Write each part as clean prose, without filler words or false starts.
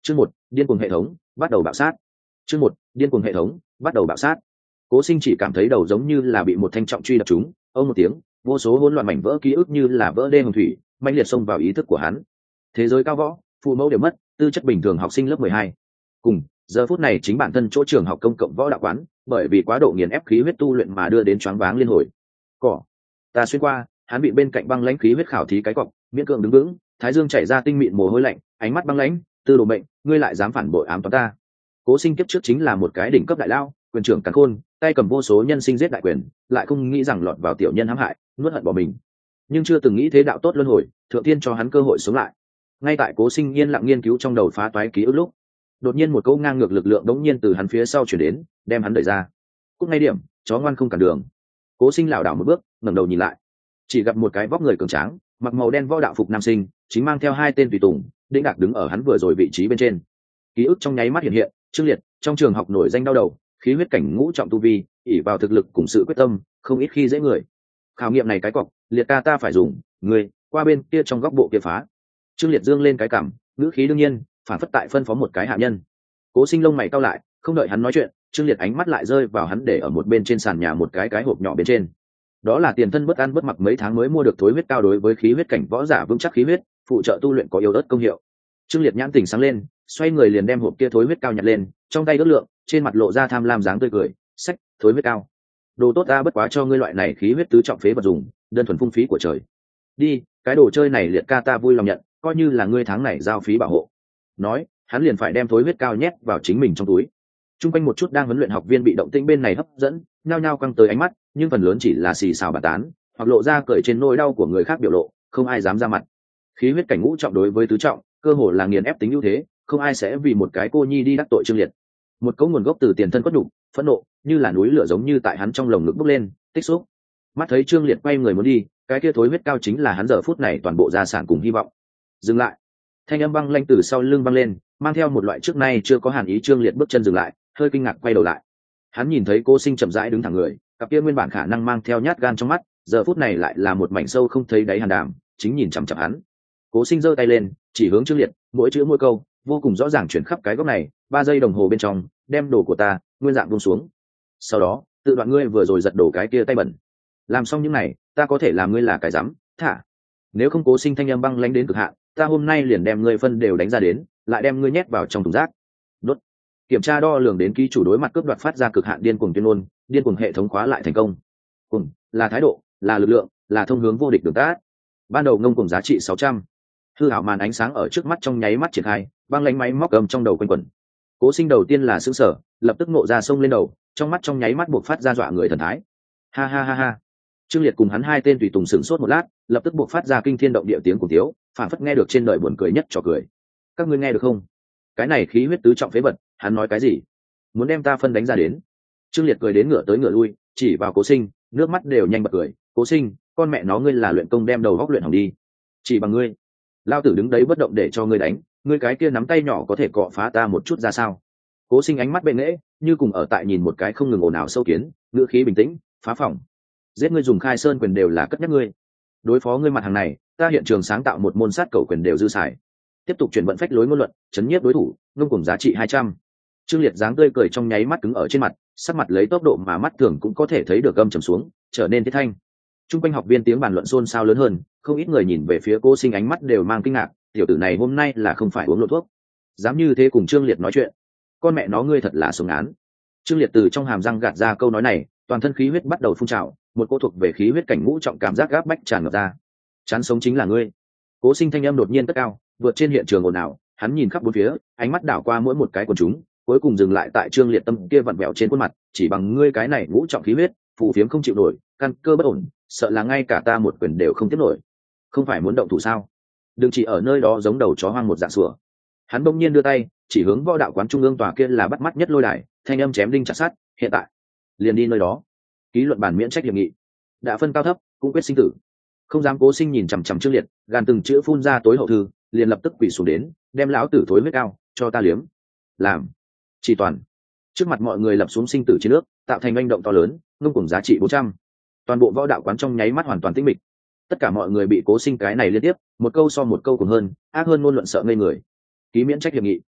Chương 1, điên cuồng hệ thống, bắt đầu bạo sát. Chương 1, điên cuồng hệ thống, bắt đầu bạo sát. Cố Sinh chỉ cảm thấy đầu giống như là bị một thanh trọng truy đập trúng, ông một tiếng, vô số hỗn loạn mảnh vỡ ký ức như là vỡ đê hồng thủy, mãnh liệt xông vào ý thức của hắn. Thế giới cao võ, phụ mẫu đều mất, tư chất bình thường học sinh lớp 12. Cùng, giờ phút này chính bản thân chỗ trường học công cộng võ đạo quán, bởi vì quá độ nghiền ép khí huyết tu luyện mà đưa đến choáng váng liên hồi. Cỏ, ta xuyên qua, hắn bị bên cạnh băng lãnh khí huyết khảo thí cái cọc, miễn cưỡng đứng vững, thái dương chảy ra tinh mịn mồ hôi lạnh, ánh mắt băng lãnh, tư đồ mệnh, ngươi lại dám phản bội ám toán ta. Cố Sinh kiếp trước chính là một cái đỉnh cấp đại lao, quyền trưởng càn khôn, tay cầm vô số nhân sinh giết đại quyền, lại không nghĩ rằng lọt vào tiểu nhân hãm hại, nuốt hận bỏ mình. Nhưng chưa từng nghĩ thế đạo tốt luân hồi, thượng tiên cho hắn cơ hội sống lại. Ngay tại Cố Sinh yên lặng nghiên cứu trong đầu phá toái ký ức lúc, đột nhiên một câu ngang ngược lực lượng đống nhiên từ hắn phía sau chuyển đến, đem hắn đẩy ra. Cúc ngay điểm, chó ngoan không cản đường. Cố Sinh lảo đảo một bước, ngẩng đầu nhìn lại, chỉ gặp một cái vóc người cường tráng, mặc màu đen võ đạo phục nam sinh, chính mang theo hai tên tùy tùng, đĩnh đạc đứng ở hắn vừa rồi vị trí bên trên. Ký ức trong nháy mắt hiện hiện, Trương Liệt, trong trường học nổi danh đau đầu, khí huyết cảnh ngũ trọng tu vi, ỷ vào thực lực cùng sự quyết tâm, không ít khi dễ người. Khảo nghiệm này cái cọc, Liệt ca ta phải dùng, người qua bên kia trong góc bộ kia phá. Trương Liệt dương lên cái cằm, ngữ khí đương nhiên, phản phất tại phân phó một cái hạ nhân. Cố Sinh lông mày cau lại, không đợi hắn nói chuyện, Trương Liệt ánh mắt lại rơi vào hắn để ở một bên trên sàn nhà một cái hộp nhỏ bên trên. Đó là tiền thân bất ăn bất mặc mấy tháng mới mua được thối huyết cao đối với khí huyết cảnh võ giả vững chắc khí huyết, phụ trợ tu luyện có yếu ớt công hiệu. Trương Liệt nhãn tỉnh sáng lên, xoay người liền đem hộp kia thối huyết cao nhặt lên, trong tay ước lượng, trên mặt lộ ra tham lam dáng tươi cười, "Sách, thối huyết cao. Đồ tốt ta bất quá cho ngươi loại này khí huyết tứ trọng phế vật dùng, đơn thuần phung phí của trời. Đi, cái đồ chơi này Liệt ca ta vui lòng nhận, coi như là ngươi tháng này giao phí bảo hộ." Nói, hắn liền phải đem thối huyết cao nhét vào chính mình trong túi. Trung quanh một chút đang huấn luyện học viên bị động tĩnh bên này hấp dẫn, nhao nhao căng tới ánh mắt, nhưng phần lớn chỉ là xì xào bàn tán, hoặc lộ ra cởi trên nỗi đau của người khác biểu lộ, không ai dám ra mặt. Khí huyết cảnh ngũ trọng đối với tứ trọng, cơ hồ là nghiền ép tính ưu thế, không ai sẽ vì một cái cô nhi đi đắc tội Trương Liệt. Một cấu nguồn gốc từ tiền thân quất nhục, phẫn nộ, như là núi lửa giống như tại hắn trong lồng ngực bốc lên, tích xúc. Mắt thấy Trương Liệt quay người muốn đi, cái kia thối huyết cao chính là hắn giờ phút này toàn bộ gia sản cùng hy vọng. Dừng lại. Thanh âm băng lanh từ sau lưng băng lên, mang theo một loại trước nay chưa có hàn ý. Trương Liệt bước chân dừng lại, hơi kinh ngạc quay đầu lại. Hắn nhìn thấy Cố Sinh chậm rãi đứng thẳng người, cặp kia nguyên bản khả năng mang theo nhát gan trong mắt, giờ phút này lại là một mảnh sâu không thấy đáy hàn đàm, chính nhìn chằm chằm hắn. Cố Sinh giơ tay lên, chỉ hướng Trương Liệt, mỗi chữ mỗi câu vô cùng rõ ràng chuyển khắp cái góc này, 3 giây đồng hồ bên trong, đem đồ của ta nguyên dạng buông xuống. Sau đó, tự đoạn ngươi vừa rồi giật đổ cái kia tay bẩn. Làm xong những này, ta có thể làm ngươi là cái rắm, thả. Nếu không. Cố Sinh thanh âm băng lãnh đến cực hạn, ta hôm nay liền đem ngươi phân đều đánh ra đến, lại đem ngươi nhét vào trong thùng rác. Đốt. Kiểm tra đo lường đến ký chủ đối mặt cướp đoạt phát ra cực hạn điên cuồng tuyên ngôn, điên cuồng hệ thống khóa lại thành công. Cùng là thái độ, là lực lượng, là thông hướng vô địch đường tác. Ban đầu ngông cuồng giá trị 600. Hư ảo màn ánh sáng ở trước mắt trong nháy mắt triển khai, băng lãnh máy móc cầm trong đầu quanh quẩn. Cố Sinh đầu tiên là sững sờ, lập tức nộ ra sông lên đầu, trong mắt trong nháy mắt buộc phát ra dọa người thần thái. Ha ha ha ha. Trương Liệt cùng hắn hai tên tùy tùng sửng sốt một lát, lập tức buộc phát ra kinh thiên động địa tiếng cùng tiếu, phản phất nghe được trên đời buồn cười nhất trò cười. Các ngươi nghe được không? Cái này khí huyết tứ trọng phế vật, hắn nói cái gì? Muốn đem ta phân đánh ra đến? Trương Liệt cười đến ngửa tới ngửa lui, chỉ vào Cố Sinh, nước mắt đều nhanh bật cười. Cố Sinh, con mẹ nó ngươi là luyện công đem đầu góc luyện hỏng đi. Chỉ bằng ngươi, lao tử đứng đấy bất động để cho ngươi đánh, ngươi cái kia nắm tay nhỏ có thể cọ phá ta một chút ra sao? Cố Sinh ánh mắt bệ nghễ, như cùng ở tại nhìn một cái không ngừng ồn ào sâu kiến, ngữ khí bình tĩnh, phá phòng. Giết ngươi dùng khai sơn quyền đều là cất nhắc ngươi. Đối phó ngươi mặt hàng này, ta hiện trường sáng tạo một môn sát cầu quyền đều dư xài. Tiếp tục chuyển vận phách lối ngôn luận, chấn nhiếp đối thủ, ngông cuồng giá trị 200. Trương Liệt dáng tươi cười trong nháy mắt cứng ở trên mặt, sắc mặt lấy tốc độ mà mắt thường cũng có thể thấy được gầm trầm xuống, trở nên thiết thanh. Trung quanh học viên tiếng bàn luận xôn xao lớn hơn, không ít người nhìn về phía Cố Sinh ánh mắt đều mang kinh ngạc, tiểu tử này hôm nay là không phải uống lộ thuốc, dám như thế cùng Trương Liệt nói chuyện. Con mẹ nó ngươi thật là sống án. Trương Liệt từ trong hàm răng gạt ra câu nói này, toàn thân khí huyết bắt đầu phun trào, một cô thuộc về khí huyết cảnh ngũ trọng cảm giác gáp bách tràn ngập ra. Chán sống chính là ngươi. Cố Sinh thanh âm đột nhiên cất cao, vượt trên hiện trường ồn ào, hắn nhìn khắp bốn phía, ánh mắt đảo qua mỗi một cái quần chúng, cuối cùng dừng lại tại Trương Liệt tâm kia vặn vẹo trên khuôn mặt, chỉ bằng ngươi cái này ngũ trọng khí huyết, phù phiếm không chịu nổi, căn cơ bất ổn, sợ là ngay cả ta một quyền đều không tiếp nổi. Không phải muốn động thủ sao? Đừng chỉ ở nơi đó giống đầu chó hoang một dạng sủa. Hắn bỗng nhiên đưa tay, chỉ hướng võ đạo quán trung ương tòa kia là bắt mắt nhất lôi đài, thanh âm chém đinh chặt sắt, hiện tại, liền đi nơi đó. Ký luận bản miễn trách hiệp nghị. Đã phân cao thấp, cũng quyết sinh tử. Không dám. Cố Sinh nhìn chằm chằm Trương Liệt, gàn từng chữ phun ra tối hậu thư, liền lập tức quỳ xuống đến, đem lão tử thối huyết cao, cho ta liếm. Làm. Chỉ toàn. Trước mặt mọi người lập xuống sinh tử chiến nước, tạo thành manh động to lớn, ngông cuồng giá trị 400. Toàn bộ võ đạo quán trong nháy mắt hoàn toàn tĩnh mịch. Tất cả mọi người bị Cố Sinh cái này liên tiếp, một câu so một câu cùng hơn, ác hơn ngôn luận sợ ngây người. Ký miễn trách hiệp nghị.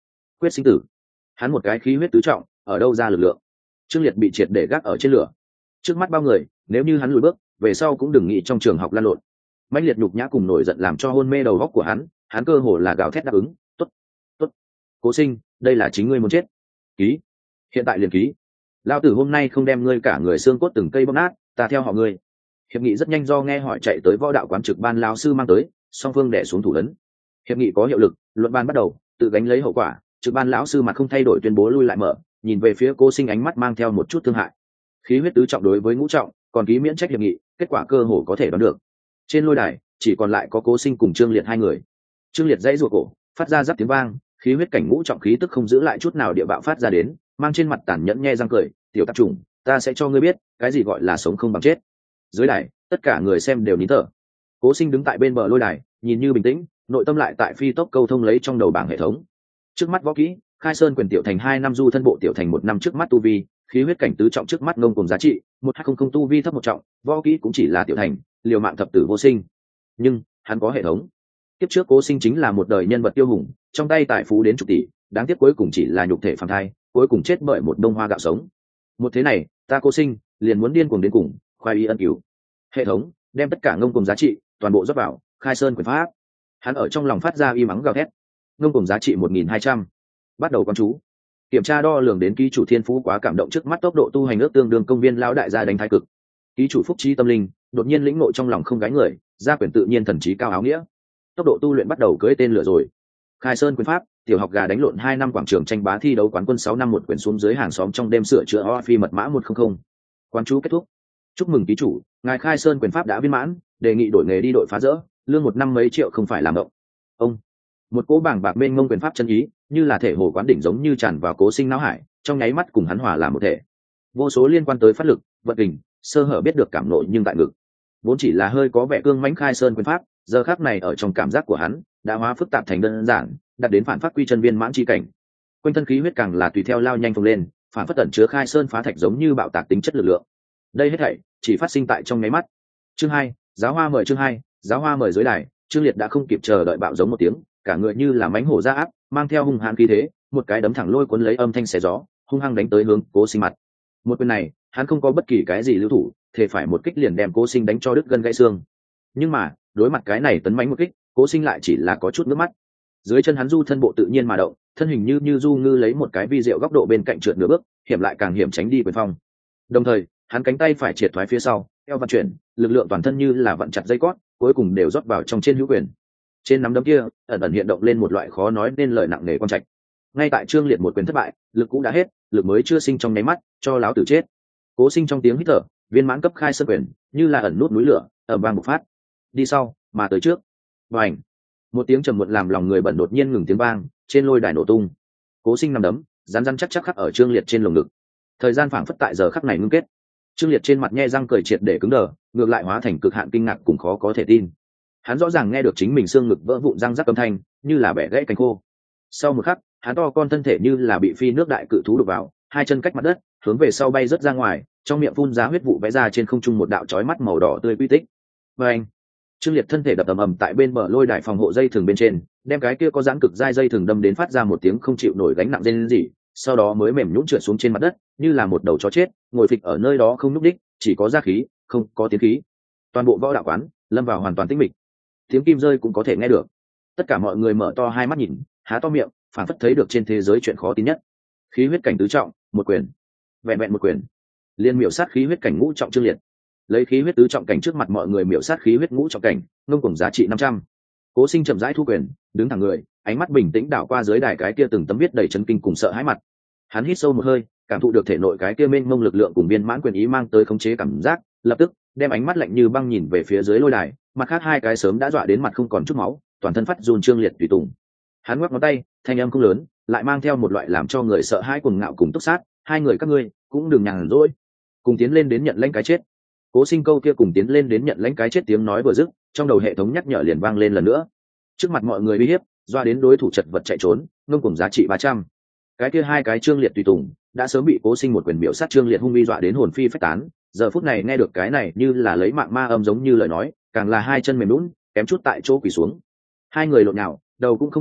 quyết sinh tử. Hắn một cái khí huyết tứ trọng ở đâu ra lực lượng? Trương Liệt bị triệt để gác ở trên lửa. Trước mắt bao người, nếu như hắn lùi bước, về sau cũng đừng nghĩ trong trường học lăn lộn. Mãnh liệt nhục nhã cùng nổi giận làm cho hôn mê đầu óc của hắn cơ hồ là gào thét đáp ứng. Tốt, tốt. Cố Sinh, đây là chính ngươi muốn chết. Ký. Hiện tại liền ký. Lao tử hôm nay không đem ngươi cả người xương cốt từng cây bóp nát, ta theo họ ngươi. Hiệp nghị rất nhanh do nghe hỏi chạy tới võ đạo quán trực ban lão sư mang tới, song phương đẻ xuống thủ ấn. Hiệp nghị có hiệu lực, luận ban bắt đầu, tự gánh lấy hậu quả. Trực ban lão sư mặt không thay đổi tuyên bố lui lại mở, nhìn về phía Cố Sinh ánh mắt mang theo một chút thương hại. Khí huyết tứ trọng đối với ngũ trọng, còn ký miễn trách hiệp nghị, kết quả cơ hồ có thể đoán được. Trên lôi đài chỉ còn lại có Cố Sinh cùng Trương Liệt hai người. Trương Liệt dãy ruột cổ, phát ra giáp tiếng vang, khí huyết cảnh ngũ trọng khí tức không giữ lại chút nào địa bạo phát ra đến, mang trên mặt tàn nhẫn nhe răng cười, tiểu tạp chủng, ta sẽ cho ngươi biết cái gì gọi là sống không bằng chết. Dưới đài tất cả người xem đều nín thở. Cố Sinh đứng tại bên bờ lôi đài, nhìn như bình tĩnh, nội tâm lại tại phi tốc câu thông lấy trong đầu bảng hệ thống. Trước mắt võ kỹ, Khai Sơn quyền tiểu thành 2 năm du thân bộ tiểu thành 1 năm trước mắt tu vi, khí huyết cảnh tứ trọng trước mắt ngông cùng giá trị 1200 tu vi thấp 1 trọng, võ kỹ cũng chỉ là tiểu thành, liều mạng thập tử vô sinh. Nhưng hắn có hệ thống. Kiếp trước Cố Sinh chính là một đời nhân vật tiêu hùng, trong tay tài phú đến chục tỷ, đáng tiếc cuối cùng chỉ là nhục thể phàm thai, cuối cùng chết bởi một đông hoa gạo sống. Một thế này, ta Cố Sinh liền muốn điên cuồng đến cùng, khoai y ân cứu. Hệ thống đem tất cả ngông cùng giá trị toàn bộ rót vào Khai Sơn quyền pháp. Hắn ở trong lòng phát ra y mắng gào thét. Ngông cùng giá trị 1200. Bắt đầu con chú. Kiểm tra đo lường đến ký chủ thiên phú quá cảm động trước mắt tốc độ tu hành ước tương đương công viên lão đại gia đánh thái cực. Ký chủ phúc trí tâm linh, đột nhiên lĩnh ngộ trong lòng không gái người, gia quyền tự nhiên thần trí cao áo nghĩa. Tốc độ tu luyện bắt đầu cưỡi tên lửa rồi. Khai Sơn quyền pháp, tiểu học gà đánh lộn 2 năm quảng trường tranh bá thi đấu quán quân 6 năm một quyển xuống dưới hàng xóm trong đêm sửa chữa phi mật mã 100. Quán chú kết thúc. Chúc mừng ký chủ, ngài Khai Sơn quyền pháp đã viên mãn, đề nghị đổi nghề đi đội phá rỡ, lương 1 năm mấy triệu không phải làm động. Ông một cỗ bảng bạc mênh mông quyền pháp chân ý, như là thể hồ quán đỉnh giống như tràn vào Cố Sinh não hải, trong nháy mắt cùng hắn hòa làm một thể. Vô số liên quan tới phát lực, vận kình, sơ hở biết được cảm nội nhưng tại ngực. Vốn chỉ là hơi có vẻ cương mãnh Khai Sơn quyền pháp, giờ khắc này ở trong cảm giác của hắn, đã hóa phức tạp thành đơn giản, đạt đến phản phát quy chân viên mãn chi cảnh. Quanh thân khí huyết càng là tùy theo lao nhanh phồng lên, phản phất tẩn chứa Khai Sơn phá thạch giống như bạo tạc tính chất lực lượng. Đây hết thảy chỉ phát sinh tại trong nháy mắt. Chương 2, giáo hoa mời. Chương 2, giáo hoa mời. Dưới đài, Trương Liệt đã không kịp chờ đợi bạo giống một tiếng, cả người như là mãnh hổ ra áp, mang theo hung hãn khí thế, một cái đấm thẳng lôi cuốn lấy âm thanh xé gió, hung hăng đánh tới hướng Cố Sinh mặt. Một quyền này, hắn không có bất kỳ cái gì lưu thủ, thể phải một kích liền đem Cố Sinh đánh cho đứt gân gãy xương. Nhưng mà, đối mặt cái này tấn mãnh một kích, Cố Sinh lại chỉ là có chút nước mắt. Dưới chân hắn du thân bộ tự nhiên mà động, thân hình như du ngư lấy một cái vi diệu góc độ bên cạnh trượt nửa bước, hiểm lại càng hiểm tránh đi quyền phong. Đồng thời, hắn cánh tay phải triệt thoái phía sau, eo vận chuyển, lực lượng toàn thân như là vặn chặt dây cót, cuối cùng đều rót vào trong trên hữu quyền. Trên nắm đấm kia, ẩn ẩn hiện động lên một loại khó nói nên lời nặng nề quan trạch. Ngay tại Trương Liệt một quyền thất bại, lực cũ đã hết, lực mới chưa sinh trong nháy mắt, cho láo tử chết. Cố Sinh trong tiếng hít thở, viên mãn cấp Khai Sơn quyền, như là ẩn nút núi lửa, ầm vang bộc phát. Đi sau, mà tới trước. Bành! Một tiếng trầm muộn làm lòng người bận đột nhiên ngừng tiếng vang, trên lôi đài nổ tung. Cố Sinh nằm đấm, rắn rắn chắc chắc khắc ở Trương Liệt trên lồng ngực. Thời gian phảng phất tại giờ khắc này ngưng kết. Trương Liệt trên mặt nhe răng cười triệt để cứng đờ, ngược lại hóa thành cực hạn kinh ngạc cùng khó có thể tin. Hắn rõ ràng nghe được chính mình xương ngực vỡ vụn răng rắc âm thanh, như là bẻ gãy cánh khô. Sau một khắc, hắn to con thân thể như là bị phi nước đại cự thú đục vào, hai chân cách mặt đất, hướng về sau bay rất ra ngoài, trong miệng phun ra huyết vụ vẽ ra trên không trung một đạo chói mắt màu đỏ tươi quy tích. Và anh, Trương Liệt thân thể đập ầm ầm tại bên bờ lôi đài phòng hộ dây thừng bên trên, đem cái kia có dáng cực dai dây thừng đâm đến phát ra một tiếng không chịu nổi gánh nặng rên rỉ, sau đó mới mềm nhũn trượt xuống trên mặt đất, như là một đầu chó chết, ngồi phịch ở nơi đó không nhúc đích, chỉ có ra khí, không có tiếng khí. Toàn bộ võ đạo quán lâm vào hoàn toàn tĩnh mịch. Tiếng kim rơi cũng có thể nghe được. Tất cả mọi người mở to hai mắt nhìn, há to miệng, phản phất thấy được trên thế giới chuyện khó tin nhất. Khí huyết cảnh tứ trọng, một quyền, vẹn vẹn một quyền, liên miểu sát khí huyết cảnh ngũ trọng Trương Liệt. Lấy khí huyết tứ trọng cảnh trước mặt mọi người miểu sát khí huyết ngũ trọng cảnh, ngông cùng giá trị 500. Cố Sinh chậm rãi thu quyền, đứng thẳng người, ánh mắt bình tĩnh đảo qua dưới đài cái kia từng tấm viết đầy chấn kinh cùng sợ hãi mặt. Hắn hít sâu một hơi, cảm thụ được thể nội cái kia mênh mông lực lượng cùng viên mãn quyền ý mang tới khống chế cảm giác, lập tức đem ánh mắt lạnh như băng nhìn về phía dưới lôi đài, mặt khác hai cái sớm đã dọa đến mặt không còn chút máu, toàn thân phát run Trương Liệt tùy tùng. Hắn ngoắc ngón tay, thanh âm không lớn, lại mang theo một loại làm cho người sợ hãi cuồng ngạo cùng túc sát, hai người các ngươi cũng đừng nhàn rỗi, cùng tiến lên đến nhận lãnh cái chết. Cố Sinh câu kia cùng tiến lên đến nhận lãnh cái chết tiếng nói vừa dứt, trong đầu hệ thống nhắc nhở liền vang lên lần nữa. Trước mặt mọi người uy hiếp, doa đến đối thủ chật vật chạy trốn, ngông cùng giá trị 300. Cái kia hai cái Trương Liệt tùy tùng đã sớm bị Cố Sinh một quyền biểu sát Trương Liệt hung uy dọa đến hồn phi phách tán, giờ phút này nghe được cái này như là lấy mạng ma âm giống như lời nói, càng là hai chân mềm nhũn, kém chút tại chỗ quỳ xuống. Hai người lộn nhào, đầu cũng không dám về,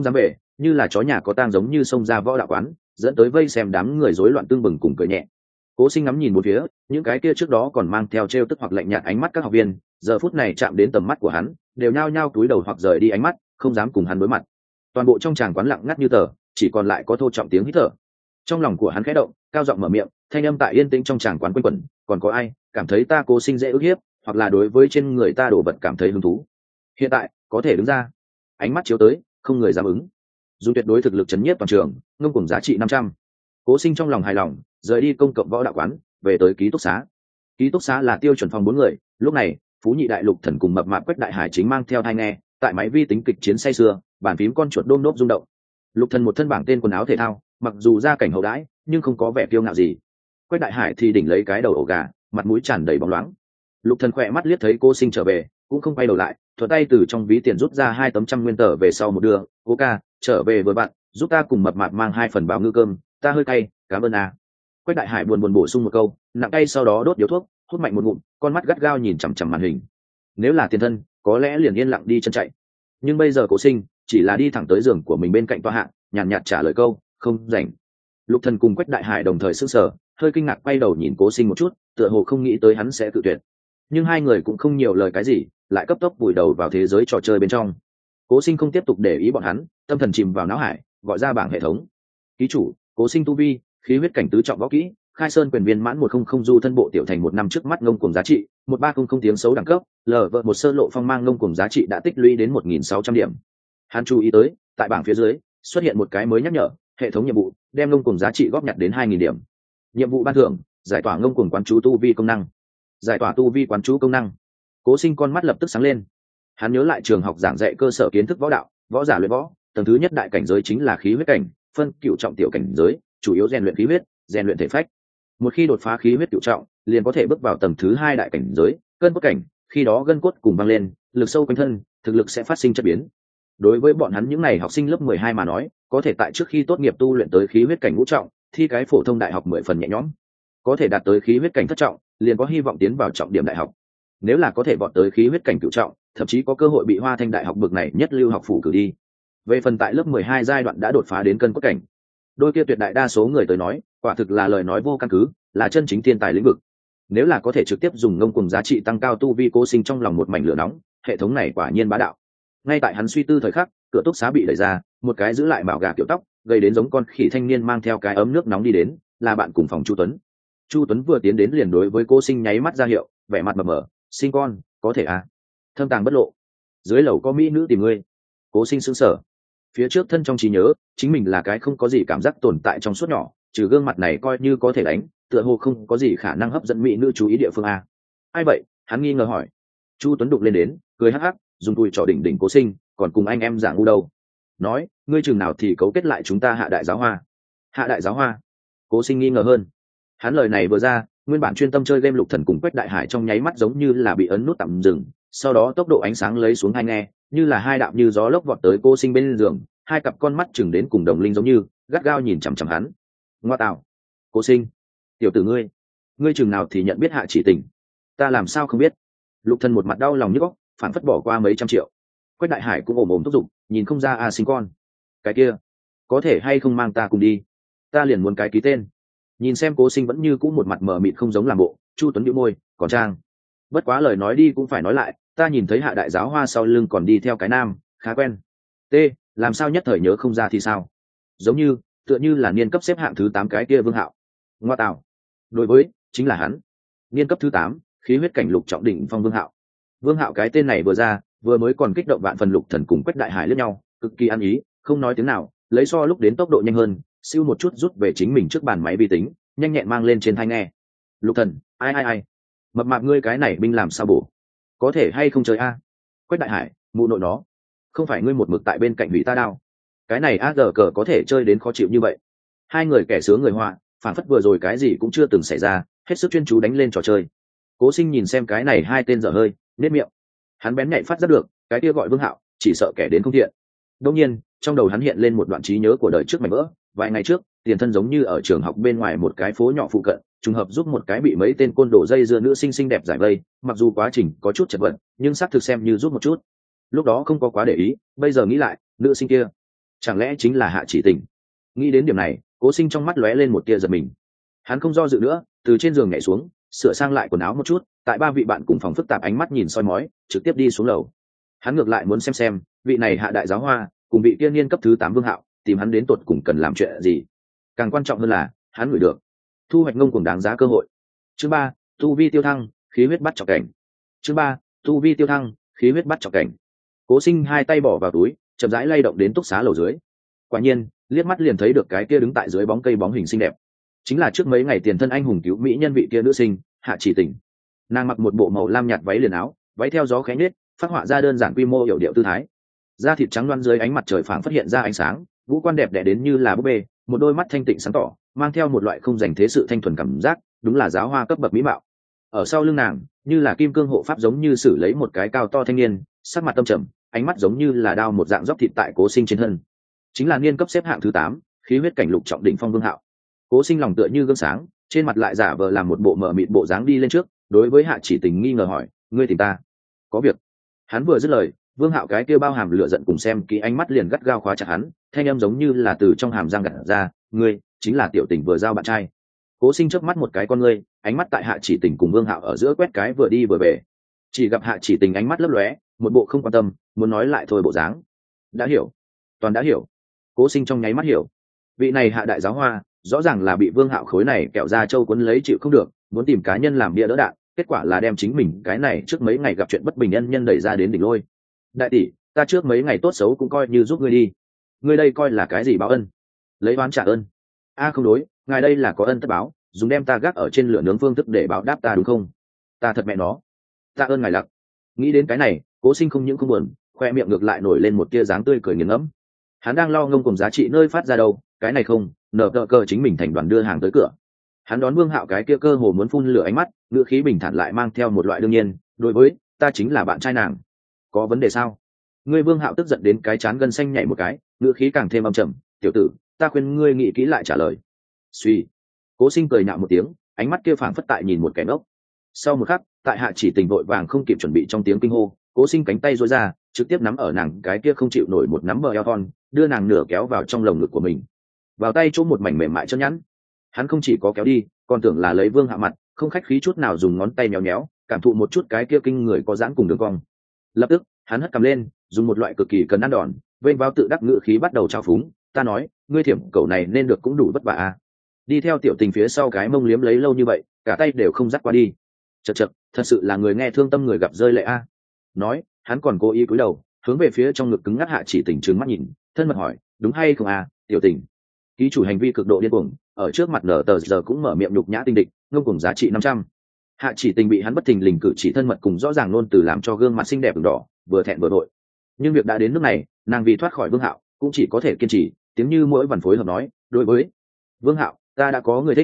như là chó nhà có tang giống như xông ra võ đạo quán, dẫn tới vây xem đám người rối loạn tương bừng cùng cười nhẹ. Cố Sinh ngắm nhìn một phía, những cái kia trước đó còn mang theo trêu tức hoặc lạnh nhạt ánh mắt các học viên, giờ phút này chạm đến tầm mắt của hắn, đều nhao nhao cúi đầu hoặc rời đi ánh mắt, không dám cùng hắn đối mặt. Toàn bộ trong tràng quán lặng ngắt như tờ, chỉ còn lại có thô trọng tiếng hít thở. Trong lòng của hắn khẽ động, cao giọng mở miệng, thanh âm tại yên tĩnh trong tràng quán quanh quẩn, còn có ai cảm thấy ta Cố Sinh dễ ức hiếp, hoặc là đối với trên người ta đồ vật cảm thấy hứng thú, hiện tại có thể đứng ra. Ánh mắt chiếu tới, không người dám ứng. Dùng tuyệt đối thực lực chấn nhiếp toàn trường, ngông cuồng giá trị 500. Cố Sinh trong lòng hài lòng, rời đi công cộng võ đạo quán, về tới ký túc xá. Ký túc xá là tiêu chuẩn phòng 4 người, lúc này Phú Nhị Đại Lục Thần cùng mập mạp Quách Đại Hải chính mang theo tai nghe, tại máy vi tính kịch chiến say sưa, bàn phím con chuột đôm đốp rung động. Lục Thần một thân bảng tên quần áo thể thao, mặc dù ra cảnh hậu đãi, nhưng không có vẻ kiêu ngạo gì. Quách Đại Hải thì đỉnh lấy cái đầu ổ gà, mặt mũi tràn đầy bóng loáng. Lục Thần khỏe mắt liếc thấy Cố Sinh trở về, cũng không quay đầu lại, thuận tay từ trong ví tiền rút ra 2 tấm trăm nguyên tờ về sau một đưa, "Cố ca, trở về với bạn, giúp ta cùng mập mạp mang 2 phần bào ngư cơm, ta hơi cay, cảm ơn à." Quách Đại Hải buồn buồn bổ sung một câu, nặng cay sau đó đốt điếu thuốc, hút mạnh một ngụm, con mắt gắt gao nhìn chằm chằm màn hình. Nếu là tiền thân, có lẽ liền yên lặng đi chân chạy. Nhưng bây giờ Cố Sinh chỉ là đi thẳng tới giường của mình bên cạnh tọa hạ, nhàn nhạt trả lời câu, "Không rảnh." Lục Thần cùng Quách Đại Hải đồng thời sững sờ, hơi kinh ngạc quay đầu nhìn Cố Sinh một chút, tựa hồ không nghĩ tới hắn sẽ cự tuyệt. Nhưng hai người cũng không nhiều lời cái gì, lại cấp tốc vùi đầu vào thế giới trò chơi bên trong. Cố Sinh không tiếp tục để ý bọn hắn, tâm thần chìm vào não hải, gọi ra bảng hệ thống. Ký chủ: Cố Sinh tu vi, khí huyết cảnh tứ trọng võ kỹ, khai sơn quyền viên mãn 100 du thân bộ tiểu thành 1 năm trước mắt ngông cuồng giá trị 1300 tiếng xấu đẳng cấp, lv một sơ lộ phong mang ngông cuồng giá trị đã tích lũy đến 1600 điểm. Hắn chú ý tới, tại bảng phía dưới xuất hiện một cái mới nhắc nhở, hệ thống nhiệm vụ, đem ngông cuồng giá trị góp nhặt đến 2000 điểm. Nhiệm vụ ban thưởng, giải tỏa ngông cuồng quán chú tu vi công năng. Giải tỏa tu vi quán chú công năng. Cố Sinh con mắt lập tức sáng lên. Hắn nhớ lại trường học giảng dạy cơ sở kiến thức võ đạo, võ giả luyện võ, tầng thứ nhất đại cảnh giới chính là khí huyết cảnh, phân cửu trọng tiểu cảnh giới, chủ yếu rèn luyện khí huyết, rèn luyện thể phách. Một khi đột phá khí huyết cửu trọng, liền có thể bước vào tầng thứ 2 đại cảnh giới, cân cốt cảnh, khi đó gân cốt cùng văng lên, lực sâu quanh thân, thực lực sẽ phát sinh chất biến. Đối với bọn hắn những này học sinh lớp 12 mà nói, có thể tại trước khi tốt nghiệp tu luyện tới khí huyết cảnh ngũ trọng, thi cái phổ thông đại học 10 phần nhẹ nhõm. Có thể đạt tới khí huyết cảnh thất trọng, liền có hy vọng tiến vào trọng điểm đại học. Nếu là có thể vọt tới khí huyết cảnh cửu trọng, thậm chí có cơ hội bị Hoa Thanh đại học bực này nhất lưu học phủ cử đi. Về phần tại lớp 12 giai đoạn đã đột phá đến cân cốt cảnh, đôi kia tuyệt đại đa số người tới nói, quả thực là lời nói vô căn cứ, là chân chính thiên tài lĩnh vực. Nếu là có thể trực tiếp dùng ngông cuồng giá trị tăng cao tu vi, Cố Sinh trong lòng một mảnh lửa nóng, hệ thống này quả nhiên bá đạo. Ngay tại hắn suy tư thời khắc, cửa túc xá bị đẩy ra, một cái giữ lại mạo gà kiểu tóc, gây đến giống con khỉ thanh niên mang theo cái ấm nước nóng đi đến, là bạn cùng phòng Chu Tuấn. Chu Tuấn vừa tiến đến liền đối với Cố Sinh nháy mắt ra hiệu, vẻ mặt mờ mờ, "Sinh con, có thể à?" Thâm tàng bất lộ. "Dưới lầu có mỹ nữ tìm ngươi." Cố Sinh sững sờ. Phía trước thân trong trí nhớ, chính mình là cái không có gì cảm giác tồn tại trong suốt nhỏ, trừ gương mặt này coi như có thể đánh, tựa hồ không có gì khả năng hấp dẫn mỹ nữ chú ý địa phương a. Ai vậy? Hắn nghi ngờ hỏi. Chu Tuấn đụng lên đến, cười hắc hắc, dùng tùi trỏ đỉnh đỉnh Cố Sinh, "Còn cùng anh em dạng ngu đâu. Nói, ngươi chừng nào thì cấu kết lại chúng ta Hạ Đại Giáo Hoa." Hạ Đại Giáo Hoa? Cố Sinh nghi ngờ hơn. Hắn lời này vừa ra, nguyên bản chuyên tâm chơi game Lục Thần cùng Quách Đại Hải trong nháy mắt giống như là bị ấn nút tạm dừng, sau đó tốc độ ánh sáng lấy xuống hai nghe, như là hai đạo như gió lốc vọt tới Cố Sinh bên giường, hai cặp con mắt chừng đến cùng đồng linh giống như, gắt gao nhìn chằm chằm hắn. "Ngoa tạo, Cố Sinh, tiểu tử ngươi chừng nào thì nhận biết Hạ Chỉ Tình?" "Ta làm sao không biết?" Lục Thần một mặt đau lòng nhức óc, phản phất bỏ qua mấy trăm triệu. Quách Đại Hải cũng ồm ồm thúc giục, "Nhìn không ra à, sinh con. Cái kia, có thể hay không mang ta cùng đi? Ta liền muốn cái ký tên." Nhìn xem Cố Sinh vẫn như cũ một mặt mờ mịt không giống làm bộ, Chu Tuấn nhíu môi, "Còn trang. Bất quá lời nói đi cũng phải nói lại, ta nhìn thấy Hạ Đại Giáo Hoa sau lưng còn đi theo cái nam, khá quen." "T, làm sao nhất thời nhớ không ra thì sao?" "Giống như, tựa như là niên cấp xếp hạng thứ 8 cái kia Vương Hạo." "Ngoa tạo. Đối với, chính là hắn. Niên cấp thứ 8, khí huyết cảnh lục trọng đỉnh phong Vương Hạo." Vương Hạo cái tên này vừa ra, vừa mới còn kích động vạn phần Lục Thần cùng Quách Đại Hải liếc nhau, cực kỳ ăn ý, không nói tiếng nào, lấy so lúc đến tốc độ nhanh hơn, siêu một chút rút về chính mình trước bàn máy vi tính, nhanh nhẹn mang lên trên tai nghe. "Lục Thần, ai, mập mạp ngươi cái này binh làm sao bổ? Có thể hay không chơi a?" Quách Đại Hải, mụ nội nó, không phải ngươi một mực tại bên cạnh hủy ta đao, cái này a giờ cờ có thể chơi đến khó chịu như vậy. Hai người kẻ sướng người họa, phản phất vừa rồi cái gì cũng chưa từng xảy ra, hết sức chuyên chú đánh lên trò chơi. Cố Sinh nhìn xem cái này hai tên dở hơi, nét miệng. Hắn bén nhạy phát giác được, cái kia gọi Vương Hạo, chỉ sợ kẻ đến không thiện. Đương nhiên, trong đầu hắn hiện lên một đoạn trí nhớ của đời trước mảnh vỡ, vài ngày trước, tiền thân giống như ở trường học bên ngoài một cái phố nhỏ phụ cận, trùng hợp giúp một cái bị mấy tên côn đồ dây dưa nữ sinh xinh đẹp giải vây, mặc dù quá trình có chút chật vật, nhưng xác thực xem như giúp một chút. Lúc đó không có quá để ý, bây giờ nghĩ lại, nữ sinh kia chẳng lẽ chính là Hạ Chỉ Tình? Nghĩ đến điểm này, Cố Sinh trong mắt lóe lên một tia giật mình. Hắn không do dự nữa, từ trên giường nhảy xuống, sửa sang lại quần áo một chút, tại ba vị bạn cùng phòng phức tạp ánh mắt nhìn soi mói, trực tiếp đi xuống lầu. Hắn ngược lại muốn xem vị này Hạ đại giáo hoa cùng vị tiên niên cấp thứ 8 Vương Hạo tìm hắn đến tột cùng cần làm chuyện gì. Càng quan trọng hơn là hắn gửi được thu hoạch ngông cuồng đáng giá cơ hội. Chương 3, tu vi tiêu thăng, khí huyết bắt trọng cảnh. Chương 3, tu vi tiêu thăng, khí huyết bắt trọng cảnh. Cố Sinh hai tay bỏ vào túi, chậm rãi lay động đến túc xá lầu dưới. Quả nhiên, liếc mắt liền thấy được cái kia đứng tại dưới bóng cây bóng hình xinh đẹp, chính là trước mấy ngày tiền thân anh hùng cứu mỹ nhân vị kia nữ sinh Hạ Chỉ Tình. Nàng mặc một bộ màu lam nhạt váy liền áo, váy theo gió khẽ nhếch, phát họa ra đơn giản quy mô hiểu điệu tư thái. Da thịt trắng loáng dưới ánh mặt trời phảng phát hiện ra ánh sáng, ngũ quan đẹp đẽ đến như là búp bê, một đôi mắt thanh tịnh sáng tỏ, mang theo một loại không dành thế sự thanh thuần cảm giác, đúng là giáo hoa cấp bậc mỹ mạo. Ở sau lưng nàng, như là kim cương hộ pháp giống như xử lấy một cái cao to thanh niên, sắc mặt tâm trầm, ánh mắt giống như là đao một dạng dốc thịt tại Cố Sinh trên thân. Chính là niên cấp xếp hạng thứ 8, khí huyết cảnh lục trọng đỉnh phong Vương Hạo. Cố Sinh lòng tựa như gương sáng, trên mặt lại giả vờ làm một bộ mờ mịt bộ dáng đi lên trước, đối với Hạ Chỉ Tình nghi ngờ hỏi, ngươi tìm ta có việc? Hắn vừa dứt lời, Vương Hạo cái kia bao hàm lửa giận cùng xem kỹ ánh mắt liền gắt gao khóa chặt hắn, thanh âm giống như là từ trong hàm răng gạt ra, ngươi chính là tiểu Tình vừa giao bạn trai. Cố Sinh chớp mắt một cái con ngươi, ánh mắt tại Hạ Chỉ Tình cùng Vương Hạo ở giữa quét cái vừa đi vừa về. Chỉ gặp Hạ Chỉ Tình ánh mắt lấp lóe, một bộ không quan tâm, muốn nói lại thôi bộ dáng. Đã hiểu, toàn đã hiểu. Cố Sinh trong nháy mắt hiểu, vị này Hạ đại giáo hoa rõ ràng là bị Vương Hạo khối này kẹo ra châu cuốn lấy chịu không được, muốn tìm cá nhân làm bia đỡ đạn, kết quả là đem chính mình cái này trước mấy ngày gặp chuyện bất bình nhân đẩy ra đến đỉnh lôi. Đại tỷ, ta trước mấy ngày tốt xấu cũng coi như giúp ngươi đi, ngươi đây coi là cái gì báo ân? Lấy oán trả ơn? Không đối, ngài đây là có ân tất báo, dùng đem ta gác ở trên lửa nướng phương thức để báo đáp ta đúng không? Ta thật mẹ nó, ta ơn ngài lặc. Nghĩ đến cái này, Cố Sinh không những không buồn, khoe miệng ngược lại nổi lên một tia dáng tươi cười nghiền ngẫm. Hắn đang lo ngông cùng giá trị nơi phát ra đâu, cái này không, nở cờ cờ chính mình thành đoàn đưa hàng tới cửa. Hắn đón Vương Hạo cái kia cơ hồ muốn phun lửa ánh mắt, ngữ khí bình thản lại mang theo một loại đương nhiên, đối với ta chính là bạn trai nàng. Có vấn đề sao? Ngươi Vương Hạo tức giận đến cái trán gân xanh nhảy một cái, ngữ khí càng thêm âm trầm, tiểu tử, ta khuyên ngươi nghĩ kỹ lại trả lời. Suy. Cố Sinh cười nhạo một tiếng, ánh mắt kia phảng phất tại nhìn một kẻ ngốc. Sau một khắc, tại Hạ Chỉ Tình vội vàng không kịp chuẩn bị trong tiếng kinh hô, Cố Sinh cánh tay duỗi ra, trực tiếp nắm ở nàng cái kia không chịu nổi một nắm bờ eo thon, đưa nàng nửa kéo vào trong lồng ngực của mình. Vào tay chỗ một mảnh mềm mại chân nhẵn. Hắn không chỉ có kéo đi, còn tưởng là lấy Vương Hạo mặt, không khách khí chút nào dùng ngón tay méo méo, cảm thụ một chút cái kia kinh người có giãn cùng đường cong. Lập tức, hắn hất cầm lên, dùng một loại cực kỳ cần ăn đòn, vênh vào tự đắc ngữ khí bắt đầu trao phúng, ta nói, ngươi thiểm cẩu này nên được cũng đủ vất vả à. Đi theo tiểu Tình phía sau cái mông liếm lấy lâu như vậy, cả tay đều không dắt qua đi. Chậc chậc, thật sự là người nghe thương tâm người gặp rơi lệ a. Nói, hắn còn cố ý cúi đầu, hướng về phía trong ngực cứng ngắc Hạ Chỉ Tình trừng mắt nhìn, thân mật hỏi, đúng hay không à, tiểu Tình? Ký chủ hành vi cực độ điên cuồng, ở trước mặt nở tờ giờ cũng mở miệng nhục nhã tinh địch, ngông cuồng giá trị 500. Hạ Chỉ Tình bị hắn bất thình lình cử chỉ thân mật cùng rõ ràng luôn từ làm cho gương mặt xinh đẹp ửng đỏ, vừa thẹn vừa vội. Nhưng việc đã đến nước này, nàng vì thoát khỏi Vương Hạo, cũng chỉ có thể kiên trì, tiếng như mỗi vần phối hợp nói, đối với Vương Hạo, ta đã có người thích,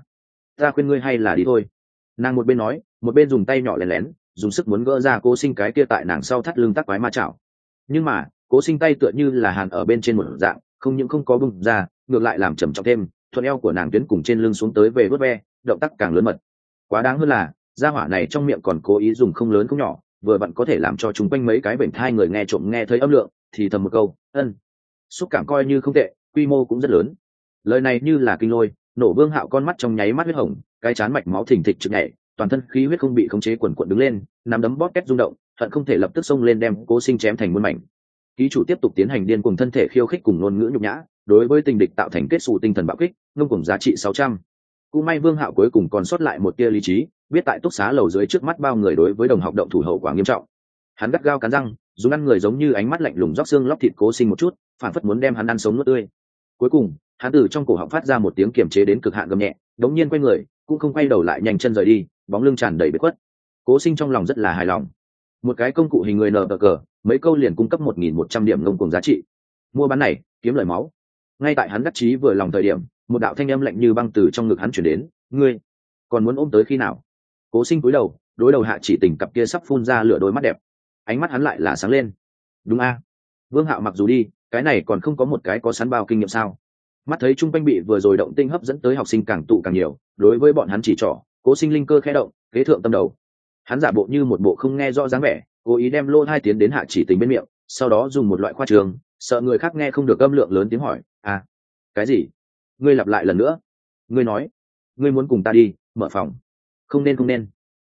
ta khuyên ngươi hay là đi thôi. Nàng một bên nói, một bên dùng tay nhỏ lén lén, dùng sức muốn gỡ ra Cố Sinh cái kia tại nàng sau thắt lưng tắc quái ma chảo. Nhưng mà, Cố Sinh tay tựa như là hàn ở bên trên một dạng, không những không có bung ra, ngược lại làm trầm trọng thêm, thuận eo của nàng tuyến cùng trên lưng xuống tới về vớt ve, động tác càng lớn mật. Quá đáng hơn là, gia hỏa này trong miệng còn cố ý dùng không lớn không nhỏ, vừa vặn có thể làm cho chúng quanh mấy cái bệnh thai người nghe trộm nghe thấy âm lượng, thì thầm một câu, ân. Xúc cảm coi như không tệ, quy mô cũng rất lớn. Lời này như là kinh lôi, nổ Vương Hạo con mắt trong nháy mắt huyết hồng, cái chán mạch máu thình thịch trực nhảy, toàn thân khí huyết không bị khống chế quần quật đứng lên, nắm đấm bóp két rung động, hận không thể lập tức xông lên đem Cố Sinh chém thành muôn mảnh. Ký chủ tiếp tục tiến hành điên cuồng thân thể khiêu khích cùng ngôn ngữ nhục nhã, đối với tình địch tạo thành kết xù tinh thần bạo kích, ngông cuồng giá trị 600. Cũng may Vương Hạo cuối cùng còn sót lại một tia lý trí, biết tại túc xá lầu dưới trước mắt bao người đối với đồng học động thủ hậu quả nghiêm trọng. Hắn gắt gao cắn răng, dùng ăn người giống như ánh mắt lạnh lùng róc xương lóc thịt Cố Sinh một chút, phản phất muốn đem hắn ăn sống nuốt tươi. Cuối cùng, hắn từ trong cổ họng phát ra một tiếng kiềm chế đến cực hạn gầm nhẹ, đống nhiên quay người, cũng không quay đầu lại nhanh chân rời đi, bóng lưng tràn đầy bế khuất. Cố Sinh trong lòng rất là hài lòng. Một cái công cụ hình người nở cờ, mấy câu liền cung cấp 1.100 điểm ngông cuồng giá trị. Mua bán này, kiếm lời máu. Ngay tại hắn đắc chí vừa lòng thời điểm, một đạo thanh âm lạnh như băng từ trong ngực hắn truyền đến, ngươi còn muốn ôm tới khi nào? Cố Sinh cúi đầu, đối đầu Hạ Chỉ Tình cặp kia sắp phun ra lửa đôi mắt đẹp. Ánh mắt hắn lại là sáng lên. Đúng a. Vương Hạo mặc dù đi, cái này còn không có một cái có sẵn bao kinh nghiệm sao? Mắt thấy trung quanh bị vừa rồi động tinh hấp dẫn tới học sinh càng tụ càng nhiều, đối với bọn hắn chỉ trỏ, Cố Sinh linh cơ khẽ động, kế thượng tâm đầu. Hắn giả bộ như một bộ không nghe rõ dáng vẻ, cố ý đem lô hai tiến đến Hạ Chỉ Tình bên miệng, sau đó dùng một loại khoa trường sợ người khác nghe không được âm lượng lớn tiếng hỏi à cái gì? Ngươi lặp lại lần nữa. Ngươi nói ngươi muốn cùng ta đi mở phòng. Không nên không nên.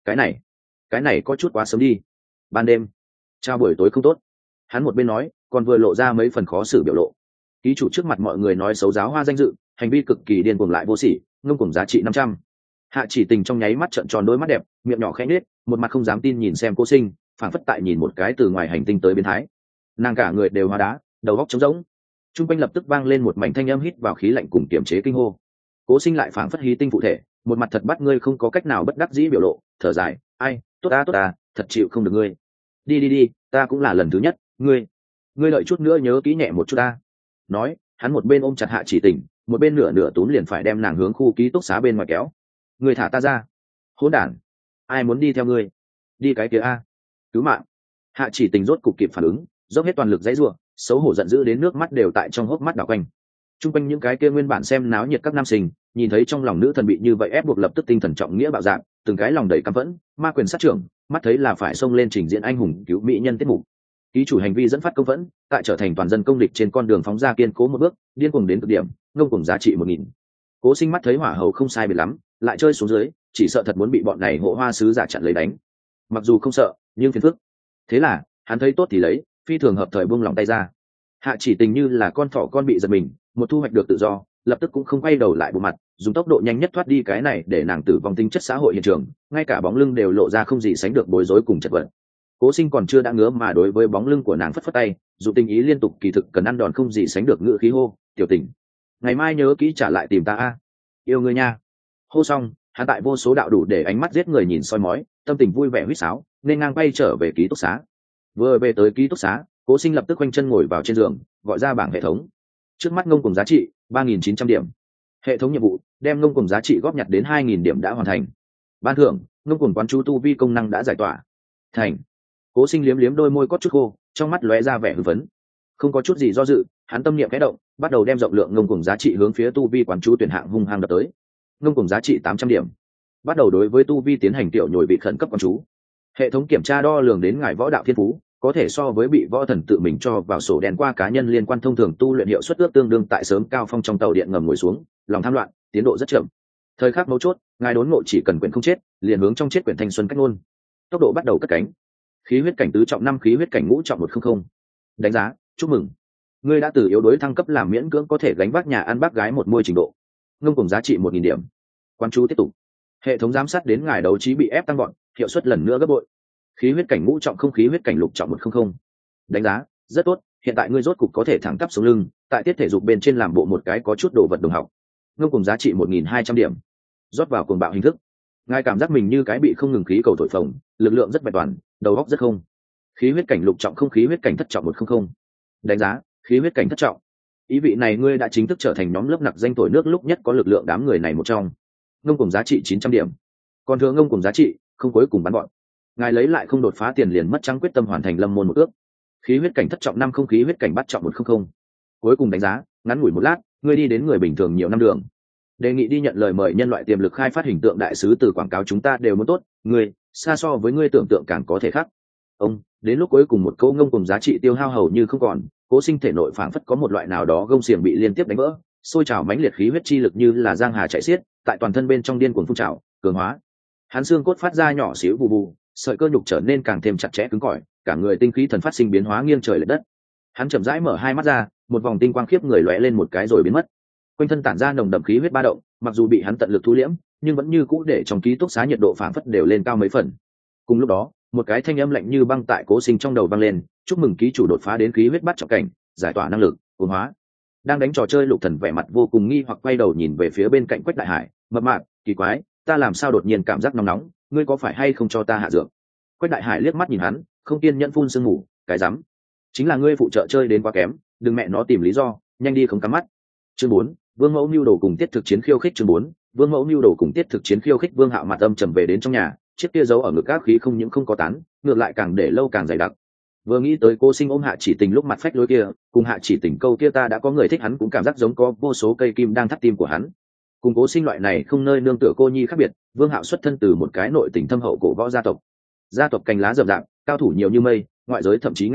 Cái này có chút quá sớm đi. Ban đêm chào buổi tối không tốt. Hắn một bên nói còn vừa lộ ra mấy phần khó xử biểu lộ. Ký chủ trước mặt mọi người nói xấu giáo hoa danh dự, hành vi cực kỳ điên cuồng lại vô sỉ, ngông cuồng giá trị 500. Hạ Chỉ Tình trong nháy mắt trợn tròn đôi mắt đẹp, miệng nhỏ khẽ nhếch, một mặt không dám tin nhìn xem Cố Sinh, phảng phất tại nhìn một cái từ ngoài hành tinh tới biến thái. Nàng cả người đều hóa đá, đầu óc trống rỗng. Trung quanh lập tức vang lên một mảnh thanh âm hít vào khí lạnh cùng kiềm chế kinh hô. Cố Sinh lại phảng phất hí tinh phụ thể, một mặt thật bắt ngươi không có cách nào bất đắc dĩ biểu lộ, thở dài, ai, tốt ta, thật chịu không được ngươi. Đi, ta cũng là lần thứ nhất, ngươi đợi chút nữa nhớ kỹ nhẹ một chút ta. Nói, hắn một bên ôm chặt Hạ Chỉ Tình, một bên nửa túm liền phải đem nàng hướng khu ký túc xá bên ngoài kéo. Ngươi thả ta ra. Hỗn đản, ai muốn đi theo ngươi? Đi cái kia a. Cứu mạng. Hạ Chỉ Tình rốt cục kịp phản ứng, dốc hết toàn lực dãy rủa, xấu hổ giận dữ đến nước mắt đều tại trong hốc mắt đảo quanh. Trung quanh những cái kia nguyên bản xem náo nhiệt các nam sinh, nhìn thấy trong lòng nữ thần bị như vậy ép buộc lập tức tinh thần trọng nghĩa bạo dạng, từng cái lòng đầy căm phẫn, ma quyền sát trưởng, mắt thấy là phải xông lên trình diễn anh hùng cứu mỹ nhân tiết mục. Ký chủ hành vi dẫn phát công vẫn, tại trở thành toàn dân công địch trên con đường phóng ra kiên cố một bước, điên cuồng đến cực điểm, ngông cuồng giá trị 1000. Cố Sinh mắt thấy hỏa hầu không sai biệt lắm, lại chơi xuống dưới, chỉ sợ thật muốn bị bọn này hộ hoa sứ giả chặn lấy đánh. Mặc dù không sợ, nhưng phiền phức. Thế là, hắn thấy tốt thì lấy, phi thường hợp thời buông lòng tay ra. Hạ Chỉ Tình như là con thỏ con bị giật mình, một thu hoạch được tự do, lập tức cũng không quay đầu lại bộ mặt, dùng tốc độ nhanh nhất thoát đi cái này để nàng tử vong tinh chất xã hội hiện trường, ngay cả bóng lưng đều lộ ra không gì sánh được bối rối cùng chật vật. Cố Sinh còn chưa đã ngứa mà đối với bóng lưng của nàng phất phất tay, dù tình ý liên tục kỳ thực cần ăn đòn không gì sánh được ngữ khí hô, "Tiểu Tình, ngày mai nhớ kỹ trả lại tìm ta a, yêu ngươi nha." Hô xong, hắn tại vô số đạo đủ để ánh mắt giết người nhìn soi mói, tâm tình vui vẻ huýt sáo, nên ngang bay trở về ký túc xá. Vừa về tới ký túc xá, Cố Sinh lập tức quanh chân ngồi vào trên giường, gọi ra bảng hệ thống. Trước mắt ngông cuồng giá trị 3.900 điểm. Hệ thống nhiệm vụ, đem ngông cuồng giá trị góp nhặt đến 2.000 điểm đã hoàn thành. Ban thưởng, ngông cuồng quán chú tu vi công năng đã giải tỏa. Thành. Cố Sinh liếm liếm đôi môi có chút khô, trong mắt lóe ra vẻ hưng phấn. Không có chút gì do dự, hắn tâm niệm khẽ động, bắt đầu đem rộng lượng ngông cuồng giá trị hướng phía tu vi quán chú tuyển hạng hung hăng đập tới. Ngông cuồng giá trị 800 điểm. Bắt đầu đối với tu vi tiến hành tiểu nhồi vị khẩn cấp quán chú. Hệ thống kiểm tra đo lường đến ngài võ đạo thiên phú, có thể so với bị võ thần tự mình cho vào sổ đen qua cá nhân liên quan thông thường tu luyện hiệu suất ước tương đương tại sớm cao phong trong tàu điện ngầm ngồi xuống, lòng tham loạn, tiến độ rất chậm. Thời khắc mấu chốt, ngài đốn ngộ chỉ cần quyển không chết, liền hướng trong chết quyển thanh xuân cách ngôn. Tốc độ bắt đầu cất cánh. Khí huyết cảnh tứ trọng 5, khí huyết cảnh ngũ trọng 100. Đánh giá, chúc mừng. Ngươi đã từ yếu đuối thăng cấp làm miễn cưỡng có thể gánh vác nhà ăn bác gái một môi trình độ. Ngông cuồng giá trị 1000 điểm. Quan chú tiếp tục. Hệ thống giám sát đến ngài đấu trí bị ép tăng gọn, hiệu suất lần nữa gấp bội. Khí huyết cảnh ngũ trọng 0, khí huyết cảnh lục trọng 100. Đánh giá, rất tốt, hiện tại ngươi rốt cục có thể thẳng tắp xuống lưng, tại tiết thể dục bên trên làm bộ một cái có chút đồ vật đồng học. Ngông cuồng giá trị 1200 điểm. Rót vào cuồng bạo hình thức. Ngài cảm giác mình như cái bị không ngừng khí cầu thổi phồng, lực lượng rất vẹn toàn, đầu óc rất không. Khí huyết cảnh lục trọng 0, khí huyết cảnh thất trọng 100. Đánh giá, khí huyết cảnh thất trọng. Ý vị này ngươi đã chính thức trở thành nhóm lớp nặc danh thổi nước lúc nhất có lực lượng đám người này một trong. Ngông cuồng giá trị 900 điểm. Còn thừa ngông cuồng giá trị, không cuối cùng bắn gọn. Ngài lấy lại không đột phá tiền liền mất trắng quyết tâm hoàn thành lâm môn một ước. Khí huyết cảnh thất trọng 5, không, khí huyết cảnh bắt trọng 100. Cuối cùng đánh giá, ngắn ngủi một lát, ngươi đi đến người bình thường nhiều năm đường. Đề nghị đi nhận lời mời nhân loại tiềm lực khai phát hình tượng đại sứ từ quảng cáo chúng ta đều muốn tốt, ngươi xa so với ngươi tưởng tượng càng có thể khác. Ông, đến lúc cuối cùng một câu ngông cùng giá trị tiêu hao hầu như không còn, Cố Sinh thể nội phảng phất có một loại nào đó gông xiềng bị liên tiếp đánh vỡ, sôi trào mãnh liệt khí huyết chi lực như là giang hà chảy xiết, tại toàn thân bên trong điên cuồng phun trào, cường hóa. Hắn xương cốt phát ra nhỏ xíu bù bù, sợi cơ nhục trở nên càng thêm chặt chẽ cứng cỏi, cả người tinh khí thần phát sinh biến hóa nghiêng trời lệch đất. Hắn chậm rãi mở hai mắt ra, một vòng tinh quang khiếp người lóe lên một cái rồi biến mất. Quanh thân tản ra nồng đậm khí huyết ba động, mặc dù bị hắn tận lực thu liễm, nhưng vẫn như cũ để trong ký túc xá nhiệt độ phảng phất đều lên cao mấy phần. Cùng lúc đó, một cái thanh âm lạnh như băng tại Cố Sinh trong đầu vang lên, chúc mừng ký chủ đột phá đến khí huyết bát trọng cảnh, giải tỏa năng lực cuồng hóa. Đang đánh trò chơi Lục Thần vẻ mặt vô cùng nghi hoặc quay đầu nhìn về phía bên cạnh Quách Đại Hải, mập mạp, kỳ quái, ta làm sao đột nhiên cảm giác nóng nóng, ngươi có phải hay không cho ta hạ dược? Quách Đại Hải liếc mắt nhìn hắn, không kiên nhẫn phun sương mù, cái rắm, chính là ngươi phụ trợ chơi đến quá kém, đừng mẹ nó tìm lý do, nhanh đi không cắm mắt. Chương 4, Vương Mẫu mưu đồ cùng tiết thực chiến khiêu khích. Chương 4, Vương Mẫu mưu đồ cùng tiết thực chiến khiêu khích. Vương Hạo mặt âm trầm về đến trong nhà, chiếc kia giấu ở ngực các khí không những không có tán, ngược lại càng để lâu càng dày đặc. Vừa nghĩ tới Cố Sinh ôm Hạ Chỉ Tình lúc mặt phách lối kia, cùng Hạ Chỉ Tình câu kia ta đã có người thích hắn cũng cảm giác giống có vô số cây kim đang thắt tim của hắn. Cùng Cố Sinh loại này không nơi nương tựa cô nhi khác biệt, Vương Hạo xuất thân từ một cái nội tình thâm hậu cổ võ gia tộc. Gia tộc cành lá rậm rạp, cao thủ nhiều như mây, ngoại giới thậm chí nghe đồn,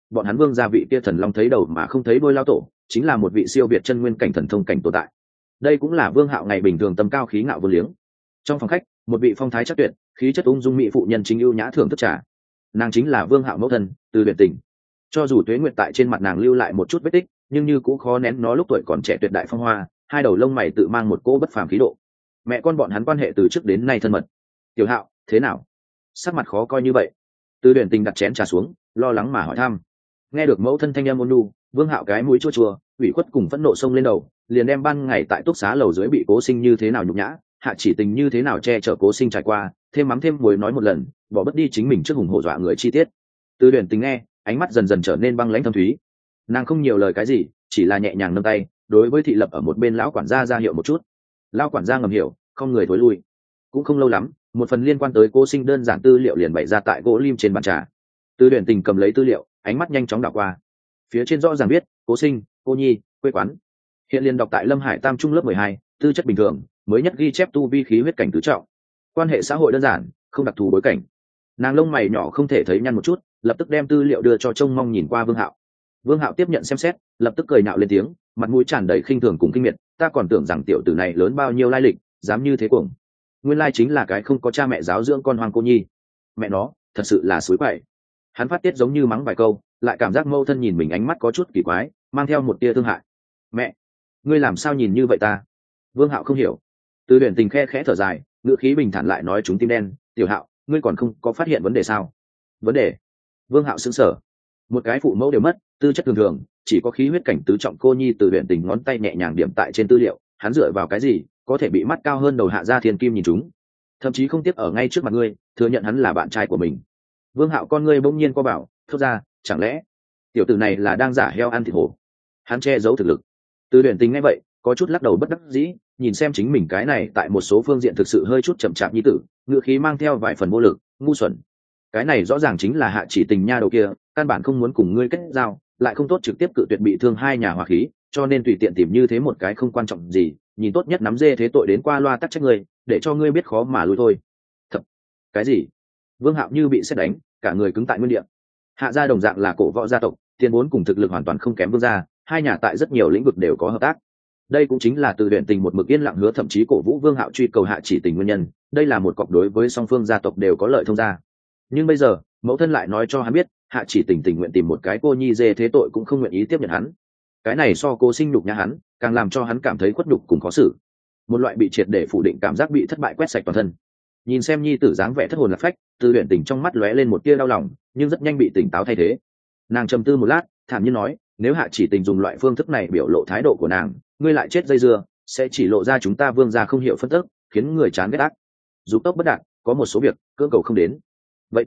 bọn hắn vương gia vị kia thần long thấy đầu mà không thấy đuôi lao tổ chính là một vị siêu việt chân nguyên cảnh thần thông cảnh tồn tại. Đây cũng là Vương Hạo ngày bình thường tâm cao khí ngạo vô liếng. Trong phòng khách, một vị phong thái chắc tuyệt, khí chất ung dung mỹ phụ nhân chính ưu nhã thưởng thức trà. Nàng chính là Vương Hạo mẫu thân, Từ Huyền Tình. Cho dù tuế nguyệt tại trên mặt nàng lưu lại một chút vết tích, nhưng như cũng khó nén nó lúc tuổi còn trẻ tuyệt đại phong hoa, hai đầu lông mày tự mang một cỗ bất phàm khí độ. Mẹ con bọn hắn quan hệ từ trước đến nay thân mật. Tiểu Hạo, thế nào? Sắc mặt khó coi như vậy. Từ Huyền Tình đặt chén trà xuống, lo lắng mà hỏi thăm. Nghe được mẫu thân thanh âm ôn nhu, Vương Hạo cái mũi chua chua, ủy khuất cùng phẫn nộ xông lên đầu, liền đem ban ngày tại túc xá lầu dưới bị Cố Sinh như thế nào nhục nhã, Hạ Chỉ Tình như thế nào che chở Cố Sinh trải qua, thêm mắm thêm muối nói một lần, bỏ bất đi chính mình trước hùng hổ dọa người chi tiết. Từ Huyền Tình nghe, ánh mắt dần dần trở nên băng lãnh thâm thúy. Nàng không nhiều lời cái gì, chỉ là nhẹ nhàng nâng tay, đối với thị lập ở một bên lão quản gia ra hiệu một chút. Lão quản gia ngầm hiểu, không người thối lui. Cũng không lâu lắm, một phần liên quan tới Cố Sinh đơn giản tư liệu liền bày ra tại gỗ lim trên bàn trà. Từ Huyền Tình cầm lấy tư liệu, ánh mắt nhanh chóng đảo qua. Phía trên rõ ràng viết Cố Sinh, cô nhi, quê quán. Hiện liền đọc tại Lâm Hải Tam Trung lớp 12, tư chất bình thường, mới nhất ghi chép tu vi khí huyết cảnh tứ trọng. Quan hệ xã hội đơn giản, không đặc thù bối cảnh. Nàng lông mày nhỏ không thể thấy nhăn một chút, lập tức đem tư liệu đưa cho trông mong nhìn qua Vương Hạo. Vương Hạo tiếp nhận xem xét, lập tức cười nhạo lên tiếng, mặt mũi tràn đầy khinh thường cùng kinh miệt, ta còn tưởng rằng tiểu tử này lớn bao nhiêu lai lịch, dám như thế cuồng. Nguyên lai chính là cái không có cha mẹ giáo dưỡng con hoang cô nhi. Mẹ nó, thật sự là suối quậy. Hắn phát tiết giống như mắng vài câu, lại cảm giác mâu thân nhìn mình ánh mắt có chút kỳ quái, mang theo một tia thương hại. Mẹ, ngươi làm sao nhìn như vậy ta? Vương Hạo không hiểu. Từ Huyền Tình khe khẽ thở dài, ngữ khí bình thản lại nói chúng tim đen, tiểu Hạo, ngươi còn không có phát hiện vấn đề sao? Vấn đề? Vương Hạo sững sờ. Một cái phụ mẫu đều mất, tư chất thường thường, chỉ có khí huyết cảnh tứ trọng cô nhi. Từ Huyền Tình ngón tay nhẹ nhàng điểm tại trên tư liệu, hắn dựa vào cái gì có thể bị mắt cao hơn đầu hạ gia thiên kim nhìn chúng? Thậm chí không tiếc ở ngay trước mặt ngươi thừa nhận hắn là bạn trai của mình. Vương Hạo con ngươi bỗng nhiên co bảo, thốt ra, chẳng lẽ tiểu tử này là đang giả heo ăn thịt hổ? Hắn che giấu thực lực. Từ Huyền Tình nghe vậy, có chút lắc đầu bất đắc dĩ, nhìn xem chính mình cái này tại một số phương diện thực sự hơi chút chậm chạp như tử, ngựa khí mang theo vài phần vô lực, ngu xuẩn. Cái này rõ ràng chính là Hạ Chỉ Tình nha đầu kia, căn bản không muốn cùng ngươi kết giao, lại không tốt trực tiếp cự tuyệt bị thương hai nhà hòa khí, cho nên tùy tiện tìm như thế một cái không quan trọng gì, nhìn tốt nhất nắm dê thế tội đến qua loa tắc trách ngươi, để cho ngươi biết khó mà lui thôi. Thật, cái gì? Vương Hạo như bị sét đánh, cả người cứng tại nguyên địa. Hạ gia đồng dạng là cổ võ gia tộc, tiền vốn cùng thực lực hoàn toàn không kém Vương gia, hai nhà tại rất nhiều lĩnh vực đều có hợp tác. Đây cũng chính là Từ Huyền Tình một mực yên lặng hứa thậm chí cổ vũ Vương Hạo truy cầu Hạ Chỉ Tình nguyên nhân, đây là một cọc đối với song phương gia tộc đều có lợi thông gia. Nhưng bây giờ, mẫu thân lại nói cho hắn biết, Hạ Chỉ Tình tình nguyện tìm một cái cô nhi dê thế tội cũng không nguyện ý tiếp nhận hắn. Cái này so Cố Sinh nhục nhã hắn, càng làm cho hắn cảm thấy khuất nhục cùng khó xử. Một loại bị triệt để phủ định cảm giác bị thất bại quét sạch toàn thân. Nhìn xem nhi tử dáng vẻ thất hồn lạc phách, Từ Huyền Tình trong mắt lóe lên một tia đau lòng, nhưng rất nhanh bị tỉnh táo thay thế. Nàng trầm tư một lát, thản nhiên nói, nếu Hạ Chỉ Tình dùng loại phương thức này biểu lộ thái độ của nàng, ngươi lại chết dây dưa, sẽ chỉ lộ ra chúng ta Vương gia không hiểu phân tức, khiến người chán ghét ác. Dục tốc bất đạt, có một số việc cưỡng cầu không đến. Vậy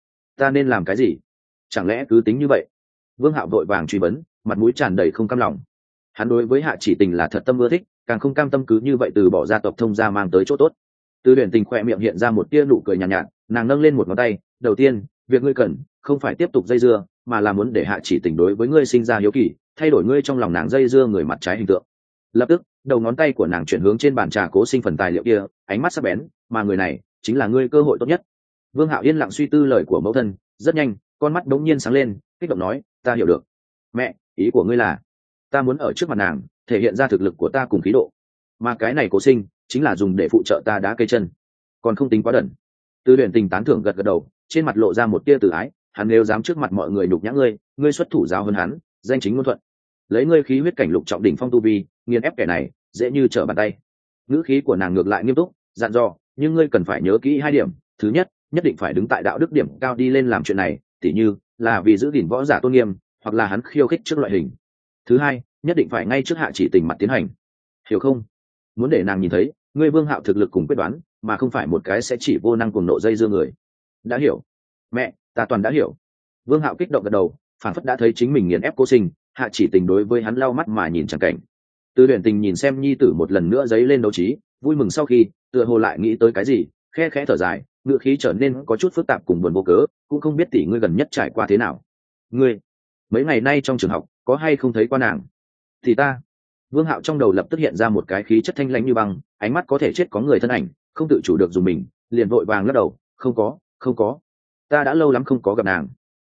ta nên làm cái gì? Chẳng lẽ cứ tính như vậy? Vương Hạo vội vàng truy vấn, mặt mũi tràn đầy không cam lòng. Hắn đối với Hạ Chỉ Tình là thật tâm ưa thích, càng không cam tâm cứ như vậy từ bỏ gia tộc thông gia mang tới chỗ tốt. Từ Huyền Tình khỏe miệng hiện ra một tia nụ cười nhàn nhạt, nàng nâng lên một ngón tay, đầu tiên, việc ngươi cần không phải tiếp tục dây dưa, mà là muốn để Hạ Chỉ Tình đối với ngươi sinh ra hiếu kỳ, thay đổi ngươi trong lòng nàng dây dưa người mặt trái hình tượng. Lập tức, đầu ngón tay của nàng chuyển hướng trên bàn trà Cố Sinh phần tài liệu kia, ánh mắt sắc bén, mà người này chính là ngươi cơ hội tốt nhất. Vương Hạo yên lặng suy tư lời của mẫu thân, rất nhanh, con mắt đống nhiên sáng lên, kích động nói, ta hiểu được. Mẹ, ý của ngươi là, ta muốn ở trước mặt nàng, thể hiện ra thực lực của ta cùng khí độ, mà cái này Cố Sinh chính là dùng để phụ trợ ta đá cây chân, còn không tính quá đần. Từ Huyền Tình tán thưởng gật gật đầu, trên mặt lộ ra một tia tự ái, hắn nếu dám trước mặt mọi người nhục nhã ngươi, ngươi xuất thủ giáo hơn hắn, danh chính ngôn thuận, lấy ngươi khí huyết cảnh lục trọng đỉnh phong tu vi, nghiền ép kẻ này dễ như trở bàn tay. Ngữ khí của nàng ngược lại nghiêm túc, dặn dò, nhưng ngươi cần phải nhớ kỹ hai điểm. Thứ nhất, nhất định phải đứng tại đạo đức điểm cao đi lên làm chuyện này, tỉ như là vì giữ gìn võ giả tôn nghiêm, hoặc là hắn khiêu khích trước loại hình. Thứ hai, nhất định phải ngay trước Hạ Chỉ Tình mặt tiến hành, hiểu không? Muốn để nàng nhìn thấy ngươi Vương Hạo thực lực cùng quyết đoán, mà không phải một cái sẽ chỉ vô năng cuồng nộ dây dưa người. Đã hiểu. Mẹ, ta toàn đã hiểu. Vương Hạo kích động gật đầu, phản phất đã thấy chính mình nghiền ép Cố Sinh, Hạ Chỉ Tình đối với hắn lau mắt mà nhìn chẳng cảnh. Từ Huyền Tình nhìn xem nhi tử một lần nữa dấy lên đấu trí, vui mừng sau khi tựa hồ lại nghĩ tới cái gì, khẽ khẽ thở dài, ngữ khí trở nên có chút phức tạp cùng buồn vô cớ, cũng không biết tỷ ngươi gần nhất trải qua thế nào. Ngươi mấy ngày nay trong trường học có hay không thấy qua nàng? Thì ta. Vương Hạo trong đầu lập tức hiện ra một cái khí chất thanh lãnh như băng, ánh mắt có thể chết có người thân ảnh, không tự chủ được dùng mình, liền vội vàng lắc đầu, không có, ta đã lâu lắm không có gặp nàng.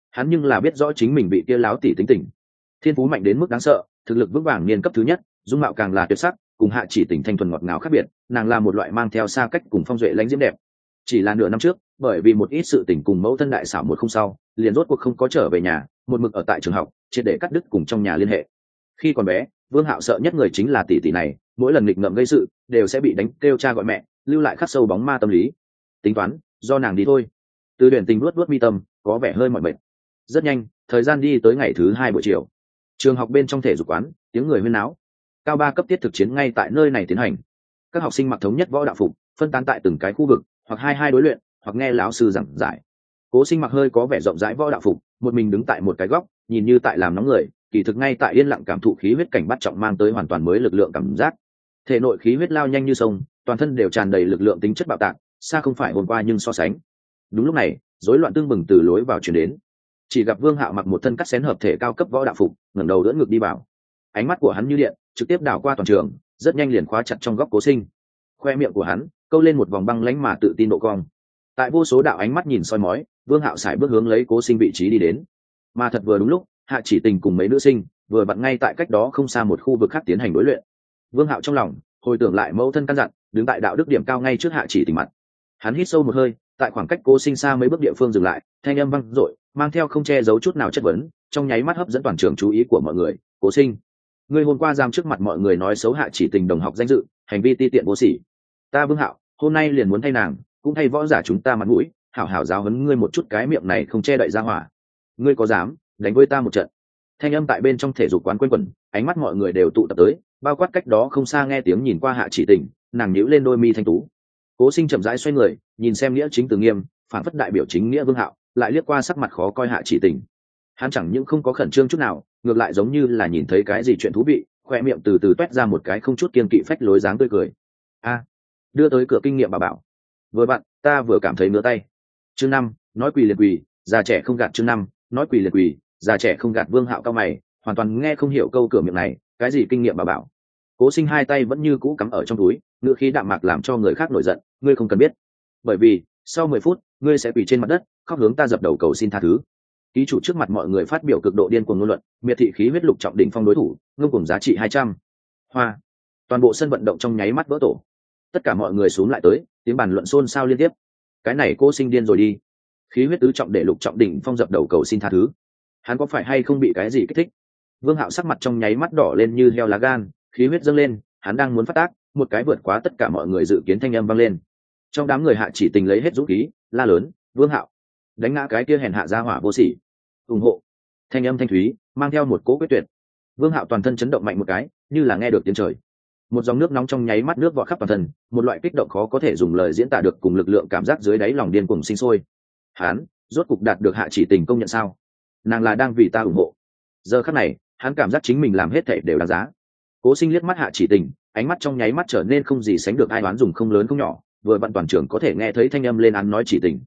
hắn nhưng là biết rõ chính mình bị kia láo tỷ tính tình, thiên phú mạnh đến mức đáng sợ, thực lực vững vàng niên cấp thứ nhất, dung mạo càng là tuyệt sắc, cùng Hạ Chỉ Tình thanh thuần ngọt ngào khác biệt, nàng là một loại mang theo xa cách cùng phong duệ lãnh diễm đẹp. Chỉ là nửa năm trước, bởi vì một ít sự tình cùng mẫu thân đại xảo một không sau, liền rốt cuộc không có trở về nhà, một mực ở tại trường học, triệt để cắt đứt cùng trong nhà liên hệ. Khi còn bé, Vương Hạo sợ nhất người chính là tỷ tỷ này, mỗi lần nghịch ngợm gây sự, đều sẽ bị đánh kêu cha gọi mẹ, lưu lại khắc sâu bóng ma tâm lý. Tính toán, do nàng đi thôi. Từ Điển Tình luốt mi tâm, có vẻ hơi mỏi mệt. Rất nhanh, thời gian đi tới ngày thứ 2 buổi chiều. Trường học bên trong thể dục quán, tiếng người huyên náo. Cao 3 cấp tiết thực chiến ngay tại nơi này tiến hành. Các học sinh mặc thống nhất võ đạo phục, phân tán tại từng cái khu vực, hoặc hai đối luyện, hoặc nghe lão sư giảng giải. Cố Sinh mặc hơi có vẻ rộng rãi võ đạo phục, một mình đứng tại một cái góc, nhìn như tại làm nóng người, kỳ thực ngay tại yên lặng cảm thụ khí huyết cảnh bắt trọng mang tới hoàn toàn mới lực lượng cảm giác. Thể nội khí huyết lao nhanh như sông, toàn thân đều tràn đầy lực lượng tính chất bạo tạc, xa không phải hôm qua nhưng so sánh. Đúng lúc này, rối loạn tương bừng từ lối vào truyền đến. Chỉ gặp Vương Hạo mặc một thân cắt xén hợp thể cao cấp võ đạo phục, ngẩng đầu đỡ ngực đi vào. Ánh mắt của hắn như điện, trực tiếp đảo qua toàn trường, rất nhanh liền khóa chặt trong góc Cố Sinh. Khoe miệng của hắn câu lên một vòng băng lãnh mà tự tin độ cong. Tại vô số đạo ánh mắt nhìn soi mói, Vương Hạo sải bước hướng lấy Cố Sinh vị trí đi đến. Mà thật vừa đúng lúc, Hạ Chỉ Tình cùng mấy nữ sinh vừa vặn ngay tại cách đó không xa một khu vực khác tiến hành đối luyện. Vương Hạo trong lòng hồi tưởng lại mẫu thân căn dặn, đứng tại đạo đức điểm cao ngay trước Hạ Chỉ Tình mặt. Hắn hít sâu một hơi, tại khoảng cách Cố Sinh xa mấy bước địa phương dừng lại, thanh âm vang dội, mang theo không che giấu chút nào chất vấn, trong nháy mắt hấp dẫn toàn trường chú ý của mọi người. Cố Sinh, ngươi hôm qua giam trước mặt mọi người nói xấu Hạ Chỉ Tình đồng học danh dự, hành vi ti tiện vô sỉ. Ta Vương Hạo hôm nay liền muốn thay nàng, cũng thay võ giả chúng ta mặt mũi, hảo hảo giáo huấn ngươi một chút cái miệng này không che đậy ra hỏa. Ngươi có dám đánh với ta một trận? Thanh âm tại bên trong thể dục quán quanh quẩn, ánh mắt mọi người đều tụ tập tới, bao quát cách đó không xa nghe tiếng nhìn qua Hạ Chỉ Tình, nàng nhíu lên đôi mi thanh tú. Cố Sinh chậm rãi xoay người, nhìn xem nghĩa chính từ nghiêm, phản phất đại biểu chính nghĩa Vương Hạo, lại liếc qua sắc mặt khó coi Hạ Chỉ Tình. Hắn chẳng những không có khẩn trương chút nào, ngược lại giống như là nhìn thấy cái gì chuyện thú vị, khoe miệng từ từ toét ra một cái không chút kiên kỵ phách lối dáng tươi cười. A, đưa tới cửa kinh nghiệm bà bảo. Vừa bạn, ta vừa cảm thấy ngứa tay. Chương 5, nói quỳ liền quỳ, già trẻ không gạt. Chương 5, nói quỳ liền quỳ, già trẻ không gạt. Vương Hạo cao mày, hoàn toàn nghe không hiểu câu cửa miệng này, cái gì kinh nghiệm bà bảo. Cố Sinh hai tay vẫn như cũ cắm ở trong túi, ngựa khí đạm mạc làm cho người khác nổi giận, ngươi không cần biết. Bởi vì, sau 10 phút, ngươi sẽ quỳ trên mặt đất, khóc hướng ta dập đầu cầu xin tha thứ. Ký chủ trước mặt mọi người phát biểu cực độ điên cuồng ngôn luận, miệt thị khí huyết lục trọng đỉnh phong đối thủ, ngông cuồng giá trị 200. Hoa. Toàn bộ sân vận động trong nháy mắt vỡ tổ. Tất cả mọi người xuống lại tới, tiếng bàn luận xôn xao liên tiếp. Cái này Cố Sinh điên rồi đi. Khí huyết tứ trọng để lục trọng đỉnh phong dập đầu cầu xin tha thứ. Hắn có phải hay không bị cái gì kích thích? Vương Hạo sắc mặt trong nháy mắt đỏ lên như heo lá gan, khí huyết dâng lên, hắn đang muốn phát tác, một cái vượt quá tất cả mọi người dự kiến thanh âm vang lên. Trong đám người Hạ Chỉ Tình lấy hết dũng khí, la lớn, Vương Hạo, đánh ngã cái kia hèn hạ gia hỏa vô sỉ, ủng hộ. Thanh âm thanh thúy, mang theo một cỗ quyết tuyệt. Vương Hạo toàn thân chấn động mạnh một cái, như là nghe được tiếng trời. Một dòng nước nóng trong nháy mắt nước vọt khắp toàn thân, một loại kích động khó có thể dùng lời diễn tả được cùng lực lượng cảm giác dưới đáy lòng điên cuồng sinh sôi. Hắn rốt cục đạt được Hạ Chỉ Tình công nhận sao? Nàng là đang vì ta ủng hộ. Giờ khắc này, hắn cảm giác chính mình làm hết thảy đều đáng giá. Cố Sinh liếc mắt Hạ Chỉ Tình, ánh mắt trong nháy mắt trở nên không gì sánh được ai đoán dùng không lớn không nhỏ, vừa vặn toàn trường có thể nghe thấy thanh âm lên án nói Chỉ Tình.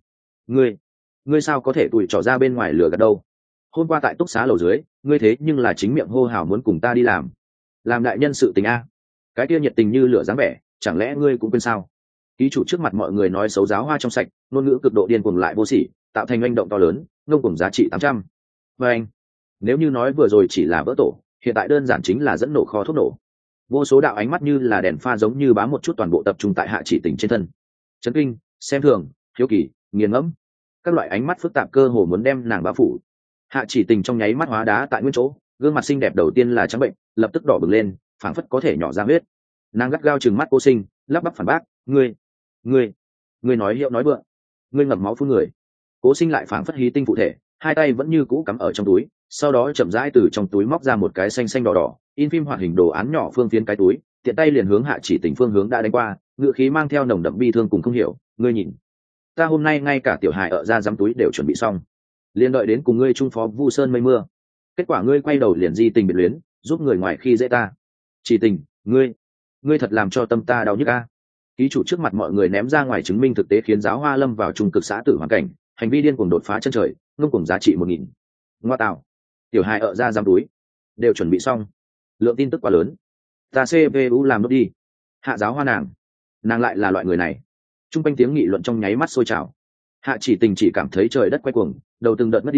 Ngươi sao có thể tụi trỏ ra bên ngoài lửa gạt đâu? Hôm qua tại túc xá lầu dưới, ngươi thế nhưng là chính miệng hô hào muốn cùng ta đi làm đại nhân sự tình a. Cái kia nhiệt tình như lửa dáng vẻ, chẳng lẽ ngươi cũng quên sao? Ký chủ trước mặt mọi người nói xấu giáo hoa trong sạch, ngôn ngữ cực độ điên cuồng lại vô sỉ, tạo thành hành động to lớn, ngông cuồng giá trị 800. Và anh, nếu như nói vừa rồi chỉ là vỡ tổ, hiện tại đơn giản chính là dẫn nổ kho thuốc nổ. Vô số đạo ánh mắt như là đèn pha giống như bám một chút toàn bộ tập trung tại Hạ Chỉ Tình trên thân. Chấn kinh, xem thường, hiếu kỳ, nghiền ngẫm, các loại ánh mắt phức tạp cơ hồ muốn đem nàng bao phủ. Hạ Chỉ Tình trong nháy mắt hóa đá tại nguyên chỗ, gương mặt xinh đẹp đầu tiên là trắng bệnh, lập tức đỏ bừng lên, phảng phất có thể nhỏ ra huyết. Nàng gắt gao trừng mắt Cố Sinh, lắp bắp phản bác, ngươi nói hiệu nói vượng, ngươi ngậm máu phun người. Cố Sinh lại phảng phất hí tinh phụ thể, hai tay vẫn như cũ cắm ở trong túi, sau đó chậm rãi từ trong túi móc ra một cái xanh xanh đỏ đỏ in phim hoạt hình đồ án nhỏ phương phiến cái túi, tiện tay liền hướng Hạ Chỉ Tình phương hướng đã đánh qua, ngựa khí mang theo nồng đậm bi thương cùng không hiểu, ngươi nhìn, ta hôm nay ngay cả tiểu hài ở ra giám túi đều chuẩn bị xong, liền đợi đến cùng ngươi trung phó vu sơn mây mưa, kết quả ngươi quay đầu liền di tình biệt luyến, giúp người ngoài khi dễ ta. Chỉ Tình, ngươi thật làm cho tâm ta đau nhức a. Ký chủ trước mặt mọi người ném ra ngoài chứng minh thực tế khiến giáo hoa lâm vào trung cực xã tử hoàn cảnh, hành vi điên cuồng đột phá chân trời, ngông cuồng giá trị 1000. Ngoa tạo, tiểu hài ở ra giam túi đều chuẩn bị xong, lượng tin tức quá lớn, ta cpu làm nốt đi. Hạ giáo hoa nàng lại là loại người này. Trung quanh tiếng nghị luận trong nháy mắt sôi trào. Hạ Chỉ Tình chỉ cảm thấy trời đất quay cuồng, đầu từng đợt mất đi,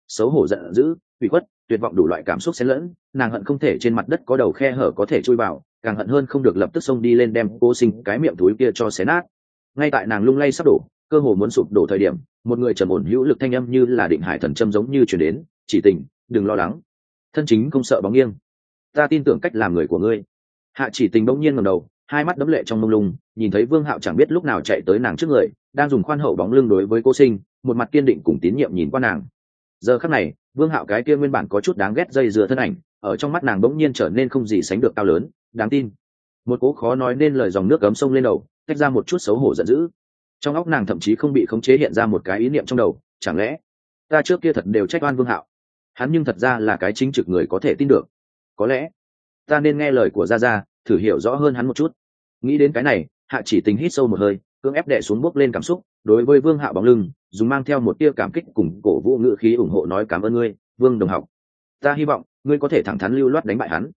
xấu hổ giận dữ, ủy khuất, tuyệt vọng đủ loại cảm xúc xen lẫn, nàng hận không thể trên mặt đất có đầu khe hở có thể chui vào, càng hận hơn không được lập tức xông đi lên đem Cố Sinh cái miệng túi kia cho xé nát. Ngay tại nàng lung lay sắp đổ, cơ hồ muốn sụp đổ thời điểm, một người trầm ổn hữu lực thanh âm như là định hải thần châm giống như truyền đến, "Chỉ Tình, đừng lo lắng, thân chính không sợ bóng nghiêng, ta tin tưởng cách làm người của ngươi." Hạ Chỉ Tình bỗng nhiên ngẩng đầu, hai mắt đẫm lệ trong mông lung, nhìn thấy Vương Hạo chẳng biết lúc nào chạy tới nàng trước người, đang dùng khoan hậu bóng lưng đối với Cố Sinh, một mặt kiên định cùng tín nhiệm nhìn qua nàng. Giờ khắc này, Vương Hạo cái kia nguyên bản có chút đáng ghét dây dưa thân ảnh, ở trong mắt nàng bỗng nhiên trở nên không gì sánh được cao lớn, đáng tin. Một cỗ khó nói nên lời dòng nước gấm sông lên đầu, tách ra một chút xấu hổ giận dữ. Trong óc nàng thậm chí không bị khống chế hiện ra một cái ý niệm trong đầu, chẳng lẽ ta trước kia thật đều trách oan Vương Hạo, hắn nhưng thật ra là cái chính trực người có thể tin được, có lẽ ta nên nghe lời của gia gia, thử hiểu rõ hơn hắn một chút. Nghĩ đến cái này, Hạ Chỉ Tình hít sâu một hơi, cưỡng ép đè xuống bốc lên cảm xúc, đối với Vương Hạo bóng lưng dùng mang theo một tia cảm kích cùng cổ vũ ngữ khí ủng hộ nói: "Cảm ơn ngươi, Vương đồng học, ta hy vọng ngươi có thể thẳng thắn lưu loát đánh bại hắn,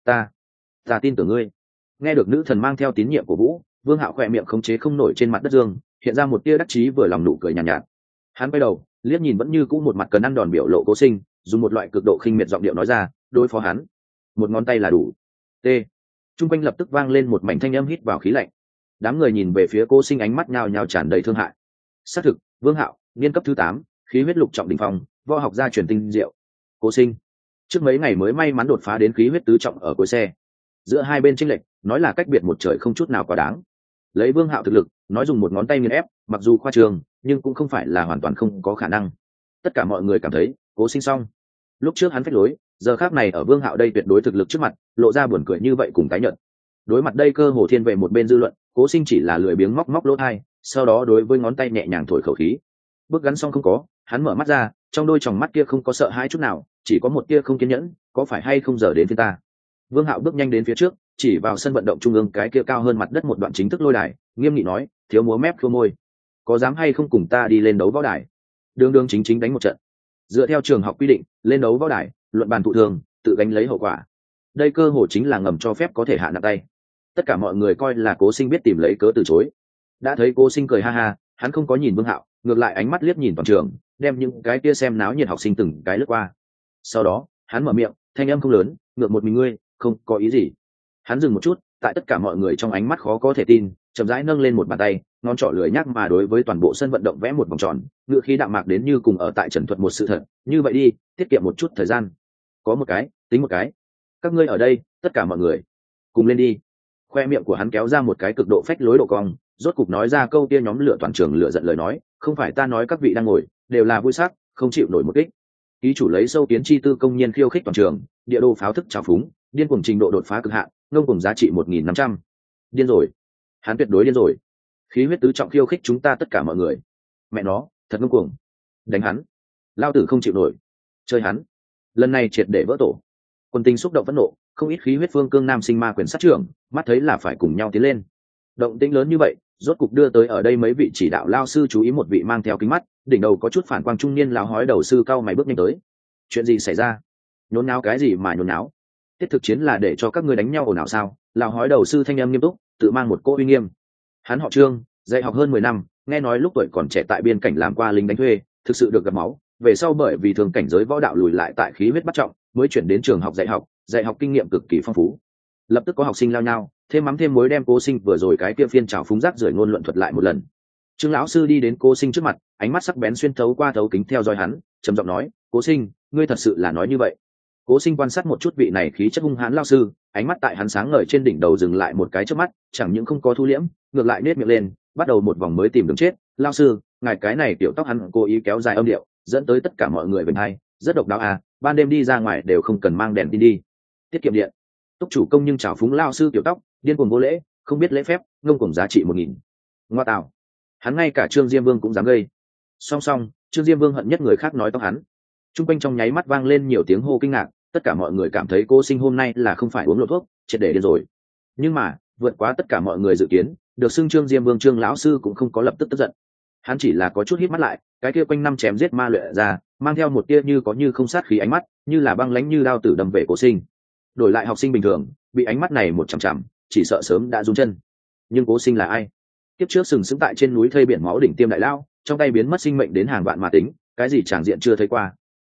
ta tin tưởng ngươi." Nghe được nữ thần mang theo tín nhiệm của vũ, Vương Hạo khỏe miệng khống chế không nổi trên mặt đất dương, hiện ra một tia đắc chí vừa lòng nụ cười nhàn nhạt. Hắn quay đầu, liếc nhìn vẫn như cũ một mặt cần ăn đòn biểu lộ Cố Sinh, dùng một loại cực độ khinh miệt giọng điệu nói ra: "Đối phó hắn, một ngón tay là đủ." T. Trung quanh lập tức vang lên một mảnh thanh âm hít vào khí lạnh. Đám người nhìn về phía Cố Sinh ánh mắt nhao nhao tràn đầy thương hại. Xác thực, Vương Hạo, niên cấp thứ 8, khí huyết lục trọng đỉnh phong, võ học gia truyền tinh diệu. Cố Sinh, trước mấy ngày mới may mắn đột phá đến khí huyết tứ trọng ở cuối xe. Giữa hai bên chênh lệch, nói là cách biệt một trời không chút nào quá đáng. Lấy Vương Hạo thực lực, nói dùng một ngón tay nghiền ép, mặc dù khoa trương, nhưng cũng không phải là hoàn toàn không có khả năng. Tất cả mọi người cảm thấy, Cố Sinh xong. Lúc trước hắn phách lối, giờ khác này ở Vương Hạo đây tuyệt đối thực lực trước mặt, lộ ra buồn cười như vậy cùng tái nhận. Đối mặt đây cơ hồ thiên về một bên dư luận, Cố Sinh chỉ là lười biếng móc móc lỗ tai, sau đó đối với ngón tay nhẹ nhàng thổi khẩu khí. Bước gắn xong không có, hắn mở mắt ra, trong đôi tròng mắt kia không có sợ hãi chút nào, chỉ có một tia không kiên nhẫn, "Có phải hay không giờ đến phía ta?" Vương Hạo bước nhanh đến phía trước, chỉ vào sân vận động trung ương cái kia cao hơn mặt đất một đoạn chính thức lôi đài, nghiêm nghị nói: "Thiếu múa mép khua môi, có dám hay không cùng ta đi lên đấu võ đài, đường đường chính chính đánh một trận. Dựa theo trường học quy định, lên đấu võ đài, luận bàn thụ thường, tự gánh lấy hậu quả." Đây cơ hồ chính là ngầm cho phép có thể hạ nặng tay. Tất cả mọi người coi là Cố Sinh biết tìm lấy cớ từ chối. Đã thấy Cố Sinh cười ha ha, hắn không có nhìn Vương Hạo, ngược lại ánh mắt liếc nhìn toàn trường, đem những cái kia xem náo nhiệt học sinh từng cái lướt qua. Sau đó, hắn mở miệng, thanh âm không lớn: "Ngược một mình ngươi, không có ý gì." Hắn dừng một chút, tại tất cả mọi người trong ánh mắt khó có thể tin, chậm rãi nâng lên một bàn tay, ngón trỏ lười nhác mà đối với toàn bộ sân vận động vẽ một vòng tròn, ngựa khí đạm mạc đến như cùng ở tại trần thuật một sự thật: "Như vậy đi, tiết kiệm một chút thời gian. Có một cái, tính một cái. Các ngươi ở đây, tất cả mọi người, cùng lên đi." Khoe miệng của hắn kéo ra một cái cực độ phách lối độ cong, rốt cục nói ra câu kia nhóm lửa toàn trường lửa giận lời nói: "Không phải ta nói các vị đang ngồi, đều là vui sắc, không chịu nổi một kích." Ký chủ lấy sâu kiến chi tư công nhiên khiêu khích toàn trường, địa đồ pháo thức trào phúng, điên cuồng trình độ đột phá cực hạn, ngông cuồng giá trị 1.500. Điên rồi, hắn tuyệt đối điên rồi. Khí huyết tứ trọng khiêu khích chúng ta tất cả mọi người. Mẹ nó, thật ngông cuồng. Đánh hắn, lao tử không chịu nổi. Chơi hắn, lần này triệt để vỡ tổ. Quân tinh xúc động phẫn nộ, không ít khí huyết phương cương nam sinh ma quyền sát trưởng, mắt thấy là phải cùng nhau tiến lên. Động tĩnh lớn như vậy, rốt cục đưa tới ở đây mấy vị chỉ đạo lao sư chú ý. Một vị mang theo kính mắt, đỉnh đầu có chút phản quang trung niên lão hói đầu sư cao mày bước nhanh tới. Chuyện gì xảy ra? Nhốn náo cái gì mà nhốn náo? Tiết thực chiến là để cho các ngươi đánh nhau ồn ào sao? Lão hói đầu sư thanh âm nghiêm túc, tự mang một cỗ uy nghiêm. Hắn họ Trương, dạy học hơn 10 năm, nghe nói lúc tuổi còn trẻ tại biên cảnh làm qua lính đánh thuê, thực sự được gặp máu, về sau bởi vì thường cảnh giới võ đạo lùi lại tại khí huyết bắt trọng, mới chuyển đến trường học dạy học kinh nghiệm cực kỳ phong phú. Lập tức có học sinh lao nhau, thêm mắm thêm muối đem Cố Sinh vừa rồi cái kia phiên trào phúng rác rưởi ngôn luận thuật lại một lần. Trương lão sư đi đến Cố Sinh trước mặt, ánh mắt sắc bén xuyên thấu qua thấu kính theo dõi hắn, trầm giọng nói: "Cố Sinh, ngươi thật sự là nói như vậy?" Cố Sinh quan sát một chút vị này khí chất hung hãn lão sư, ánh mắt tại hắn sáng ngời trên đỉnh đầu dừng lại một cái chớp mắt, chẳng những không có thu liễm, ngược lại nết miệng lên, bắt đầu một vòng mới tìm đường chết. "Lão sư, ngài cái này tiểu tóc hắn cố ý kéo dài âm điệu, dẫn tới tất cả mọi người bên hai, rất độc đáo à, ban đêm đi ra ngoài đều không cần mang đèn tin đi, tiết kiệm điện." Túc chủ công nhưng chào phúng lão sư tiểu tóc, điên cuồng vô lễ, không biết lễ phép, ngông cuồng giá trị 1.000. Ngoa tạo, hắn ngay cả Trương Diêm Vương cũng dám gây. Song song, Trương Diêm Vương hận nhất người khác nói tóc hắn. Trung quanh trong nháy mắt vang lên nhiều tiếng hô kinh ngạc, tất cả mọi người cảm thấy Cố Sinh hôm nay là không phải uống lộ thuốc, triệt để điên rồi. Nhưng mà, vượt quá tất cả mọi người dự kiến, được xưng Trương Diêm Vương Trương lão sư cũng không có lập tức tức giận. Hắn chỉ là có chút híp mắt lại, cái kia quanh năm chém giết ma luyện ra, mang theo một tia như có như không sát khí ánh mắt, như là băng lãnh như đao tử đâm về Cố Sinh. Đổi lại học sinh bình thường, bị ánh mắt này một chằm chằm, chỉ sợ sớm đã run chân. Nhưng Cố Sinh là ai? Kiếp trước sừng sững tại trên núi thây biển máu đỉnh tiêm đại lao, trong tay biến mất sinh mệnh đến hàng vạn mà tính, cái gì tràng diện chưa thấy qua.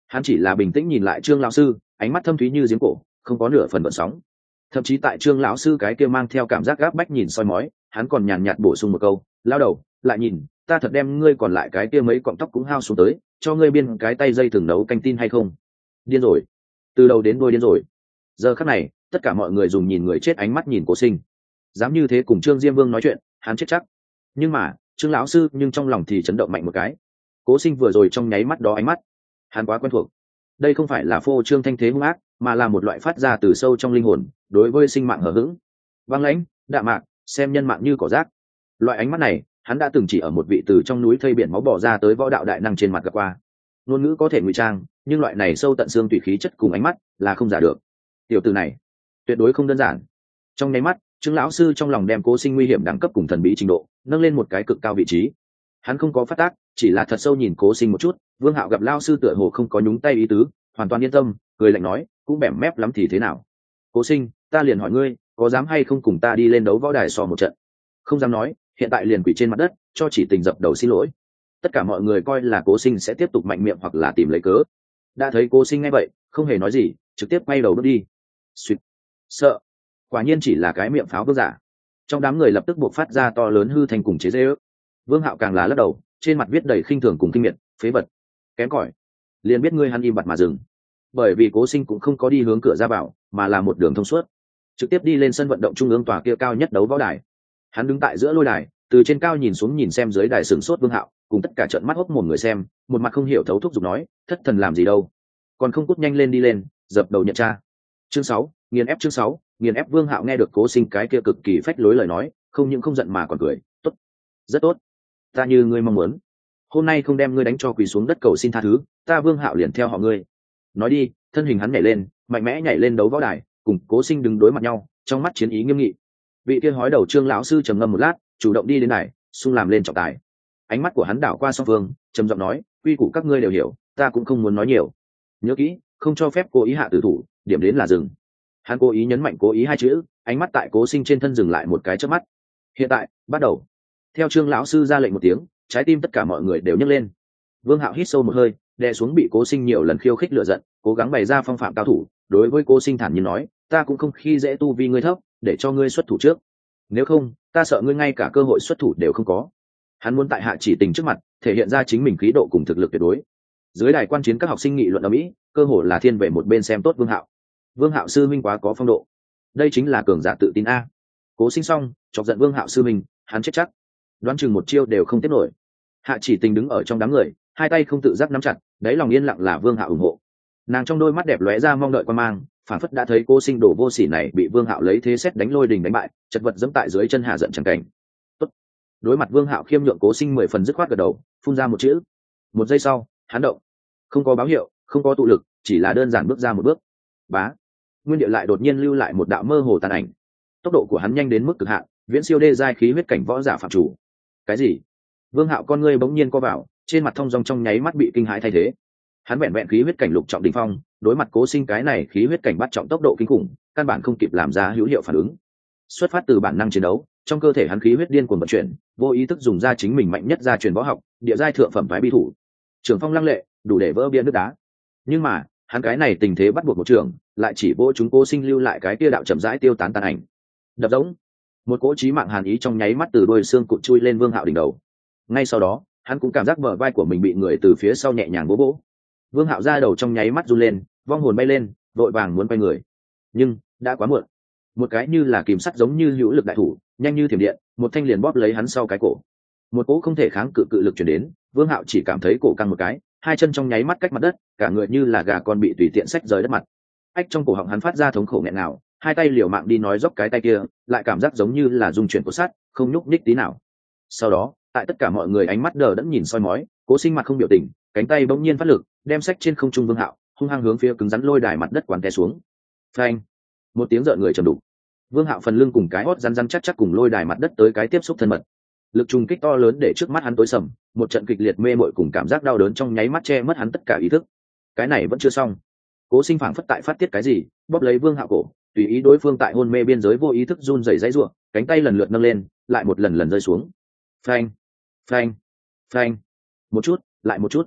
Hắn chỉ là bình tĩnh nhìn lại Trương lão sư, ánh mắt thâm thúy như giếng cổ, không có nửa phần gợn sóng. Thậm chí tại Trương lão sư cái kia mang theo cảm giác gáp bách nhìn soi mói, hắn còn nhàn nhạt bổ sung một câu, lao đầu, lại nhìn, ta thật đem ngươi còn lại cái kia mấy cọng tóc cũng hao xuống tới, cho ngươi biên cái tay dây thừng nấu canh tin hay không? Điên rồi, từ đầu đến đuôi điên rồi. Giờ khắc này, tất cả mọi người dùng nhìn người chết ánh mắt nhìn Cố Sinh. Dám như thế cùng Trương Diêm Vương nói chuyện, hắn chết chắc. Nhưng mà, Trương lão sư nhưng trong lòng thì chấn động mạnh một cái. Cố Sinh vừa rồi trong nháy mắt đó ánh mắt, hắn quá quen thuộc. Đây không phải là phô trương thanh thế hung ác, mà là một loại phát ra từ sâu trong linh hồn, đối với sinh mạng hờ hững, băng lãnh, đạm mạc, xem nhân mạng như cỏ rác. Loại ánh mắt này, hắn đã từng chỉ ở một vị từ trong núi thây biển máu bỏ ra tới võ đạo đại năng trên mặt gặp qua. Ngôn ngữ có thể ngụy trang, nhưng loại này sâu tận xương tùy khí chất cùng ánh mắt là không giả được. Tiểu tử này, tuyệt đối không đơn giản. Trong nháy mắt, Trương lão sư trong lòng đem Cố Sinh nguy hiểm đẳng cấp cùng thần bí trình độ nâng lên một cái cực cao vị trí. Hắn không có phát tác, chỉ là thật sâu nhìn Cố Sinh một chút. Vương Hạo gặp lão sư tựa hồ không có nhúng tay ý tứ, hoàn toàn yên tâm, cười lạnh nói, cũng bẻm mép lắm thì thế nào? Cố Sinh, ta liền hỏi ngươi, có dám hay không cùng ta đi lên đấu võ đài so một trận? Không dám nói, hiện tại liền quỳ trên mặt đất, cho chỉ tình dập đầu xin lỗi. Tất cả mọi người coi là Cố Sinh sẽ tiếp tục mạnh miệng hoặc là tìm lấy cớ. Đã thấy Cố Sinh nghe vậy, không hề nói gì, trực tiếp quay đầu bước đi. Suýt, sợ, quả nhiên chỉ là cái miệng pháo vương giả. Trong đám người lập tức buộc phát ra to lớn hư thành cùng chế giễu. Vương Hạo càng là lắc đầu, trên mặt viết đầy khinh thường cùng kinh miệt, phế vật, kém cỏi, liền biết ngươi hắn im bặt mà dừng. Bởi vì Cố Sinh cũng không có đi hướng cửa ra vào, mà là một đường thông suốt, trực tiếp đi lên sân vận động trung ương tòa kia cao nhất đấu võ đài. Hắn đứng tại giữa lôi đài, từ trên cao nhìn xuống nhìn xem dưới đài sửng sốt Vương Hạo, cùng tất cả trợn mắt hốc mồm người xem, một mặt không hiểu thấu thúc giục nói, thất thần làm gì đâu, còn không cút nhanh lên đi lên, dập đầu nhận tra. Chương 6, nghiền ép chương 6, nghiền ép. Vương Hạo nghe được Cố Sinh cái kia cực kỳ phách lối lời nói, không những không giận mà còn cười, tốt, rất tốt, ta như ngươi mong muốn, hôm nay không đem ngươi đánh cho quỳ xuống đất cầu xin tha thứ, ta Vương Hạo liền theo họ ngươi. Nói đi, thân hình hắn nhảy lên, mạnh mẽ nhảy lên đấu võ đài, cùng Cố Sinh đứng đối mặt nhau, trong mắt chiến ý nghiêm nghị. Vị kia hói đầu Trương lão sư trầm ngâm một lát, chủ động đi đến đài, xung làm lên trọng tài. Ánh mắt của hắn đảo qua song phương, trầm giọng nói, quy củ các ngươi đều hiểu, ta cũng không muốn nói nhiều. Nhớ kỹ, không cho phép cố ý hạ tử thủ, điểm đến là dừng. Hắn cố ý nhấn mạnh cố ý hai chữ, ánh mắt tại Cố Sinh trên thân dừng lại một cái chớp mắt. Hiện tại, bắt đầu. Theo Trương lão sư ra lệnh một tiếng, trái tim tất cả mọi người đều nhấc lên. Vương Hạo hít sâu một hơi, đè xuống bị Cố Sinh nhiều lần khiêu khích lửa giận, cố gắng bày ra phong phạm cao thủ, đối với Cố Sinh thản nhiên nói, ta cũng không khi dễ tu vi ngươi thấp, để cho ngươi xuất thủ trước. Nếu không, ta sợ ngươi ngay cả cơ hội xuất thủ đều không có. Hắn muốn tại Hạ Chỉ Tình trước mặt thể hiện ra chính mình khí độ cùng thực lực tuyệt đối. Dưới đài quan chiến các học sinh nghị luận ở mỹ, cơ hồ là thiên về một bên xem tốt Vương Hạo. Vương Hạo sư minh quá có phong độ, đây chính là cường giả tự tin a. Cố Sinh xong, chọc giận Vương Hạo sư minh, hắn chết chắc, đoán chừng một chiêu đều không tiếp nổi. Hạ Chỉ Tình đứng ở trong đám người, hai tay không tự giác nắm chặt, đáy lòng yên lặng là Vương Hạo ủng hộ. Nàng trong đôi mắt đẹp lóe ra mong đợi quan mang, phản phất đã thấy Cố Sinh đổ vô sỉ này bị Vương Hạo lấy thế xét đánh lôi đình đánh bại, chật vật dẫm tại dưới chân hạ giận chẳng cảnh. Tốt. Đối mặt Vương Hạo khiêm nhượng, Cố Sinh 10 phần dứt khoát gật đầu, phun ra một chữ. Một giây sau, hắn động, không có báo hiệu, không có tụ lực, chỉ là đơn giản bước ra một bước. Bá. Nguyên địa lại đột nhiên lưu lại một đạo mơ hồ tàn ảnh. Tốc độ của hắn nhanh đến mức cực hạn, viễn siêu đê giai khí huyết cảnh võ giả phạm chủ. Cái gì? Vương Hạo con ngươi bỗng nhiên co vào, trên mặt thông dong trong nháy mắt bị kinh hãi thay thế. Hắn vẹn vẹn khí huyết cảnh lục trọng đỉnh phong, đối mặt Cố Sinh cái này khí huyết cảnh bắt trọng tốc độ kinh khủng, căn bản không kịp làm ra hữu hiệu phản ứng. Xuất phát từ bản năng chiến đấu, trong cơ thể hắn khí huyết điên cuồng vận chuyển, vô ý thức dùng ra chính mình mạnh nhất gia truyền võ học, địa giai thượng phẩm phái bi thủ. Trường phong lăng lệ, đủ để vỡ bia nước đá. Nhưng mà, hắn cái này tình thế bắt buộc một trường, lại chỉ vỗ chúng Cố Sinh lưu lại cái kia đạo chậm rãi tiêu tán tàn ảnh. Đập giống, một cỗ chí mạng hàn ý trong nháy mắt từ đôi xương cụt chui lên Vương Hạo đỉnh đầu. Ngay sau đó, hắn cũng cảm giác bờ vai của mình bị người từ phía sau nhẹ nhàng vỗ vỗ. Vương Hạo ra đầu trong nháy mắt run lên, vong hồn bay lên, vội vàng muốn quay người, nhưng đã quá muộn. Một cái như là kìm sắt giống như hữu lực đại thủ, nhanh như thiểm điện, một thanh liền bóp lấy hắn sau cái cổ. Một cỗ không thể kháng cự cự lực truyền đến, Vương Hạo chỉ cảm thấy cổ căng một cái, hai chân trong nháy mắt cách mặt đất, cả người như là gà con bị tùy tiện xách rời đất mặt. Ách, trong cổ họng hắn phát ra thống khổ nghẹn nào, hai tay liều mạng đi nói dốc cái tay kia, lại cảm giác giống như là dung chuyển của sắt, không nhúc nhích tí nào. Sau đó, tại tất cả mọi người ánh mắt đờ đẫn nhìn soi mói, Cố Sinh mặt không biểu tình, cánh tay bỗng nhiên phát lực, đem sách trên không trung Vương Hạo hung hăng hướng phía cứng rắn lôi đài mặt đất quán té xuống. Phanh! Một tiếng rợn người trầm đục. Vương Hạo phần lưng cùng cái hót rắn rắn chắc chắc cùng lôi đài mặt đất tới cái tiếp xúc thân mật. Lực trùng kích to lớn để trước mắt hắn tối sầm, một trận kịch liệt mê mội cùng cảm giác đau đớn trong nháy mắt che mất hắn tất cả ý thức. Cái này vẫn chưa xong. Cố Sinh phảng phất tại phát tiết cái gì, bóp lấy Vương Hạo cổ, tùy ý đối phương tại hôn mê biên giới vô ý thức run rẩy dãy rủa, cánh tay lần lượt nâng lên, lại một lần lần rơi xuống. Phanh! Phanh! Phanh! Một chút, lại một chút.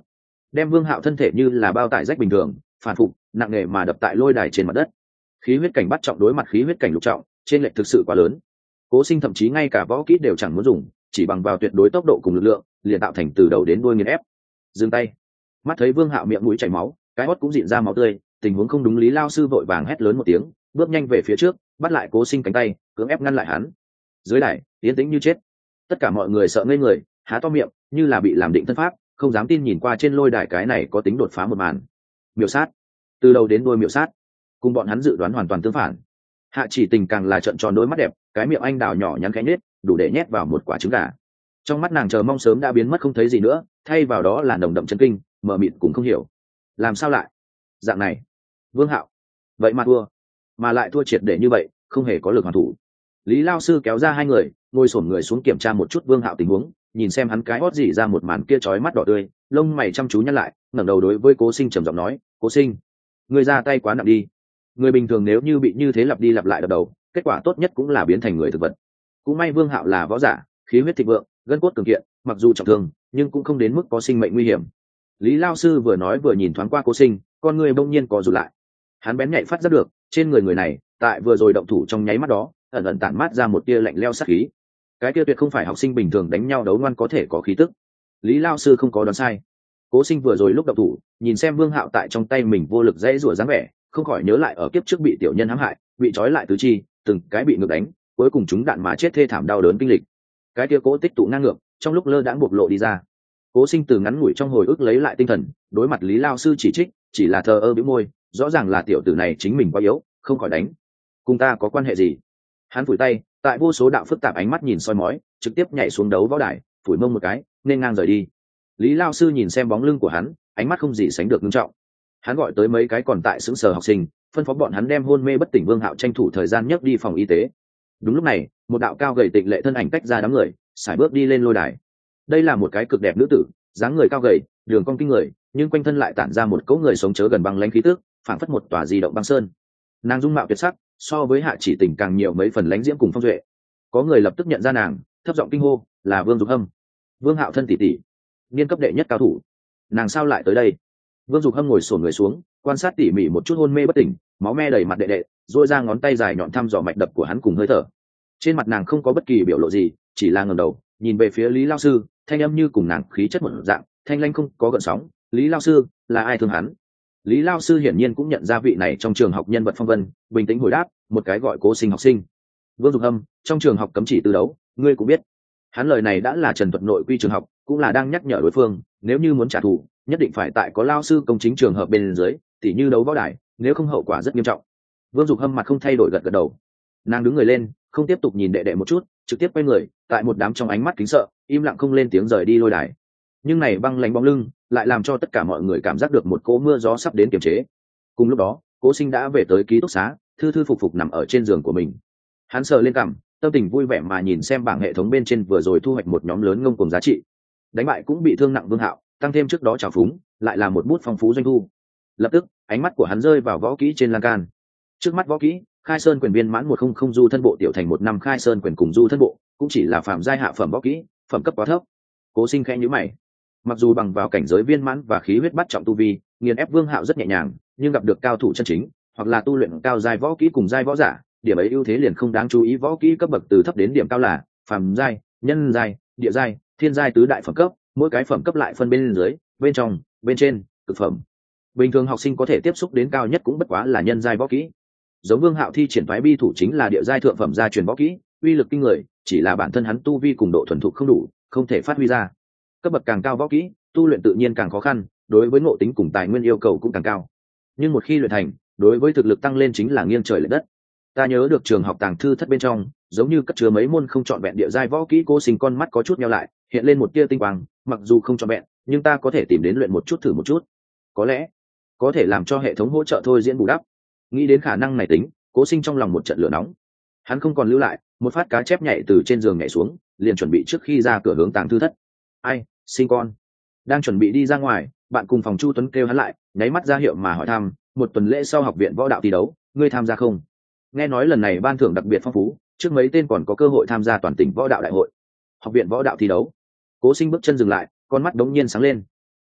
đem Vương Hạo thân thể như là bao tải rách bình thường phản phục nặng nề mà đập tại lôi đài trên mặt đất. Khí huyết cảnh bắt trọng đối mặt khí huyết cảnh lục trọng, trên lệch thực sự quá lớn. Cố Sinh thậm chí ngay cả võ kỹ đều chẳng muốn dùng, chỉ bằng vào tuyệt đối tốc độ cùng lực lượng liền tạo thành từ đầu đến đuôi nghiền ép. Dừng tay. Mắt thấy Vương Hạo miệng mũi chảy máu, cái hót cũng rịn ra máu tươi, tình huống không đúng, Lý Lao sư vội vàng hét lớn một tiếng, bước nhanh về phía trước, bắt lại Cố Sinh cánh tay, cưỡng ép ngăn lại hắn. Dưới đài yên tĩnh như chết, tất cả mọi người sợ ngây người, há to miệng như là bị làm định thân pháp, không dám tin nhìn qua trên lôi đài cái này có tính đột phá một màn. Miểu sát, từ đầu đến đuôi miểu sát, cùng bọn hắn dự đoán hoàn toàn tương phản. Hạ Chỉ Tình càng là trợn tròn đôi mắt đẹp, cái miệng anh đào nhỏ nhắn khẽ nhếch, đủ để nhét vào một quả trứng gà. Trong mắt nàng chờ mong sớm đã biến mất không thấy gì nữa, thay vào đó là nồng đậm chấn kinh, mờ mịt cũng không hiểu làm sao lại dạng này. Vương Hạo vậy mà thua, mà lại thua triệt để như vậy, không hề có lực hoàn thủ. Lý Lao sư kéo ra hai người, ngồi xổm người xuống kiểm tra một chút Vương Hạo tình huống, nhìn xem hắn cái hót dỉ ra một màn kia chói mắt đỏ tươi, lông mày chăm chú nhăn lại, ngẩng đầu đối với Cố Sinh trầm giọng nói, Cố Sinh, ngươi ra tay quá nặng đi. Người bình thường nếu như bị như thế lặp đi lặp lại đập đầu, kết quả tốt nhất cũng là biến thành người thực vật. Cũng may Vương Hạo là võ giả, khí huyết thịnh vượng, gân cốt cường kiện, mặc dù trọng thương nhưng cũng không đến mức có sinh mệnh nguy hiểm. Lý Lao sư vừa nói vừa nhìn thoáng qua Cố Sinh, con người bỗng nhiên co rụt lại. Hắn bén nhạy phát giác được trên người này tại vừa rồi động thủ trong nháy mắt đó ẩn ẩn tản mát ra một tia lạnh lẽo sát khí. Cái tia tuyệt không phải học sinh bình thường đánh nhau đấu ngoan có thể có khí tức. Lý Lao sư không có đoán sai. Cố Sinh vừa rồi lúc động thủ nhìn xem Vương Hạo tại trong tay mình vô lực dãy rủa dáng vẻ, không khỏi nhớ lại ở kiếp trước bị tiểu nhân hãm hại, bị trói lại tứ chi, từng cái bị ngược đánh, cuối cùng chúng đạn mà chết thê thảm đau đớn kinh lịch. Cái tia cố tích tụ ngang ngược trong lúc lơ đãng bộc lộ đi ra. Cố Sinh từ ngắn ngủi trong hồi ức lấy lại tinh thần, đối mặt Lý Lao sư chỉ trích, chỉ là thờ ơ bĩu môi, rõ ràng là tiểu tử này chính mình quá yếu, không khỏi đánh. Cùng ta có quan hệ gì? Hắn phủi tay, tại vô số đạo phức tạp ánh mắt nhìn soi mói, trực tiếp nhảy xuống đấu võ đài, phủi mông một cái, nên ngang rời đi. Lý Lao sư nhìn xem bóng lưng của hắn, ánh mắt không gì sánh được nghiêm trọng. Hắn gọi tới mấy cái còn tại xứng sở học sinh, phân phó bọn hắn đem hôn mê bất tỉnh Vương Hạo tranh thủ thời gian nhấc đi phòng y tế. Đúng lúc này, một đạo cao gầy tịnh lệ thân ảnh tách ra đám người, sải bước đi lên lôi đài. Đây là một cái cực đẹp nữ tử, dáng người cao gầy, đường cong kinh người, nhưng quanh thân lại tản ra một cỗ người sống chớ gần băng lãnh khí tức, phảng phất một tòa di động băng sơn. Nàng dung mạo tuyệt sắc, so với Hạ Chỉ Tình càng nhiều mấy phần lãnh diễm cùng phong duệ. Có người lập tức nhận ra nàng, thấp giọng kinh hô, là Vương Dục Hâm. Vương Hạo thân tỷ tỷ, niên cấp đệ nhất cao thủ. Nàng sao lại tới đây? Vương Dục Hâm ngồi xổm người xuống, quan sát tỉ mỉ một chút hôn mê bất tỉnh, máu me đầy mặt đệ đệ, duỗi ra ngón tay dài nhọn thăm dò mạch đập của hắn cùng hơi thở. Trên mặt nàng không có bất kỳ biểu lộ gì, chỉ là ngẩng đầu, nhìn về phía Lý Lao sư, thanh âm như cùng nàng khí chất một dạng, thanh lãnh không có gợn sóng. Lý Lao sư, là ai thương hắn? Lý Lao sư hiển nhiên cũng nhận ra vị này trong trường học nhân vật phong vân, bình tĩnh hồi đáp, một cái gọi Cố Sinh học sinh. Vương Dục Hâm, trong trường học cấm chỉ tư đấu, ngươi cũng biết. Hắn lời này đã là trần thuật nội quy trường học, cũng là đang nhắc nhở đối phương, nếu như muốn trả thù, nhất định phải tại có lao sư công chính trường hợp bên dưới, tỉ như đấu võ đài, nếu không hậu quả rất nghiêm trọng. Vương Dục Hâm mặt không thay đổi gật gật đầu. Nàng đứng người lên, không tiếp tục nhìn đệ đệ một chút, trực tiếp quay người, tại một đám trong ánh mắt kính sợ, im lặng không lên tiếng rời đi lôi đài. Nhưng này băng lãnh bóng lưng lại làm cho tất cả mọi người cảm giác được một cỗ mưa gió sắp đến kiềm chế. Cùng lúc đó, Cố Sinh đã về tới ký túc xá, thư thư phục phục nằm ở trên giường của mình. Hắn sờ lên cằm, tâm tình vui vẻ mà nhìn xem bảng hệ thống bên trên vừa rồi thu hoạch một nhóm lớn ngông cuồng giá trị. Đánh bại cũng bị thương nặng Vương Hạo, tăng thêm trước đó trào phúng, lại là một bút phong phú doanh thu. Lập tức, ánh mắt của hắn rơi vào võ kỹ trên lan can. Trước mắt võ kỹ, Khai Sơn quyền viên mãn 100 du thân bộ tiểu thành 1 năm Khai Sơn quyền cùng du thân bộ, cũng chỉ là phạm giai hạ phẩm võ kỹ, phẩm cấp quá thấp. Cố Sinh khẽ nhíu mày. Mặc dù bằng vào cảnh giới viên mãn và khí huyết bắt trọng tu vi, nghiền ép Vương Hạo rất nhẹ nhàng, nhưng gặp được cao thủ chân chính, hoặc là tu luyện cao giai võ kỹ cùng giai võ giả, điểm ấy ưu thế liền không đáng chú ý. Võ kỹ cấp bậc từ thấp đến điểm cao là phàm giai, nhân giai, địa giai, thiên giai tứ đại phẩm cấp, mỗi cái phẩm cấp lại phân bên dưới, bên trong, bên trên, cực phẩm. Bình thường học sinh có thể tiếp xúc đến cao nhất cũng bất quá là nhân giai võ kỹ. Giống Vương Hạo thi triển phái bi thủ chính là địa giai thượng phẩm gia truyền võ kỹ, uy lực kinh người, chỉ là bản thân hắn tu vi cùng độ thuần thục không đủ, không thể phát huy ra. Cấp bậc càng cao võ kỹ, tu luyện tự nhiên càng khó khăn, đối với ngộ tính cùng tài nguyên yêu cầu cũng càng cao. Nhưng một khi luyện thành, đối với thực lực tăng lên chính là nghiêng trời lệch đất. Ta nhớ được trường học tàng thư thất bên trong, giống như cất chứa mấy môn không trọn vẹn địa giai võ kỹ. Cố Sinh con mắt có chút nheo lại, hiện lên một tia tinh quang, mặc dù không trọn vẹn, nhưng ta có thể tìm đến luyện một chút thử một chút. Có lẽ có thể làm cho hệ thống hỗ trợ thôi diễn bù đắp. Nghĩ đến khả năng này tính, Cố Sinh trong lòng một trận lửa nóng. Hắn không còn lưu lại, một phát cá chép nhảy từ trên giường nhảy xuống, liền chuẩn bị trước khi ra cửa hướng tàng thư thất. Ai, Sinh con. Đang chuẩn bị đi ra ngoài, bạn cùng phòng Chu Tuấn kêu hắn lại, nháy mắt ra hiệu mà hỏi thăm, một tuần lễ sau học viện võ đạo thi đấu, ngươi tham gia không? Nghe nói lần này ban thưởng đặc biệt phong phú, trước mấy tên còn có cơ hội tham gia toàn tỉnh võ đạo đại hội. Học viện võ đạo thi đấu. Cố Sinh bước chân dừng lại, con mắt đống nhiên sáng lên.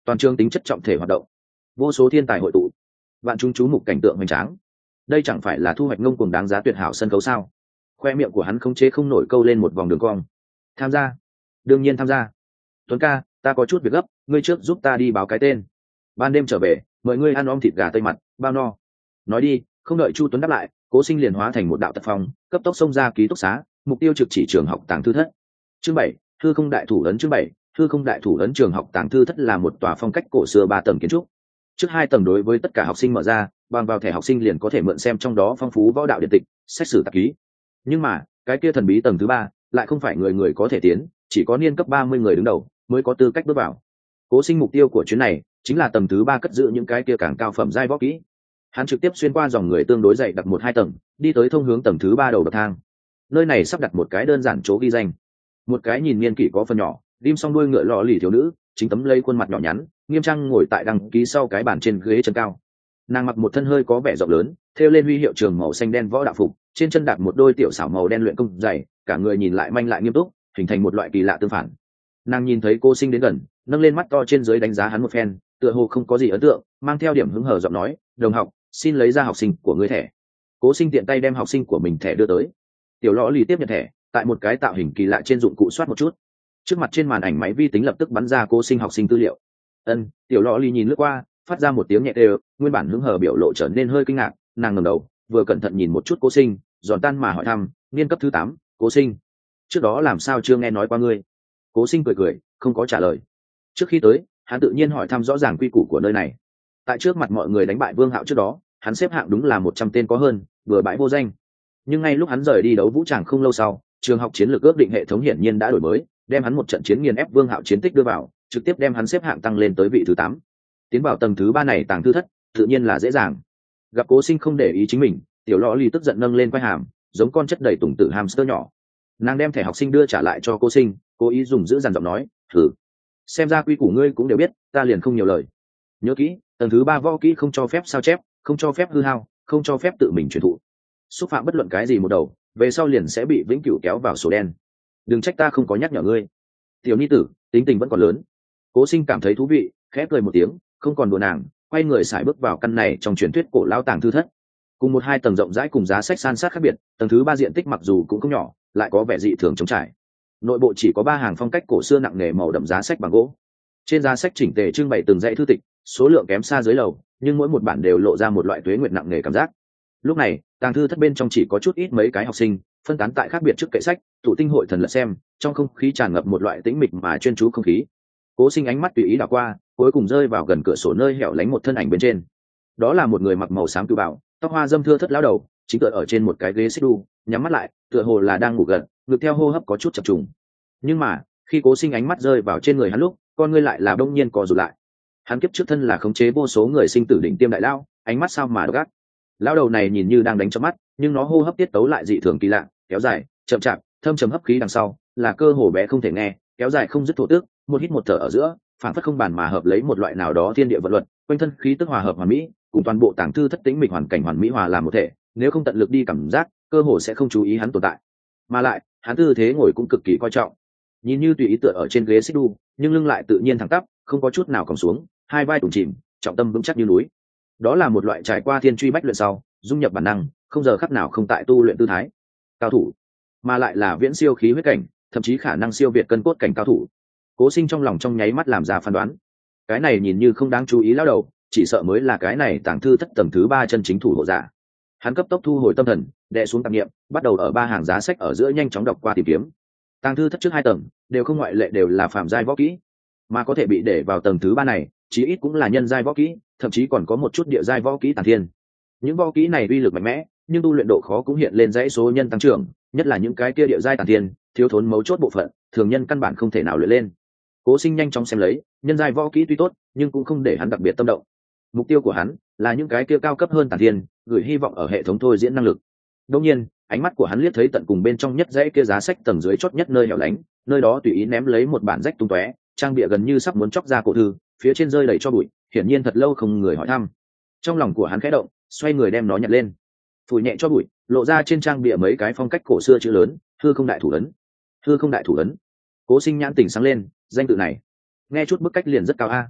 toàn trường tính chất trọng thể hoạt động, vô số thiên tài hội tụ, vạn chúng chú mục cảnh tượng hoành tráng. Đây chẳng phải là thu hoạch ngông cuồng đáng giá tuyệt hảo sân khấu sao? Khoe miệng của hắn không chế không nổi câu lên một vòng đường cong. Tham gia? Đương nhiên tham gia. Tuấn ca, ta có chút việc gấp, ngươi trước giúp ta đi báo cái tên. Ban đêm trở về, mời ngươi ăn om thịt gà tây mặt, bao no. Nói đi, không đợi Chu Tuấn đáp lại, Cố Sinh liền hóa thành một đạo tật phong, cấp tốc xông ra ký túc xá, mục tiêu trực chỉ trường học tàng thư thất. Chương 7, hư không đại thủ ấn. Chương 7, hư không đại thủ ấn. Trường học tàng thư thất là một tòa phong cách cổ xưa 3 tầng kiến trúc. Trước 2 tầng đối với tất cả học sinh mở ra, bằng vào thẻ học sinh liền có thể mượn xem trong đó phong phú võ đạo điện tịch, sách sử tạp ký. Nhưng mà, cái kia thần bí tầng thứ 3 lại không phải người người có thể tiến, chỉ có niên cấp 30 người đứng đầu mới có tư cách bước vào. Cố Sinh mục tiêu của chuyến này chính là tầng thứ 3 cất giữ những cái kia càng cao phẩm giai võ kỹ. Hắn trực tiếp xuyên qua dòng người tương đối dày đặc 1-2 tầng, đi tới thông hướng tầng thứ 3 đầu bậc thang. Nơi này sắp đặt một cái đơn giản chỗ ghi danh. Một cái nhìn niên kỷ có phần nhỏ, rim song đuôi ngựa lọ lì thiếu nữ, chính tấm lấy khuôn mặt nhỏ nhắn, nghiêm trang ngồi tại đăng ký sau cái bàn trên ghế chân cao. Nàng mặc một thân hơi có vẻ rộng lớn, thêu lên huy hiệu trường màu xanh đen võ đạo phục, trên chân đạp một đôi tiểu xảo màu đen luyện công giày, cả người nhìn lại manh lại nghiêm túc, hình thành một loại kỳ lạ tương phản. Nàng nhìn thấy Cố Sinh đến gần, nâng lên mắt to trên dưới đánh giá hắn một phen, tựa hồ không có gì ấn tượng, mang theo điểm hứng hờ giọng nói, đồng học, xin lấy ra học sinh của ngươi thẻ. Cố Sinh tiện tay đem học sinh của mình thẻ đưa tới. Tiểu lõ lì tiếp nhận thẻ, tại một cái tạo hình kỳ lạ trên dụng cụ soát một chút, trước mặt trên màn ảnh máy vi tính lập tức bắn ra Cố Sinh học sinh tư liệu. Tiểu lõ lì nhìn lướt qua, phát ra một tiếng nhẹ đều, nguyên bản hứng hờ biểu lộ trở nên hơi kinh ngạc, nàng ngẩng đầu, vừa cẩn thận nhìn một chút Cố Sinh, giòn tan mà hỏi thăm, niên cấp thứ 8, Cố Sinh, trước đó làm sao chưa nghe nói qua ngươi? Cố Sinh cười cười, không có trả lời. Trước khi tới, hắn tự nhiên hỏi thăm rõ ràng quy củ của nơi này. Tại trước mặt mọi người đánh bại Vương Hạo trước đó, hắn xếp hạng đúng là 100 tên có hơn, vừa bãi vô danh. Nhưng ngay lúc hắn rời đi đấu vũ tràng không lâu sau, trường học chiến lược ước định hệ thống hiển nhiên đã đổi mới, đem hắn một trận chiến nghiền ép Vương Hạo chiến tích đưa vào, trực tiếp đem hắn xếp hạng tăng lên tới vị thứ 8. Tiến vào tầng thứ 3 này tàng thư thất, tự nhiên là dễ dàng. Gặp Cố Sinh không để ý chính mình, tiểu lọ lì tức giận nâng lên quai hàm, giống con chất đầy tùng tử hamster nhỏ. Nàng đem thẻ học sinh đưa trả lại cho Cố Sinh, cố ý dùng giữ dằn giọng nói, thử, xem ra quy củ ngươi cũng đều biết, ta liền không nhiều lời. Nhớ kỹ, tầng thứ 3 võ kỹ không cho phép sao chép, không cho phép hư hao, không cho phép tự mình truyền thụ. Xúc phạm bất luận cái gì một đầu, về sau liền sẽ bị vĩnh cửu kéo vào sổ đen. Đừng trách ta không có nhắc nhở ngươi. Tiểu nhi tử, tính tình vẫn còn lớn. Cố Sinh cảm thấy thú vị, khẽ cười một tiếng, không còn đùa nàng, quay người sải bước vào căn này trong truyền thuyết cổ lão tàng thư thất. Cùng 1-2 tầng rộng rãi cùng giá sách san sát khác biệt, tầng thứ 3 diện tích mặc dù cũng không nhỏ, lại có vẻ dị thường trống trải. Nội bộ chỉ có 3 hàng phong cách cổ xưa nặng nề màu đậm giá sách bằng gỗ. Trên giá sách chỉnh tề trưng bày từng dãy thư tịch, số lượng kém xa dưới lầu, nhưng mỗi một bản đều lộ ra một loại tuế nguyệt nặng nề cảm giác. Lúc này, tàng thư thất bên trong chỉ có chút ít mấy cái học sinh, phân tán tại khác biệt trước kệ sách, tụ tinh hội thần lật xem, trong không khí tràn ngập một loại tĩnh mịch mà chuyên chú không khí. Cố Sinh ánh mắt tùy ý đảo qua, cuối cùng rơi vào gần cửa sổ nơi hẻo lánh một thân ảnh bên trên. Đó là một người mặc màu xám cừu bào, tóc hoa râm thưa thất lão đầu, chính tựa ở trên một cái ghế xích đu, nhắm mắt lại, tựa hồ là đang ngủ gật, ngực theo hô hấp có chút chập trùng. Nhưng mà, khi Cố Sinh ánh mắt rơi vào trên người hắn lúc, con ngươi lại là đông nhiên co rụt lại. Hắn kiếp trước thân là khống chế vô số người sinh tử đỉnh tiêm đại lao, ánh mắt sao mà độc ác. Lão đầu này nhìn như đang đánh chớp mắt, nhưng nó hô hấp tiết tấu lại dị thường kỳ lạ, kéo dài, chậm chạp, thâm trầm hấp khí đằng sau, là cơ hồ bé không thể nghe, kéo dài không dứt thổ tức, một hít một thở ở giữa, phản phất không bàn mà hợp lấy một loại nào đó thiên địa vận luật, quanh thân khí tức hòa hợp hoàn mỹ, cùng toàn bộ tàng thư thất tĩnh mịch hoàn cảnh hoàn mỹ hòa làm một thể, nếu không tận lực đi cảm giác, cơ hồ sẽ không chú ý hắn tồn tại. Mà lại, hắn tư thế ngồi cũng cực kỳ coi trọng, nhìn như tùy ý tựa ở trên ghế xích đu, nhưng lưng lại tự nhiên thẳng tắp, không có chút nào còng xuống, hai vai tủm chìm, trọng tâm vững chắc như núi. Đó là một loại trải qua thiên truy bách luyện sau, dung nhập bản năng, không giờ khắc nào không tại tu luyện tư thái. Cao thủ, mà lại là viễn siêu khí huyết cảnh, thậm chí khả năng siêu việt cân cốt cảnh cao thủ. Cố Sinh trong lòng trong nháy mắt làm ra phán đoán. Cái này nhìn như không đáng chú ý lão đầu, chỉ sợ mới là cái này tàng thư thất tầng thứ 3 chân chính thủ hộ giả. Hắn cấp tốc thu hồi tâm thần, đè xuống tạp niệm, bắt đầu ở 3 hàng giá sách ở giữa nhanh chóng đọc qua tìm kiếm. Tàng thư thất trước 2 tầng đều không ngoại lệ đều là phàm giai võ kỹ, mà có thể bị để vào tầng thứ 3 này, chí ít cũng là nhân giai võ kỹ, thậm chí còn có một chút địa giai võ kỹ tản thiên. Những võ kỹ này uy lực mạnh mẽ, nhưng tu luyện độ khó cũng hiện lên dãy số nhân tăng trưởng, nhất là những cái kia địa giai tản thiên, thiếu thốn mấu chốt bộ phận, thường nhân căn bản không thể nào luyện lên. Cố Sinh nhanh chóng xem lấy, nhân giai võ kỹ tuy tốt, nhưng cũng không để hắn đặc biệt tâm động. Mục tiêu của hắn là những cái kia cao cấp hơn tản thiên, gửi hy vọng ở hệ thống thôi diễn năng lực. Đương nhiên, ánh mắt của hắn liếc thấy tận cùng bên trong nhất dãy kia giá sách tầng dưới chót nhất nơi hẻo lánh, nơi đó tùy ý ném lấy một bản rách tung tóe, trang bìa gần như sắp muốn chóc ra cổ thư, phía trên rơi đầy cho bụi, hiển nhiên thật lâu không người hỏi thăm. Trong lòng của hắn khẽ động, xoay người đem nó nhặt lên, phủi nhẹ cho bụi, lộ ra trên trang bìa mấy cái phong cách cổ xưa chữ lớn, hư không đại thủ ấn. Hư không đại thủ ấn. Cố Sinh nhãn tỉnh sáng lên, danh tự này nghe chút bức cách liền rất cao a.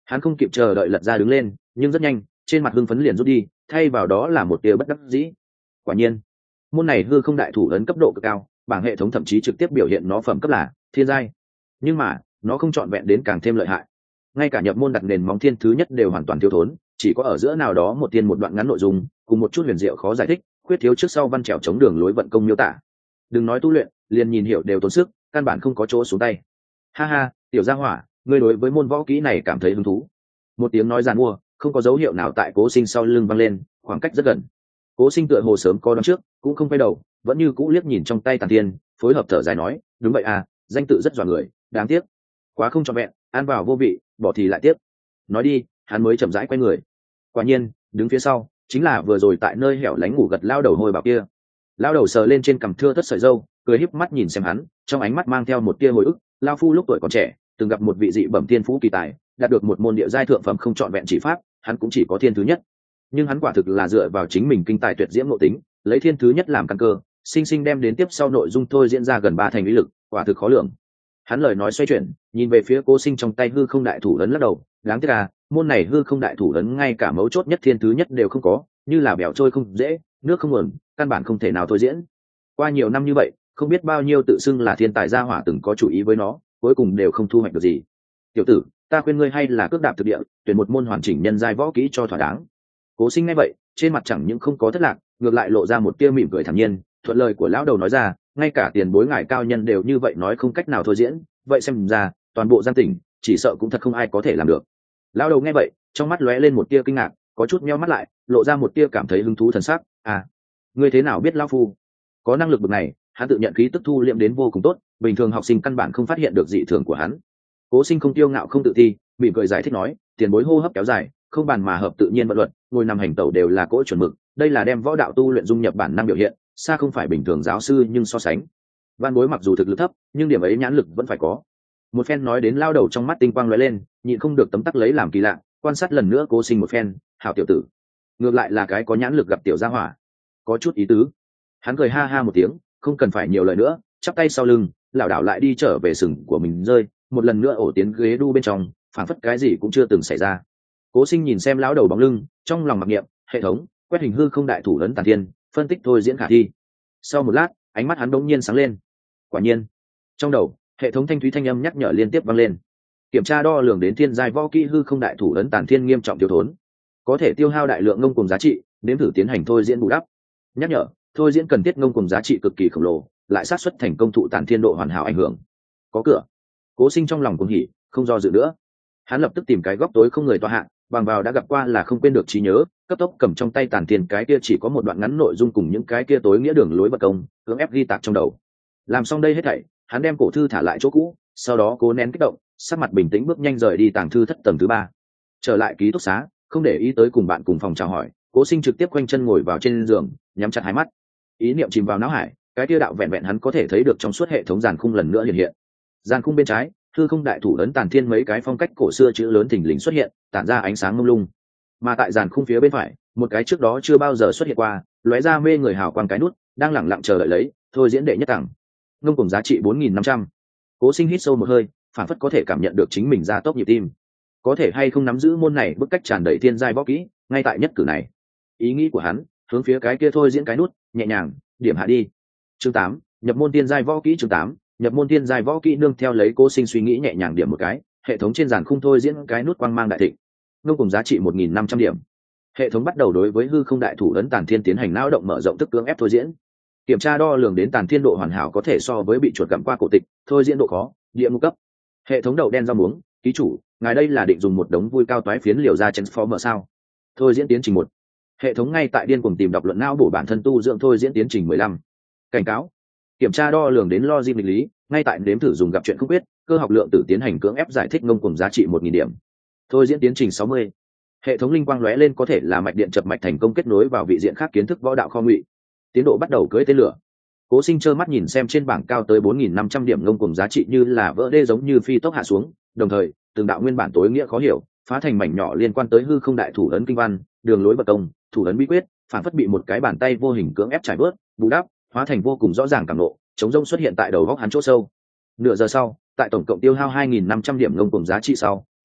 Hắn không kịp chờ đợi lật ra đứng lên, nhưng rất nhanh trên mặt hưng phấn liền rút đi, thay vào đó là một tia bất đắc dĩ. Quả nhiên môn này hư không đại thủ ấn cấp độ cực cao, bảng hệ thống thậm chí trực tiếp biểu hiện nó phẩm cấp là thiên giai, nhưng mà nó không trọn vẹn đến càng thêm lợi hại. Ngay cả nhập môn đặt nền móng thiên thứ nhất đều hoàn toàn thiếu thốn, chỉ có ở giữa nào đó một tiên một đoạn ngắn nội dung cùng một chút huyền diệu khó giải thích, khuyết thiếu trước sau văn trèo chống đường lối vận công miêu tả. Đừng nói tu luyện, liền nhìn hiểu đều tốn sức, căn bản không có chỗ xuống tay. Ha ha, tiểu gia hỏa, ngươi đối với môn võ kỹ này cảm thấy hứng thú? Một tiếng nói giàn mua không có dấu hiệu nào tại Cố Sinh sau lưng vang lên, khoảng cách rất gần. Cố Sinh tựa hồ sớm có đoán trước, cũng không quay đầu, vẫn như cũ liếc nhìn trong tay tàn tiên, phối hợp thở dài nói, đúng vậy à, danh tự rất dọa người, đáng tiếc, quá không trọn vẹn, ăn vào vô vị, bỏ thì lại tiếc. Nói đi, hắn mới chậm rãi quay người. Quả nhiên, đứng phía sau chính là vừa rồi tại nơi hẻo lánh ngủ gật lao đầu hôi bảo kia. Lao đầu sờ lên trên cằm thưa thất sợi râu, cười híp mắt nhìn xem hắn, trong ánh mắt mang theo một tia hồi ức. Lao phu lúc tuổi còn trẻ từng gặp một vị dị bẩm thiên phú kỳ tài, đạt được một môn địa giai thượng phẩm không trọn vẹn chỉ pháp, hắn cũng chỉ có thiên thứ nhất. Nhưng hắn quả thực là dựa vào chính mình kinh tài tuyệt diễm nội tính, lấy thiên thứ nhất làm căn cơ, sinh sinh đem đến tiếp sau nội dung thôi diễn ra gần 3 thành ý lực, quả thực khó lường. Hắn lời nói xoay chuyển, nhìn về phía Cố Sinh trong tay hư không đại thủ ấn lắc đầu, đáng tiếc à, môn này hư không đại thủ ấn ngay cả mấu chốt nhất thiên thứ nhất đều không có, như là bèo trôi không dễ, nước không nguồn, căn bản không thể nào thôi diễn. Qua nhiều năm như vậy, không biết bao nhiêu tự xưng là thiên tài gia hỏa từng có chủ ý với nó, cuối cùng đều không thu hoạch được gì. Tiểu tử, ta khuyên ngươi hay là cước đạp thực địa, tuyển một môn hoàn chỉnh nhân giai võ kỹ cho thỏa đáng. Cố Sinh nghe vậy, trên mặt chẳng những không có thất lạc, ngược lại lộ ra một tia mỉm cười thản nhiên, thuận lời của lão đầu nói ra, ngay cả tiền bối ngài cao nhân đều như vậy nói không cách nào thôi diễn, vậy xem ra toàn bộ Giang Tỉnh chỉ sợ cũng thật không ai có thể làm được. Lão đầu nghe vậy, trong mắt lóe lên một tia kinh ngạc, có chút nheo mắt lại, lộ ra một tia cảm thấy hứng thú thần sắc. À, ngươi thế nào biết lão phu có năng lực bậc này? Hắn tự nhận khí tức thu liệm đến vô cùng tốt, bình thường học sinh căn bản không phát hiện được dị thường của hắn. Cố Sinh không tiêu ngạo không tự ti, mỉm cười giải thích nói, tiền bối hô hấp kéo dài, không bàn mà hợp tự nhiên vận luật, ngồi nằm hành tẩu đều là cỗ chuẩn mực, đây là đem võ đạo tu luyện dung nhập bản năng biểu hiện, xa không phải bình thường giáo sư nhưng so sánh. Văn bối mặc dù thực lực thấp, nhưng điểm ấy nhãn lực vẫn phải có. Một phen nói đến lao đầu trong mắt tinh quang lóe lên, nhịn không được tấm tắc lấy làm kỳ lạ, quan sát lần nữa Cố Sinh một phen, hảo tiểu tử, ngược lại là cái có nhãn lực gặp tiểu gia hỏa, có chút ý tứ. Hắn cười ha ha một tiếng, không cần phải nhiều lời nữa, chắp tay sau lưng, lảo đảo lại đi trở về sừng của mình rơi, một lần nữa ổ tiến ghế đu bên trong, phảng phất cái gì cũng chưa từng xảy ra. Cố Sinh nhìn xem lão đầu bóng lưng, trong lòng mặc niệm, hệ thống quét hình hư không đại thủ ấn tàn thiên, phân tích thôi diễn khả thi. Sau một lát, ánh mắt hắn đống nhiên sáng lên. Quả nhiên, trong đầu hệ thống thanh thúy thanh âm nhắc nhở liên tiếp vang lên. Kiểm tra đo lường đến thiên giai võ kỹ hư không đại thủ ấn tàn thiên nghiêm trọng thiếu thốn, có thể tiêu hao đại lượng ngông cùng giá trị, nếm thử tiến hành thôi diễn bù đắp. Nhắc nhở, thôi diễn cần thiết ngông cùng giá trị cực kỳ khổng lồ, lại xác suất thành công thụ tàn thiên độ hoàn hảo ảnh hưởng. Có cửa. Cố Sinh trong lòng cuồng hỉ, không do dự nữa. Hắn lập tức tìm cái góc tối không người tọa hạ, bằng vào đã gặp qua là không quên được trí nhớ, cấp tốc cầm trong tay tàn tiền cái kia chỉ có một đoạn ngắn nội dung cùng những cái kia tối nghĩa đường lối bất công, cưỡng ép ghi tạc trong đầu. Làm xong đây hết thảy, hắn đem cổ thư thả lại chỗ cũ, sau đó cố nén kích động, sắc mặt bình tĩnh bước nhanh rời đi tàng thư thất tầng thứ 3. Trở lại ký túc xá, không để ý tới cùng bạn cùng phòng chào hỏi, Cố Sinh trực tiếp quanh chân ngồi vào trên giường, nhắm chặt hai mắt. Ý niệm chìm vào não hải, cái kia đạo vẹn vẹn hắn có thể thấy được trong suốt hệ thống giàn khung lần nữa hiện hiện. Giàn khung bên trái, hư không đại thủ ấn tàn thiên mấy cái phong cách cổ xưa chữ lớn thình lình xuất hiện, tản ra ánh sáng mông lung. Mà tại giàn khung phía bên phải, một cái trước đó chưa bao giờ xuất hiện qua, lóe ra mê người hào quang cái nút, đang lẳng lặng chờ đợi lấy, thôi diễn đệ nhất tầng. Ngông cùng giá trị 4.500. Cố Sinh hít sâu một hơi, phản phất có thể cảm nhận được chính mình ra tốc nhịp tim. Có thể hay không nắm giữ môn này bức cách tràn đầy thiên giai võ kỹ, ngay tại nhất cử này. Ý nghĩ của hắn, hướng phía cái kia thôi diễn cái nút, nhẹ nhàng điểm hạ đi. Chương 8, nhập môn thiên giai võ kỹ. Chương 8, nhập môn thiên giai võ kỹ. Nương theo lấy Cố Sinh suy nghĩ nhẹ nhàng điểm một cái, hệ thống trên giàn khung thôi diễn cái nút quang mang đại thịnh. Ngông cùng giá trị 1.500 điểm. Hệ thống bắt đầu đối với hư không đại thủ ấn tàn thiên tiến hành não động mở rộng tức cưỡng ép thôi diễn. Kiểm tra đo lường đến tàn thiên độ hoàn hảo có thể so với bị chuột gặm qua cổ tịch, thôi diễn độ khó, địa ngục cấp. Hệ thống đầu đen rau muống, ký chủ, ngài đây là định dùng một đống vui cao toái phiến liều ra transformer sao? Thôi diễn tiến trình 1. Hệ thống ngay tại điên cuồng tìm đọc luận não bổ bản thân tu dưỡng thôi diễn tiến trình 15. Cảnh cáo. Kiểm tra đo lường đến logic nghịch lý, ngay tại nếm thử dùng gặp chuyện không biết, cơ học lượng tử tiến hành cưỡng ép giải thích ngông cùng giá trị 1.000 điểm. Thôi diễn tiến trình 60. Hệ thống linh quang lóe lên có thể là mạch điện chập mạch thành công kết nối vào vị diện khác kiến thức võ đạo kho ngụy. Tiến độ bắt đầu cưỡi tên lửa. Cố Sinh trơ mắt nhìn xem trên bảng cao tới 4.500 điểm ngông cùng giá trị như là vỡ đê giống như phi tốc hạ xuống, đồng thời từng đạo nguyên bản tối nghĩa khó hiểu phá thành mảnh nhỏ liên quan tới hư không đại thủ ấn kinh văn, đường lối bậc công, thủ ấn bí quyết, phản phất bị một cái bàn tay vô hình cưỡng ép trải bớt, bù đắp, hóa thành vô cùng rõ ràng cảm nộ, chống rông xuất hiện tại đầu góc hắn chỗ sâu. Nửa giờ sau, tại tổng cộng tiêu hao 2.500 điểm ngông cùng giá trị sau,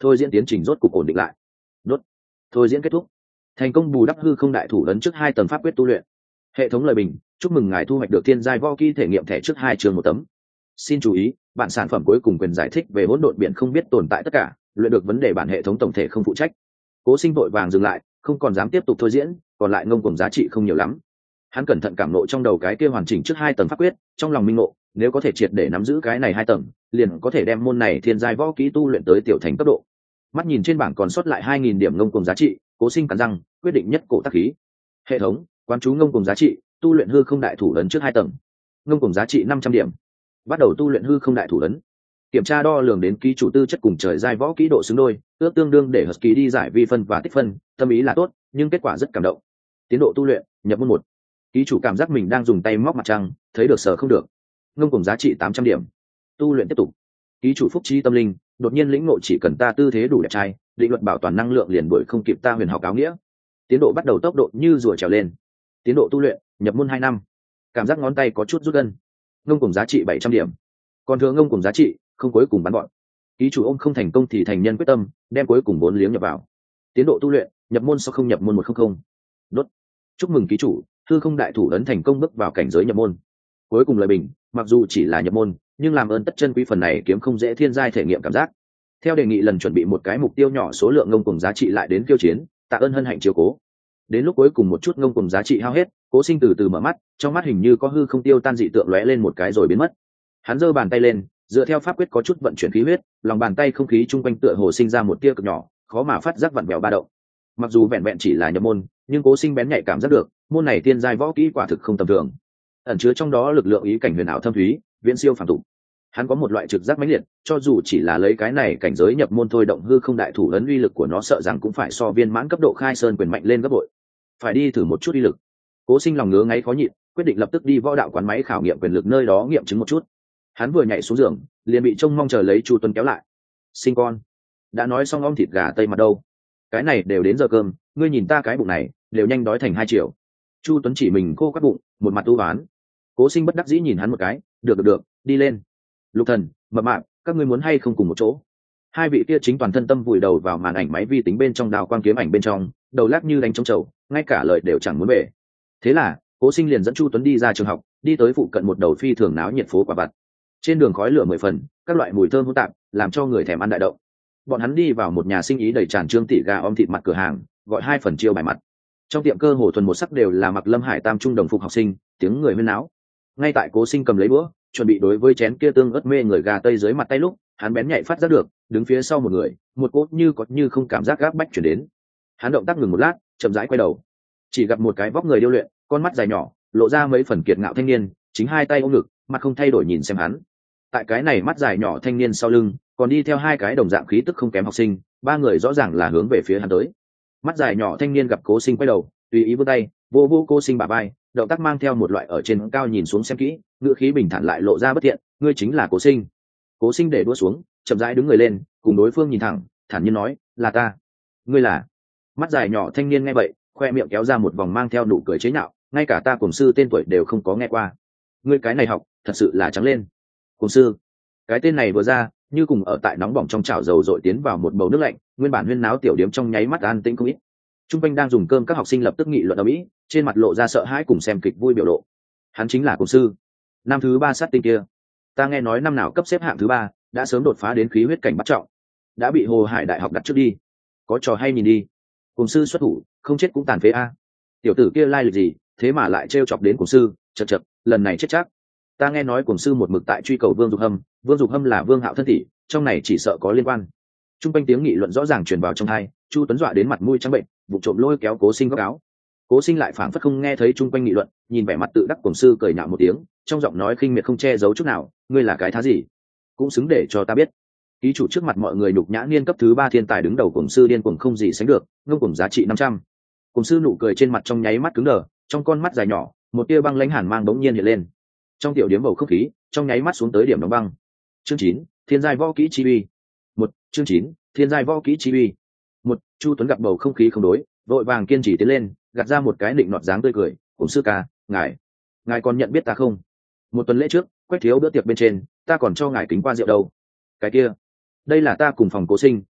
thôi diễn tiến trình rốt cục ổn định lại. Đốt. Thôi diễn kết thúc. Thành công bù đắp hư không đại thủ ấn trước 2 tầng pháp quyết tu luyện. Hệ thống lời bình, chúc mừng ngài thu hoạch được thiên giai võ kỹ thể nghiệm thẻ trước 2 trường 1 tấm. Xin chú ý, bạn sản phẩm cuối cùng quyền giải thích về hỗn độn biển không biết tồn tại tất cả, luyện được vấn đề bản hệ thống tổng thể không phụ trách. Cố Sinh vội vàng dừng lại, không còn dám tiếp tục thôi diễn, còn lại ngông cuồng giá trị không nhiều lắm. Hắn cẩn thận cảm nộ trong đầu cái kia hoàn chỉnh trước 2 tầng pháp quyết, trong lòng minh ngộ, nếu có thể triệt để nắm giữ cái này 2 tầng, liền có thể đem môn này thiên giai võ kỹ tu luyện tới tiểu thành cấp độ. Mắt nhìn trên bảng còn sót lại 2000 điểm ngông cuồng giá trị, Cố Sinh cắn răng, quyết định nhất cổ tác khí. Hệ thống, quán chú ngông cuồng giá trị, tu luyện hư không đại thủ ấn trước 2 tầng. Ngông cuồng giá trị 500 điểm. Bắt đầu tu luyện hư không đại thủ ấn. Kiểm tra đo lường đến ký chủ tư chất cùng trời giai võ kỹ độ xứng đôi, ước tương đương để Husky đi giải vi phân và tích phân, tâm ý là tốt, nhưng kết quả rất cảm động. Tiến độ tu luyện, nhập môn 1. Ký chủ cảm giác mình đang dùng tay móc mặt trăng, thấy được sở không được. Ngông cuồng giá trị 800 điểm. Tu luyện tiếp tục. Ký chủ phúc trí tâm linh, đột nhiên lĩnh ngộ chỉ cần ta tư thế đủ đẹp trai, định luật bảo toàn năng lượng liền đuổi không kịp ta huyền học áo nghĩa. Tiến độ bắt đầu tốc độ như rùa trèo lên. Tiến độ tu luyện, nhập môn 2 năm. Cảm giác ngón tay có chút rút gân. Ngông cuồng giá trị 700 điểm. Còn thừa ngông cuồng giá trị, không cuối cùng bắn gọn. Ký chủ ôm không thành công thì thành nhân quyết tâm, đem cuối cùng 4 liếng nhập vào. Tiến độ tu luyện, nhập môn sau không nhập môn 100. Đốt. Chúc mừng ký chủ, hư không đại thủ ấn thành công bước vào cảnh giới nhập môn. Cuối cùng lời bình, mặc dù chỉ là nhập môn, nhưng làm ơn tất chân quý phần này kiếm không dễ thiên giai thể nghiệm cảm giác. Theo đề nghị lần chuẩn bị một cái mục tiêu nhỏ số lượng ngông cuồng giá trị lại đến kiêu chiến, tạ ơn hân hạnh chiếu cố. Đến lúc cuối cùng một chút ngông cuồng giá trị hao hết, Cố Sinh từ từ mở mắt, trong mắt hình như có hư không tiêu tan dị tượng lóe lên một cái rồi biến mất. Hắn giơ bàn tay lên, dựa theo pháp quyết có chút vận chuyển khí huyết, lòng bàn tay không khí chung quanh tựa hồ sinh ra một tia cực nhỏ, khó mà phát giác vặn vẹo ba động. Mặc dù vẹn vẹn chỉ là nhập môn, nhưng Cố Sinh bén nhạy cảm giác được, môn này tiên giai võ kỹ quả thực không tầm thường. Ẩn chứa trong đó lực lượng ý cảnh huyền ảo thâm thúy, viễn siêu phàm tục. Hắn có một loại trực giác mãnh liệt, cho dù chỉ là lấy cái này cảnh giới nhập môn thôi động hư không đại thủ ấn uy lực của nó sợ rằng cũng phải so viên mãn cấp độ khai sơn quyền mạnh lên gấp bội. Phải đi thử một chút uy lực. Cố Sinh lòng ngứa ngáy khó nhịn, quyết định lập tức đi võ đạo quán máy khảo nghiệm quyền lực nơi đó nghiệm chứng một chút. Hắn vừa nhảy xuống giường, liền bị trông mong chờ lấy Chu Tuấn kéo lại. Sinh con, đã nói xong om thịt gà tây mặt đâu? Cái này đều đến giờ cơm, ngươi nhìn ta cái bụng này, đều nhanh đói thành 2 triệu. Chu Tuấn chỉ mình khô quắt bụng, một mặt u oán. Cố Sinh bất đắc dĩ nhìn hắn một cái, được, đi lên. Lục Thần, Mập Mạp, các ngươi muốn hay không cùng một chỗ? Hai vị kia chính toàn thân tâm vùi đầu vào màn ảnh máy vi tính bên trong đào quang kiếm ảnh bên trong, đầu lắc như đánh trống trầu, ngay cả lời đều chẳng muốn bể. Thế là, Cố Sinh liền dẫn Chu Tuấn đi ra trường học, đi tới phụ cận một đầu phi thường náo nhiệt phố quả vặt. Trên đường khói lửa 10 phần, các loại mùi thơm hỗn tạp, làm cho người thèm ăn đại động. Bọn hắn đi vào một nhà sinh ý đầy tràn trương tỉ gà om thịt mặt cửa hàng, gọi 2 phần chiêu bài mặt. Trong tiệm cơ hồ thuần một sắc đều là mặc Lâm Hải Tam trung đồng phục học sinh, tiếng người huyên náo. Ngay tại Cố Sinh cầm lấy bữa, chuẩn bị đối với chén kia tương ớt mê người gà tây dưới mặt tay lúc, hắn bén nhạy phát giác được, đứng phía sau một người, một cốt như có như không cảm giác gáp bách chuyển đến. Hắn động tác ngừng một lát, chậm rãi quay đầu, chỉ gặp một cái vóc người điêu luyện, con mắt dài nhỏ, lộ ra mấy phần kiệt ngạo thanh niên, chính 2 tay ôm ngực, mặt không thay đổi nhìn xem hắn. Tại cái này mắt dài nhỏ thanh niên sau lưng, còn đi theo 2 cái đồng dạng khí tức không kém học sinh, 3 người rõ ràng là hướng về phía hắn tới. Mắt dài nhỏ thanh niên gặp Cố Sinh quay đầu, tùy ý vươn tay, vô Cố Sinh bả vai, động tác mang theo một loại ở trên cao nhìn xuống xem kỹ, ngữ khí bình thản lại lộ ra bất thiện, ngươi chính là Cố Sinh. Cố Sinh để đũa xuống, chậm rãi đứng người lên, cùng đối phương nhìn thẳng, thản nhiên nói, là ta. Ngươi là? Mắt dài nhỏ thanh niên nghe vậy, khoe miệng kéo ra một vòng mang theo nụ cười chế nhạo, ngay cả ta cùng sư tên tuổi đều không có nghe qua. Ngươi cái này học, thật sự là trắng lên. Cùng sư, cái tên này vừa ra, như cùng ở tại nóng bỏng trong chảo dầu dội tiến vào một bầu nước lạnh, nguyên bản huyên náo tiểu điếm trong nháy mắt an tĩnh không ít. Trung quanh đang dùng cơm các học sinh lập tức nghị luận ầm ĩ, trên mặt lộ ra sợ hãi cùng xem kịch vui biểu lộ. Hắn chính là cùng sư, năm thứ 3 sát tinh kia. Ta nghe nói năm nào cấp xếp hạng thứ 3, đã sớm đột phá đến khí huyết cảnh bắt trọng, đã bị Hồ Hải Đại học đặt trước đi. Có trò hay nhìn đi. Cùng sư xuất thủ, không chết cũng tàn phế a. Tiểu tử kia lai lịch gì, thế mà lại trêu chọc đến cùng sư, chậc, lần này chết chắc. Ta nghe nói cùng sư một mực tại truy cầu Vương Dục Hâm là Vương Hạo thân tỷ, trong này chỉ sợ có liên quan. Trung quanh tiếng nghị luận rõ ràng truyền vào trong tai, Chu Tuấn dọa đến mặt mũi trắng bệnh, vụ trộm lôi kéo Cố Sinh góc áo. Cố Sinh lại phảng phất không nghe thấy trung quanh nghị luận, nhìn vẻ mặt tự đắc cùng sư cười nhạo một tiếng, trong giọng nói khinh miệt không che giấu chút nào, ngươi là cái thá gì, cũng xứng để cho ta biết. Ký chủ trước mặt mọi người nhục nhã niên cấp thứ 3 thiên tài đứng đầu cùng sư điên cuồng không gì sánh được, ngông cuồng giá trị 500. Cùng sư nụ cười trên mặt trong nháy mắt cứng đờ, trong con mắt dài nhỏ, một tia băng lãnh hàn mang bỗng nhiên hiện lên. Trong tiểu điếm bầu không khí, trong nháy mắt xuống tới điểm đóng băng. Chương 9, Thiên giai võ kỹ chi uy. 1, chương 9, Thiên giai võ kỹ chi uy. 1, Chu Tuấn gặp bầu không khí không đối, vội vàng kiên trì tiến lên, gạt ra một cái định nọt dáng tươi cười, "Cùng sư ca, ngài còn nhận biết ta không? Một tuần lễ trước, Quách thiếu bữa tiệc bên trên, ta còn cho ngài kính qua rượu đâu. Cái kia, đây là ta cùng phòng Cố Sinh,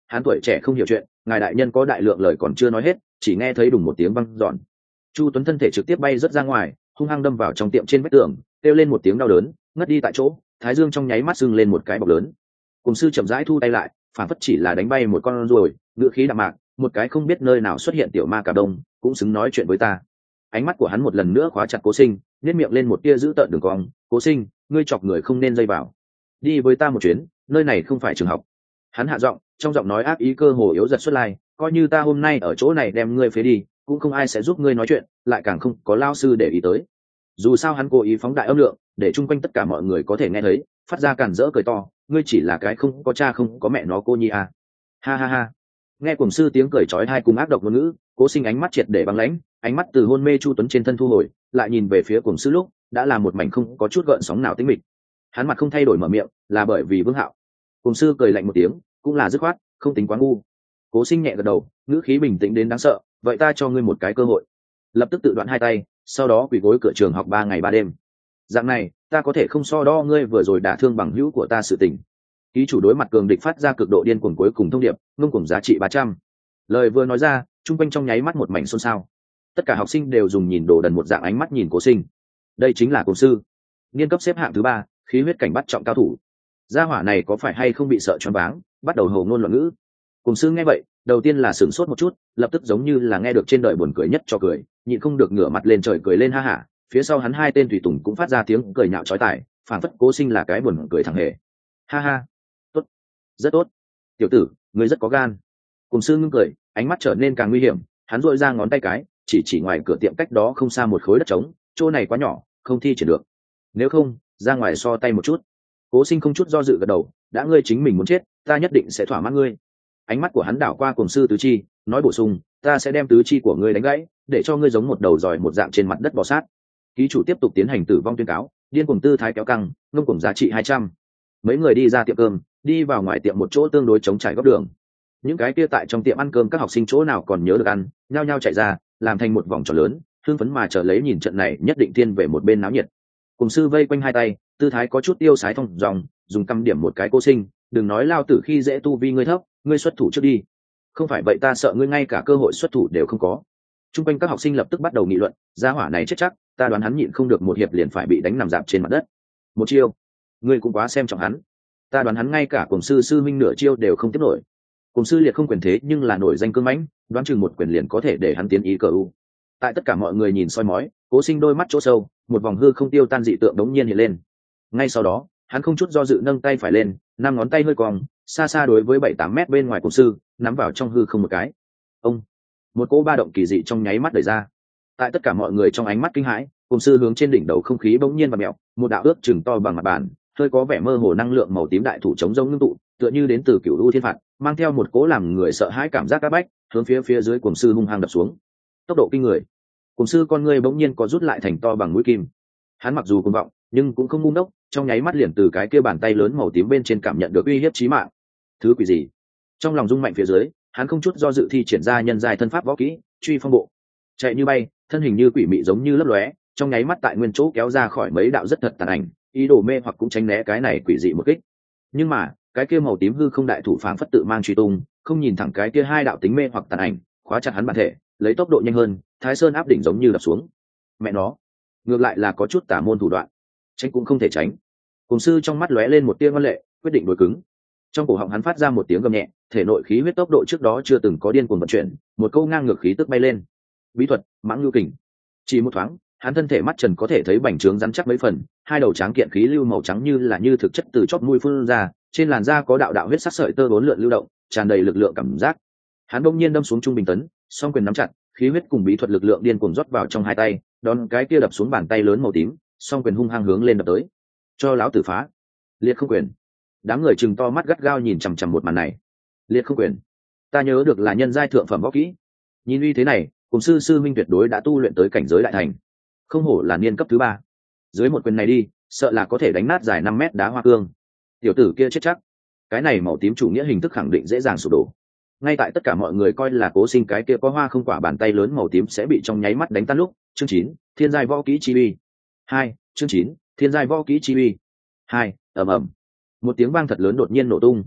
hắn tuổi trẻ không hiểu chuyện, ngài đại nhân có đại lượng lời còn chưa nói hết, chỉ nghe thấy đùng một tiếng văng dọn. Chu Tuấn thân thể trực tiếp bay rớt ra ngoài, hung hăng đâm vào trong tiệm trên vách tường, kêu lên một tiếng đau đớn, ngất đi tại chỗ, thái dương trong nháy mắt sưng lên một cái bọc lớn. Cùng sư chậm rãi thu tay lại, phản phất chỉ là đánh bay một con ruồi, ngựa khí đạm mạc, một cái không biết nơi nào xuất hiện tiểu ma cà đông, cũng xứng nói chuyện với ta. Ánh mắt của hắn một lần nữa khóa chặt Cố Sinh, nhếch miệng lên một tia dữ tợn đường cong. Cố Sinh, ngươi chọc người không nên dây vào, đi với ta một chuyến, nơi này không phải trường học. Hắn hạ giọng, trong giọng nói ác ý cơ hồ yếu giật xuất lai, coi như ta hôm nay ở chỗ này đem ngươi phế đi, cũng không ai sẽ giúp ngươi nói chuyện, lại càng không có lao sư để ý tới. Dù sao hắn cố ý phóng đại âm lượng, để chung quanh tất cả mọi người có thể nghe thấy, phát ra càn rỡ cười to, ngươi chỉ là cái không có cha không có mẹ nó cô nhi à. Ha ha ha. Nghe cùng sư tiếng cười chói tai cùng ác độc ngôn ngữ, Cố Sinh ánh mắt triệt để băng lãnh, ánh mắt từ hôn mê Chu Tuấn trên thân thu hồi, lại nhìn về phía cùng sư lúc đã là một mảnh không có chút gợn sóng nào tĩnh mịch. Hắn mặt không thay đổi mở miệng, là bởi vì Vương Hạo. Cùng sư cười lạnh một tiếng, cũng là dứt khoát, không tính quá ngu. Cố Sinh nhẹ gật đầu, ngữ khí bình tĩnh đến đáng sợ, vậy ta cho ngươi một cái cơ hội. Lập tức tự đoạn hai tay, sau đó quỳ gối cửa trường học 3 ngày 3 đêm. Dạng này, ta có thể không so đo ngươi vừa rồi đả thương bằng hữu của ta sự tình. Ký chủ đối mặt cường địch phát ra cực độ điên cuồng cuối cùng thông điệp, ngông cuồng giá trị 300. Lời vừa nói ra, trung quanh trong nháy mắt một mảnh xôn xao. Tất cả học sinh đều dùng nhìn đồ đần một dạng ánh mắt nhìn Cố Sinh. Đây chính là cùng sư, niên cấp xếp hạng thứ 3, khí huyết cảnh bắt trọng cao thủ. Gia hỏa này có phải hay không bị sợ choáng váng, bắt đầu hồ ngôn loạn ngữ. Cùng sư nghe vậy, đầu tiên là sửng sốt một chút, lập tức giống như là nghe được trên đời buồn cười nhất cho cười, nhịn không được ngửa mặt lên trời cười lên ha hả. Phía sau hắn hai tên tùy tùng cũng phát ra tiếng cười nhạo chói tai, phảng phất Cố Sinh là cái buồn cười thằng hề. Ha ha, tốt, rất tốt, tiểu tử, ngươi rất có gan. Cùng sư ngưng cười, ánh mắt trở nên càng nguy hiểm, hắn duỗi ra ngón tay cái, chỉ ngoài cửa tiệm cách đó không xa một khối đất trống, chỗ này quá nhỏ, không thi triển được. Nếu không, ra ngoài so tay một chút. Cố Sinh không chút do dự gật đầu, đã ngươi chính mình muốn chết, ta nhất định sẽ thỏa mãn ngươi. Ánh mắt của hắn đảo qua cùng sư tứ chi, nói bổ sung, ta sẽ đem tứ chi của ngươi đánh gãy, để cho ngươi giống một đầu giòi một dạng trên mặt đất bò sát. Ký chủ tiếp tục tiến hành tử vong tuyên cáo, điên cuồng tư thái kéo căng, ngông cuồng giá trị 200. Mấy người đi ra tiệm cơm, đi vào ngoài tiệm một chỗ tương đối trống trải góc đường. Những cái kia tại trong tiệm ăn cơm các học sinh chỗ nào còn nhớ được ăn, nhao nhao chạy ra, làm thành một vòng tròn lớn, hưng phấn mà chờ lấy nhìn trận này nhất định thiên về một bên náo nhiệt. Cùng sư vây quanh hai tay, tư thái có chút tiêu sái thông dòng, dùng căm điểm một cái Cố Sinh, đừng nói lao tử khi dễ tu vi ngươi thấp, ngươi xuất thủ trước đi. Không phải vậy ta sợ ngươi ngay cả cơ hội xuất thủ đều không có. Trung quanh các học sinh lập tức bắt đầu nghị luận, gia hỏa này chết chắc, ta đoán hắn nhịn không được một hiệp liền phải bị đánh nằm dạp trên mặt đất. Một chiêu, ngươi cũng quá xem trọng hắn. Ta đoán hắn ngay cả cùng sư minh nửa chiêu đều không tiếp nổi. Cùng sư liệt không quyền thế nhưng là nổi danh cương mãnh, đoán chừng một quyền liền có thể để hắn tiến ý cờ u. Tại tất cả mọi người nhìn soi mói, Cố Sinh đôi mắt chỗ sâu, một vòng hư không tiêu tan dị tượng đống nhiên hiện lên. Ngay sau đó, hắn không chút do dự nâng tay phải lên, 5 ngón tay hơi cong, xa xa đối với 7-8 mét bên ngoài cùng sư, nắm vào trong hư không một cái. Ông, một cỗ ba động kỳ dị trong nháy mắt đẩy ra. Tại tất cả mọi người trong ánh mắt kinh hãi, cùng sư hướng trên đỉnh đầu không khí bỗng nhiên và mèo, một đạo ước chừng to bằng mặt bàn, hơi có vẻ mơ hồ năng lượng màu tím đại thủ chống rông ngưng tụ, tựa như đến từ cửu u thiên phạt, mang theo một cỗ làm người sợ hãi cảm giác áp bách, hướng phía dưới cùng sư hung hăng đập xuống. Tốc độ kinh người. Cùng sư con người bỗng nhiên có rút lại thành to bằng mũi kim. Hắn mặc dù cuồng vọng, nhưng cũng không ngu ngốc, trong nháy mắt liền từ cái kia bàn tay lớn màu tím bên trên cảm nhận được uy hiếp chí mạng. Thứ quỷ gì? Trong lòng rung mạnh phía dưới, hắn không chút do dự thi triển ra nhân giai thân pháp võ kỹ, truy phong bộ. Chạy như bay, thân hình như quỷ mị giống như lấp lóe, trong nháy mắt tại nguyên chỗ kéo ra khỏi mấy đạo rất thật tàn ảnh, ý đồ mê hoặc cũng tránh né cái này quỷ dị một kích. Nhưng mà, cái kia màu tím hư không đại thủ phảng phất tự mang truy tung, không nhìn thẳng cái kia hai đạo tính mê hoặc tàn ảnh, khóa chặt hắn bản thể, lấy tốc độ nhanh hơn, Thái Sơn áp đỉnh giống như đập xuống. Mẹ nó, ngược lại là có chút tà môn thủ đoạn, tránh cũng không thể tránh. Cùng sư trong mắt lóe lên một tia ngoan lệ, quyết định đối cứng. Trong cổ họng hắn phát ra một tiếng gầm nhẹ, thể nội khí huyết tốc độ trước đó chưa từng có điên cuồng vận chuyển, một câu ngang ngược khí tức bay lên. Bí thuật, Mãng Lưu Kình. Chỉ một thoáng, hắn thân thể mắt trần có thể thấy bành trướng rắn chắc mấy phần, hai đầu tráng kiện khí lưu màu trắng như thực chất từ chóp mũi phun ra, trên làn da có đạo đạo huyết sắc sợi tơ bốn lượn lưu động, tràn đầy lực lượng cảm giác. Hắn bỗng nhiên đâm xuống trung bình tấn, song quyền nắm chặt, khí huyết cùng bí thuật lực lượng điên cuồng rót vào trong hai tay, đón cái kia đập xuống bàn tay lớn màu tím, song quyền hung hăng hướng lên đập tới. Cho lão tử phá! Liệt không quyền. Đám người chừng to mắt gắt gao nhìn chằm chằm một màn này. Liệt không quyền, ta nhớ được là nhân giai thượng phẩm võ kỹ. Nhìn uy thế này, cùng sư minh tuyệt đối đã tu luyện tới cảnh giới đại thành, không hổ là niên cấp thứ 3. Dưới một quyền này đi, sợ là có thể đánh nát dài 5 mét đá hoa cương. Tiểu tử kia chết chắc. Cái này màu tím chủ nghĩa hình thức khẳng định dễ dàng sụp đổ. Ngay tại tất cả mọi người coi là Cố Sinh cái kia có hoa không quả bàn tay lớn màu tím sẽ bị trong nháy mắt đánh tan lúc, chương 9, thiên giai võ kỹ chi uy. 2, chương 9, thiên giai võ kỹ chi uy. 2, ầm ầm. Một tiếng vang thật lớn đột nhiên nổ tung.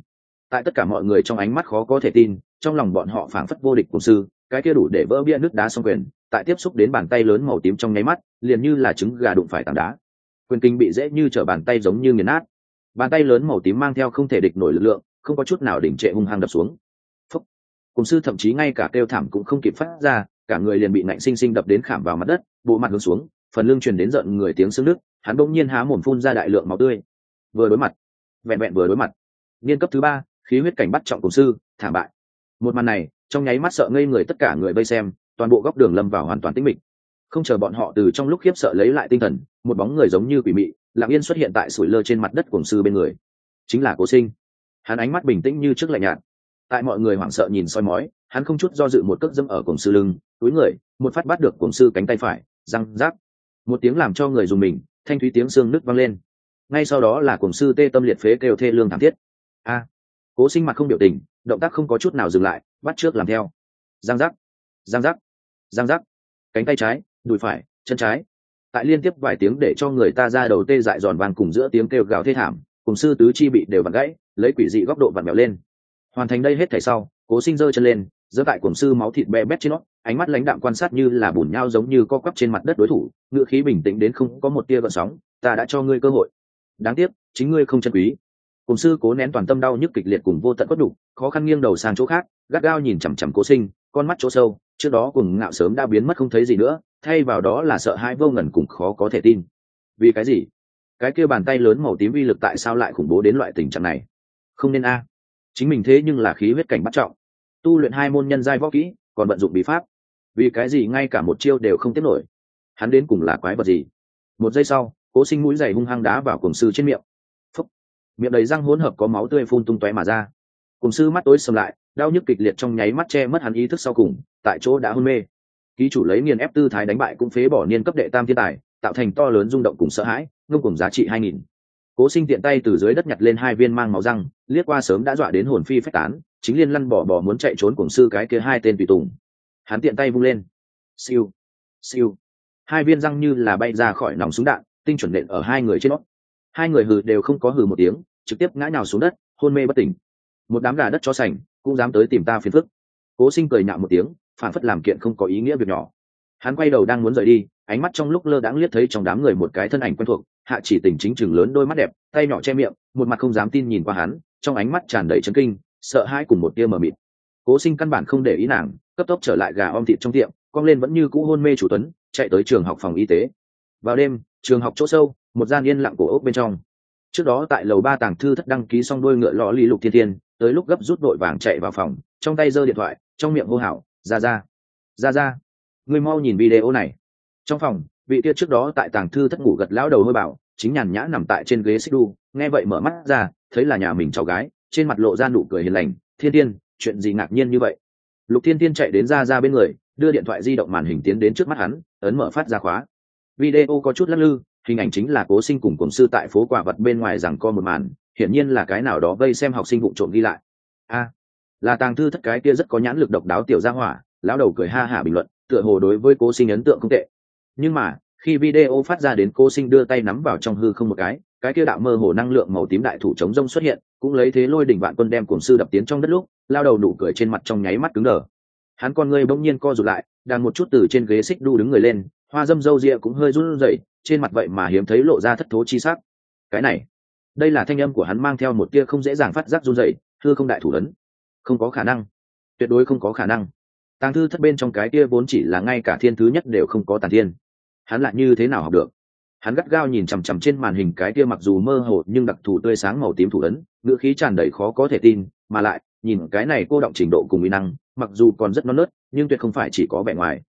Tại tất cả mọi người trong ánh mắt khó có thể tin, trong lòng bọn họ phảng phất vô địch của sư, cái kia đủ để vỡ bia nước đá song quyền, tại tiếp xúc đến bàn tay lớn màu tím trong nháy mắt, liền như là trứng gà đụng phải tảng đá. Quyền kinh bị dễ như trở bàn tay giống như nghiền nát. Bàn tay lớn màu tím mang theo không thể địch nổi lực lượng, không có chút nào đỉnh trệ hung hăng đập xuống. Phúc. Cùng sư thậm chí ngay cả kêu thảm cũng không kịp phát ra, cả người liền bị nạnh sinh sinh đập đến khảm vào mặt đất, bộ mặt hướng xuống, phần lưng truyền đến giận người tiếng xương nứt, hắn bỗng nhiên há mồm phun ra đại lượng máu tươi. Vừa đối mặt, vẹn vẹn vừa đối mặt, niên cấp thứ 3, khí huyết cảnh bắt trọng cùng sư, thảm bại. Một màn này, trong nháy mắt sợ ngây người tất cả người vây xem, toàn bộ góc đường lâm vào hoàn toàn tĩnh mịch. Không chờ bọn họ từ trong lúc khiếp sợ lấy lại tinh thần, một bóng người giống như quỷ mị, lặng yên xuất hiện tại sủi lơ trên mặt đất cùng sư bên người. Chính là Cố Sinh. Hắn ánh mắt bình tĩnh như trước lạnh nhạt. Tại mọi người hoảng sợ nhìn soi mói, hắn không chút do dự một cước dẫm ở cùng sư lưng, túi người, một phát bắt được cùng sư cánh tay phải, răng rác. Một tiếng làm cho người dùng mình, thanh thúy tiếng xương nứt vang lên. Ngay sau đó là cùng sư tê tâm liệt phế kêu thê lương thảm thiết. A. Cố Sinh mặt không biểu tình, động tác không có chút nào dừng lại, bắt trước làm theo. Răng rác, răng rác, răng rác. Cánh tay trái, đùi phải, chân trái. Tại liên tiếp vài tiếng để cho người ta ra đầu tê dại giòn vang cùng giữa tiếng kêu gào thê thảm, cùng sư tứ chi bị đều vặn gãy, lấy quỷ dị góc độ vặn vẹo lên. Hoàn thành đây hết thảy sau, Cố Sinh giơ chân lên, giơ tại cùng sư máu thịt bè bét trên nó, ánh mắt lãnh đạm quan sát như là bùn nhau giống như co quắp trên mặt đất đối thủ, ngữ khí bình tĩnh đến không có một tia gợn sóng, ta đã cho ngươi cơ hội. Đáng tiếc, chính ngươi không trân quý. Cùng sư cố nén toàn tâm đau nhức kịch liệt cùng vô tận cốt đủ, khó khăn nghiêng đầu sang chỗ khác, gắt gao nhìn chằm chằm Cố Sinh, con mắt chỗ sâu, trước đó cùng ngạo sớm đã biến mất không thấy gì nữa, thay vào đó là sợ hãi vô ngần cùng khó có thể tin. Vì cái gì? Cái kia bàn tay lớn màu tím uy lực tại sao lại khủng bố đến loại tình trạng này? Không nên a. Chính mình thế nhưng là khí huyết cảnh bắt trọng, tu luyện 2 môn nhân giai võ kỹ, còn vận dụng bí pháp, vì cái gì ngay cả một chiêu đều không tiếp nổi? Hắn đến cùng là quái vật gì? Một giây sau, Cố Sinh mũi giày hung hăng đá vào cùng sư trên miệng. Phúc. Miệng đầy răng hỗn hợp có máu tươi phun tung tóe mà ra. Cùng sư mắt tối sầm lại, đau nhức kịch liệt trong nháy mắt che mất hắn ý thức sau cùng, tại chỗ đã hôn mê. Ký chủ lấy nghiền ép tư thái đánh bại cũng phế bỏ niên cấp đệ tam thiên tài, tạo thành to lớn rung động cùng sợ hãi, ngông cuồng giá trị 2000. Cố Sinh tiện tay từ dưới đất nhặt lên 2 viên mang máu răng, liếc qua sớm đã dọa đến hồn phi phách tán, chính liên lăn bỏ muốn chạy trốn cùng sư cái kia 2 tên tùy tùng. Hắn tiện tay vung lên, siêu, siêu, 2 viên răng như là bay ra khỏi nòng súng đạn, tinh chuẩn nện ở 2 người trên nót. 2 người hừ đều không có hừ một tiếng, trực tiếp ngã nhào xuống đất, hôn mê bất tỉnh. Một đám gà đất chó sành cũng dám tới tìm ta phiền phức. Cố Sinh cười nhạo một tiếng, phản phất làm kiện không có ý nghĩa việc nhỏ. Hắn quay đầu đang muốn rời đi, ánh mắt trong lúc lơ đãng liếc thấy trong đám người một cái thân ảnh quen thuộc, Hạ Chỉ Tình chính chừng lớn đôi mắt đẹp, tay nhỏ che miệng, một mặt không dám tin nhìn qua hắn, trong ánh mắt tràn đầy chấn kinh, sợ hãi cùng một tia mờ mịt. Cố Sinh căn bản không để ý nàng, cấp tốc trở lại gà om thịt trong tiệm, cong lên vẫn như cũ hôn mê chủ Tuấn, chạy tới trường học phòng y tế. Vào đêm, trường học chỗ sâu, một gian yên lặng cổ ốc bên trong. Trước đó tại lầu 3 tàng thư thất đăng ký xong đôi ngựa lọ lì Lục Thiên Thiên, tới lúc gấp rút đội vàng chạy vào phòng, trong tay giơ điện thoại, trong miệng hô hào, ra, ngươi mau nhìn video này. Trong phòng, vị kia trước đó tại tàng thư thất ngủ gật lão đầu hôi bảo, chính nhàn nhã nằm tại trên ghế xích đu, nghe vậy mở mắt ra, thấy là nhà mình cháu gái, trên mặt lộ ra nụ cười hiền lành. Thiên Thiên, chuyện gì ngạc nhiên như vậy? Lục Thiên Thiên chạy đến ra bên người, đưa điện thoại di động màn hình tiến đến trước mắt hắn, ấn mở phát ra khóa. Video có chút lắc lư, hình ảnh chính là Cố Sinh cùng cùng sư tại phố quả vật bên ngoài rằng co một màn, hiển nhiên là cái nào đó vây xem học sinh vụ trộm ghi lại. Là tàng thư thất cái kia rất có nhãn lực độc đáo tiểu gia hỏa, lão đầu cười ha hả bình luận, tựa hồ đối với Cố Sinh ấn tượng không tệ. Nhưng mà, khi video phát ra đến Cố Sinh đưa tay nắm vào trong hư không một cái kia đạo mơ hồ năng lượng màu tím đại thủ chống rông xuất hiện, cũng lấy thế lôi đỉnh vạn quân đem cuồng sư đập tiến trong đất lúc, lao đầu nụ cười trên mặt trong nháy mắt cứng đờ. Hắn con ngươi bỗng nhiên co rụt lại, đang một chút từ trên ghế xích đu đứng người lên, hoa dâm râu ria cũng hơi run rẩy, trên mặt vậy mà hiếm thấy lộ ra thất thố chi sắc. Cái này, đây là thanh âm của hắn mang theo một tia không dễ dàng phát giác run rẩy, hư không đại thủ ấn. Không có khả năng, tuyệt đối không có khả năng. Tàng thư thất bên trong cái kia vốn chỉ là ngay cả thiên thứ nhất đều không có tàn thiên, hắn lại như thế nào học được? Hắn gắt gao nhìn chằm chằm trên màn hình cái kia mặc dù mơ hồ nhưng đặc thù tươi sáng màu tím thủ ấn, ngữ khí tràn đầy khó có thể tin, mà lại nhìn cái này cô động trình độ cùng uy năng, mặc dù còn rất non nớt, nhưng tuyệt không phải chỉ có vẻ ngoài.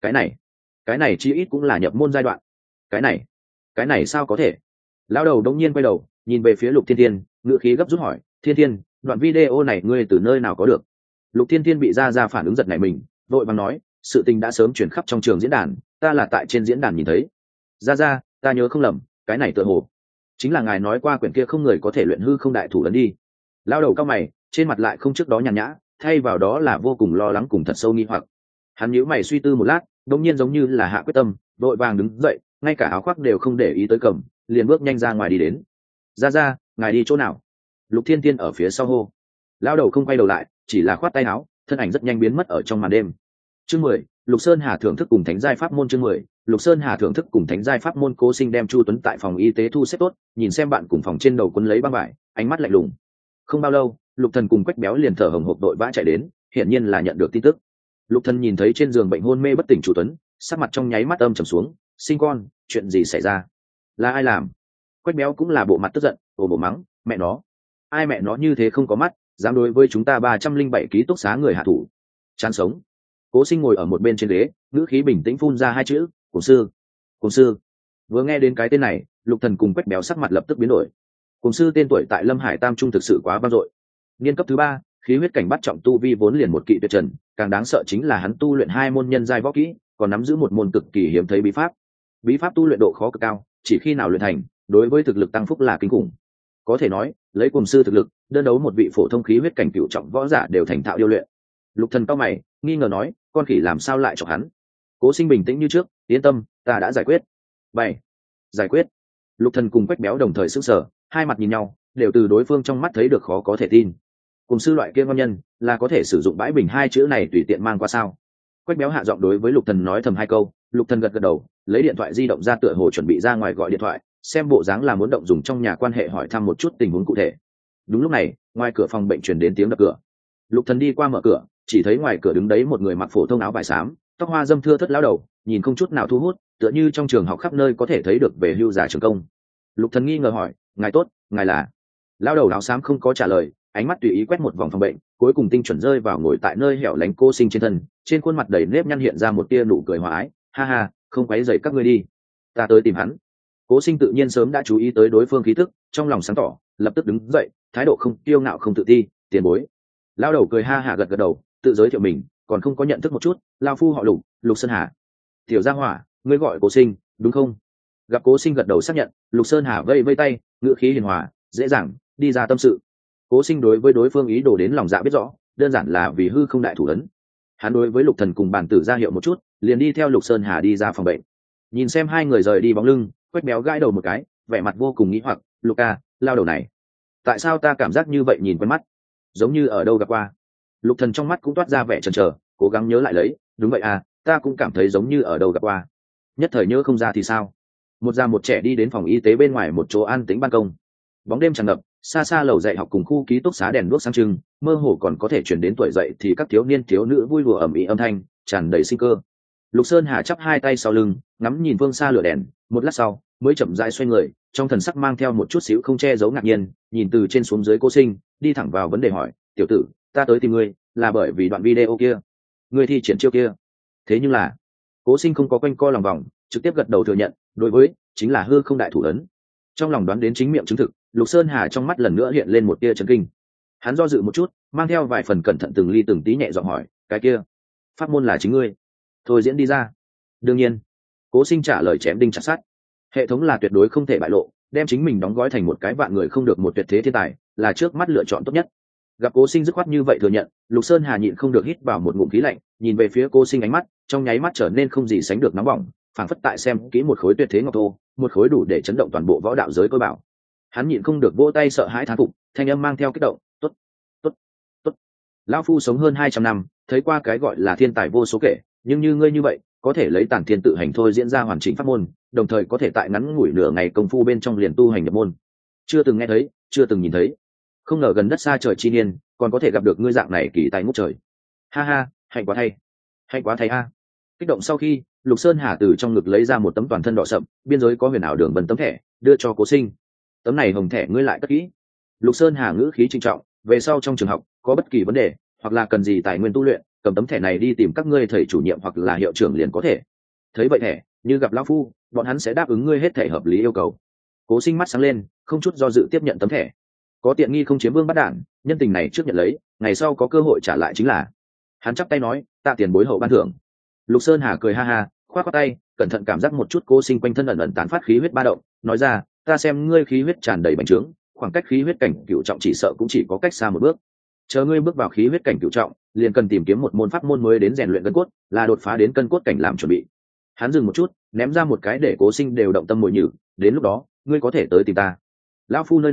Cái này chí ít cũng là nhập môn giai đoạn. Cái này sao có thể? Lão đầu đống nhiên quay đầu, nhìn về phía Lục Thiên Thiên, ngữ khí gấp rút hỏi, Thiên Thiên, đoạn video này ngươi từ nơi nào có được? Lục Thiên Thiên bị ra phản ứng giật nảy mình, vội vàng nói, sự tình đã sớm truyền khắp trong trường diễn đàn, ta là tại trên diễn đàn nhìn thấy. Ra, ta nhớ không lầm, cái này tựa hồ chính là ngài nói qua quyển kia không người có thể luyện hư không đại thủ ấn đi. Lao đầu cao mày, trên mặt lại không trước đó nhàn nhã, thay vào đó là vô cùng lo lắng cùng thật sâu nghi hoặc. Hắn nhíu mày suy tư một lát, đột nhiên giống như là hạ quyết tâm, vội vàng đứng dậy, ngay cả áo khoác đều không để ý tới cầm, liền bước nhanh ra ngoài đi đến. Ra, ngài đi chỗ nào? Lục Thiên Thiên ở phía sau hô. Lao đầu không quay đầu lại, chỉ là khoát tay áo, thân ảnh rất nhanh biến mất ở trong màn đêm. Chương 10, Lục Sơn Hà thưởng thức cùng thánh giai pháp môn. Chương 10, Lục Sơn Hà thưởng thức cùng thánh giai pháp môn. Cố Sinh đem Chu Tuấn tại phòng y tế thu xếp tốt, nhìn xem bạn cùng phòng trên đầu quấn lấy băng vải, ánh mắt lạnh lùng. Không bao lâu, Lục Thần cùng Quách Béo liền thở hổn hộc đội vã chạy đến, hiển nhiên là nhận được tin tức. Lục Thần nhìn thấy trên giường bệnh hôn mê bất tỉnh Chu Tuấn, sắc mặt trong nháy mắt âm trầm xuống. Sinh con, chuyện gì xảy ra? Là ai làm? Quách Béo cũng là bộ mặt tức giận, ồ bộ mắng, mẹ nó, ai mẹ nó như thế không có mắt, dám đối với chúng ta 307 ký túc xá người hạ thủ. Chán sống. Cố Sinh ngồi ở một bên trên ghế, ngữ khí bình tĩnh phun ra hai chữ, "Cùng sư." Cùng sư. Vừa nghe đến cái tên này, Lục Thần cùng Quách Béo sắc mặt lập tức biến đổi. Cùng sư tên tuổi tại Lâm Hải Tam Trung thực sự quá vang dội. Niên cấp thứ 3, khí huyết cảnh bắt trọng tu vi vốn liền một kỵ tuyệt trần, càng đáng sợ chính là hắn tu luyện 2 môn nhân giai võ kỹ, còn nắm giữ một môn cực kỳ hiếm thấy bí pháp. Bí pháp tu luyện độ khó cực cao, chỉ khi nào luyện thành, đối với thực lực tăng phúc là kinh khủng. Có thể nói, lấy cùng sư thực lực, đơn đấu một vị phổ thông khí huyết cảnh cửu trọng võ giả đều thành thạo điêu luyện. Lục Thần cau mày, nghi ngờ nói, con khỉ làm sao lại chọc hắn? Cố Sinh bình tĩnh như trước, yên tâm, ta đã giải quyết. 7. Giải quyết. Lục Thần cùng Quách Béo đồng thời sững sờ, hai mặt nhìn nhau, đều từ đối phương trong mắt thấy được khó có thể tin. Cùng sư loại kia ngon nhân, là có thể sử dụng bãi bình hai chữ này tùy tiện mang qua sao? Quách Béo hạ giọng đối với Lục Thần nói thầm hai câu, Lục Thần gật gật đầu, lấy điện thoại di động ra tựa hồ chuẩn bị ra ngoài gọi điện thoại, xem bộ dáng là muốn động dùng trong nhà quan hệ hỏi thăm một chút tình huống cụ thể. Đúng lúc này, ngoài cửa phòng bệnh truyền đến tiếng đập cửa. Lục Thần đi qua mở cửa, chỉ thấy ngoài cửa đứng đấy một người mặc phổ thông áo vải xám, tóc hoa dâm thưa thớt lão đầu, nhìn không chút nào thu hút, tựa như trong trường học khắp nơi có thể thấy được về hưu già trường công. Lục Thần nghi ngờ hỏi, ngài tốt, ngài là? Lão đầu áo xám không có trả lời, ánh mắt tùy ý quét một vòng phòng bệnh, cuối cùng tinh chuẩn rơi vào ngồi tại nơi hẻo lánh Cố Sinh trên thân, trên khuôn mặt đầy nếp nhăn hiện ra một tia nụ cười hòa ái, ha ha, không quấy rầy các ngươi đi, ta tới tìm hắn. Cố Sinh tự nhiên sớm đã chú ý tới đối phương khí tức, trong lòng sáng tỏ, lập tức đứng dậy, thái độ không kiêu ngạo không tự ti, tiền bối. Lão đầu cười ha hả gật gật đầu, tự giới thiệu mình, còn không có nhận thức một chút, lão phu họ Lục, Lục Sơn Hà. Tiểu Gia Hỏa, ngươi gọi Cố Sinh, đúng không? Gặp Cố Sinh gật đầu xác nhận, Lục Sơn Hà vây vây tay, ngữ khí hiền hòa, dễ dàng, đi ra tâm sự. Cố Sinh đối với đối phương ý đồ đến lòng dạ biết rõ, đơn giản là vì hư không đại thủ ấn. Hắn đối với Lục Thần cùng bản tử ra hiệu một chút, liền đi theo Lục Sơn Hà đi ra phòng bệnh. Nhìn xem hai người rời đi bóng lưng, Quách Béo gãi đầu một cái, vẻ mặt vô cùng nghĩ hoặc, Luca, lao đầu này, tại sao ta cảm giác như vậy nhìn quen mắt, giống như ở đâu gặp qua. Lục Thần trong mắt cũng toát ra vẻ chần chờ, cố gắng nhớ lại lấy, đúng vậy à, ta cũng cảm thấy giống như ở đâu gặp qua. Nhất thời nhớ không ra thì sao? Một già một trẻ đi đến phòng y tế bên ngoài một chỗ an tĩnh ban công. Bóng đêm tràn ngập, xa xa lầu dạy học cùng khu ký túc xá đèn đuốc sáng trưng, mơ hồ còn có thể truyền đến tuổi dậy thì các thiếu niên thiếu nữ vui đùa ầm ĩ âm thanh, tràn đầy sinh cơ. Lục Sơn Hà chắp hai tay sau lưng, ngắm nhìn phương xa lửa đèn, một lát sau mới chậm rãi xoay người, trong thần sắc mang theo một chút xíu không che giấu ngạc nhiên, nhìn từ trên xuống dưới Cố Sinh, đi thẳng vào vấn đề hỏi, tiểu tử, ta tới tìm ngươi là bởi vì đoạn video kia, ngươi thi triển chiêu kia. Thế nhưng là, Cố Sinh không có quanh co lòng vòng, trực tiếp gật đầu thừa nhận, đối với chính là hư không đại thủ ấn. Trong lòng đoán đến chính miệng chứng thực, Lục Sơn Hà trong mắt lần nữa hiện lên một tia chấn kinh. Hắn do dự một chút, mang theo vài phần cẩn thận từng ly từng tí nhẹ giọng hỏi, cái kia pháp môn là chính ngươi thôi diễn đi ra? Đương nhiên. Cố Sinh trả lời chém đinh chặt sắt. Hệ thống là tuyệt đối không thể bại lộ, đem chính mình đóng gói thành một cái vạn người không được một tuyệt thế thiên tài, là trước mắt lựa chọn tốt nhất. Gặp Cố Sinh dứt khoát như vậy thừa nhận, Lục Sơn Hà nhịn không được hít vào một ngụm khí lạnh, nhìn về phía Cố Sinh, ánh mắt trong nháy mắt trở nên không gì sánh được nóng bỏng, phảng phất tại xem kỹ một khối tuyệt thế ngọc thô, một khối đủ để chấn động toàn bộ võ đạo giới tôi bảo. Hắn nhịn không được vỗ tay sợ hãi thán phục, thanh âm mang theo kích động, tốt, tốt, tốt. Lão phu sống hơn 200 năm, thấy qua cái gọi là thiên tài vô số kể, nhưng như ngươi như vậy, có thể lấy tản thiên tự hành thôi diễn ra hoàn chỉnh pháp môn, đồng thời có thể tại ngắn ngủi nửa ngày công phu bên trong liền tu hành nhập môn, chưa từng nghe thấy, chưa từng nhìn thấy. Không ngờ gần đất xa trời chi niên, còn có thể gặp được ngươi dạng này kỳ tài ngút trời. Ha ha, hạnh quá thay, hạnh quá thay a. Kích động sau khi, Lục Sơn Hà từ trong ngực lấy ra một tấm toàn thân đỏ sậm, biên giới có huyền ảo đường vân tấm thẻ, đưa cho Cố Sinh. Tấm này hồng thẻ ngươi lại cất kỹ. Lục Sơn Hà ngữ khí trinh trọng, về sau trong trường học có bất kỳ vấn đề hoặc là cần gì tài nguyên tu luyện, cầm tấm thẻ này đi tìm các ngươi thầy chủ nhiệm hoặc là hiệu trưởng liền có thể. Thấy vậy thẻ, như gặp lão phu, bọn hắn sẽ đáp ứng ngươi hết thể hợp lý yêu cầu. Cố Sinh mắt sáng lên, không chút do dự tiếp nhận tấm thẻ. Có tiện nghi không chiếm vương bắt đản, nhân tình này trước nhận lấy, ngày sau có cơ hội trả lại chính là. Hắn chắp tay nói, tạ tiền bối hậu ban thưởng. Lục Sơn Hà cười ha ha, khoát khoát tay, cẩn thận cảm giác một chút Cố Sinh quanh thân ẩn ẩn tán phát khí huyết ba động, nói ra, ta xem ngươi khí huyết tràn đầy bành trướng, khoảng cách khí huyết cảnh cửu trọng chỉ sợ cũng chỉ có cách xa một bước. Chờ ngươi bước vào khí huyết cảnh cửu trọng, liền cần tìm kiếm một môn pháp môn mới đến rèn luyện cân cốt, là đột phá đến cân cốt cảnh làm chuẩn bị. Hắn dừng một chút, ném ra một cái để Cố Sinh đều động tâm mồi nhử, đến lúc đó, ngươi có thể tới tìm ta. Lão phu nơi này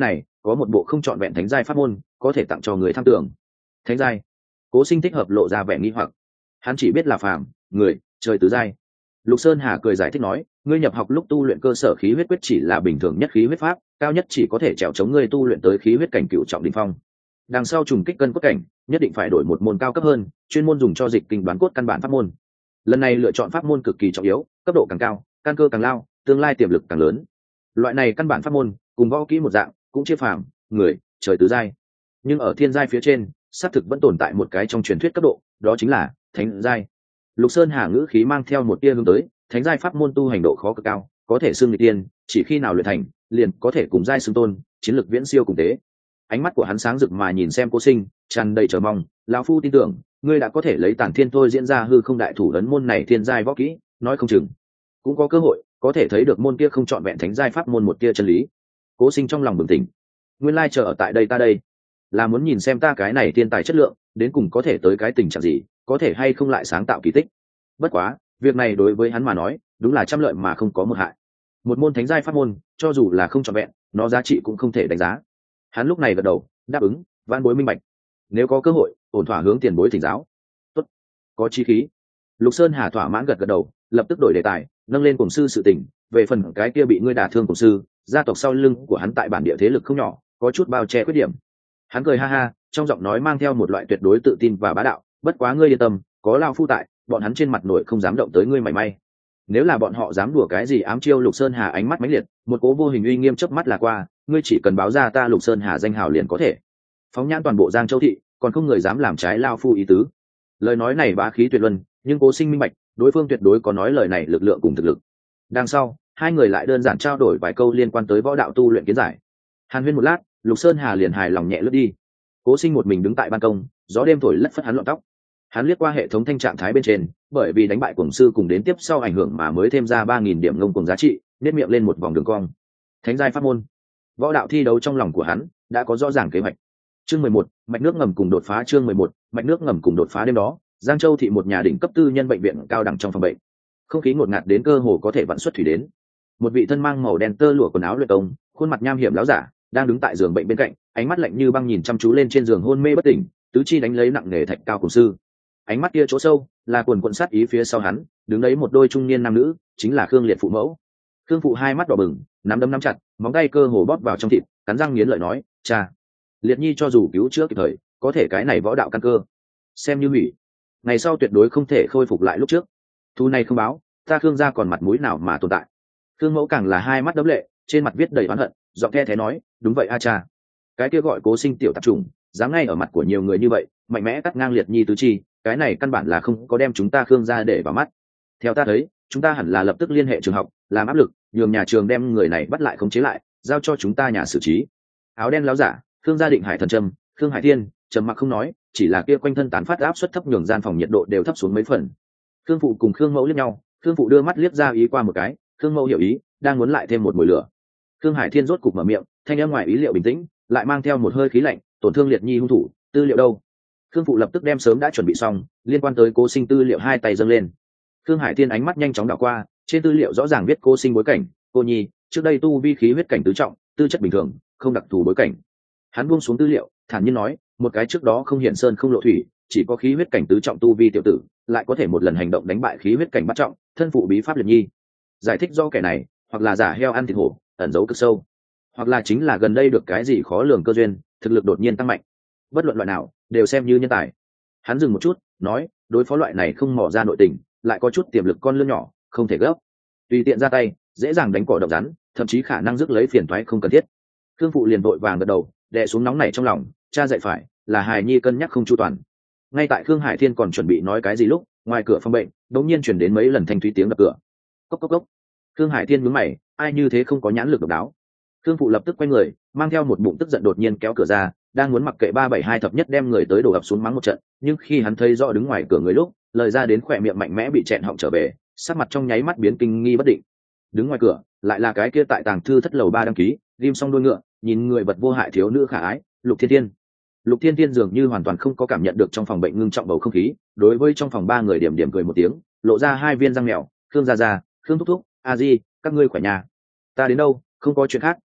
có một bộ không trọn vẹn thánh giai pháp môn có thể tặng cho người tham tưởng. Thánh giai? Cố Sinh thích hợp lộ ra vẻ nghi hoặc. Hắn chỉ biết là phàm, người, trời tứ giai. Lục Sơn Hà cười giải thích nói, ngươi nhập học lúc tu luyện cơ sở khí huyết quyết chỉ là bình thường nhất khí huyết pháp, cao nhất chỉ có thể trèo chống ngươi tu luyện tới khí huyết cảnh cửu trọng đỉnh phong. Đằng sau trùng kích cân cốt cảnh, nhất định phải đổi một môn cao cấp hơn, chuyên môn dùng cho dịch kinh đoán cốt căn bản pháp môn. Lần này lựa chọn pháp môn cực kỳ trọng yếu, cấp độ càng cao, căn cơ càng lao, tương lai tiềm lực càng lớn. Loại này căn bản pháp môn, cùng võ kỹ một dạng, cũng chia phàm, người, trời tứ giai. Nhưng ở thiên giai phía trên, xác thực vẫn tồn tại một cái trong truyền thuyết cấp độ, đó chính là thánh giai. Lục Sơn Hà ngữ khí mang theo một tia hướng tới, thánh giai pháp môn tu hành độ khó cực cao, có thể xưng nghịch tiên, chỉ khi nào luyện thành, liền có thể cùng giai xưng tôn, chiến lược viễn siêu cùng tế. Ánh mắt của hắn sáng rực mà nhìn xem Cố Sinh, tràn đầy chờ mong, lão phu tin tưởng, ngươi đã có thể lấy Tản Thiên Thôi diễn ra hư không đại thủ ấn môn này thiên giai võ kỹ, nói không chừng cũng có cơ hội có thể thấy được môn kia không trọn vẹn thánh giai pháp môn một tia chân lý. Cố Sinh trong lòng bừng tỉnh, nguyên lai chờ ở tại đây ta đây là muốn nhìn xem ta cái này thiên tài chất lượng đến cùng có thể tới cái tình trạng gì, có thể hay không lại sáng tạo kỳ tích. Bất quá việc này đối với hắn mà nói đúng là trăm lợi mà không có một hại. Một môn thánh giai pháp môn cho dù là không trọn vẹn, nó giá trị cũng không thể đánh giá. Hắn lúc này gật đầu đáp ứng, van bối minh bạch, nếu có cơ hội ổn thỏa hướng tiền bối thỉnh giáo. Tốt, có chi khí. Lục Sơn Hà thỏa mãn gật gật đầu, lập tức đổi đề tài, nâng lên cùng sư sự tình. Về phần cái kia bị ngươi đả thương cùng sư, gia tộc sau lưng của hắn tại bản địa thế lực không nhỏ, có chút bao che khuyết điểm. Hắn cười ha ha, trong giọng nói mang theo một loại tuyệt đối tự tin và bá đạo. Bất quá ngươi yên tâm, có lao phu tại, bọn hắn trên mặt nổi không dám động tới ngươi mảy may. Nếu là bọn họ dám đùa cái gì ám chiêu, Lục Sơn Hà ánh mắt mãnh liệt, một cố vô hình uy nghiêm chớp mắt là qua, ngươi chỉ cần báo ra ta Lục Sơn Hà danh hào liền có thể phóng nhãn toàn bộ Giang Châu thị, còn không người dám làm trái lao phu ý tứ. Lời nói này bá khí tuyệt luân, nhưng Cố Sinh minh bạch, đối phương tuyệt đối có nói lời này lực lượng cùng thực lực. Đằng sau, hai người lại đơn giản trao đổi vài câu liên quan tới võ đạo tu luyện kiến giải. Hàn huyên một lát, Lục Sơn Hà liền hài lòng nhẹ lướt đi. Cố Sinh một mình đứng tại ban công, gió đêm thổi lất phất hắn lọn tóc. Hắn liếc qua hệ thống thanh trạng thái bên trên, bởi vì đánh bại cuồng sư cùng đến tiếp sau ảnh hưởng mà mới thêm ra 3000 điểm ngông cuồng giá trị, nét miệng lên một vòng đường cong. Thánh giai pháp môn, võ đạo thi đấu trong lòng của hắn đã có rõ ràng kế hoạch. Chương 11, mạch nước ngầm cùng đột phá. Chương 11, mạch nước ngầm cùng đột phá. Đêm đó, Giang Châu thị một nhà đỉnh cấp tư nhân bệnh viện cao đẳng trong phòng bệnh, không khí ngột ngạt đến cơ hồ có thể vặn xuất thủy đến. Một vị thân mang màu đen tơ lụa quần áo luyện công, khuôn mặt nham hiểm láo giả, đang đứng tại giường bệnh bên cạnh, ánh mắt lạnh như băng nhìn chăm chú lên trên giường hôn mê bất tỉnh, tứ chi đánh lấy nặng nề thạch cao cùng sư. Ánh mắt kia chỗ sâu là quần quần sát ý, phía sau hắn đứng đấy một đôi trung niên nam nữ, chính là Khương Liệt phụ mẫu. Khương phụ hai mắt đỏ bừng, nắm đấm nắm chặt, móng tay cơ hồ bóp vào trong thịt, cắn răng nghiến lợi nói, cha, Liệt nhi cho dù cứu chữa kịp thời, có thể cái này võ đạo căn cơ xem như hủy, ngày sau tuyệt đối không thể khôi phục lại lúc trước. Thu này không báo, ta Khương gia còn mặt mũi nào mà tồn tại. Khương mẫu càng là hai mắt đẫm lệ, trên mặt viết đầy oán hận, giọng the thế nói, đúng vậy a cha, cái kia gọi Cố Sinh tiểu tạp chủng, dám ngay ở mặt của nhiều người như vậy mạnh mẽ cắt ngang Liệt nhi tứ chi, cái này căn bản là không có đem chúng ta Khương gia để vào mắt. Theo ta thấy, chúng ta hẳn là lập tức liên hệ trường học, làm áp lực, nhường nhà trường đem người này bắt lại khống chế lại, giao cho chúng ta nhà xử trí. Áo đen láo giả, Khương gia Định Hải Thần Trâm, Khương Hải Thiên trầm mặc không nói, chỉ là kia quanh thân tán phát áp suất thấp nhường gian phòng nhiệt độ đều thấp xuống mấy phần. Khương phụ cùng Khương mẫu liếc nhau, Khương phụ đưa mắt liếc ra ý qua một cái, Khương mẫu hiểu ý, đang muốn lại thêm một mùi lửa. Khương Hải Thiên rốt cục mở miệng, thanh âm ngoài ý liệu bình tĩnh, lại mang theo một hơi khí lạnh, tổn thương Liệt nhi hung thủ, tư liệu đâu? Khương phụ lập tức đem sớm đã chuẩn bị xong liên quan tới Cố Sinh tư liệu hai tay dâng lên. Khương Hải Thiên ánh mắt nhanh chóng đảo qua, trên tư liệu rõ ràng viết Cố Sinh bối cảnh, cô nhi trước đây tu vi khí huyết cảnh tứ trọng, tư chất bình thường, không đặc thù bối cảnh. Hắn buông xuống tư liệu, thản nhiên nói, một cái trước đó không hiện sơn không lộ thủy, chỉ có khí huyết cảnh tứ trọng tu vi tiểu tử, lại có thể một lần hành động đánh bại khí huyết cảnh bát trọng, thân phụ bí pháp Liệt nhi. Giải thích do kẻ này, hoặc là giả heo ăn thịt hổ, ẩn giấu cực sâu, hoặc là chính là gần đây được cái gì khó lường cơ duyên, thực lực đột nhiên tăng mạnh. Bất luận loại nào, đều xem như nhân tài. Hắn dừng một chút, nói, đối phó loại này không mò ra nội tình, lại có chút tiềm lực con lươn nhỏ, không thể gấp. Tùy tiện ra tay, dễ dàng đánh cỏ độc rắn, thậm chí khả năng rước lấy phiền toái không cần thiết. Khương phụ liền vội vàng gật đầu, đè xuống nóng này trong lòng, cha dạy phải, là hài nhi cân nhắc không chu toàn. Ngay tại Khương Hải Thiên còn chuẩn bị nói cái gì lúc, ngoài cửa phòng bệnh đột nhiên truyền đến mấy lần thanh thúy tiếng đập cửa. Cốc cốc cốc. Khương Hải Thiên nhướng mày, ai như thế không có nhãn lực độc đáo. Khương phụ lập tức quay người, mang theo một bụng tức giận đột nhiên kéo cửa ra, đang muốn mặc kệ 372 thập nhất đem người tới đổ ập xuống mắng một trận, nhưng khi hắn thấy rõ đứng ngoài cửa người lúc, lời ra đến khỏe miệng mạnh mẽ bị chẹn họng trở về, sắc mặt trong nháy mắt biến kinh nghi bất định. Đứng ngoài cửa lại là cái kia tại tàng thư thất lầu 3 đăng ký, ghim xong đuôi ngựa, nhìn người vật vô hại thiếu nữ khả ái, Lục Thiên Thiên. Lục Thiên Thiên dường như hoàn toàn không có cảm nhận được trong phòng bệnh ngưng trọng bầu không khí, đối với trong phòng ba người điểm điểm cười một tiếng, lộ ra hai viên răng mèo, Khương gia gia, Khương thúc thúc, a di, các ngươi khỏe nhà. Ta đến đâu, không có chuyện khác,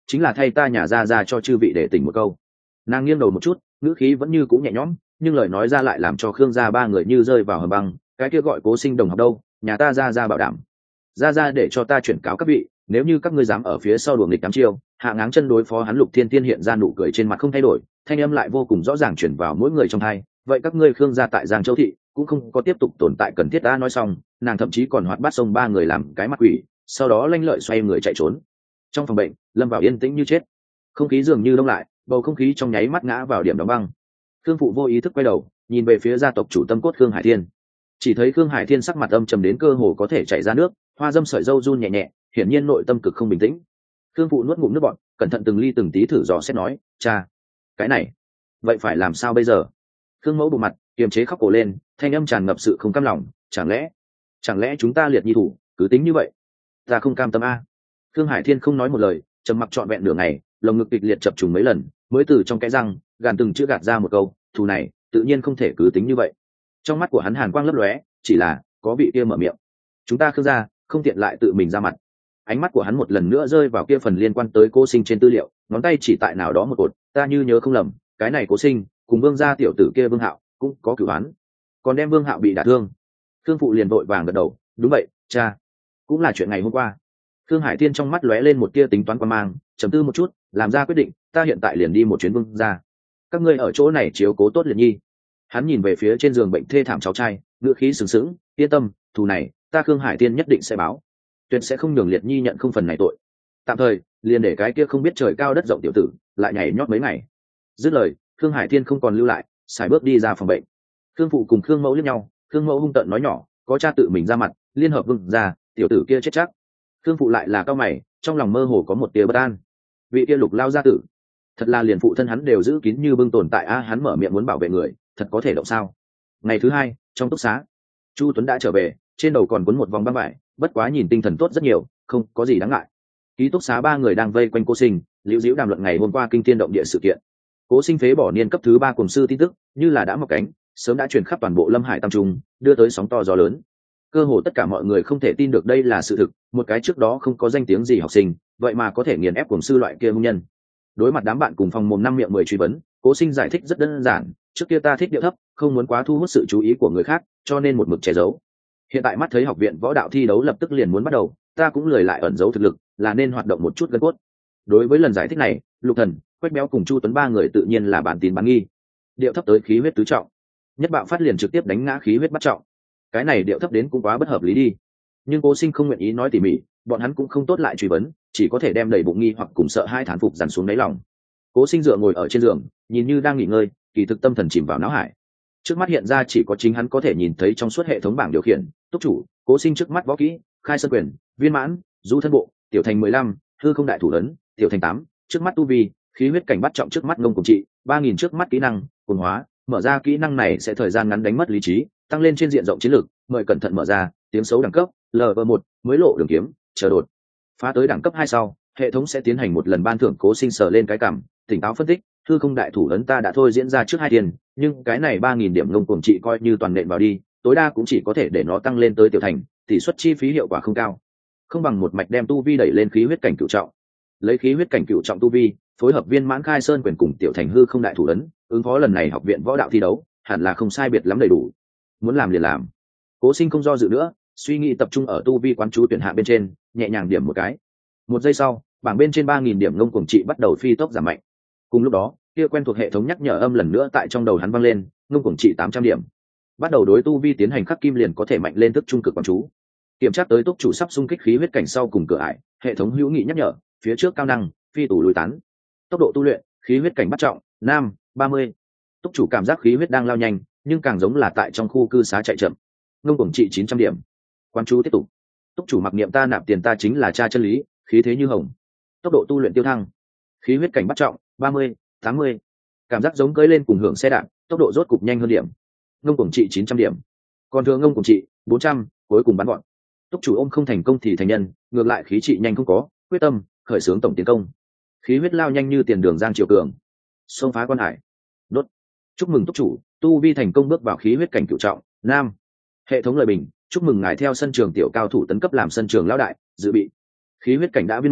chính là thay ta nhà ra cho chư vị để tỉnh một câu. Nàng nghiêng đầu một chút, ngữ khí vẫn như cũng nhẹ nhõm, nhưng lời nói ra lại làm cho Khương gia ba người như rơi vào hầm băng. Cái kia gọi Cố Sinh đồng học đâu, nhà ta ra bảo đảm ra để cho ta chuyển cáo các vị, nếu như các ngươi dám ở phía sau đuổi nghịch tám chiêu, hạ ngáng chân đối phó hắn. Lục Thiên Tiên hiện ra nụ cười trên mặt không thay đổi, thanh âm lại vô cùng rõ ràng chuyển vào mỗi người trong hai. Vậy các ngươi Khương gia tại Giang Châu thị cũng không có tiếp tục tồn tại cần thiết. Đã nói xong, nàng thậm chí còn hoạt bát xông ba người làm cái mặt quỷ, sau đó lanh lợi xoay người chạy trốn. Trong phòng bệnh lâm vào yên tĩnh như chết, không khí dường như đông lại, bầu không khí trong nháy mắt ngã vào điểm đóng băng. Khương phụ vô ý thức quay đầu nhìn về phía gia tộc chủ tâm cốt Khương Hải Thiên, chỉ thấy Khương Hải Thiên sắc mặt âm trầm đến cơ hồ có thể chảy ra nước, hoa dâm sợi râu run nhẹ nhẹ, hiển nhiên nội tâm cực không bình tĩnh. Khương phụ nuốt ngụm nước bọt, cẩn thận từng ly từng tí thử dò xét nói, cha, cái này vậy phải làm sao bây giờ? Khương mẫu bụng mặt kiềm chế khóc cổ lên, thanh âm tràn ngập sự không cam lòng, chẳng lẽ chúng ta liệt nhi thủ cứ tính như vậy? Ta không cam tâm a. Khương Hải Thiên không nói một lời, trầm mặc trọn vẹn nửa ngày, lồng ngực kịch liệt chập trùng mấy lần, mới từ trong cái răng gàn từng chữ gạt ra một câu, thù này tự nhiên không thể cứ tính như vậy. Trong mắt của hắn hàn quang lấp lóe, chỉ là có vị kia mở miệng, chúng ta Khương gia không tiện lại tự mình ra mặt. Ánh mắt của hắn một lần nữa rơi vào kia phần liên quan tới Cố Sinh trên tư liệu, ngón tay chỉ tại nào đó một cột, ta như nhớ không lầm, cái này Cố Sinh cùng Vương gia tiểu tử kia Vương Hạo cũng có cửu án, còn đem Vương Hạo bị đả thương. Khương phụ liền vội vàng gật đầu, đúng vậy cha, cũng là chuyện ngày hôm qua. Khương Hải Thiên trong mắt lóe lên một tia tính toán quan mang, trầm tư một chút, làm ra quyết định, ta hiện tại liền đi một chuyến Vương gia, các ngươi ở chỗ này chiếu cố tốt Liệt Nhi. Hắn nhìn về phía trên giường bệnh thê thảm cháu trai, ngữ khí sừng sững, yên tâm, thù này ta Khương Hải Thiên nhất định sẽ báo, tuyệt sẽ không nhường Liệt Nhi nhận không phần này tội. Tạm thời liền để cái kia không biết trời cao đất rộng tiểu tử lại nhảy nhót mấy ngày. Dứt lời, Khương Hải Thiên không còn lưu lại, sải bước đi ra phòng bệnh. Khương phụ cùng Khương mẫu liếc nhau, Khương mẫu hung tợn nói nhỏ, có cha tự mình ra mặt liên hợp Vương gia, tiểu tử kia chết chắc. Khương phụ lại là cao mày, trong lòng mơ hồ có một tia bất an. Vị kia Lục lao gia tử, thật là liền phụ thân hắn đều giữ kín như bưng tồn tại a. Hắn mở miệng muốn bảo vệ người, thật có thể động sao? Ngày thứ hai, trong túc xá, Chu Tuấn đã trở về, trên đầu còn quấn một vòng băng vải, bất quá nhìn tinh thần tốt rất nhiều, không có gì đáng ngại. Ký túc xá ba người đang vây quanh Cố Sinh, liễu diễu đàm luận ngày hôm qua kinh thiên động địa sự kiện. Cố Sinh phế bỏ niên cấp thứ 3 cùng sư tin tức, như là đã mọc cánh, sớm đã truyền khắp toàn bộ Lâm Hải Tam Trung, đưa tới sóng to gió lớn. Cơ hồ tất cả mọi người không thể tin được đây là sự thực, một cái trước đó không có danh tiếng gì học sinh, vậy mà có thể nghiền ép cùng sư loại kia hung nhân. Đối mặt đám bạn cùng phòng mồm năm miệng 10 truy vấn, Cố Sinh giải thích rất đơn giản, trước kia ta thích điệu thấp, không muốn quá thu hút sự chú ý của người khác, cho nên một mực che giấu. Hiện tại mắt thấy học viện võ đạo thi đấu lập tức liền muốn bắt đầu, ta cũng lười lại ẩn giấu thực lực, là nên hoạt động một chút gân cốt. Đối với lần giải thích này, Lục Thần, Quách Béo cùng Chu Tuấn ba người tự nhiên là bản tín bán nghi. Điệu thấp tới khí huyết tứ trọng, nhất bạo phát liền trực tiếp đánh ngã khí huyết bắt trọng, cái này điệu thấp đến cũng quá bất hợp lý đi. Nhưng Cố Sinh không nguyện ý nói tỉ mỉ, bọn hắn cũng không tốt lại truy vấn, chỉ có thể đem đầy bụng nghi hoặc cùng sợ hai thán phục dằn xuống đáy lòng. Cố Sinh dựa ngồi ở trên giường, nhìn như đang nghỉ ngơi, kỳ thực tâm thần chìm vào não hải. Trước mắt hiện ra chỉ có chính hắn có thể nhìn thấy trong suốt hệ thống bảng điều khiển, túc chủ Cố Sinh trước mắt võ kỹ, khai sơn quyền, viên mãn, du thân bộ, tiểu thành 15, hư không đại thủ ấn, tiểu thành 8, trước mắt tu vi, khí huyết cảnh bắt trọng, trước mắt ngông cùng trị 3000, trước mắt kỹ năng cuồng hóa, mở ra kỹ năng này sẽ thời gian ngắn đánh mất lý trí, tăng lên trên diện rộng chiến lược, mời cẩn thận mở ra, tiếng xấu đẳng cấp LV1, mới lộ đường kiếm, chờ đột phá tới đẳng cấp 2 sau, hệ thống sẽ tiến hành một lần ban thưởng. Cố Sinh sờ lên cái cằm, tỉnh táo phân tích, hư không đại thủ ấn ta đã thôi diễn ra trước 2 tiền, nhưng cái này 3000 điểm ngông cuồng trị coi như toàn nện vào đi, tối đa cũng chỉ có thể để nó tăng lên tới tiểu thành, tỷ suất chi phí hiệu quả không cao, không bằng một mạch đem tu vi đẩy lên khí huyết cảnh cửu trọng. Lấy khí huyết cảnh cửu trọng tu vi, phối hợp viên mãn khai sơn quyền cùng tiểu thành hư không đại thủ ấn, ứng phó lần này học viện võ đạo thi đấu, hẳn là không sai biệt lắm đầy đủ. Muốn làm liền làm. Cố Sinh không do dự nữa, suy nghĩ tập trung ở tu vi quán chú tuyển hạ bên trên, nhẹ nhàng điểm một cái. Một giây sau, bảng bên trên 3000 điểm ngông cuồng trị bắt đầu phi tốc giảm mạnh. Cùng lúc đó, kia quen thuộc hệ thống nhắc nhở âm lần nữa tại trong đầu hắn vang lên, ngông cuồng trị 800 điểm. Bắt đầu đối tu vi tiến hành khắc kim liền có thể mạnh lên thức trung cực quán chú. Kiểm tra tới túc chủ sắp xung kích khí huyết cảnh sau cùng cửa ải, hệ thống hữu nghị nhắc nhở, phía trước cao năng, phi tủ lùi tán. Tốc độ tu luyện, khí huyết cảnh bắt trọng, nam, 30. Túc chủ cảm giác khí huyết đang lao nhanh, nhưng càng giống là tại trong khu cư xá chạy chậm. Ngông cuồng trị 900 điểm. Quan chú tiếp tục. Túc chủ mặc niệm ta nạp tiền ta chính là cha chân lý, khí thế như hồng. Tốc độ tu luyện tiêu thăng. Khí huyết cảnh bắt trọng, 30, 80. Cảm giác giống cưỡi lên cùng hưởng xe đạp, tốc độ rốt cục nhanh hơn điểm. Ngông cuồng trị 900 điểm. Còn thừa ngông cuồng trị 400, cuối cùng bắn gọn. Túc chủ ôm không thành công thì thành nhân, ngược lại khí trị nhanh không có, quyết tâm khởi xướng tổng tiến công. Khí huyết lao nhanh như tiền đường giang triều cường, xông phá quan hải. Đốt. Chúc mừng túc chủ, tu vi thành công bước vào khí huyết cảnh cửu trọng, nam. Hệ thống lời bình, chúc mừng ngài theo sân trường tiểu cao thủ tấn cấp làm sân trường lão đại, dự bị. Khí huyết cảnh đã viên mãn,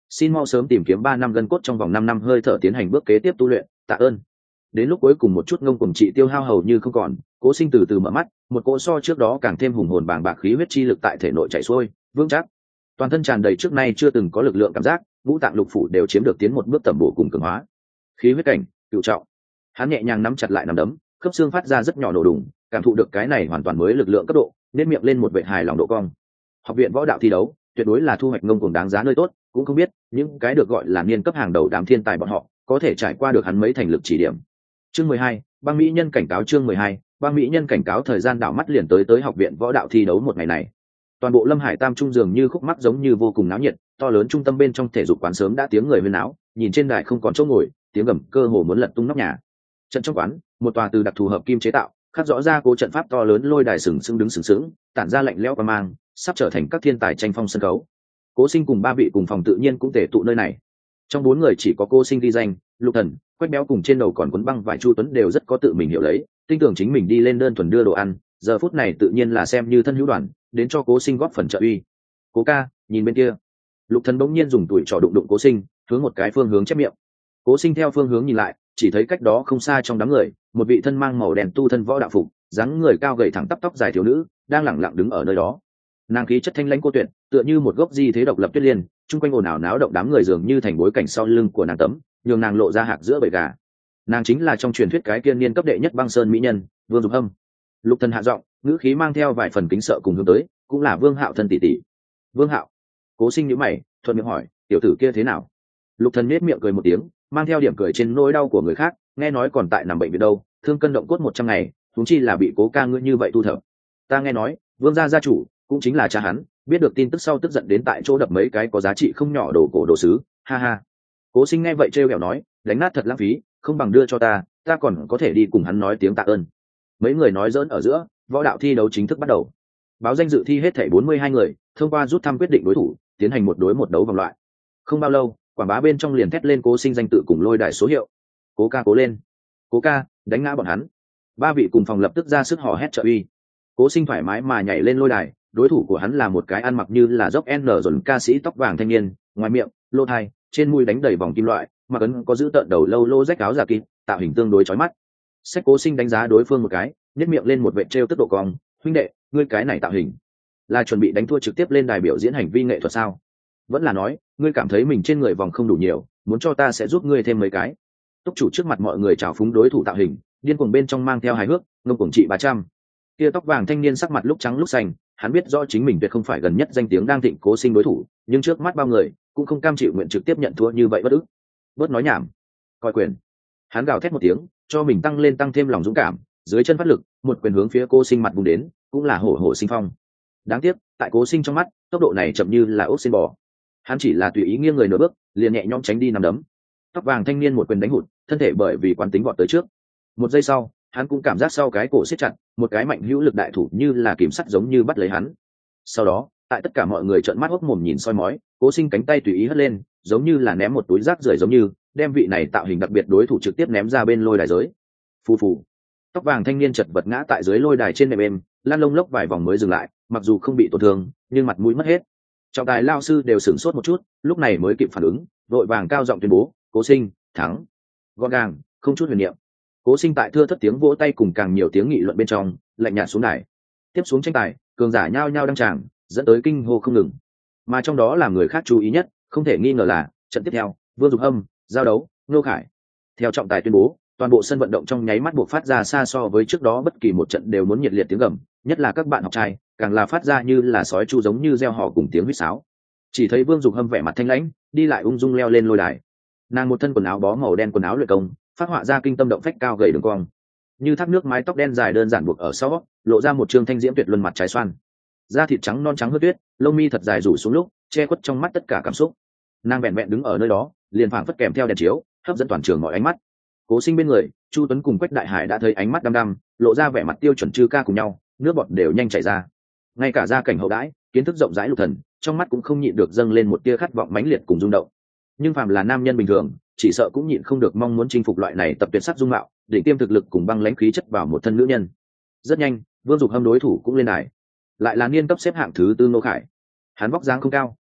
xin mau sớm tìm kiếm 3 năm gân cốt trong vòng 5 năm hơi thở tiến hành bước kế tiếp tu luyện, tạ ơn. Đến lúc cuối cùng một chút ngông cuồng trị tiêu hao hầu như không còn, Cố Sinh từ từ mở mắt, một cỗ so trước đó càng thêm hùng hồn bàng bạc khí huyết chi lực tại thể nội chảy xuôi, vững chắc. Toàn thân tràn đầy trước nay chưa từng có lực lượng cảm giác, ngũ tạng lục phủ đều chiếm được tiến một bước tầm bổ cùng cường hóa. Khí huyết cảnh, cửu trọng. Hắn nhẹ nhàng nắm chặt lại nắm đấm, khớp xương phát ra rất nhỏ nổ đùng, cảm thụ được cái này hoàn toàn mới lực lượng cấp độ, nên miệng lên một vệt hài lòng độ cong. Học viện võ đạo thi đấu, tuyệt đối là thu hoạch ngông cuồng đáng giá nơi tốt, cũng không biết những cái được gọi là niên cấp hàng đầu đám thiên tài bọn họ có thể trải qua được hắn mấy thành lực chỉ điểm. Chương 12, băng mỹ nhân cảnh cáo. Chương 12, băng mỹ nhân cảnh cáo. Thời gian đảo mắt liền tới học viện võ đạo thi đấu một ngày này. Toàn bộ Lâm Hải Tam trung dường như khúc mắc giống như vô cùng náo nhiệt, to lớn trung tâm bên trong thể dục quán sớm đã tiếng người huyên náo, nhìn trên đài không còn chỗ ngồi, tiếng gầm cơ hồ muốn lật tung nóc nhà. Trận trong quán, một tòa từ đặc thù hợp kim chế tạo, khắc rõ ra cố trận pháp to lớn lôi đài sừng sững, tản ra lạnh lẽo và mang, sắp trở thành các thiên tài tranh phong sân khấu. Cố Sinh cùng 3 vị cùng phòng tự nhiên cũng tề tụ nơi này. Trong 4 người chỉ có Cố Sinh ghi danh, Lục Thần, Quách Béo cùng trên đầu còn quấn băng vải Chu Tuấn đều rất có tự mình hiểu lấy, tin tưởng chính mình đi lên đơn thuần đưa đồ ăn, giờ phút này tự nhiên là xem như thân hữu đoàn, đến cho Cố Sinh góp phần trợ uy. Cố ca, nhìn bên kia. Lục Thần bỗng nhiên dùng tuổi trò đụng Cố Sinh, hướng một cái phương hướng chép miệng. Cố Sinh theo phương hướng nhìn lại, chỉ thấy cách đó không xa trong đám người, một vị thân mang màu đen tu thân võ đạo phục, dáng người cao gầy thẳng tắp tóc dài thiếu nữ, đang lẳng lặng đứng ở nơi đó. Nàng khí chất thanh lãnh cô tuyệt, tựa như một gốc di thế độc lập tuyết liên, chung quanh ồn ào náo động đám người dường như thành bối cảnh sau lưng của nàng tấm, nhường nàng lộ ra hạc giữa bầy gà. Nàng chính là trong truyền thuyết cái kia niên cấp đệ nhất băng sơn mỹ nhân, Vương Dục Hâm. Lục Thần hạ giọng, ngữ khí mang theo vài phần kính sợ cùng hướng tới, cũng là Vương Hạo thân tỷ tỷ. Vương Hạo. Cố Sinh nhíu mày, thuận miệng hỏi, tiểu tử kia thế nào? Lục Thần nhếch miệng cười một tiếng, mang theo điểm cười trên nỗi đau của người khác, nghe nói còn tại nằm bệnh viện đâu, thương cân động cốt 100 ngày, huống chi là bị Cố ca ngươi như vậy thu thập. Ta nghe nói, Vương gia gia chủ, cũng chính là cha hắn, biết được tin tức sau tức giận đến tại chỗ đập mấy cái có giá trị không nhỏ đồ cổ đồ sứ, ha ha. Cố Sinh nghe vậy trêu ghẹo nói, đánh nát thật lãng phí, không bằng đưa cho ta còn có thể đi cùng hắn nói tiếng tạ ơn. Mấy người nói giỡn ở giữa, võ đạo thi đấu chính thức bắt đầu. Báo danh dự thi hết thảy 42 người, thông qua rút thăm quyết định đối thủ, tiến hành một đối một đấu vòng loại. Không bao lâu, quảng bá bên trong liền thét lên Cố Sinh danh tự cùng lôi đài số hiệu. Cố ca cố lên, Cố ca, đánh ngã bọn hắn. 3 vị cùng phòng lập tức ra sức hò hét trợ uy. Cố Sinh thoải mái mà nhảy lên lôi đài, đối thủ của hắn là một cái ăn mặc như là dốc n dồn ca sĩ tóc vàng thanh niên, ngoài miệng, lỗ tai, trên mũi đánh đầy vòng kim loại, mặc ấn có giữ tợn đầu lâu lô rách áo giả kín, tạo hình tương đối chói mắt. Sách Cố Sinh đánh giá đối phương một cái, nhếch miệng lên một vệt trêu tức độ cong, huynh đệ, ngươi cái này tạo hình, là chuẩn bị đánh thua trực tiếp lên đài biểu diễn hành vi nghệ thuật sao? Vẫn là nói, ngươi cảm thấy mình trên người vòng không đủ nhiều, muốn cho ta sẽ giúp ngươi thêm mấy cái? Túc chủ trước mặt mọi người chào phúng đối thủ tạo hình, điên cuồng bên trong mang theo hài hước, ngông cuồng trị 300. Kia tóc vàng thanh niên sắc mặt lúc trắng lúc xanh, hắn biết rõ chính mình tuyệt không phải gần nhất danh tiếng đang thịnh Cố Sinh đối thủ, nhưng trước mắt bao người cũng không cam chịu nguyện trực tiếp nhận thua như vậy bất ức. Bớt nói nhảm, coi quyền. Hắn gào thét một tiếng, cho mình tăng thêm lòng dũng cảm, dưới chân phát lực, một quyền hướng phía Cố Sinh mặt vùng đến, cũng là hổ hổ sinh phong. Đáng tiếc, tại Cố Sinh trong mắt, tốc độ này chậm như là ốc xin bò. Hắn chỉ là tùy ý nghiêng người nửa bước, liền nhẹ nhõm tránh đi nằm đấm. Tóc vàng thanh niên một quyền đánh hụt, thân thể bởi vì quán tính vọt tới trước. Một giây sau, hắn cũng cảm giác sau cái cổ siết chặt, một cái mạnh hữu lực đại thủ như là kìm sắt giống như bắt lấy hắn. Sau đó, tại tất cả mọi người trợn mắt hốc mồm nhìn soi mói, Cố Sinh cánh tay tùy ý hất lên, giống như là ném một túi rác rưởi giống như, đem vị này tạo hình đặc biệt đối thủ trực tiếp ném ra bên lôi đài giới. Phù phù. Tóc vàng thanh niên chật vật ngã tại dưới lôi đài trên nệm êm, lăn lông lốc vài vòng mới dừng lại, mặc dù không bị tổn thương, nhưng mặt mũi mất hết. Trọng tài lao sư đều sửng sốt một chút, lúc này mới kịp phản ứng, vội vàng cao giọng tuyên bố, Cố Sinh thắng. Gọn gàng, không chút huyền niệm. Cố Sinh tại thưa thất tiếng vỗ tay cùng càng nhiều tiếng nghị luận bên trong, lạnh nhạt xuống đài. Tiếp xuống tranh tài, cường giả nhao nhao đăng tràng, dẫn tới kinh hô không ngừng. Mà trong đó làm người khác chú ý nhất, không thể nghi ngờ là trận tiếp theo, Vương Dục Hâm giao đấu Ngô Khải. Theo trọng tài tuyên bố, toàn bộ sân vận động trong nháy mắt buộc phát ra xa so với trước đó bất kỳ một trận đều muốn nhiệt liệt tiếng gầm, nhất là các bạn học trai, càng là phát ra như là sói chu giống như reo hò cùng tiếng huýt sáo. Chỉ thấy Vương Dục Hâm vẻ mặt thanh lãnh, đi lại ung dung leo lên lôi đài. Nàng một thân quần áo bó màu đen quần áo luyện công, phát họa ra kinh tâm động phách cao gầy đường cong, như thác nước mái tóc đen dài đơn giản buộc ở sau, lộ ra một trương thanh diễm tuyệt luân mặt trái xoan, da thịt trắng non trắng hớt tuyết, lông mi thật dài rủ xuống lúc che khuất trong mắt tất cả cảm xúc. Nàng vẹn vẹn đứng ở nơi đó, liền phảng phất kèm theo đèn chiếu, hấp dẫn toàn trường mọi ánh mắt. Cố Sinh bên người, Chu Tuấn cùng Quách Đại Hải đã thấy ánh mắt đăm đăm, lộ ra vẻ mặt tiêu chuẩn chư ca cùng nhau, nước bọt đều nhanh chảy ra. Ngay cả gia cảnh hậu đãi, kiến thức rộng rãi Lục Thần, trong mắt cũng không nhịn được dâng lên một tia khát vọng mãnh liệt cùng rung động. Nhưng phàm là nam nhân bình thường, chỉ sợ cũng nhịn không được mong muốn chinh phục loại này tập tuyệt sắc dung mạo, đỉnh tiêm thực lực cùng băng lãnh khí chất vào một thân nữ nhân. Rất nhanh, Vương Dục Hâm đối thủ cũng lên đài, lại là niên cấp xếp hạng thứ 4 Ngô Khải. Hắn vóc dáng không cao,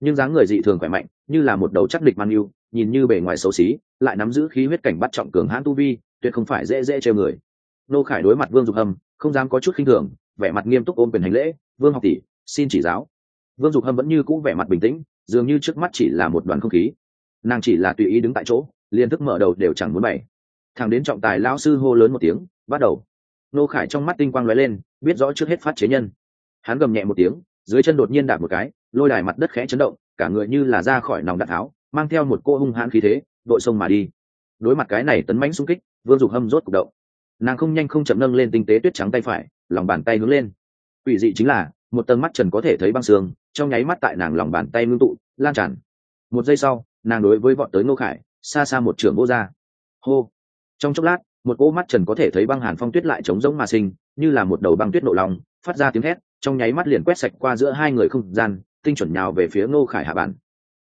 nhưng dáng người dị thường khỏe mạnh, như là một đầu chắc địch man yêu, nhìn như bề ngoài xấu xí, lại nắm giữ khí huyết cảnh bắt trọng cường hãn tu vi, tuyệt không phải dễ dễ trêu người. Nô Khải đối mặt Vương Dục Hâm, không dám có chút khinh thường, vẻ mặt nghiêm túc ôm quyền hành lễ, "Vương học tỷ, xin chỉ giáo." Vương Dục Hâm vẫn như cũ vẻ mặt bình tĩnh, dường như trước mắt chỉ là một đoàn không khí. Nàng chỉ là tùy ý đứng tại chỗ, liên thức mở đầu đều chẳng muốn bày. Thẳng đến trọng tài lão sư hô lớn một tiếng, "Bắt đầu." Nô Khải trong mắt tinh quang lóe lên, biết rõ trước hết phát chế nhân. Hắn gầm nhẹ một tiếng, dưới chân đột nhiên đạp một cái, lôi đài mặt đất khẽ chấn động, cả người như là ra khỏi nòng đạn tháo, mang theo một cô hung hãn khí thế, đội sông mà đi. Đối mặt cái này tấn mãnh xung kích, Vương Dục Hâm rốt cục động. Nàng không nhanh không chậm nâng lên tinh tế tuyết trắng tay phải, lòng bàn tay hướng lên. Quỷ dị chính là, một tầng mắt trần có thể thấy băng sương, trong nháy mắt tại nàng lòng bàn tay ngưng tụ, lan tràn. Một giây sau, nàng đối với vọt tới Ngô Khải, xa xa một trường vô ra. Hô! Trong chốc lát, một cỗ mắt trần có thể thấy băng hàn phong tuyết lại chống rỗng mà sinh, như là một đầu băng tuyết nộ lòng, phát ra tiếng hét, trong nháy mắt liền quét sạch qua giữa hai người không gian, tinh chuẩn nhào về phía Ngô Khải hạ bản.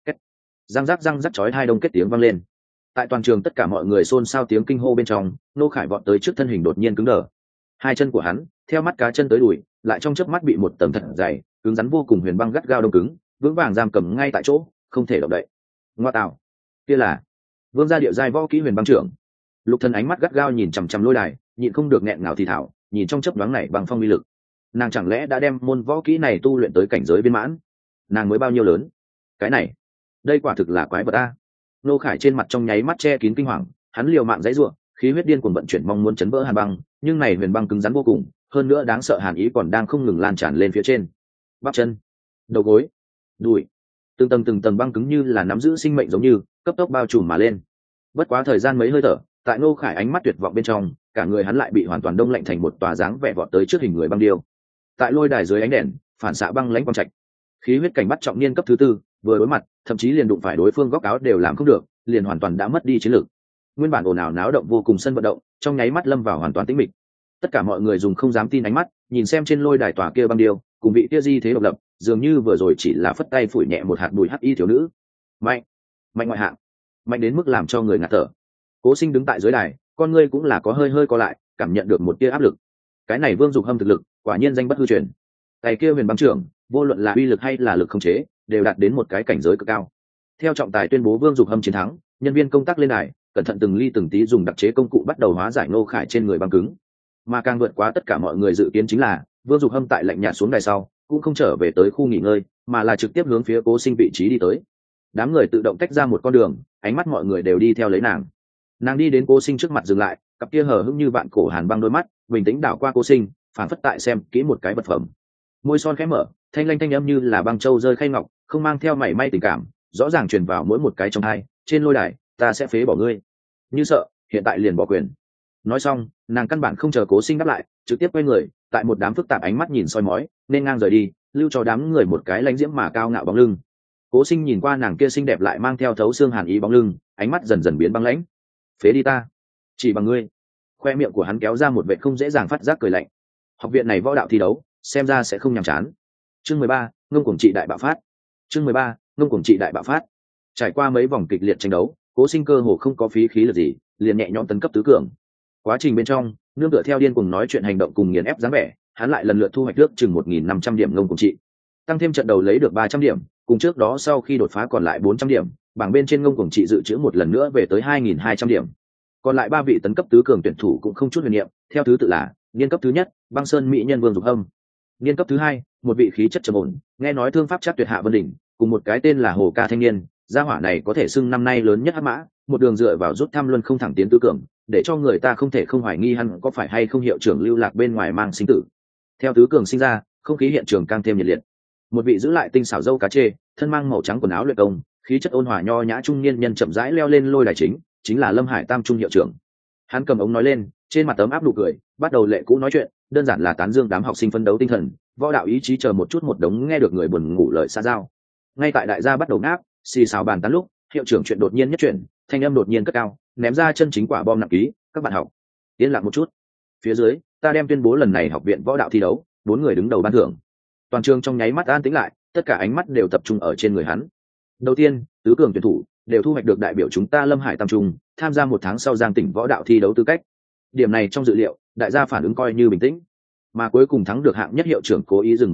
Răng rắc chói hai đông kết tiếng vang lên. Tại toàn trường tất cả mọi người xôn xao tiếng kinh hô bên trong, Ngô Khải vọt tới trước thân hình đột nhiên cứng đờ. Hai chân của hắn, theo mắt cá chân tới đùi, lại trong chớp mắt bị một tầng thật dày, cứng rắn vô cùng huyền băng gắt gao đông cứng, vững vàng giam cầm ngay tại chỗ, không thể động đậy. Ngoa tạo, kia là Vương gia điệu giai võ kỹ huyền băng trưởng. Lục Thần ánh mắt gắt gao nhìn chằm chằm lôi đài, nhịn không được nghẹn ngào thì thảo, nhìn trong chớp nhoáng này bằng phong uy lực. Nàng chẳng lẽ đã đem môn võ kỹ này tu luyện tới cảnh giới viên mãn? Nàng mới bao nhiêu lớn? Cái này, đây quả thực là quái vật a. Nô Khải trên mặt trong nháy mắt che kín kinh hoàng, hắn liều mạng giãy giụa, khí huyết điên cuồng vận chuyển mong muốn chấn vỡ hàn băng, nhưng này huyền băng cứng rắn vô cùng, hơn nữa đáng sợ hàn ý còn đang không ngừng lan tràn lên phía trên. Bắp chân, đầu gối, đùi, từng tầng băng cứng như là nắm giữ sinh mệnh giống như cấp tốc bao trùm mà lên. Bất quá thời gian mấy hơi thở, tại Nô Khải ánh mắt tuyệt vọng bên trong, cả người hắn lại bị hoàn toàn đông lạnh thành một tòa dáng vẻ vọt tới trước hình người băng điêu. Tại lôi đài dưới ánh đèn, phản xạ băng lãnh quang trạch, khí huyết cảnh bắt trọng niên cấp thứ tư, vừa đối mặt, thậm chí liền đụng phải đối phương góc áo đều làm không được, liền hoàn toàn đã mất đi chiến lược. Nguyên bản ồn ào náo động vô cùng sân vận động, trong nháy mắt lâm vào hoàn toàn tĩnh mịch. Tất cả mọi người dùng không dám tin ánh mắt, nhìn xem trên lôi đài tòa kia băng điêu, cùng vị kia di thế độc lập, dường như vừa rồi chỉ là phất tay phủi nhẹ một hạt bụi hắc y thiếu nữ. Mạnh ngoại hạng, mạnh đến mức làm cho người ngạt thở. Cố Sinh đứng tại dưới đài, con ngươi cũng là có hơi co lại, cảm nhận được một tia áp lực. Cái này Vương Dục Hâm thực lực, quả nhiên danh bất hư truyền. Tay kia huyền băng trưởng, vô luận là uy lực hay là lực khống chế, đều đạt đến một cái cảnh giới cực cao. Theo trọng tài tuyên bố Vương Dục Hâm chiến thắng, nhân viên công tác lên đài, cẩn thận từng ly từng tí dùng đặc chế công cụ bắt đầu hóa giải Ngô Khải trên người băng cứng. Mà càng vượt quá tất cả mọi người dự kiến chính là, Vương Dục Hâm tại lạnh nhạt xuống đài sau, cũng không trở về tới khu nghỉ ngơi, mà là trực tiếp hướng phía Cố Sinh vị trí đi tới. Đám người tự động tách ra một con đường, ánh mắt mọi người đều đi theo lấy nàng. Nàng đi đến Cố Sinh trước mặt dừng lại, cặp kia hờ hững như vạn cổ hàn băng đôi mắt bình tĩnh đảo qua Cố Sinh, phản phất tại xem kỹ một cái vật phẩm. Môi son khẽ mở, thanh lanh thanh âm như là băng châu rơi khay ngọc, không mang theo mảy may tình cảm, rõ ràng truyền vào mỗi một cái trong hai. Trên lôi đài, ta sẽ phế bỏ ngươi. Như sợ, hiện tại liền bỏ quyền. Nói xong, nàng căn bản không chờ Cố Sinh đáp lại, trực tiếp quay người, tại một đám phức tạp ánh mắt nhìn soi mói, nên ngang rời đi, lưu cho đám người một cái lãnh diễm mà cao ngạo bóng lưng. Cố Sinh nhìn qua nàng kia xinh đẹp lại mang theo thấu xương hàn ý bóng lưng, ánh mắt dần dần biến băng lãnh. Phế đi ta, chỉ bằng ngươi. Khoe miệng của hắn kéo ra một vệt không dễ dàng phát giác cười lạnh. Học viện này võ đạo thi đấu, xem ra sẽ không nhàm chán. Chương 13, ngông cuồng trị đại bạo phát. Chương 13, ngông cuồng trị đại bạo phát. Trải qua mấy vòng kịch liệt tranh đấu, Cố Sinh cơ hồ không có phí khí lực gì, liền nhẹ nhõm tấn cấp tứ cường. Quá trình bên trong, nương tựa theo điên cuồng nói chuyện hành động cùng nghiền ép dáng vẻ, hắn lại lần lượt thu hoạch được chừng 1.500 điểm ngông cuồng trị. Tăng thêm trận đầu lấy được 300 điểm, cùng trước đó sau khi đột phá còn lại 400 điểm, bảng bên trên ngông cuồng trị dự trữ một lần nữa về tới 2.200 điểm. Còn lại 3 vị tấn cấp tứ cường tuyển thủ cũng không chút huyền niệm, theo thứ tự là niên cấp thứ nhất, Băng Sơn mỹ nhân Vương Dục Hâm; niên cấp thứ hai, một vị khí chất trầm ổn, nghe nói thương pháp chắc tuyệt Hạ Vân Đỉnh, cùng một cái tên là Hồ Ca thanh niên, gia hỏa này có thể xưng năm nay lớn nhất hắc mã, một đường dựa vào rút thăm luân không thẳng tiến tứ cường, để cho người ta không thể không hoài nghi hắn có phải hay không hiệu trưởng lưu lạc bên ngoài mang sinh tử. Theo tứ cường sinh ra, không khí hiện trường càng thêm nhiệt liệt. Một vị giữ lại tinh xảo dâu cá chê, thân mang màu trắng quần áo luyện công, khí chất ôn hòa nho nhã trung niên nhân chậm rãi leo lên lôi đài chính là Lâm Hải Tam trung hiệu trưởng. Hắn cầm ống nói lên, trên mặt tấm áp nụ cười, bắt đầu lệ cũ nói chuyện, đơn giản là tán dương đám học sinh phấn đấu tinh thần, võ đạo ý chí chờ một chút một đống nghe được người buồn ngủ lời xa giao. Ngay tại đại gia bắt đầu ngáp, xì xào bàn tán lúc, hiệu trưởng chuyện đột nhiên nhất chuyển, thanh âm đột nhiên cất cao, ném ra chân chính quả bom nặng ký, các bạn học, yên lặng một chút. Phía dưới, ta đem tuyên bố lần này học viện võ đạo thi đấu, 4 người đứng đầu ban thưởng. Toàn trường trong nháy mắt an tĩnh lại, tất cả ánh mắt đều tập trung ở trên người hắn. Đầu tiên, tứ cường tuyển thủ đều thu hoạch được đại biểu chúng ta Lâm Hải Tam trung tham gia 1 tháng sau Giang tỉnh võ đạo thi đấu tư cách. Điểm này trong dự liệu, đại gia phản ứng coi như bình tĩnh. Mà cuối cùng thắng được hạng nhất hiệu trưởng cố ý dừng một chút,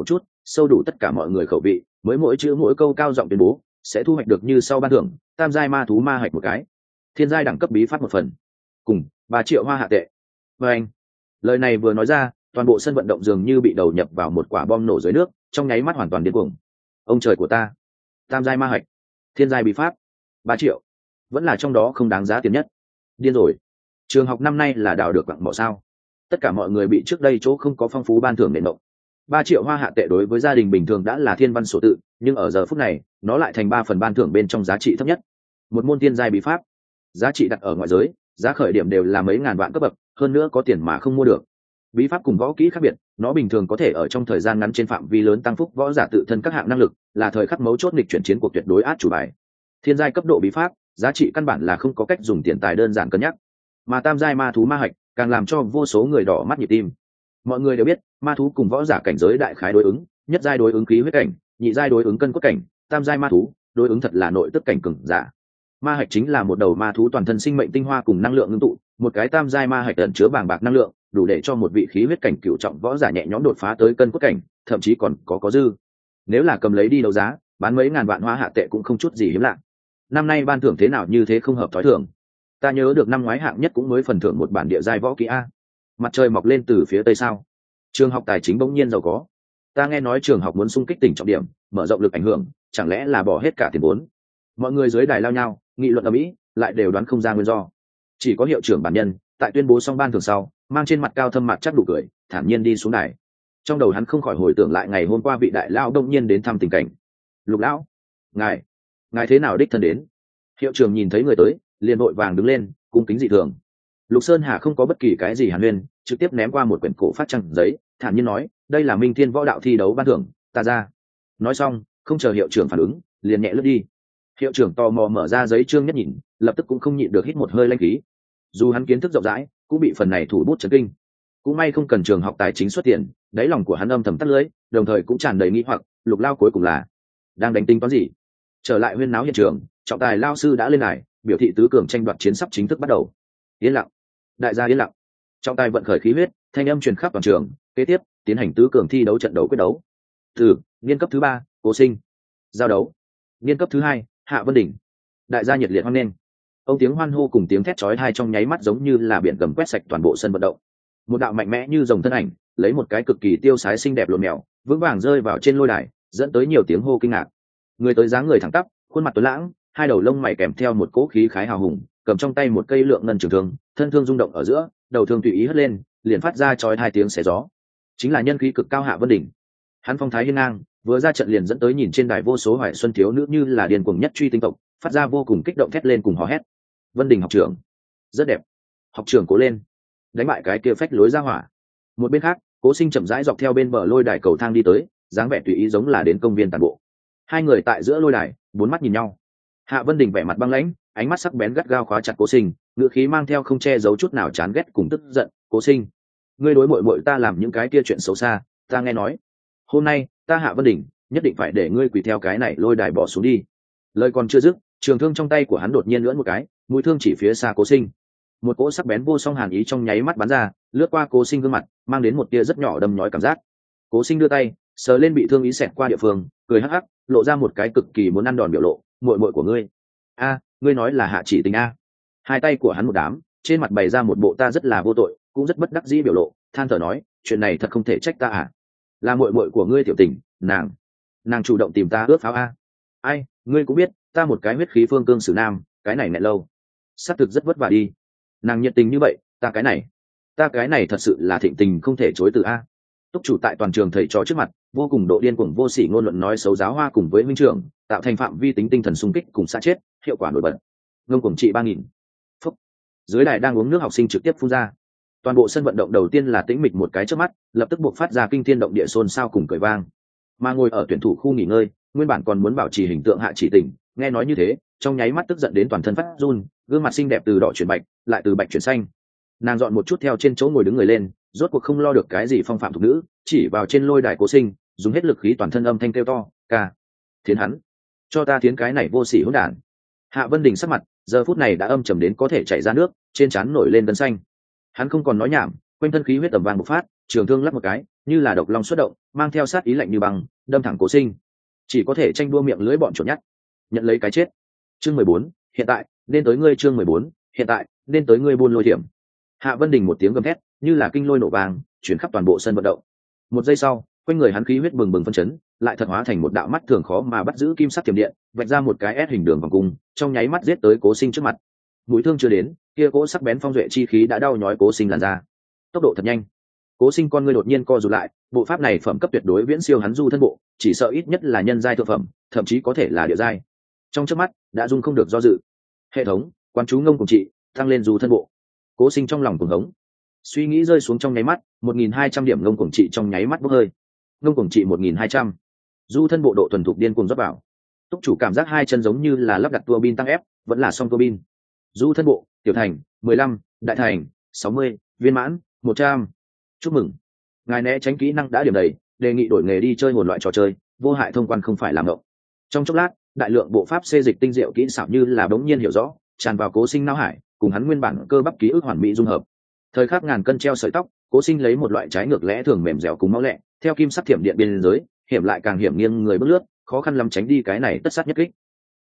sâu đủ tất cả mọi người khẩu vị, mới mỗi chữ mỗi câu cao giọng tuyên bố sẽ thu hoạch được như sau ban thưởng: tam giai ma thú ma hạch một cái, thiên giai đẳng cấp bí pháp một phần, cùng 3 triệu hoa hạ tệ. Và anh, lời này vừa nói ra, toàn bộ sân vận động dường như bị đầu nhập vào một quả bom nổ dưới nước, trong nháy mắt hoàn toàn điên cuồng. Ông trời của ta, tam giai ma hạch, thiên giai bí pháp, 3 triệu, vẫn là trong đó không đáng giá tiền nhất. Điên rồi, trường học năm nay là đào được quặng mỏ sao? Tất cả mọi người bị trước đây chỗ không có phong phú ban thưởng nện động. 3 triệu hoa hạ tệ đối với gia đình bình thường đã là thiên văn sổ tự, nhưng ở giờ phút này nó lại thành 3 phần ban thưởng bên trong giá trị thấp nhất. Một môn thiên giai bí pháp, giá trị đặt ở ngoại giới, giá khởi điểm đều là mấy ngàn vạn cấp bậc, hơn nữa có tiền mà không mua được. Bí pháp cùng võ kỹ khác biệt, nó bình thường có thể ở trong thời gian ngắn trên phạm vi lớn tăng phúc võ giả tự thân các hạng năng lực, là thời khắc mấu chốt nghịch chuyển chiến cuộc tuyệt đối át chủ bài. Thiên giai cấp độ bí pháp, giá trị căn bản là không có cách dùng tiền tài đơn giản cân nhắc, mà tam giai ma thú ma hạch càng làm cho vô số người đỏ mắt nhịp tim. Mọi người đều biết, ma thú cùng võ giả cảnh giới đại khái đối ứng, nhất giai đối ứng khí huyết cảnh, nhị giai đối ứng cân cốt cảnh, tam giai ma thú đối ứng thật là nội tức cảnh cường giả. Ma hạch chính là một đầu ma thú toàn thân sinh mệnh tinh hoa cùng năng lượng ngưng tụ, một cái tam giai ma hạch ẩn chứa bàng bạc năng lượng, đủ để cho một vị khí huyết cảnh cửu trọng võ giả nhẹ nhõm đột phá tới cân cốt cảnh, thậm chí còn có dư. Nếu là cầm lấy đi đấu giá, bán mấy ngàn vạn hoa hạ tệ cũng không chút gì hiếm lạ. Năm nay ban thưởng thế nào như thế không hợp thói thường. Ta nhớ được năm ngoái hạng nhất cũng mới phần thưởng một bản địa giai võ kỹ a. Mặt trời mọc lên từ phía tây sao? Trường học tài chính bỗng nhiên giàu có. Ta nghe nói trường học muốn xung kích tỉnh trọng điểm, mở rộng lực ảnh hưởng, chẳng lẽ là bỏ hết cả tiền vốn? Mọi người dưới đài lao nhau, nghị luận ầm ĩ, lại đều đoán không ra nguyên do. Chỉ có hiệu trưởng bản nhân, tại tuyên bố xong ban thưởng sau, mang trên mặt cao thâm mặt chắc đủ cười, thản nhiên đi xuống đài. Trong đầu hắn không khỏi hồi tưởng lại ngày hôm qua vị đại lão đông nhiên đến thăm tình cảnh. Lục lão, ngài thế nào đích thân đến? Hiệu trưởng nhìn thấy người tới, liền vội vàng đứng lên, cung kính dị thường. Lục Sơn Hà không có bất kỳ cái gì hàn huyên, trực tiếp ném qua một quyển cổ phát trang giấy, thản nhiên nói, đây là Minh Thiên võ đạo thi đấu ban thưởng, ta ra. Nói xong, không chờ hiệu trưởng phản ứng, liền nhẹ lướt đi. Hiệu trưởng tò mò mở ra giấy chương nhất nhìn, lập tức cũng không nhịn được hít một hơi lanh khí. Dù hắn kiến thức rộng rãi, cũng bị phần này thủ bút chấn kinh. Cũng may không cần trường học tài chính xuất tiền, đáy lòng của hắn âm thầm tắt lưỡi, đồng thời cũng tràn đầy nghi hoặc, Lục lao cuối cùng là đang đánh tính toán gì? Trở lại huyên náo hiện trường, trọng tài lao sư đã lên đài, biểu thị tứ cường tranh đoạt chiến sắp chính thức bắt đầu. Yên lặng, đại gia yên lặng. Trọng tài vận khởi khí huyết, thanh âm truyền khắp toàn trường, kế tiếp tiến hành tứ cường thi đấu trận đấu quyết đấu. Từ niên cấp thứ 3, Cố Sinh. Giao đấu. Niên cấp thứ 2, Hạ Vân Đỉnh. Đại gia nhiệt liệt hoan nghênh. Ông tiếng hoan hô cùng tiếng thét chói tai trong nháy mắt giống như là biển gầm quét sạch toàn bộ sân vận động. Một đạo mạnh mẽ như rồng thân ảnh, lấy một cái cực kỳ tiêu sái xinh đẹp lộn mèo, vững vàng rơi vào trên lôi đài, dẫn tới nhiều tiếng hô kinh ngạc. Người tới dáng người thẳng tắp, khuôn mặt tuấn lãng, hai đầu lông mày kèm theo một cỗ khí khái hào hùng, cầm trong tay một cây lượng ngân trường thương, thân thương rung động ở giữa, đầu thương tùy ý hất lên, liền phát ra chói hai tiếng xé gió. Chính là nhân khí cực cao Hạ Vân Đỉnh. Hắn phong thái hiên ngang, vừa ra trận liền dẫn tới nhìn trên đài vô số hoài xuân thiếu nữ như là điên cuồng nhất truy tinh tộc, phát ra vô cùng kích động thét lên cùng hò hét. Vân Đỉnh học trưởng, rất đẹp. Học trưởng cố lên, đánh bại cái kia phách lối ra hỏa. Một bên khác, Cố Sinh chậm rãi dọc theo bên bờ lôi đài cầu thang đi tới, dáng vẻ tùy ý giống là đến công viên tản bộ. Hai người tại giữa lôi đài, bốn mắt nhìn nhau. Hạ Vân Đình vẻ mặt băng lãnh, ánh mắt sắc bén gắt gao khóa chặt Cố Sinh, ngữ khí mang theo không che giấu chút nào chán ghét cùng tức giận. Cố Sinh, ngươi đối muội muội ta làm những cái kia chuyện xấu xa, ta nghe nói. Hôm nay, ta Hạ Vân Đình nhất định phải để ngươi quỳ theo cái này lôi đài bỏ xuống đi. Lời còn chưa dứt, trường thương trong tay của hắn đột nhiên lưỡn một cái, mũi thương chỉ phía xa Cố Sinh. Một cỗ sắc bén vô song hàn ý trong nháy mắt bắn ra, lướt qua Cố Sinh gương mặt, mang đến một tia rất nhỏ đâm nhói cảm giác. Cố Sinh đưa tay sờ lên bị thương ý xẹt qua địa phương, cười hắc hắc, lộ ra một cái cực kỳ muốn ăn đòn biểu lộ. Muội muội của ngươi, ngươi nói là Hạ Chỉ Tình a? Hai tay của hắn một đám, trên mặt bày ra một bộ ta rất là vô tội, cũng rất bất đắc dĩ biểu lộ, than thở nói, chuyện này thật không thể trách ta à? Là muội muội của ngươi Tiểu Tình, nàng chủ động tìm ta ướt pháo a. Ai, ngươi cũng biết, ta một cái huyết khí phương cương sử nam, cái này nẹt lâu, xác thực rất vất vả đi. Nàng nhiệt tình như vậy, ta cái này thật sự là thịnh tình không thể chối từ a. Túc chủ tại toàn trường thầy trò trước mặt, vô cùng độ điên cuồng vô sỉ ngôn luận nói xấu giáo hoa cùng với huynh trưởng, tạo thành phạm vi tính tinh thần xung kích cùng xã chết, hiệu quả nổi bật. Ngông cuồng trị 3000. Phúc. Dưới đài đang uống nước học sinh trực tiếp phun ra. Toàn bộ sân vận động đầu tiên là tĩnh mịch một cái chớp mắt, lập tức buộc phát ra kinh thiên động địa xôn xao cùng cười vang. Mà ngồi ở tuyển thủ khu nghỉ ngơi, nguyên bản còn muốn bảo trì hình tượng Hạ Chỉ Tình, nghe nói như thế, trong nháy mắt tức giận đến toàn thân phát run, gương mặt xinh đẹp từ đỏ chuyển bạch, lại từ bạch chuyển xanh. Nàng dọn một chút theo trên chỗ ngồi đứng người lên, rốt cuộc không lo được cái gì phong phạm thuộc nữ, chỉ vào trên lôi đài Cố Sinh, dùng hết lực khí toàn thân âm thanh kêu to, ca, thiến hắn, cho ta thiến cái này vô sỉ hỗn đản. Hạ Vân Đình sắc mặt giờ phút này đã âm trầm đến có thể chảy ra nước, trên trán nổi lên gân xanh. Hắn không còn nói nhảm, quanh thân khí huyết tầm vàng bộc phát, trường thương lắp một cái, như là độc long xuất động, mang theo sát ý lạnh như băng đâm thẳng Cố Sinh. Chỉ có thể tranh đua miệng lưỡi bọn chuột nhắt, nhận lấy cái chết. Chương 14, hiện tại nên tới ngươi. Chương 14, hiện tại nên tới ngươi. Buôn lôi thiểm. Hạ Vân Đình một tiếng gầm thét như là kinh lôi nổ vàng chuyển khắp toàn bộ sân vận động. Một giây sau, quanh người hắn khí huyết bừng bừng phân chấn, lại thật hóa thành một đạo mắt thường khó mà bắt giữ kim sắc tiềm điện, vạch ra một cái S hình đường vòng cung, trong nháy mắt giết tới Cố Sinh trước mặt. Mũi thương chưa đến, kia cỗ sắc bén phong duệ chi khí đã đau nhói Cố Sinh làn ra. Tốc độ thật nhanh. Cố Sinh con ngươi đột nhiên co rụt lại, bộ pháp này phẩm cấp tuyệt đối viễn siêu hắn du thân bộ, chỉ sợ ít nhất là nhân giai thượng phẩm, thậm chí có thể là địa giai. Trong chớp mắt, đã dung không được do dự. Hệ thống, quán chú ngông cùng trị, tăng lên du thân bộ. Cố Sinh trong lòng cuồng hống. Suy nghĩ rơi xuống trong nháy mắt, 1200 điểm ngông cuồng trị trong nháy mắt bốc hơi. Ngông cuồng trị 1200. Du thân bộ độ thuần thục điên cuồng rót vào. Túc chủ cảm giác hai chân giống như là lắp đặt tua bin tăng ép, vẫn là song tua bin. Du thân bộ, tiểu thành, 15, đại thành, 60, viên mãn, 100. Chúc mừng. Ngài né tránh kỹ năng đã điểm đầy, đề nghị đổi nghề đi chơi hồn loại trò chơi, vô hại thông quan không phải làm ngộng. Trong chốc lát, đại lượng bộ pháp xê dịch tinh diệu kỹ xảo như là bỗng nhiên hiểu rõ, tràn vào Cố Sinh não hải, cùng hắn nguyên bản cơ bắp ký ức hoàn mỹ dung hợp. Thời khắc ngàn cân treo sợi tóc, Cố Sinh lấy một loại trái ngược lẽ thường mềm dẻo cùng máu lẹ, theo kim sắc thiểm điện biên giới, hiểm lại càng hiểm nghiêng người bước lướt, khó khăn lắm tránh đi cái này tất sát nhất kích.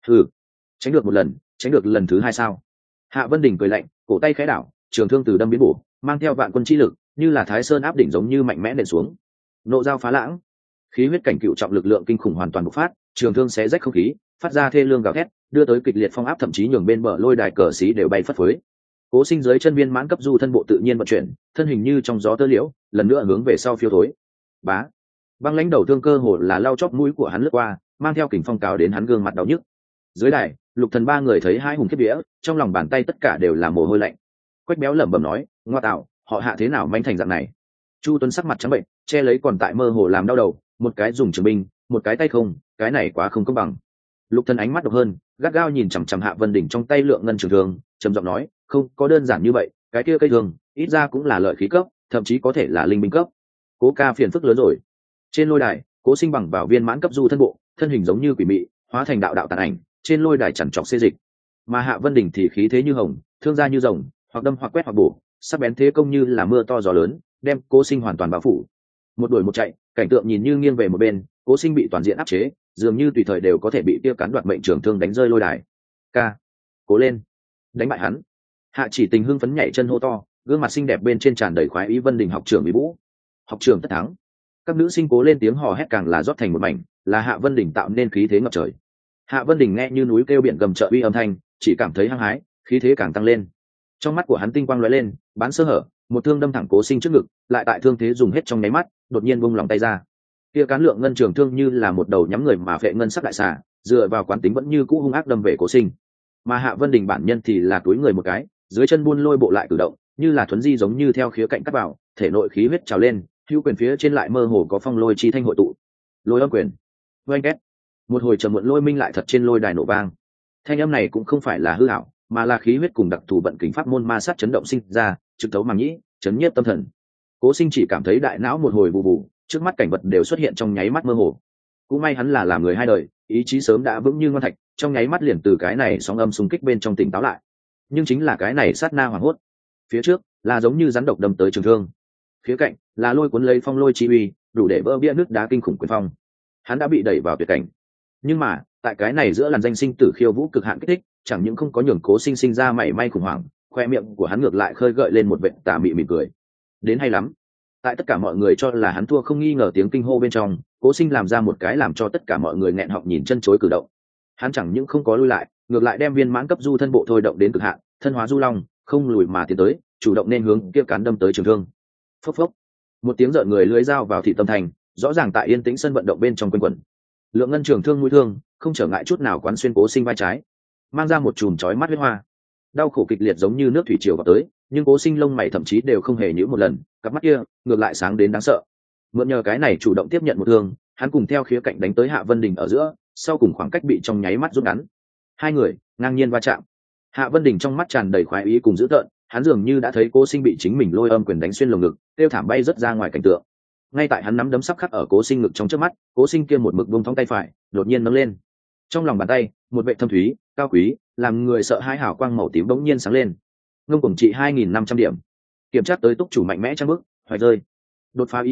Tránh được một lần, tránh được lần thứ hai sao? Hạ Vân Đình cười lạnh, cổ tay khẽ đảo, trường thương từ đâm biến bổ, mang theo vạn quân chi lực, như là Thái Sơn áp đỉnh giống như mạnh mẽ nện xuống. Nộ dao phá lãng, khí huyết cảnh cựu trọng lực lượng kinh khủng hoàn toàn bộc phát, trường thương xé rách không khí, phát ra thê lương gào thét, đưa tới kịch liệt phong áp thậm chí nhường bên bờ lôi đài cờ xí đều bay phất phới. Cố Sinh dưới chân viên mãn cấp du thân bộ tự nhiên vận chuyển, thân hình như trong gió tơ liễu, lần nữa hướng về sau phiêu thối. Bá, băng lãnh đầu thương cơ hồ là lao chóp mũi của hắn lướt qua, mang theo kình phong cào đến hắn gương mặt đau nhức. Dưới đài, Lục Thần ba người thấy hai hùng kiếp vía, trong lòng bàn tay tất cả đều là mồ hôi lạnh. Quách Béo lẩm bẩm nói, ngoa tạo, họ Hạ thế nào manh thành dạng này? Chu Tuấn sắc mặt trắng bệnh, che lấy còn tại mơ hồ làm đau đầu, một cái dùng trường binh, một cái tay không, cái này quá không công bằng. Lục Thần ánh mắt độc hơn, gắt gao nhìn chằm chằm Hạ Vân Đỉnh trong tay lượng ngân trường thương, trầm giọng nói, không có đơn giản như vậy, cái kia cây thương, ít ra cũng là lợi khí cấp, thậm chí có thể là linh binh cấp. Cố ca phiền phức lớn rồi. Trên lôi đài, Cố Sinh bằng vào viên mãn cấp du thân bộ, thân hình giống như quỷ mị, hóa thành đạo đạo tàn ảnh, trên lôi đài chằn trọc xê dịch. Mà Hạ Vân Đỉnh thì khí thế như hồng, thương ra như rồng, hoặc đâm hoặc quét hoặc bổ, sắc bén thế công như là mưa to gió lớn, đem Cố Sinh hoàn toàn bao phủ. Một đuổi một chạy, cảnh tượng nhìn như nghiêng về một bên, Cố Sinh bị toàn diện áp chế, dường như tùy thời đều có thể bị tiêu cắn đoạt mệnh trường thương đánh rơi lôi đài. Ca, cố lên, đánh bại hắn. Hạ Chỉ Tình hưng phấn nhảy chân hô to, gương mặt xinh đẹp bên trên tràn đầy khoái ý. Vân Đình học trưởng Mỹ Vũ, học trưởng tất thắng. Các nữ sinh cố lên tiếng hò hét càng là rót thành một mảnh, là Hạ Vân Đình tạo nên khí thế ngập trời. Hạ Vân Đình nghe như núi kêu biển gầm trợ uy âm thanh, chỉ cảm thấy hăng hái, khí thế càng tăng lên. Trong mắt của hắn tinh quang lóe lên, bán sơ hở, một thương đâm thẳng Cố Sinh trước ngực, lại tại thương thế dùng hết trong nháy mắt, đột nhiên vung lòng tay ra. Kia cán lượng ngân trường thương như là một đầu nhắm người mà phệ ngân sắc đại xà, dựa vào quán tính vẫn như cũ hung ác đâm về Cố Sinh. Mà Hạ Vân Đình bản nhân thì là túi người một cái, dưới chân buôn lôi bộ lại cử động, như là thuấn di giống như theo khía cạnh cắt vào, thể nội khí huyết trào lên, hữu quyền phía trên lại mơ hồ có phong lôi chi thanh hội tụ. Lôi âm quyền. Oanh két. Một hồi trầm muộn lôi minh lại thật trên lôi đài nổ vang. Thanh âm này cũng không phải là hư ảo, mà là khí huyết cùng đặc thù vận kình pháp môn ma sát chấn động sinh ra, trực thấu màng nhĩ, chấn nhiếp tâm thần. Cố Sinh chỉ cảm thấy đại não một hồi vụ vụ, trước mắt cảnh vật đều xuất hiện trong nháy mắt mơ hồ. Cũng may hắn là làm người hai đời, ý chí sớm đã vững như ngoan thạch, trong nháy mắt liền từ cái này sóng âm xung kích bên trong tỉnh táo lại. Nhưng chính là cái này sát na hoảng hốt, phía trước là giống như rắn độc đâm tới trường thương, phía cạnh là lôi cuốn lấy phong lôi chi uy, đủ để vỡ bia nước đá kinh khủng quyền phong. Hắn đã bị đẩy vào tuyệt cảnh. Nhưng mà tại cái này giữa làn danh sinh tử khiêu vũ cực hạn kích thích, chẳng những không có nhường Cố Sinh sinh ra mảy may khủng hoảng, khoe miệng của hắn ngược lại khơi gợi lên một vệt tà mị mỉm cười. Đến hay lắm. Tại tất cả mọi người cho là hắn thua không nghi ngờ tiếng kinh hô bên trong, Cố Sinh làm ra một cái làm cho tất cả mọi người nghẹn họng nhìn chân chối cử động. Hắn chẳng những không có lui lại, ngược lại đem viên mãn cấp du thân bộ thôi động đến cực hạn, thân hóa du long, không lùi mà tiến tới, chủ động nên hướng kia cán đâm tới trường thương. Phốc phốc. Một tiếng rợn người lưới dao vào thị tâm thành, rõ ràng tại yên tĩnh sân vận động bên trong quanh quẩn. Lượng ngân trường thương mũi thương, không trở ngại chút nào quán xuyên Cố Sinh vai trái, mang ra một chùm chói mắt huyết hoa. Đau khổ kịch liệt giống như nước thủy triều vào tới, nhưng Cố Sinh lông mày thậm chí đều không hề nhíu một lần, cặp mắt kia ngược lại sáng đến đáng sợ. Mượn nhờ cái này chủ động tiếp nhận một thương, hắn cùng theo khía cạnh đánh tới Hạ Vân Đình ở giữa, sau cùng khoảng cách bị trong nháy mắt rút ngắn. Hai người ngang nhiên va chạm. Hạ Vân Đình trong mắt tràn đầy khoái ý cùng dữ tợn, hắn dường như đã thấy Cố Sinh bị chính mình lôi âm quyền đánh xuyên lồng ngực, tiêu thảm bay rất ra ngoài cảnh tượng. Ngay tại hắn nắm đấm sắp khắc ở Cố Sinh ngực trong trước mắt, Cố Sinh kia một mực buông thõng tay phải, đột nhiên nâng lên. Trong lòng bàn tay, một vệ thâm thúy, cao quý, làm người sợ hãi hào quang màu tím bỗng nhiên sáng lên. Ngông cuồng trị 2500 điểm. Kiểm tra tới túc chủ mạnh mẽ trang bước, hoài rơi. Đột phá ý nguyện,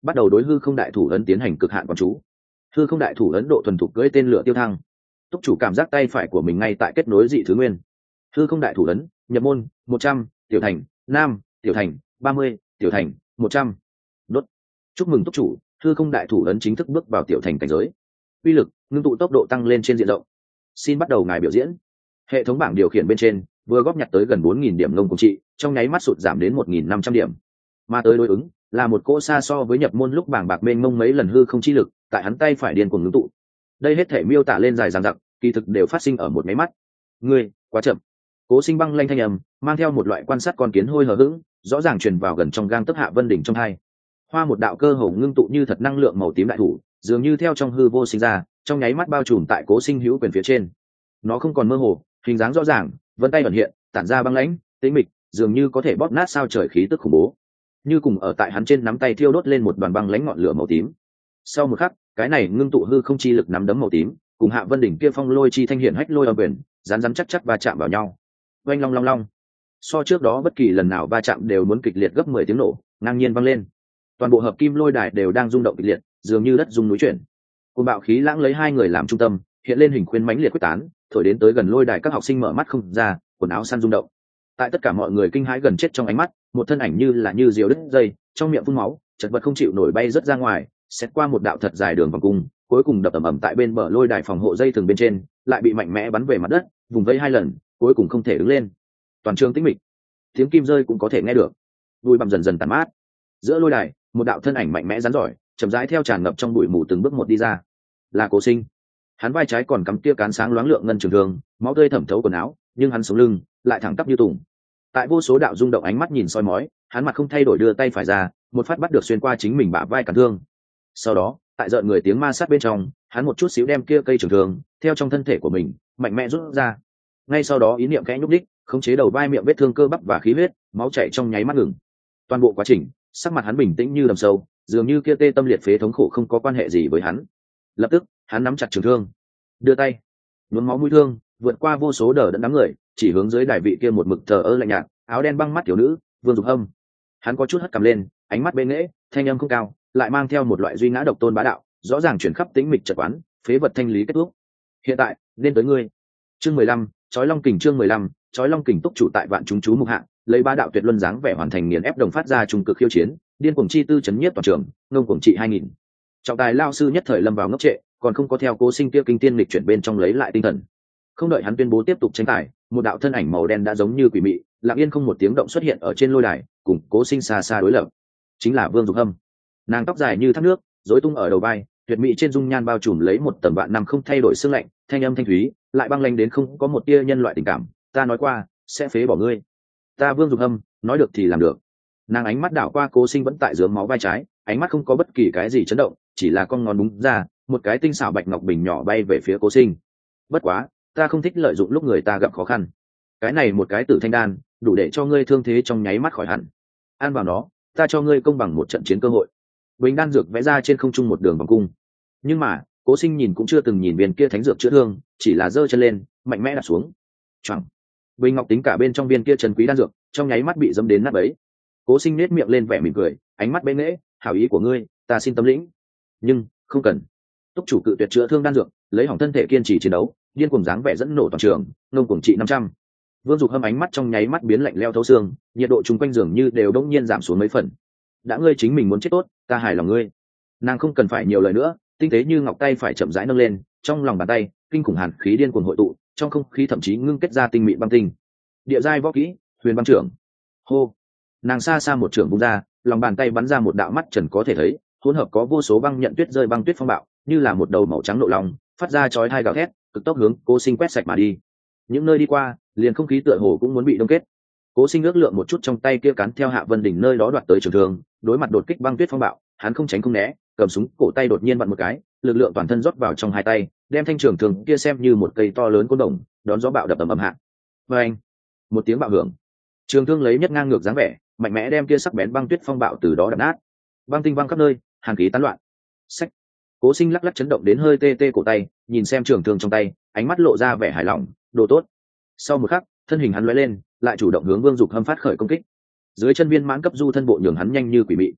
bắt đầu đối hư không đại thủ ấn tiến hành cực hạn quán chú. Hư không đại thủ ấn độ thuần thục cưỡi tên lửa tiêu thăng. Túc chủ cảm giác tay phải của mình ngay tại kết nối dị thứ nguyên. Hư không đại thủ ấn nhập môn 100, tiểu thành nam, tiểu thành 30, tiểu thành 100. Đốt. Chúc mừng túc chủ, hư không đại thủ ấn chính thức bước vào tiểu thành cảnh giới. Uy lực ngưng tụ tốc độ tăng lên trên diện rộng. Xin bắt đầu ngài biểu diễn. Hệ thống bảng điều khiển bên trên vừa góp nhặt tới gần 4.000 điểm ngông cùng trị, trong nháy mắt sụt giảm đến 1.500 điểm. Mà tới đối ứng là một cỗ xa so với nhập môn lúc bảng bạc mênh mông mấy lần hư không chi lực, tại hắn tay phải điên cuồng ngưng tụ. Đây hết thể miêu tả lên dài dằng dặc, kỳ thực đều phát sinh ở một máy mắt. Ngươi quá chậm. Cố Sinh băng lanh thanh âm mang theo một loại quan sát con kiến hôi hờ hững, rõ ràng truyền vào gần trong gang tấc Hạ Vân đỉnh trong hai. Hoa một đạo cơ hồ ngưng tụ như thật năng lượng màu tím đại thủ, dường như theo trong hư vô sinh ra, trong nháy mắt bao trùm tại Cố Sinh hữu quyền phía trên. Nó không còn mơ hồ, hình dáng rõ ràng, vân tay ẩn hiện, tản ra băng lãnh, tĩnh mịch, dường như có thể bóp nát sao trời khí tức khủng bố. Như cùng ở tại hắn trên nắm tay thiêu đốt lên một đoàn băng lãnh ngọn lửa màu tím. Sau một khắc, cái này ngưng tụ hư không chi lực nắm đấm màu tím, cùng Hạ Vân đỉnh kia phong lôi chi thanh hiển hách lôi âm quyền, rắn rắn chắc chắc va chạm vào nhau. Oanh long long long. So trước đó bất kỳ lần nào va chạm đều muốn kịch liệt gấp 10 tiếng nổ, ngang nhiên vang lên. Toàn bộ hợp kim lôi đài đều đang rung động kịch liệt, dường như đất rung núi chuyển. Cơn bạo khí lãng lấy hai người làm trung tâm, hiện lên hình khuyên mãnh liệt quyết tán, thổi đến tới gần lôi đài các học sinh mở mắt không ra, quần áo săn rung động. Tại tất cả mọi người kinh hãi gần chết trong ánh mắt, một thân ảnh như là diều đứt dây, trong miệng phun máu, chật vật không chịu nổi bay rất ra ngoài, xét qua một đạo thật dài đường vòng cung, cuối cùng đập ầm ầm tại bên bờ lôi đài phòng hộ dây thường bên trên, lại bị mạnh mẽ bắn về mặt đất, vùng vây hai lần, cuối cùng không thể đứng lên. Toàn trường tĩnh mịch, tiếng kim rơi cũng có thể nghe được. Bụi bặm dần dần tàn mát. Giữa lôi đài, một đạo thân ảnh mạnh mẽ rắn giỏi, chậm rãi theo tràn ngập trong bụi mù từng bước một đi ra. Là Cố Sinh. Hắn vai trái còn cắm tia cán sáng loáng lượng ngân trường thương, máu tươi thẩm thấu quần áo, nhưng hắn sống lưng lại thẳng tắp như tùng. Tại vô số đạo rung động ánh mắt nhìn soi mói, hắn mặt không thay đổi đưa tay phải ra, một phát bắt được xuyên qua chính mình bả vai cản thương. Sau đó, tại rợn người tiếng ma sát bên trong, hắn một chút xíu đem kia cây trường thương theo trong thân thể của mình mạnh mẽ rút ra. Ngay sau đó ý niệm khẽ nhúc đích, khống chế đầu vai miệng vết thương cơ bắp và khí huyết, máu chảy trong nháy mắt ngừng. Toàn bộ quá trình, sắc mặt hắn bình tĩnh như đầm sâu, dường như kia tê tâm liệt phế thống khổ không có quan hệ gì với hắn. Lập tức, hắn nắm chặt trường thương, đưa tay, nhuốm máu mũi thương, vượt qua vô số đờ đẫn đám người, chỉ hướng dưới đài vị kia một mực thờ ơ lạnh nhạt, áo đen băng mắt tiểu nữ, Vương Dục Hâm. Hắn có chút hất cằm lên, ánh mắt bệ nghễ, thanh âm không cao, lại mang theo một loại duy ngã độc tôn bá đạo, rõ ràng chuyển khắp tĩnh mịch chật quán, phế vật thanh lý kết thúc. Hiện tại, nên tới ngươi. Chương 15, Chói Long Kình chương 15, Chói Long Kình túc chủ tại vạn chúng chú mục hạng, lấy bá đạo tuyệt luân dáng vẻ hoàn thành nghiền ép đồng phát ra trung cực khiêu chiến, điên cuồng chi tư chấn nhiếp toàn trường, ngông cuồng trị 2000. Trọng tài lao sư nhất thời lâm vào ngốc trệ, còn không có theo Cố Sinh kia kinh tiên lịch chuyển bên trong lấy lại tinh thần. Không đợi hắn tuyên bố tiếp tục tranh tài, một đạo thân ảnh màu đen đã giống như quỷ mị, lặng yên không một tiếng động xuất hiện ở trên lôi đài, cùng Cố Sinh xa xa đối lập. Chính là Vương Dục Hâm. Nàng tóc dài như thác nước, rối tung ở đầu vai, tuyệt mỹ trên dung nhan bao trùm lấy một tầng vạn năm không thay đổi sương lạnh, thanh âm thanh thúy, lại băng lãnh đến không có một tia nhân loại tình cảm. Ta nói qua, sẽ phế bỏ ngươi. Ta Vương Dục Hâm, nói được thì làm được. Nàng ánh mắt đảo qua Cố Sinh vẫn tại rớm máu vai trái, ánh mắt không có bất kỳ cái gì chấn động, chỉ là con ngón đúng ra, một cái tinh xảo bạch ngọc bình nhỏ bay về phía Cố Sinh. Bất quá, ta không thích lợi dụng lúc người ta gặp khó khăn. Cái này một cái tử thanh đan, đủ để cho ngươi thương thế trong nháy mắt khỏi hẳn. Ăn vào nó, ta cho ngươi công bằng một trận chiến cơ hội. Bình đan dược vẽ ra trên không trung một đường vòng cung. Nhưng mà, Cố Sinh nhìn cũng chưa từng nhìn viên kia thánh dược chữa thương, chỉ là giơ chân lên, mạnh mẽ đặt xuống. Choảng. Bình ngọc tính cả bên trong viên kia trần quý đan dược, trong nháy mắt bị dẫm đến nát bấy. Cố Sinh nét miệng lên vẻ mỉm cười, ánh mắt bẽ nghễ, hảo ý của ngươi, ta xin tâm lĩnh. Nhưng, không cần. Túc chủ cự tuyệt chữa thương đan dược, lấy hỏng thân thể kiên trì chiến đấu, điên cuồng dáng vẻ dẫn nổ toàn trường, ngông cuồng trị 500. Vương Dục Hâm ánh mắt trong nháy mắt biến lạnh lẽo thấu xương, nhiệt độ chung quanh giường như đều đột nhiên giảm xuống mấy phần. Đã ngươi chính mình muốn chết tốt, ta hài lòng ngươi. Nàng không cần phải nhiều lời nữa, tinh tế như ngọc tay phải chậm rãi nâng lên, trong lòng bàn tay, kinh khủng hàn khí điên cuồng hội tụ, trong không khí thậm chí ngưng kết ra tinh mịn băng tinh. Địa giai võ kỹ, Huyền Băng Trưởng. Hô. Nàng xa xa một trưởng vung ra, lòng bàn tay bắn ra một đạo mắt trần có thể thấy, hỗn hợp có vô số băng nhận tuyết rơi băng tuyết phong bạo, như là một đầu màu trắng nộ lòng, phát ra chói tai gào thét, cực tốc hướng Cố Sinh quét sạch mà đi. Những nơi đi qua, liền không khí tựa hồ cũng muốn bị đông kết. Cố Sinh ước lượng một chút trong tay kia cán theo Hạ Vân đỉnh nơi đó đoạt tới trường thương, đối mặt đột kích băng tuyết phong bạo, hắn không tránh không né, cầm súng cổ tay đột nhiên vặn một cái, lực lượng toàn thân rót vào trong hai tay, đem thanh trường thương kia xem như một cây to lớn côn đồng, đón gió bạo đập ầm ầm hạ. Oeng! Một tiếng bạo hưởng. Trường thương lấy nhất ngang ngược dáng vẻ, mạnh mẽ đem kia sắc bén băng tuyết phong bạo từ đó đập nát. Băng tinh văng khắp nơi, hàn khí tán loạn. Xách. Cố Sinh lắc lắc chấn động đến hơi tê tê cổ tay, nhìn xem trường thương trong tay, ánh mắt lộ ra vẻ hài lòng, đồ tốt. Sau một khắc, thân hình hắn lóe lên, lại chủ động hướng Vương Dục Hâm phát khởi công kích. Dưới chân viên mãn cấp du thân bộ nhường hắn nhanh như quỷ mị.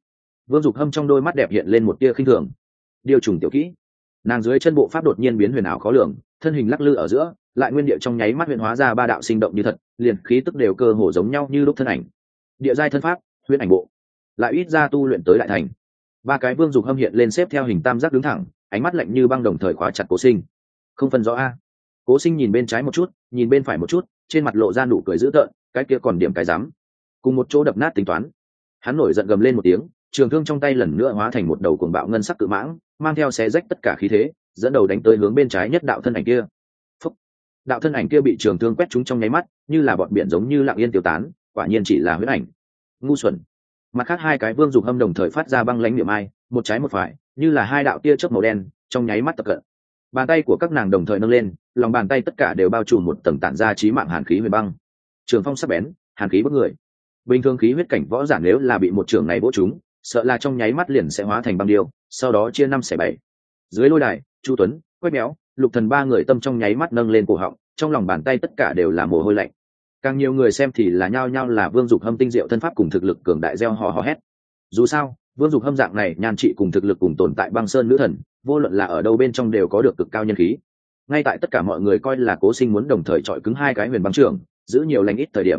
Vương Dục Hâm trong đôi mắt đẹp hiện lên một tia khinh thường. Điều trùng tiểu kỹ. Nàng dưới chân bộ pháp đột nhiên biến huyền ảo khó lường, thân hình lắc lư ở giữa, lại nguyên địa trong nháy mắt huyền hóa ra ba đạo sinh động như thật, liền khí tức đều cơ hồ giống nhau như lúc thân ảnh. Địa giai thân pháp, huyền ảnh bộ, lại ít ra tu luyện tới đại thành. Ba cái Vương Dục Hâm hiện lên xếp theo hình tam giác đứng thẳng, ánh mắt lạnh như băng đồng thời khóa chặt Cố Sinh. Không phân rõ a. Cố Sinh nhìn bên trái một chút, nhìn bên phải một chút, trên mặt lộ ra nụ cười dữ tợn, cái kia còn điểm cái dám. Cùng một chỗ đập nát tính toán. Hắn nổi giận gầm lên một tiếng, trường thương trong tay lần nữa hóa thành một đầu cuồng bạo ngân sắc cự mãng, mang theo xé rách tất cả khí thế, dẫn đầu đánh tới hướng bên trái nhất đạo thân ảnh kia. Phúc. Đạo thân ảnh kia bị trường thương quét trúng trong nháy mắt, như là bọn biển giống như lặng yên tiêu tán, quả nhiên chỉ là huyễn ảnh. Ngu xuẩn. Mặt khác hai cái Vương Dục Hâm đồng thời phát ra băng lãnh niệm ai, một trái một phải, như là hai đạo tia chớp màu đen, trong nháy mắt tập cận. Bàn tay của các nàng đồng thời nâng lên, lòng bàn tay tất cả đều bao trùm một tầng tản ra chí mạng hàn khí huyền băng. Trường phong sắc bén, hàn khí bức người. Bình thường khí huyết cảnh võ giả nếu là bị một trường này vỗ trúng, sợ là trong nháy mắt liền sẽ hóa thành băng điêu, sau đó chia 5/7. Dưới lôi đài, Chu Tuấn, Quách Béo, Lục Thần ba người tâm trong nháy mắt nâng lên cổ họng, trong lòng bàn tay tất cả đều là mồ hôi lạnh. Càng nhiều người xem thì là nhao nhao là Vương Dục Hâm tinh diệu thân pháp cùng thực lực cường đại gieo hò hét. Dù sao, Vương Dục Hâm dạng này nhan trị cùng thực lực cùng tồn tại băng sơn nữ thần, vô luận là ở đâu bên trong đều có được cực cao nhân khí. Ngay tại tất cả mọi người coi là Cố Sinh muốn đồng thời chọi cứng hai cái huyền băng trưởng, giữ nhiều lành ít thời điểm,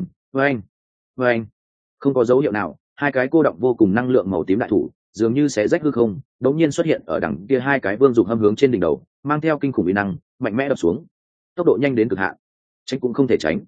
vâng, không có dấu hiệu nào, hai cái cô động vô cùng năng lượng màu tím đại thủ, dường như xé rách hư không, đống nhiên xuất hiện ở đằng kia hai cái Vương Dục Hâm hướng trên đỉnh đầu, mang theo kinh khủng uy năng, mạnh mẽ đập xuống. Tốc độ nhanh đến cực hạn, tránh cũng không thể tránh.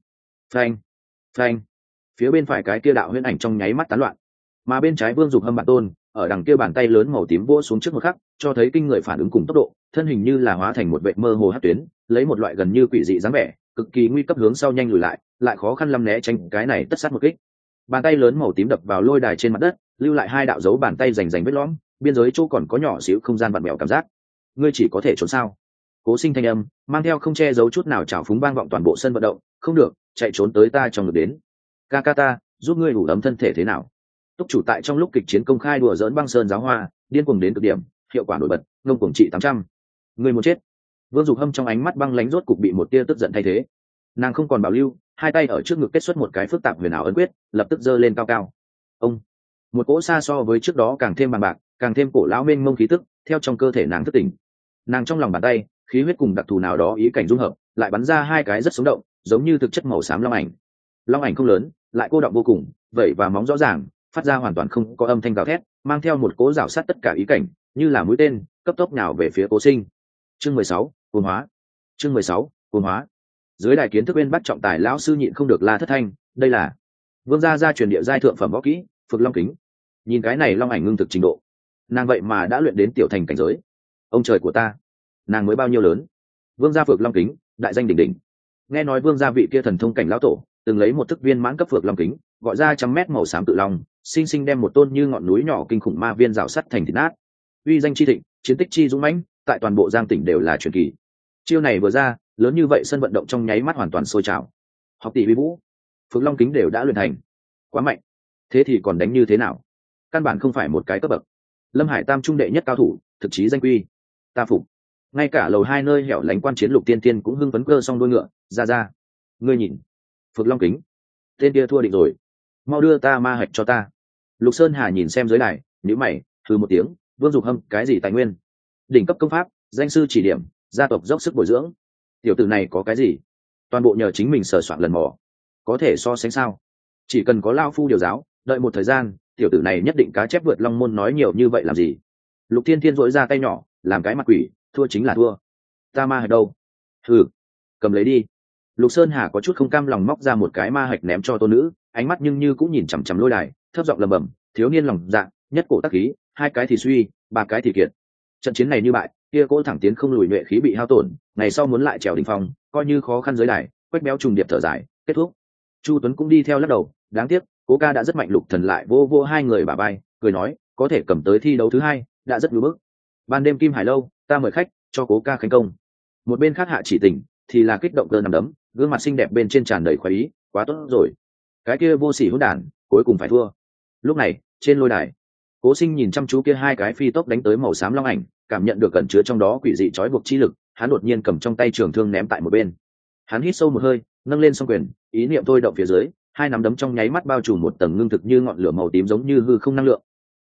Phanh. Phía bên phải cái kia đạo huyễn ảnh trong nháy mắt tán loạn, mà bên trái Vương Dục Hâm bản tôn, ở đằng kia bàn tay lớn màu tím vỗ xuống trước một khắc, cho thấy kinh người phản ứng cùng tốc độ, thân hình như là hóa thành một vệ mơ hồ hắc tuyến, lấy một loại gần như quỷ dị dáng vẻ, cực kỳ nguy cấp hướng sau nhanh lùi lại khó khăn lắm né tránh cái này tất sát một kích. Bàn tay lớn màu tím đập vào lôi đài trên mặt đất, lưu lại hai đạo dấu bàn tay rành rành vết lõm, biên giới chỗ còn có nhỏ xíu không gian vặn mèo cảm giác. Ngươi chỉ có thể trốn sao? Cố Sinh thanh âm mang theo không che giấu chút nào trào phúng vang vọng toàn bộ sân vận động. Không được, chạy trốn tới ta trong ngực đến. Kakata, giúp ngươi đủ ấm thân thể thế nào? Túc chủ tại trong lúc kịch chiến công khai đùa dỡn băng sơn giáo hoa, điên cuồng đến cực điểm, hiệu quả nổi bật, ngông cuồng trị 800. Ngươi muốn chết? Vương Dục Hâm trong ánh mắt băng lãnh rốt cục bị một tia tức giận thay thế. Nàng không còn bảo lưu, hai tay ở trước ngực kết xuất một cái phức tạp huyền ảo ấn quyết, lập tức giơ lên cao cao. Ông, một cỗ xa so với trước đó càng thêm bằng bạc, càng thêm cổ lão mênh mông khí tức, theo trong cơ thể nàng thức tỉnh. Nàng trong lòng bàn tay, khí huyết cùng đặc thù nào đó ý cảnh dung hợp, lại bắn ra hai cái rất sống động, giống như thực chất màu xám long ảnh. Long ảnh không lớn, lại cô đọng vô cùng, vậy và móng rõ ràng, phát ra hoàn toàn không có âm thanh gào thét, mang theo một cỗ rảo sát tất cả ý cảnh, như là mũi tên, cấp tốc nhào về phía Cố Sinh. Chương 16, cuồng hóa. Chương 16, cuồng hóa. Dưới đài kiến thức bên bắt trọng tài lão sư nhịn không được la thất thanh, đây là Vương gia truyền địa giai thượng phẩm võ kỹ, Phược Long Kính. Nhìn cái này long ảnh ngưng thực trình độ, nàng vậy mà đã luyện đến tiểu thành cảnh giới. Ông trời của ta, nàng mới bao nhiêu lớn? Vương gia Phược Long Kính, đại danh đỉnh đỉnh. Nghe nói Vương gia vị kia thần thông cảnh lão tổ, từng lấy một thức viên mãn cấp Phược Long Kính, gọi ra 100 mét màu xám tự long, sinh sinh đem một tôn như ngọn núi nhỏ kinh khủng ma viên rào sắt thành thịt nát. Uy danh chi thịnh, chiến tích chi dũng mãnh, tại toàn bộ Giang tỉnh đều là truyền kỳ. Chiêu này vừa ra, lớn như vậy sân vận động trong nháy mắt hoàn toàn sôi trào. Học tỷ vi vũ, Phượng Long Kính đều đã luyện thành, quá mạnh. Thế thì còn đánh như thế nào? Căn bản không phải một cái cấp bậc. Lâm Hải Tam trung đệ nhất cao thủ, thực chí danh quy. Ta phục. Ngay cả lầu 2 nơi hẻo lánh quan chiến Lục Tiên Tiên cũng hưng phấn cơ xong đuôi ngựa, ra. Ngươi nhìn, Phượng Long Kính, tên kia thua định rồi. Mau đưa ta ma hạch cho ta. Lục Sơn Hà nhìn xem dưới này, nhíu mày, hừ một tiếng, Vương Dục Hâm, cái gì tài nguyên? Đỉnh cấp công pháp, danh sư chỉ điểm, gia tộc dốc sức bồi dưỡng. Tiểu tử này có cái gì? Toàn bộ nhờ chính mình sờ soạn lần mò. Có thể so sánh sao? Chỉ cần có lao phu điều giáo, đợi một thời gian, tiểu tử này nhất định cá chép vượt long môn, nói nhiều như vậy làm gì? Lục Thiên Thiên rỗi ra tay nhỏ, làm cái mặt quỷ, thua chính là thua. Ta ma hạch đâu? Hừ, cầm lấy đi. Lục Sơn Hà có chút không cam lòng móc ra một cái ma hạch ném cho tôn nữ, ánh mắt nhưng như cũng nhìn chằm chằm lôi đài, thấp giọng lẩm bẩm, thiếu niên lòng dạ, nhất cổ tắc khí, hai cái thì suy, ba cái thì kiệt. Trận chiến này như bại, kia cỗ thẳng tiến không lùi nhuệ khí bị hao tổn, ngày sau muốn lại trèo đỉnh phong, coi như khó khăn dưới đài. Quách Béo trùng điệp thở dài, kết thúc. Chu Tuấn cũng đi theo lắc đầu, đáng tiếc, Cố ca đã rất mạnh. Lục Thần lại vô hai người bả vai, cười nói, có thể cầm tới thi đấu thứ 2, đã rất ngưỡng bức. Ban đêm Kim Hải lâu, ta mời khách, cho Cố ca khánh công. Một bên khác Hạ Chỉ Tình thì là kích động cơ nằm đấm, gương mặt xinh đẹp bên trên tràn đầy khoái ý, quá tốt rồi. Cái kia vô sỉ hỗn đản, cuối cùng phải thua. Lúc này, trên lôi đài, Cố Sinh nhìn chăm chú kia hai cái phi tốc đánh tới màu xám long ảnh, cảm nhận được cẩn chứa trong đó quỷ dị trói buộc chi lực, hắn đột nhiên cầm trong tay trường thương ném tại một bên. Hắn hít sâu một hơi, nâng lên song quyền, ý niệm thôi động phía dưới, hai nắm đấm trong nháy mắt bao trùm một tầng ngưng thực như ngọn lửa màu tím giống như hư không năng lượng.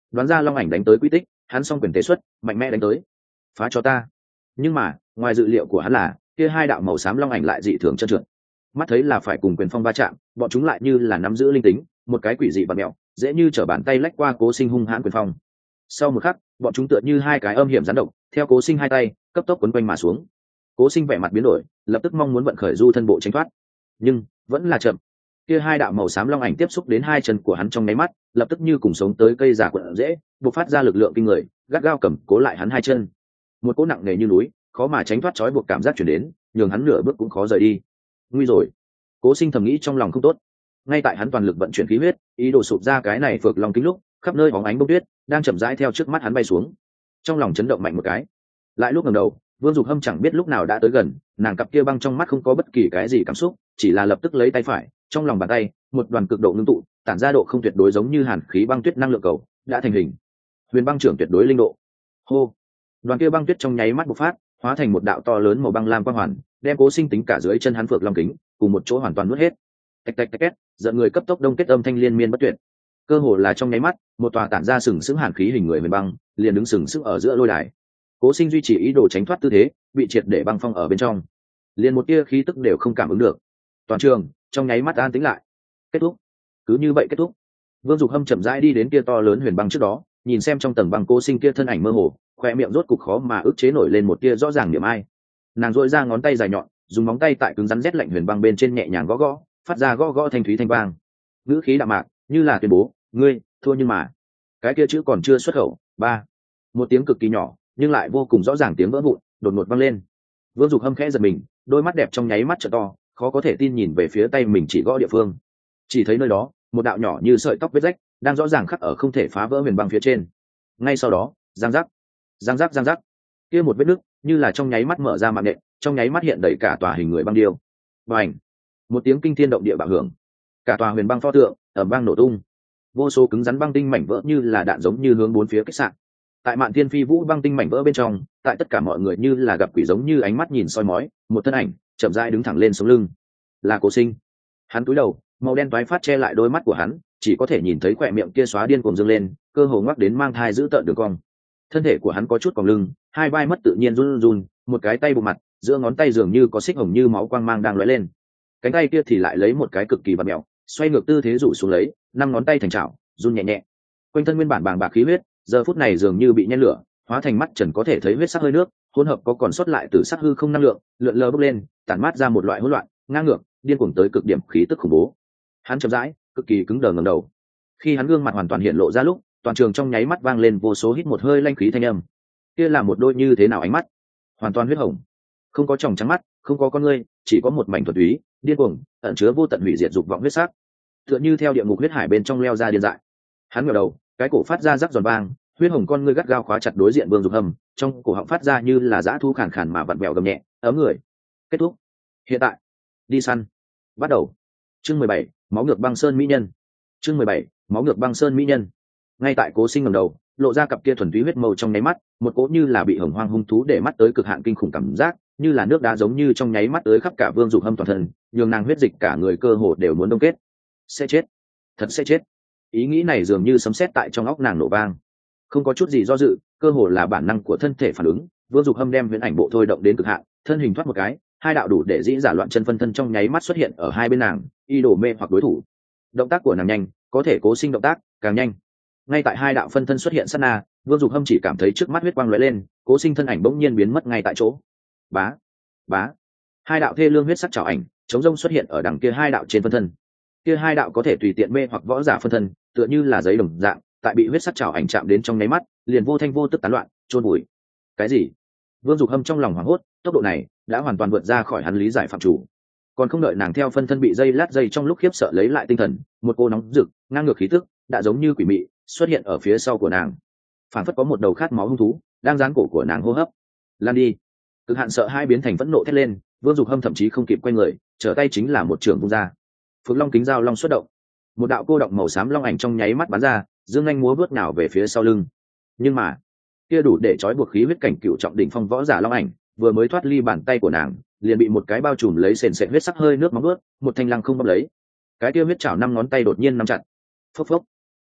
đoán ra long ảnh đánh tới quy tích, hắn song quyền tế xuất mạnh mẽ đánh tới, phá cho ta. Nhưng mà ngoài dự liệu của hắn là kia hai đạo màu xám long ảnh lại dị thường trơn trượt, mắt thấy là phải cùng quyền phong va chạm, bọn chúng lại như là nắm giữ linh tính, một cái quỷ dị và mẹo dễ như trở bàn tay lách qua Cố Sinh hung hãn quyền phong. Sau một khắc, bọn chúng tựa như hai cái âm hiểm rắn độc theo Cố Sinh hai tay cấp tốc quấn quanh mà xuống. Cố Sinh vẻ mặt biến đổi, lập tức mong muốn vận khởi du thân bộ tránh thoát, nhưng vẫn là chậm. Kia hai đạo màu xám long ảnh tiếp xúc đến hai chân của hắn trong nháy mắt, lập tức như cùng sống tới cây giả quận dễ, bộc phát ra lực lượng kinh người, gắt gao cầm cố lại hắn hai chân. Một cỗ nặng nề như núi, khó mà tránh thoát trói buộc cảm giác truyền đến, nhường hắn nửa bước cũng khó rời đi. Nguy rồi! Cố Sinh thầm nghĩ trong lòng không tốt. Ngay tại hắn toàn lực vận chuyển khí huyết, ý đồ sụp ra cái này phược long kính lúc, khắp nơi bóng ánh bông tuyết đang chậm rãi theo trước mắt hắn bay xuống. Trong lòng chấn động mạnh một cái. Lại lúc ngẩng đầu, Vương Dục Hâm chẳng biết lúc nào đã tới gần, nàng cặp kia băng trong mắt không có bất kỳ cái gì cảm xúc, chỉ là lập tức lấy tay phải, trong lòng bàn tay, một đoàn cực độ ngưng tụ, tản ra độ không tuyệt đối giống như hàn khí băng tuyết năng lượng cầu, đã thành hình. Huyền băng trưởng tuyệt đối linh độ. Hô! Đoàn kia băng tuyết trong nháy mắt bộc phát, hóa thành một đạo to lớn màu băng lam quang hoàn, đem Cố Sinh tính cả dưới chân hắn phược long kính, cùng một chỗ hoàn toàn nuốt hết. Tạch tạch tạch két, giận người cấp tốc đông kết âm thanh liên miên bất tuyệt. Cơ hồ là trong nháy mắt, một tòa tản ra sừng sững hàn khí hình người huyền băng, liền đứng sừng sững ở giữa lôi đài. Cố Sinh duy trì ý đồ tránh thoát tư thế, bị triệt để băng phong ở bên trong, liền một tia khí tức đều không cảm ứng được. Toàn trường trong nháy mắt an tĩnh lại. Kết thúc. Cứ như vậy kết thúc. Vương Dục Hâm chậm rãi đi đến kia to lớn huyền băng trước đó, nhìn xem trong tầng băng Cố Sinh kia thân ảnh mơ hồ, khoe miệng rốt cục khó mà ức chế nổi lên một tia rõ ràng niềm ai. Nàng duỗi ra ngón tay dài nhọn, dùng móng tay tại cứng rắn rét lạnh huyền băng bên trên nhẹ nhàng gõ gõ, phát ra gõ gõ thanh thúy thanh vang. Ngữ khí đạm mạc, như là tuyên bố, ngươi thua. Nhưng mà cái kia chữ còn chưa xuất khẩu, ba, một tiếng cực kỳ nhỏ nhưng lại vô cùng rõ ràng tiếng vỡ vụn đột ngột vang lên. Vương Dục Hâm khẽ giật mình, đôi mắt đẹp trong nháy mắt trợ to, khó có thể tin nhìn về phía tay mình chỉ gõ địa phương. Chỉ thấy nơi đó một đạo nhỏ như sợi tóc vết rách đang rõ ràng khắc ở không thể phá vỡ huyền băng phía trên. Ngay sau đó, giang giác, giang giác, giang giác, kia một vết nứt như là trong nháy mắt mở ra mạng nện, trong nháy mắt hiện đầy cả tòa hình người băng điêu. Bành! Một tiếng kinh thiên động địa bạo hưởng, cả tòa huyền băng pho tượng ầm vang nổ tung, vô số cứng rắn băng tinh mảnh vỡ như là đạn giống như hướng bốn phía kích sạn. Tại Mạn Thiên Phi Vũ băng tinh mảnh vỡ bên trong, tại tất cả mọi người như là gặp quỷ giống như ánh mắt nhìn soi mói, một thân ảnh chậm rãi đứng thẳng lên sống lưng. Là Cố Sinh. Hắn cúi đầu, màu đen toái phát che lại đôi mắt của hắn, chỉ có thể nhìn thấy khóe miệng kia xóa điên cuồng dâng lên, cơ hồ ngoắc đến mang thai giữ tợn đường cong. Thân thể của hắn có chút còng lưng, hai vai mất tự nhiên run run, một cái tay bụng mặt, giữa ngón tay dường như có xích hồng như máu quang mang đang lóe lên. Cánh tay kia thì lại lấy một cái cực kỳ vặn mèo, xoay ngược tư thế rủ xuống lấy, năm ngón tay thành chảo, run nhẹ nhẹ. Quanh thân nguyên bản bàng bạc khí huyết, giờ phút này dường như bị nhen lửa, hóa thành mắt trần có thể thấy huyết sắc hơi nước, hỗn hợp có còn sót lại từ sắc hư không năng lượng, lượn lờ bốc lên, tản mát ra một loại hỗn loạn, ngang ngược, điên cuồng tới cực điểm khí tức khủng bố. Hắn chậm rãi, cực kỳ cứng đờ ngẩng đầu. Khi hắn gương mặt hoàn toàn hiện lộ ra lúc, toàn trường trong nháy mắt vang lên vô số hít một hơi lanh khí thanh âm. Kia là một đôi như thế nào ánh mắt? Hoàn toàn huyết hồng, không có tròng trắng mắt, không có con ngươi, chỉ có một mảnh thuần túy, điên cuồng, ẩn chứa vô tận hủy diệt dục vọng huyết sắc, tựa như theo địa ngục huyết hải bên trong leo ra điên dại. Hắn ngẩng đầu, cái cổ phát ra rắc giòn vang, huyết hồng con ngươi gắt gao khóa chặt đối diện Vương Dục Hâm, trong cổ họng phát ra như là dã thú khàn khàn mà vặn vẹo gầm nhẹ, ấm người. Kết thúc. Hiện tại, đi săn. Bắt đầu. Chương 17, máu ngược băng sơn mỹ nhân. Chương 17, máu ngược băng sơn mỹ nhân. Ngay tại Cố Sinh ngẩng đầu, lộ ra cặp kia thuần túy huyết màu trong nháy mắt, một cỗ như là bị hồng hoang hung thú để mắt tới cực hạn kinh khủng cảm giác, như là nước đá giống như trong nháy mắt tới khắp cả Vương Dục Hâm toàn thân, nhường nàng huyết dịch cả người cơ hồ đều muốn đông kết. Sẽ chết, thật sẽ chết. Ý nghĩ này dường như sấm sét tại trong óc nàng nổ vang. Không có chút gì do dự, cơ hồ là bản năng của thân thể phản ứng, Vương Dục Hâm đem huyễn ảnh bộ thôi động đến cực hạn, thân hình thoát một cái, hai đạo đủ để dĩ giả loạn chân phân thân trong nháy mắt xuất hiện ở hai bên nàng, y đổ mê hoặc đối thủ. Động tác của nàng nhanh, có thể Cố Sinh động tác càng nhanh. Ngay tại hai đạo phân thân xuất hiện sát na, Vương Dục Hâm chỉ cảm thấy trước mắt huyết quang lóe lên, Cố Sinh thân ảnh bỗng nhiên biến mất ngay tại chỗ. Bá, bá, hai đạo thê lương huyết sắc trảo ảnh chống rông xuất hiện ở đằng kia hai đạo trên phân thân. Kia hai đạo có thể tùy tiện mê hoặc võ giả phân thân, tựa như là giấy đồng dạng, tại bị huyết sắc trảo ảnh chạm đến trong nháy mắt, liền vô thanh vô tức tán loạn, chôn bụi. Cái gì? Vương Dục Hâm trong lòng hoảng hốt, tốc độ này đã hoàn toàn vượt ra khỏi hắn lý giải phạm chủ. Còn không đợi nàng theo phân thân bị dây lát dây trong lúc khiếp sợ lấy lại tinh thần, một cô nóng rực, ngang ngược khí tức, đã giống như quỷ mị, xuất hiện ở phía sau của nàng. Phản phất có một đầu khát máu hung thú đang dán cổ của nàng hô hấp. Lan đi! Cực hạn sợ hai biến thành phẫn nộ thét lên, Vương Dục Hâm thậm chí không kịp quay người, trở tay chính là một trường vung ra. Phượng Long kính giao long xuất động, một đạo cô động màu xám long ảnh trong nháy mắt bắn ra, dương nhanh múa vớt nào về phía sau lưng. Nhưng mà kia đủ để trói buộc khí huyết cảnh cựu trọng đỉnh phong võ giả long ảnh vừa mới thoát ly bàn tay của nàng, liền bị một cái bao trùm lấy sền sệt huyết sắc hơi nước móng vớt, một thanh lăng không bóp lấy. Cái kia huyết chảo năm ngón tay đột nhiên nắm chặt. Phốc phốc,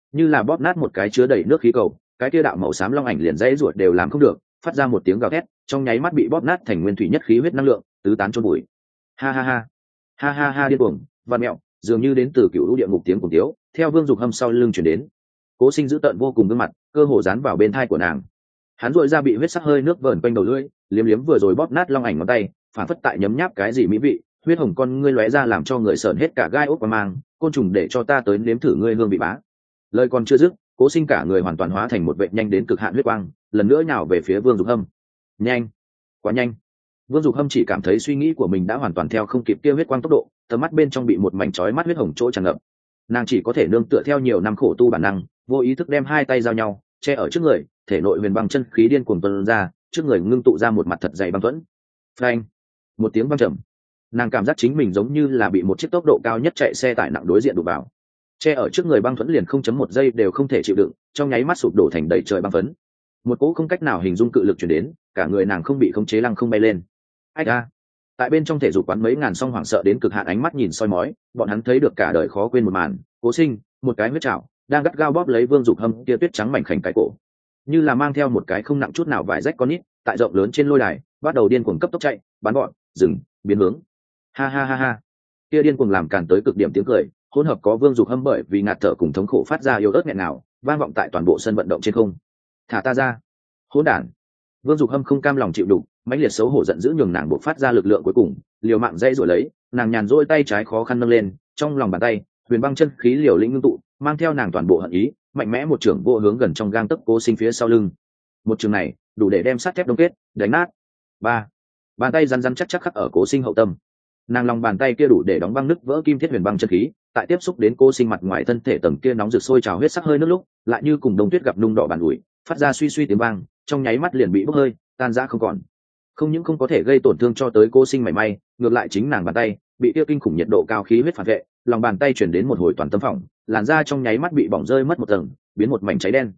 như là bóp nát một cái chứa đầy nước khí cầu, cái kia đạo màu xám long ảnh liền dãy ruột đều làm không được, phát ra một tiếng gào thét, trong nháy mắt bị bóp nát thành nguyên thủy nhất khí huyết năng lượng, tứ tán chôn bụi. Ha ha ha, ha ha ha, điên cuồng, vặn mẹo, dường như đến từ cựu lũ địa ngục tiếng cùng tiếu, theo Vương Dục Hâm sau lưng truyền đến. Cố Sinh dữ tợn vô cùng gương mặt, cơ hồ dán vào bên thai của nàng. Hắn duỗi ra bị huyết sắc hơi nước vờn quanh đầu lưỡi, liếm liếm vừa rồi bóp nát long ảnh ngón tay, phản phất tại nhấm nháp cái gì mỹ vị, huyết hồng con ngươi lóe ra làm cho người sởn hết cả gai ốc và mang, côn trùng để cho ta tới nếm thử ngươi hương vị bá. Lời còn chưa dứt, Cố Sinh cả người hoàn toàn hóa thành một vệ nhanh đến cực hạn huyết quang, lần nữa nhào về phía Vương Dục Hâm. Nhanh, quá nhanh. Vương Dục Hâm chỉ cảm thấy suy nghĩ của mình đã hoàn toàn theo không kịp kia huyết quang tốc độ, tầm mắt bên trong bị một mảnh chói mắt huyết hồng chỗ tràn ngập. Nàng chỉ có thể nương tựa theo nhiều năm khổ tu bản năng, vô ý thức đem hai tay giao nhau, che ở trước người, thể nội huyền băng chân khí điên cuồng tuôn ra, trước người ngưng tụ ra một mặt thật dày băng thuẫn. Phanh! Một tiếng vang trầm. Nàng cảm giác chính mình giống như là bị một chiếc tốc độ cao nhất chạy xe tải nặng đối diện đụng vào. Che ở trước người băng thuẫn liền 0.1 giây đều không thể chịu đựng, trong nháy mắt sụp đổ thành đầy trời băng phấn. Một cỗ không cách nào hình dung cự lực truyền đến, cả người nàng không bị khống chế lăng không bay lên. Ách a! Tại bên trong thể dục quán mấy ngàn song hoảng sợ đến cực hạn ánh mắt nhìn soi mói, bọn hắn thấy được cả đời khó quên một màn, Cố Sinh, một cái huyết trảo, đang gắt gao bóp lấy Vương Dục Hâm kia tuyết trắng mảnh khảnh cái cổ, như là mang theo một cái không nặng chút nào vải rách con nít, tại rộng lớn trên lôi đài, bắt đầu điên cuồng cấp tốc chạy, bắn gọn, dừng, biến hướng. Ha ha ha ha. Kia điên cuồng làm càn tới cực điểm tiếng cười, hỗn hợp có Vương Dục Hâm bởi vì ngạt thở cùng thống khổ phát ra yếu ớt nghẹn ngào, vang vọng tại toàn bộ sân vận động trên không. Thả ta ra, hỗn đản. Vương Dục Hâm không cam lòng chịu đựng, mãnh liệt xấu hổ giận dữ nhường nàng buộc phát ra lực lượng cuối cùng, liều mạng dây rồi lấy, nàng nhàn rỗi tay trái khó khăn nâng lên, trong lòng bàn tay, huyền băng chân khí liều lĩnh ngưng tụ, mang theo nàng toàn bộ hận ý, mạnh mẽ một trưởng vô hướng gần trong gang tấc Cố Sinh phía sau lưng. Một trường này, đủ để đem sắt thép đông kết, đánh nát. Ba, bàn tay rắn rắn chắc chắc khắc ở Cố Sinh hậu tâm. Nàng lòng bàn tay kia đủ để đóng băng nứt vỡ kim thiết huyền băng chân khí, tại tiếp xúc đến Cố Sinh mặt ngoài thân thể tầng kia nóng rực sôi trào huyết sắc hơi nước lúc, lại như cùng đông tuyết gặp nung đỏ bàn ủi, phát ra suy suy tiếng vang, trong nháy mắt liền bị bốc hơi, tan rã không còn. Không những không có thể gây tổn thương cho tới Cố Sinh mảy may, ngược lại chính nàng bàn tay bị kia kinh khủng nhiệt độ cao khí huyết phản vệ, lòng bàn tay chuyển đến một hồi toàn tâm phỏng, làn da trong nháy mắt bị bỏng rơi mất một tầng, biến một mảnh cháy đen.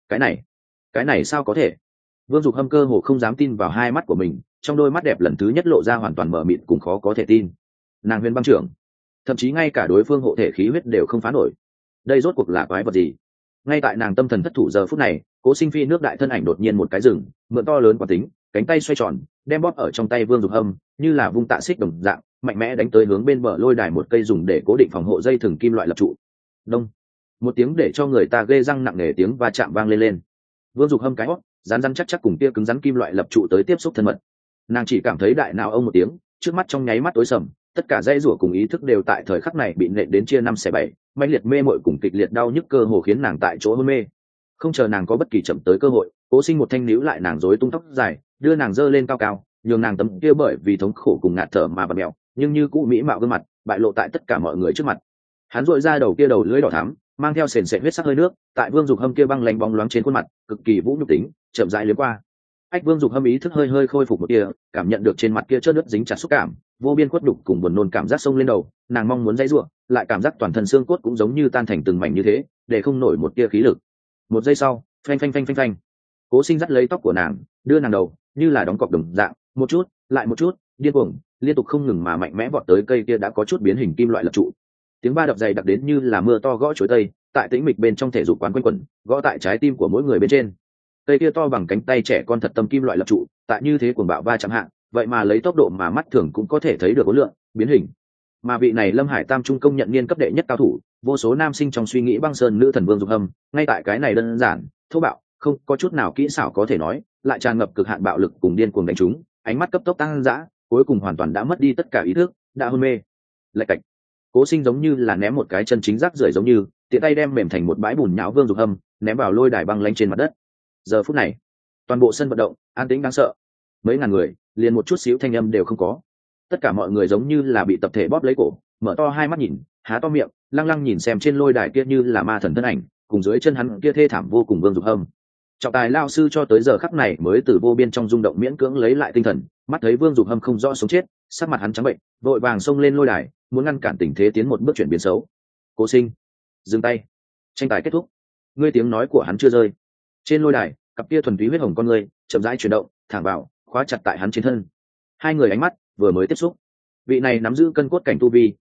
Cái này sao có thể? Vương Dục Hâm cơ hồ không dám tin vào hai mắt của mình, trong đôi mắt đẹp lần thứ nhất lộ ra hoàn toàn mờ mịt cùng khó có thể tin. Nàng huyền băng trưởng, thậm chí ngay cả đối phương hộ thể khí huyết đều không phá nổi. Đây rốt cuộc là quái vật gì? Ngay tại nàng tâm thần thất thủ giờ phút này, Cố Sinh phi nước đại thân ảnh đột nhiên một cái rừng, mượn to lớn quán tính, cánh tay xoay tròn, đem bóp ở trong tay Vương Dục Hâm, như là vung tạ xích đồng dạng, mạnh mẽ đánh tới hướng bên bờ lôi đài một cây dùng để cố định phòng hộ dây thừng kim loại lập trụ. Đông, một tiếng để cho người ta ghê răng nặng nề tiếng va chạm vang lên. Vương Dục Hâm cái hót rán rán chắc chắc cùng kia cứng rắn kim loại lập trụ tới tiếp xúc thân mật. Nàng chỉ cảm thấy đại não ông một tiếng, trước mắt trong nháy mắt tối sầm, tất cả dây rủa cùng ý thức đều tại thời khắc này bị nện đến chia năm xẻ bảy, mãnh liệt mê mội cùng kịch liệt đau nhức cơ hồ khiến nàng tại chỗ hôn mê. Không chờ nàng có bất kỳ chậm tới cơ hội, Cố Sinh một thanh níu lại nàng rối tung tóc dài, đưa nàng giơ lên cao cao, nhường nàng tấm kia bởi vì thống khổ cùng ngạt thở mà bật mèo, nhưng như cũ mỹ mạo gương mặt bại lộ tại tất cả mọi người trước mặt. Hắn dội ra đầu kia đầu lưỡi đỏ thắm, mang theo sền sệt huyết sắc hơi nước, tại Vương Dục Hâm kia băng lánh bóng loáng trên khuôn mặt, cực kỳ vũ nhục tính, chậm rãi liếm qua. Ách, Vương Dục Hâm ý thức hơi khôi phục một tia, cảm nhận được trên mặt kia chớp nước dính chặt xúc cảm, vô biên khuất đục cùng buồn nôn cảm giác xông lên đầu, nàng mong muốn dãy rủa, lại cảm giác toàn thân xương cốt cũng giống như tan thành từng mảnh như thế, để không nổi một tia khí lực. Một giây sau, phanh phanh phanh phanh phanh. Cố Sinh dắt lấy tóc của nàng, đưa nàng đầu, như là đóng cọc đồng dạng, một chút, lại một chút, điên cuồng, liên tục không ngừng mà mạnh mẽ vọt tới cây kia đã có chút biến hình kim loại lập trụ. Tiếng va đập dày đặc đến như là mưa to gõ chối tây, tại tĩnh mịch bên trong thể dục quán quanh quẩn, gõ tại trái tim của mỗi người bên trên. Cây kia to bằng cánh tay trẻ con thật tâm kim loại lập trụ, tại như thế cuồng bạo va chạm hạ, vậy mà lấy tốc độ mà mắt thường cũng có thể thấy được khối lượng, biến hình. Mà vị này Lâm Hải Tam trung công nhận niên cấp đệ nhất cao thủ, vô số nam sinh trong suy nghĩ băng sơn nữ thần Vương Dục Hâm, ngay tại cái này đơn giản, thô bạo, không có chút nào kỹ xảo có thể nói, lại tràn ngập cực hạn bạo lực cùng điên cuồng đánh trúng, ánh mắt cấp tốc tăng dã, cuối cùng hoàn toàn đã mất đi tất cả ý thức, đã hôn mê. Lạch cạch. Cố Sinh giống như là ném một cái chân chính rác rưởi giống như, tiện tay đem mềm thành một bãi bùn nhão Vương Dục Hâm, ném vào lôi đài băng lanh trên mặt đất. Giờ phút này, toàn bộ sân vận động an tĩnh đáng sợ, mấy ngàn người, liền một chút xíu thanh âm đều không có. Tất cả mọi người giống như là bị tập thể bóp lấy cổ, mở to hai mắt nhìn, há to miệng, lăng lăng nhìn xem trên lôi đài kia như là ma thần thân ảnh, cùng dưới chân hắn kia thê thảm vô cùng Vương Dục Hâm. Trọng tài lao sư cho tới giờ khắc này mới từ vô biên trong rung động miễn cưỡng lấy lại tinh thần, mắt thấy Vương Dục Hâm không rõ sống chết, sắc mặt hắn trắng bệnh, vội vàng xông lên lôi đài, muốn ngăn cản tình thế tiến một bước chuyển biến xấu. Cố Sinh, dừng tay, tranh tài kết thúc. Ngươi tiếng nói của hắn chưa rơi. Trên lôi đài, cặp kia thuần túy huyết hồng con ngươi chậm rãi chuyển động, thẳng vào, khóa chặt tại hắn trên thân. Hai người ánh mắt vừa mới tiếp xúc, vị này nắm giữ cân cốt cảnh tu vi,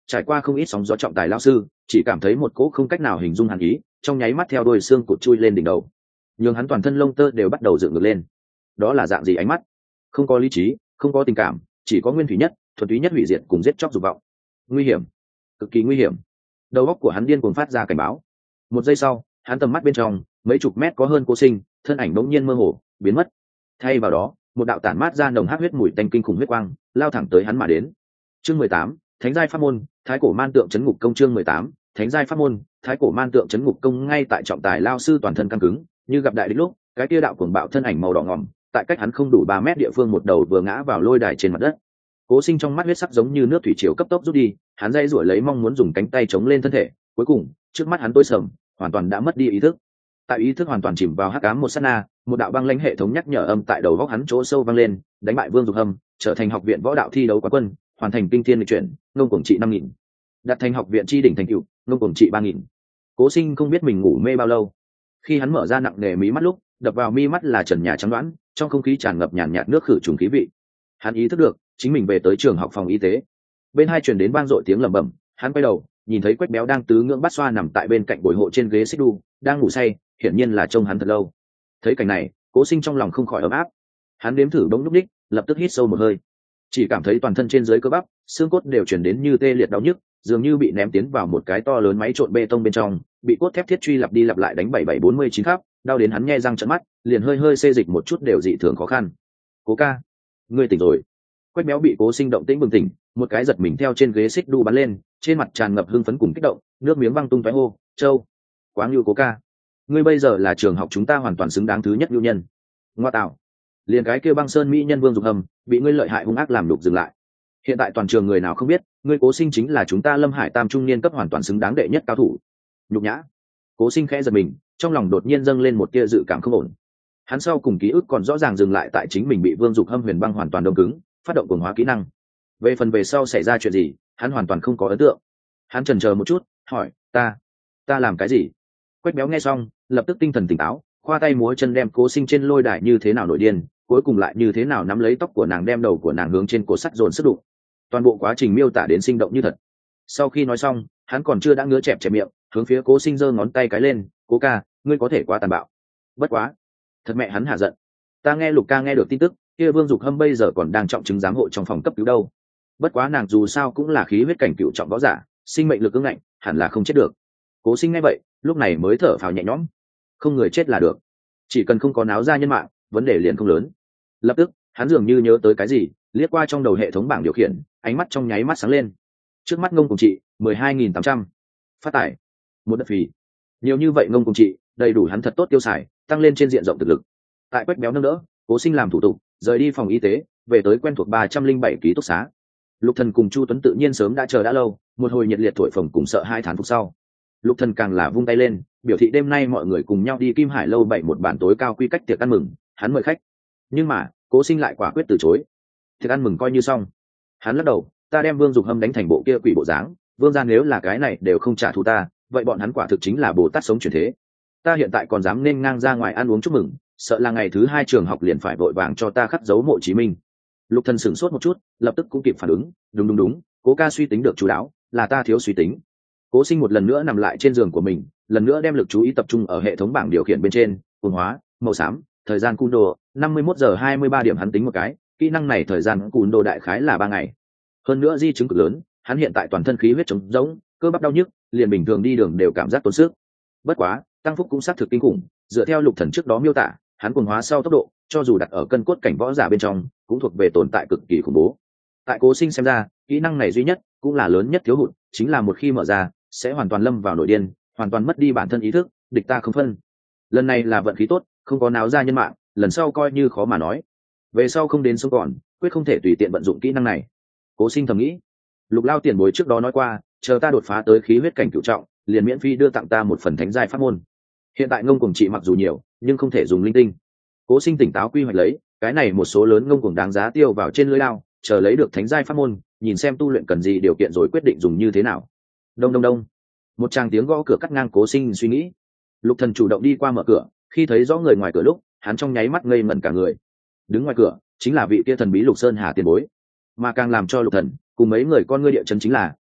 trải qua không ít sóng gió trọng tài lao sư chỉ cảm thấy một cỗ không cách nào hình dung hàn ý trong nháy mắt theo đôi xương cụt chui lên đỉnh đầu, nhường hắn toàn thân lông tơ đều bắt đầu dựng ngược lên. Đó là dạng gì ánh mắt? Không có lý trí, không có tình cảm, chỉ có nguyên thủy nhất, thuần túy nhất hủy diệt cùng giết chóc dục vọng. Nguy hiểm, cực kỳ nguy hiểm. Đầu óc của hắn điên cuồng phát ra cảnh báo. Một giây sau, hắn tầm mắt bên trong mấy chục mét có hơn Cố Sinh, thân ảnh bỗng nhiên mơ hồ biến mất. Thay vào đó, một đạo tản mát ra nồng hắc huyết mùi tanh kinh khủng huyết quang lao thẳng tới hắn mà đến. Chương 18, Thánh giai pháp môn, Thái cổ man tượng trấn ngục công. Chương 18, Thánh giai pháp môn, Thái cổ man tượng trấn ngục công. Ngay tại trọng tài lao sư toàn thân căng cứng, như gặp đại địch lúc, cái kia đạo cuồng bạo thân ảnh màu đỏ ngòm, tại cách hắn không đủ 3 mét địa phương một đầu vừa ngã vào lôi đài trên mặt đất. Cố Sinh trong mắt huyết sắc giống như nước thủy triều cấp tốc rút đi, hắn dây rủa lấy mong muốn dùng cánh tay chống lên thân thể, cuối cùng, trước mắt hắn tối sầm, hoàn toàn đã mất đi ý thức. Tại ý thức hoàn toàn chìm vào hắc ám một sát na, một đạo băng lãnh hệ thống nhắc nhở âm tại đầu góc hắn chỗ sâu vang lên, đánh bại Vương Dục Hâm, trở thành học viện võ đạo thi đấu quán quân, hoàn thành kinh thiên lịch chuyển, ngông cuồng trị 5.000. Đạt thành học viện chi đỉnh thành tựu, ngông cuồng trị 3.000. Cố Sinh không biết mình ngủ mê bao lâu. Khi hắn mở ra nặng nề mí mắt lúc, đập vào mi mắt là trần nhà trắng đoán, trong không khí tràn ngập nhàn nhạt nước khử trùng khí vị. Hắn ý thức được, chính mình về tới trường học phòng y tế. Bên hai truyền đến vang dội tiếng lẩm bẩm, hắn quay đầu, nhìn thấy Quách Béo đang tứ ngưỡng bắt xoa nằm tại bên cạnh bồi hộ trên ghế xích đu, đang ngủ say, hiển nhiên là trông hắn thật lâu. Thấy cảnh này, Cố Sinh trong lòng không khỏi ấm áp. Hắn đếm thử bỗng lúc đích, lập tức hít sâu một hơi. Chỉ cảm thấy toàn thân trên dưới cơ bắp, xương cốt đều truyền đến như tê liệt đau nhức, dường như bị ném tiến vào một cái to lớn máy trộn bê tông bên trong, bị cốt thép thiết truy lặp đi lặp lại đánh 7749 khắp, đau đến hắn nhe răng trợn mắt, liền hơi hơi xê dịch một chút đều dị thường khó khăn. Cố ca, ngươi tỉnh rồi. Quách Béo bị Cố Sinh động tĩnh bừng tỉnh, một cái giật mình theo trên ghế xích đu bắn lên, trên mặt tràn ngập hưng phấn cùng kích động, nước miếng văng tung tóe hô, "Châu, quá ngưu Cố ca, ngươi bây giờ là trường học chúng ta hoàn toàn xứng đáng thứ nhất nhu nhân." Ngoa tạo, liền cái kia băng sơn mỹ nhân Vương Dục Hâm, bị ngươi lợi hại hung ác làm nhục dừng lại. Hiện tại toàn trường người nào không biết, ngươi Cố Sinh chính là chúng ta Lâm Hải Tam trung niên cấp hoàn toàn xứng đáng đệ nhất cao thủ. Nhục nhã. Cố Sinh khẽ giật mình, trong lòng đột nhiên dâng lên một tia dự cảm không ổn. Hắn sau cùng ký ức còn rõ ràng dừng lại tại chính mình bị Vương Dục Hâm huyền băng hoàn toàn đông cứng, phát động cuồng hóa kỹ năng. Về phần về sau xảy ra chuyện gì, hắn hoàn toàn không có ấn tượng. Hắn chần chờ một chút, hỏi, ta làm cái gì? Quách Béo nghe xong, lập tức tinh thần tỉnh táo, khoa tay múa chân đem Cố Sinh trên lôi đài như thế nào nổi điên, cuối cùng lại như thế nào nắm lấy tóc của nàng đem đầu của nàng hướng trên cột sắt dồn sức đụng. Toàn bộ quá trình miêu tả đến sinh động như thật. Sau khi nói xong, hắn còn chưa đã ngứa chẹp chẹp miệng, hướng phía Cố Sinh giơ ngón tay cái lên, "Cố ca, ngươi có thể quá tàn bạo." Bất quá, thật mẹ hắn hả giận. Ta nghe Lục ca nghe được tin tức, kia Vương Dục Hâm bây giờ còn đang trọng chứng giám hộ trong phòng cấp cứu đâu. Bất quá nàng dù sao cũng là khí huyết cảnh cựu trọng võ giả, sinh mệnh lực ưng ngạnh, hẳn là không chết được. Cố Sinh nghe vậy, lúc này mới thở phào nhẹ nhõm. Không người chết là được, chỉ cần không có náo ra nhân mạng, vấn đề liền không lớn. Lập tức, hắn dường như nhớ tới cái gì, liếc qua trong đầu hệ thống bảng điều khiển, ánh mắt trong nháy mắt sáng lên. Trước mắt ngông cùng trị 12.800. Phát tải một đất phì. Nhiều như vậy ngông cùng trị, đầy đủ hắn thật tốt tiêu xài, tăng lên trên diện rộng thực lực. Tại Quách Béo nâng đỡ, Cố Sinh làm thủ tục, rời đi phòng y tế, về tới quen thuộc 307 ký túc xá. Lục Thần cùng Chu Tuấn tự nhiên sớm đã chờ đã lâu, một hồi nhiệt liệt thổi phồng cùng sợ hai thán phục sau. Lục Thần càng là vung tay lên, biểu thị đêm nay mọi người cùng nhau đi Kim Hải lâu bày một bàn tối cao quy cách tiệc ăn mừng, hắn mời khách. Nhưng mà, Cố Sinh lại quả quyết từ chối. Tiệc ăn mừng coi như xong. Hắn lắc đầu, "Ta đem Vương Dục Hâm đánh thành bộ kia quỷ bộ dáng, Vương gia nếu là cái này đều không trả thù ta, vậy bọn hắn quả thực chính là Bồ Tát sống chuyển thế. Ta hiện tại còn dám nên ngang ra ngoài ăn uống chúc mừng, sợ là ngày thứ 2 trường học liền phải vội vàng cho ta khắc dấu mộ Chí Minh." Lục Thần sửng sốt một chút, lập tức cũng kịp phản ứng, đúng, Cố ca suy tính được chú đáo, là ta thiếu suy tính. Cố Sinh một lần nữa nằm lại trên giường của mình, lần nữa đem lực chú ý tập trung ở hệ thống bảng điều khiển bên trên, cuồng hóa, màu xám, thời gian cùn đồ, 51:23 điểm. Hắn tính một cái, kỹ năng này thời gian cùn đồ đại khái là 3 ngày. Hơn nữa di chứng cực lớn, hắn hiện tại toàn thân khí huyết trống rỗng, cơ bắp đau nhức, liền bình thường đi đường đều cảm giác tốn sức. Bất quá, tăng phúc cũng xác thực kinh khủng, dựa theo Lục Thần trước đó miêu tả, hắn cuồng hóa sau tốc độ, cho dù đặt ở cân cốt cảnh võ giả bên trong, cũng thuộc về tồn tại cực kỳ khủng bố. Tại Cố Sinh xem ra, kỹ năng này duy nhất, cũng là lớn nhất thiếu hụt, chính là một khi mở ra, sẽ hoàn toàn lâm vào nội điên, hoàn toàn mất đi bản thân ý thức, địch ta không phân. Lần này là vận khí tốt, không có náo ra nhân mạng, lần sau coi như khó mà nói. Về sau không đến sống còn, quyết không thể tùy tiện vận dụng kỹ năng này. Cố Sinh thầm nghĩ. Lục Lao tiền bối trước đó nói qua, chờ ta đột phá tới khí huyết cảnh cửu trọng, liền miễn phí đưa tặng ta một phần thánh giai pháp môn. Hiện tại ngông cuồng trị mặc dù nhiều, nhưng không thể dùng linh tinh. Cố Sinh tỉnh táo quy hoạch lấy, cái này một số lớn ngông cuồng đáng giá tiêu vào trên lưới lao, chờ lấy được thánh giai pháp môn, nhìn xem tu luyện cần gì điều kiện rồi quyết định dùng như thế nào. Đông. Một tràng tiếng gõ cửa cắt ngang Cố Sinh suy nghĩ. Lục Thần chủ động đi qua mở cửa, khi thấy rõ người ngoài cửa lúc, hắn trong nháy mắt ngây ngẩn cả người. Đứng ngoài cửa chính là vị kia thần bí Lục Sơn Hà tiền bối. Mà càng làm cho Lục Thần cùng mấy người con ngươi địa chấn chính là,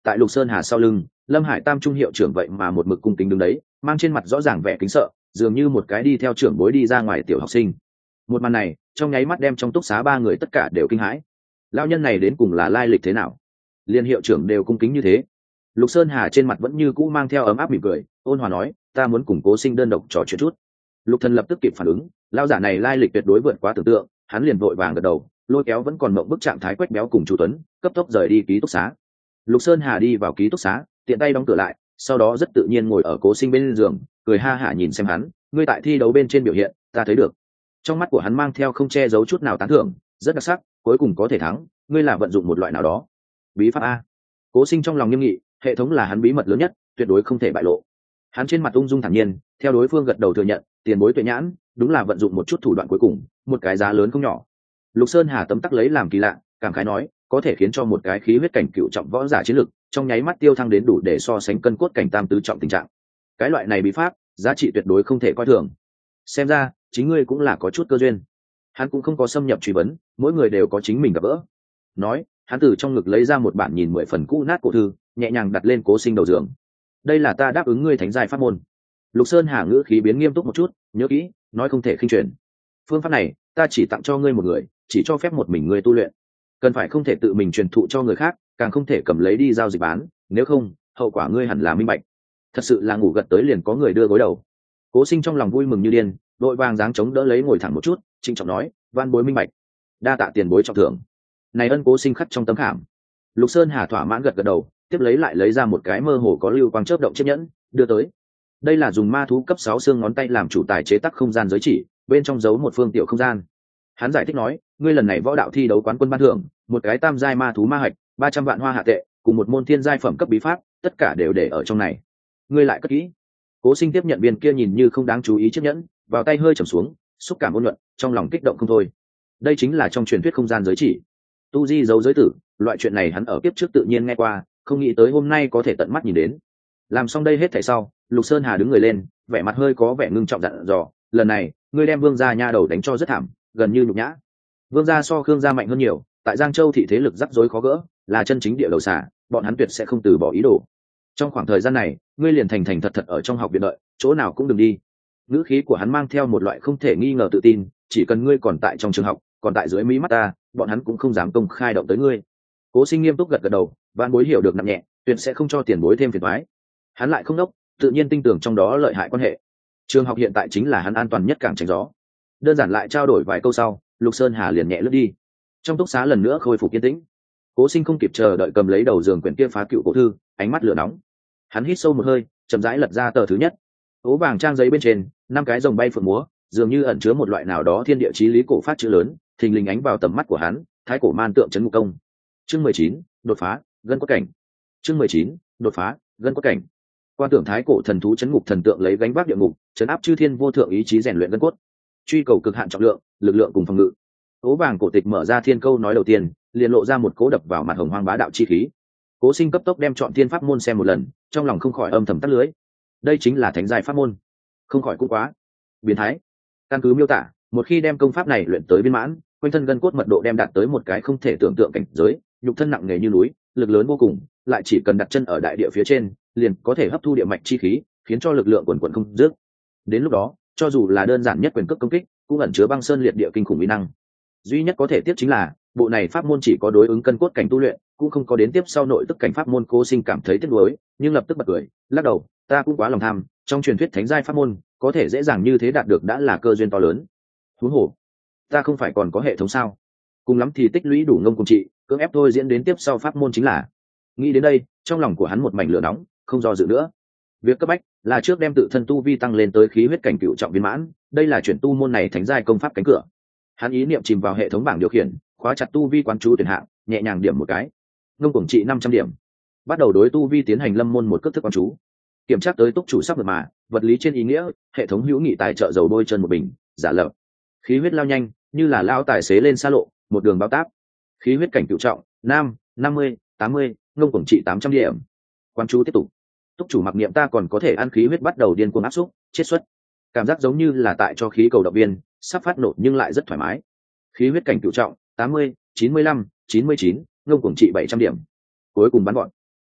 tại Lục Sơn Hà sau lưng, Lâm Hải Tam trung hiệu trưởng vậy mà một mực cung kính đứng đấy, mang trên mặt rõ ràng vẻ kính sợ, dường như một cái đi theo trưởng bối đi ra ngoài tiểu học sinh. Một màn này trong nháy mắt đem trong túc xá ba người tất cả đều kinh hãi. Lão nhân này đến cùng là lai lịch thế nào, liên hiệu trưởng đều cung kính như thế? Lục Sơn Hà trên mặt vẫn như cũ mang theo ấm áp mỉm cười, ôn hòa nói, ta muốn cùng Cố Sinh đơn độc trò chuyện chút. Lục Thần lập tức kịp phản ứng, lão giả này lai lịch tuyệt đối vượt quá tưởng tượng, hắn liền vội vàng gật đầu, lôi kéo vẫn còn mộng bức trạng thái Quách Béo cùng Chu Tuấn, cấp tốc rời đi ký túc xá. Lục Sơn Hà đi vào ký túc xá, tiện tay đóng cửa lại, sau đó rất tự nhiên ngồi ở Cố Sinh bên giường, cười ha hả nhìn xem hắn, ngươi tại thi đấu bên trên biểu hiện, ta thấy được. Trong mắt của hắn mang theo không che giấu chút nào tán thưởng, rất đặc sắc, cuối cùng có thể thắng, ngươi là vận dụng một loại nào đó bí pháp a? Cố Sinh trong lòng nghiêm nghị, hệ thống là hắn bí mật lớn nhất, tuyệt đối không thể bại lộ. Hắn trên mặt ung dung thản nhiên, theo đối phương gật đầu thừa nhận, tiền bối tuệ nhãn, đúng là vận dụng một chút thủ đoạn cuối cùng, một cái giá lớn không nhỏ. Lục Sơn Hà tấm tắc lấy làm kỳ lạ, cảm khái nói, có thể khiến cho một cái khí huyết cảnh cựu trọng võ giả chiến lực, trong nháy mắt tiêu thăng đến đủ để so sánh cân cốt cảnh tam tứ trọng tình trạng. Cái loại này bí pháp, giá trị tuyệt đối không thể coi thường. Xem ra, chính ngươi cũng là có chút cơ duyên. Hắn cũng không có xâm nhập truy vấn, mỗi người đều có chính mình gặp gỡ. Nói, hắn từ trong ngực lấy ra một bản nhìn 10 phần cũ nát cổ thư, nhẹ nhàng đặt lên Cố Sinh đầu giường. Đây là ta đáp ứng ngươi thánh giai pháp môn. Lục Sơn Hà ngữ khí biến nghiêm túc một chút, nhớ kỹ, nói không thể khinh truyền. Phương pháp này, ta chỉ tặng cho ngươi một người, chỉ cho phép một mình ngươi tu luyện, cần phải không thể tự mình truyền thụ cho người khác, càng không thể cầm lấy đi giao dịch bán, nếu không, hậu quả ngươi hẳn là minh bạch. Thật sự là ngủ gật tới liền có người đưa gối đầu. Cố Sinh trong lòng vui mừng như điên, đội vàng dáng chống đỡ lấy ngồi thẳng một chút, trịnh trọng nói, van bối minh bạch, đa tạ tiền bối trọng thưởng. Này ân Cố Sinh khắc trong tấm khảm. Lục Sơn Hà thỏa mãn gật gật đầu, tiếp lấy lại lấy ra một cái mơ hồ có lưu quang chớp động chiếc nhẫn, đưa tới. Đây là dùng ma thú cấp 6 xương ngón tay làm chủ tài chế tác không gian giới chỉ, bên trong giấu một phương tiểu không gian. Hắn giải thích nói, ngươi lần này võ đạo thi đấu quán quân ban thưởng, một cái tam giai ma thú ma hạch, 300 vạn hoa hạ tệ, cùng một môn thiên giai phẩm cấp bí pháp, tất cả đều để ở trong này. Ngươi lại cất kỹ. Cố Sinh tiếp nhận viên kia nhìn như không đáng chú ý chiếc nhẫn, vào tay hơi trầm xuống, xúc cảm ôn nhuận, trong lòng kích động không thôi. Đây chính là trong truyền thuyết không gian giới chỉ. Tu di giấu giới tử, loại chuyện này hắn ở kiếp trước tự nhiên nghe qua, không nghĩ tới hôm nay có thể tận mắt nhìn đến. Làm xong đây hết thảy sau, Lục Sơn Hà đứng người lên, vẻ mặt hơi có vẻ ngưng trọng dặn dò, lần này, ngươi đem Vương gia nha đầu đánh cho rất thảm, gần như nhục nhã. Vương gia so Khương gia mạnh hơn nhiều, tại Giang Châu thị thế lực rắc rối khó gỡ, là chân chính địa đầu xả, bọn hắn tuyệt sẽ không từ bỏ ý đồ. Trong khoảng thời gian này, ngươi liền thành thành thật thật ở trong học viện đợi, chỗ nào cũng đừng đi. Ngữ khí của hắn mang theo một loại không thể nghi ngờ tự tin, chỉ cần ngươi còn tại trong trường học, còn tại dưới mí mắt ta, bọn hắn cũng không dám công khai động tới ngươi. Cố Sinh nghiêm túc gật gật đầu, Vạn Bối hiểu được nặng nhẹ, tuyệt sẽ không cho tiền bối thêm phiền toái. Hắn lại không đốc, tự nhiên tin tưởng trong đó lợi hại quan hệ. Trường học hiện tại chính là hắn an toàn nhất cảng tránh gió. Đơn giản lại trao đổi vài câu sau, Lục Sơn Hà liền nhẹ lướt đi. Trong túc xá lần nữa khôi phục yên tĩnh. Cố Sinh không kịp chờ đợi cầm lấy đầu giường quyển kia phá cựu cổ thư, ánh mắt lửa nóng. Hắn hít sâu một hơi, chậm rãi lật ra tờ thứ nhất. Ố vàng trang giấy bên trên, 5 cái rồng bay phượng múa, dường như ẩn chứa một loại nào đó thiên địa chí lý cổ phát chữ lớn, thình lình ánh vào tầm mắt của hắn, thái cổ man tượng trấn ngục công. Chương 19, đột phá, gân cốt cảnh. Chương 19, đột phá, gân cốt cảnh. Quan tưởng thái cổ thần thú trấn ngục thần tượng lấy gánh vác địa ngục, trấn áp chư thiên vô thượng ý chí rèn luyện gân cốt, truy cầu cực hạn trọng lượng, lực lượng cùng phòng ngự. Ố vàng cổ tịch mở ra thiên câu nói đầu tiên, liền lộ ra một cố đập vào mặt hồng hoang bá đạo chi khí. Cố Sinh cấp tốc đem chọn thiên pháp môn xem một lần, trong lòng không khỏi âm thầm tắt lưới. Đây chính là thánh giai pháp môn, không khỏi cũng quá biến thái. Căn cứ miêu tả, một khi đem công pháp này luyện tới viên mãn, quanh thân gân cốt mật độ đem đạt tới một cái không thể tưởng tượng cảnh giới, nhục thân nặng nề như núi, lực lớn vô cùng, lại chỉ cần đặt chân ở đại địa phía trên, liền có thể hấp thu địa mạch chi khí, khiến cho lực lượng quần quần không dứt. Đến lúc đó, cho dù là đơn giản nhất quyền cước công kích, cũng ẩn chứa băng sơn liệt địa kinh khủng uy năng. Duy nhất có thể tiếp chính là, bộ này pháp môn chỉ có đối ứng cân cốt cảnh tu luyện, cũng không có đến tiếp sau nội tức cảnh pháp môn. Cố Sinh cảm thấy tiếc nuối, nhưng lập tức bật cười, lắc đầu, ta cũng quá lòng tham, trong truyền thuyết thánh giai pháp môn, có thể dễ dàng như thế đạt được đã là cơ duyên to lớn. Huống hồ, ta không phải còn có hệ thống sao? Cùng lắm thì tích lũy đủ ngông cùng trị, cưỡng ép thôi diễn đến tiếp sau pháp môn chính là. Nghĩ đến đây, trong lòng của hắn một mảnh lửa nóng, không do dự nữa. Việc cấp bách là trước đem tự thân tu vi tăng lên tới khí huyết cảnh cựu trọng viên mãn, đây là chuyển tu môn này thánh giai công pháp cánh cửa. Hắn ý niệm chìm vào hệ thống bảng điều khiển, khóa chặt tu vi quán chú tuyển hạng, nhẹ nhàng điểm một cái. Ngông cuồng trị 500 điểm. Bắt đầu đối tu vi tiến hành lâm môn một cước thức quán chú. Kiểm tra tới túc chủ sắp mật mà, vật lý trên ý nghĩa, hệ thống hữu nghị tài trợ dầu bôi chân một bình, giả lập. Khí huyết lao nhanh, như là lao tài xế lên xa lộ, một đường bao táp. Khí huyết cảnh cựu trọng, nam, 50, 80, ngông cuồng trị 800 điểm. Quán chú tiếp tục. Túc chủ mặc niệm ta còn có thể ăn khí huyết bắt đầu điên cuồng áp xúc, chiết xuất. Cảm giác giống như là tại cho khí cầu động viên, sắp phát nổ nhưng lại rất thoải mái. Khí huyết cảnh cửu trọng, 80, 95, 99, ngông cuồng trị 700 điểm. Cuối cùng bắn gọn.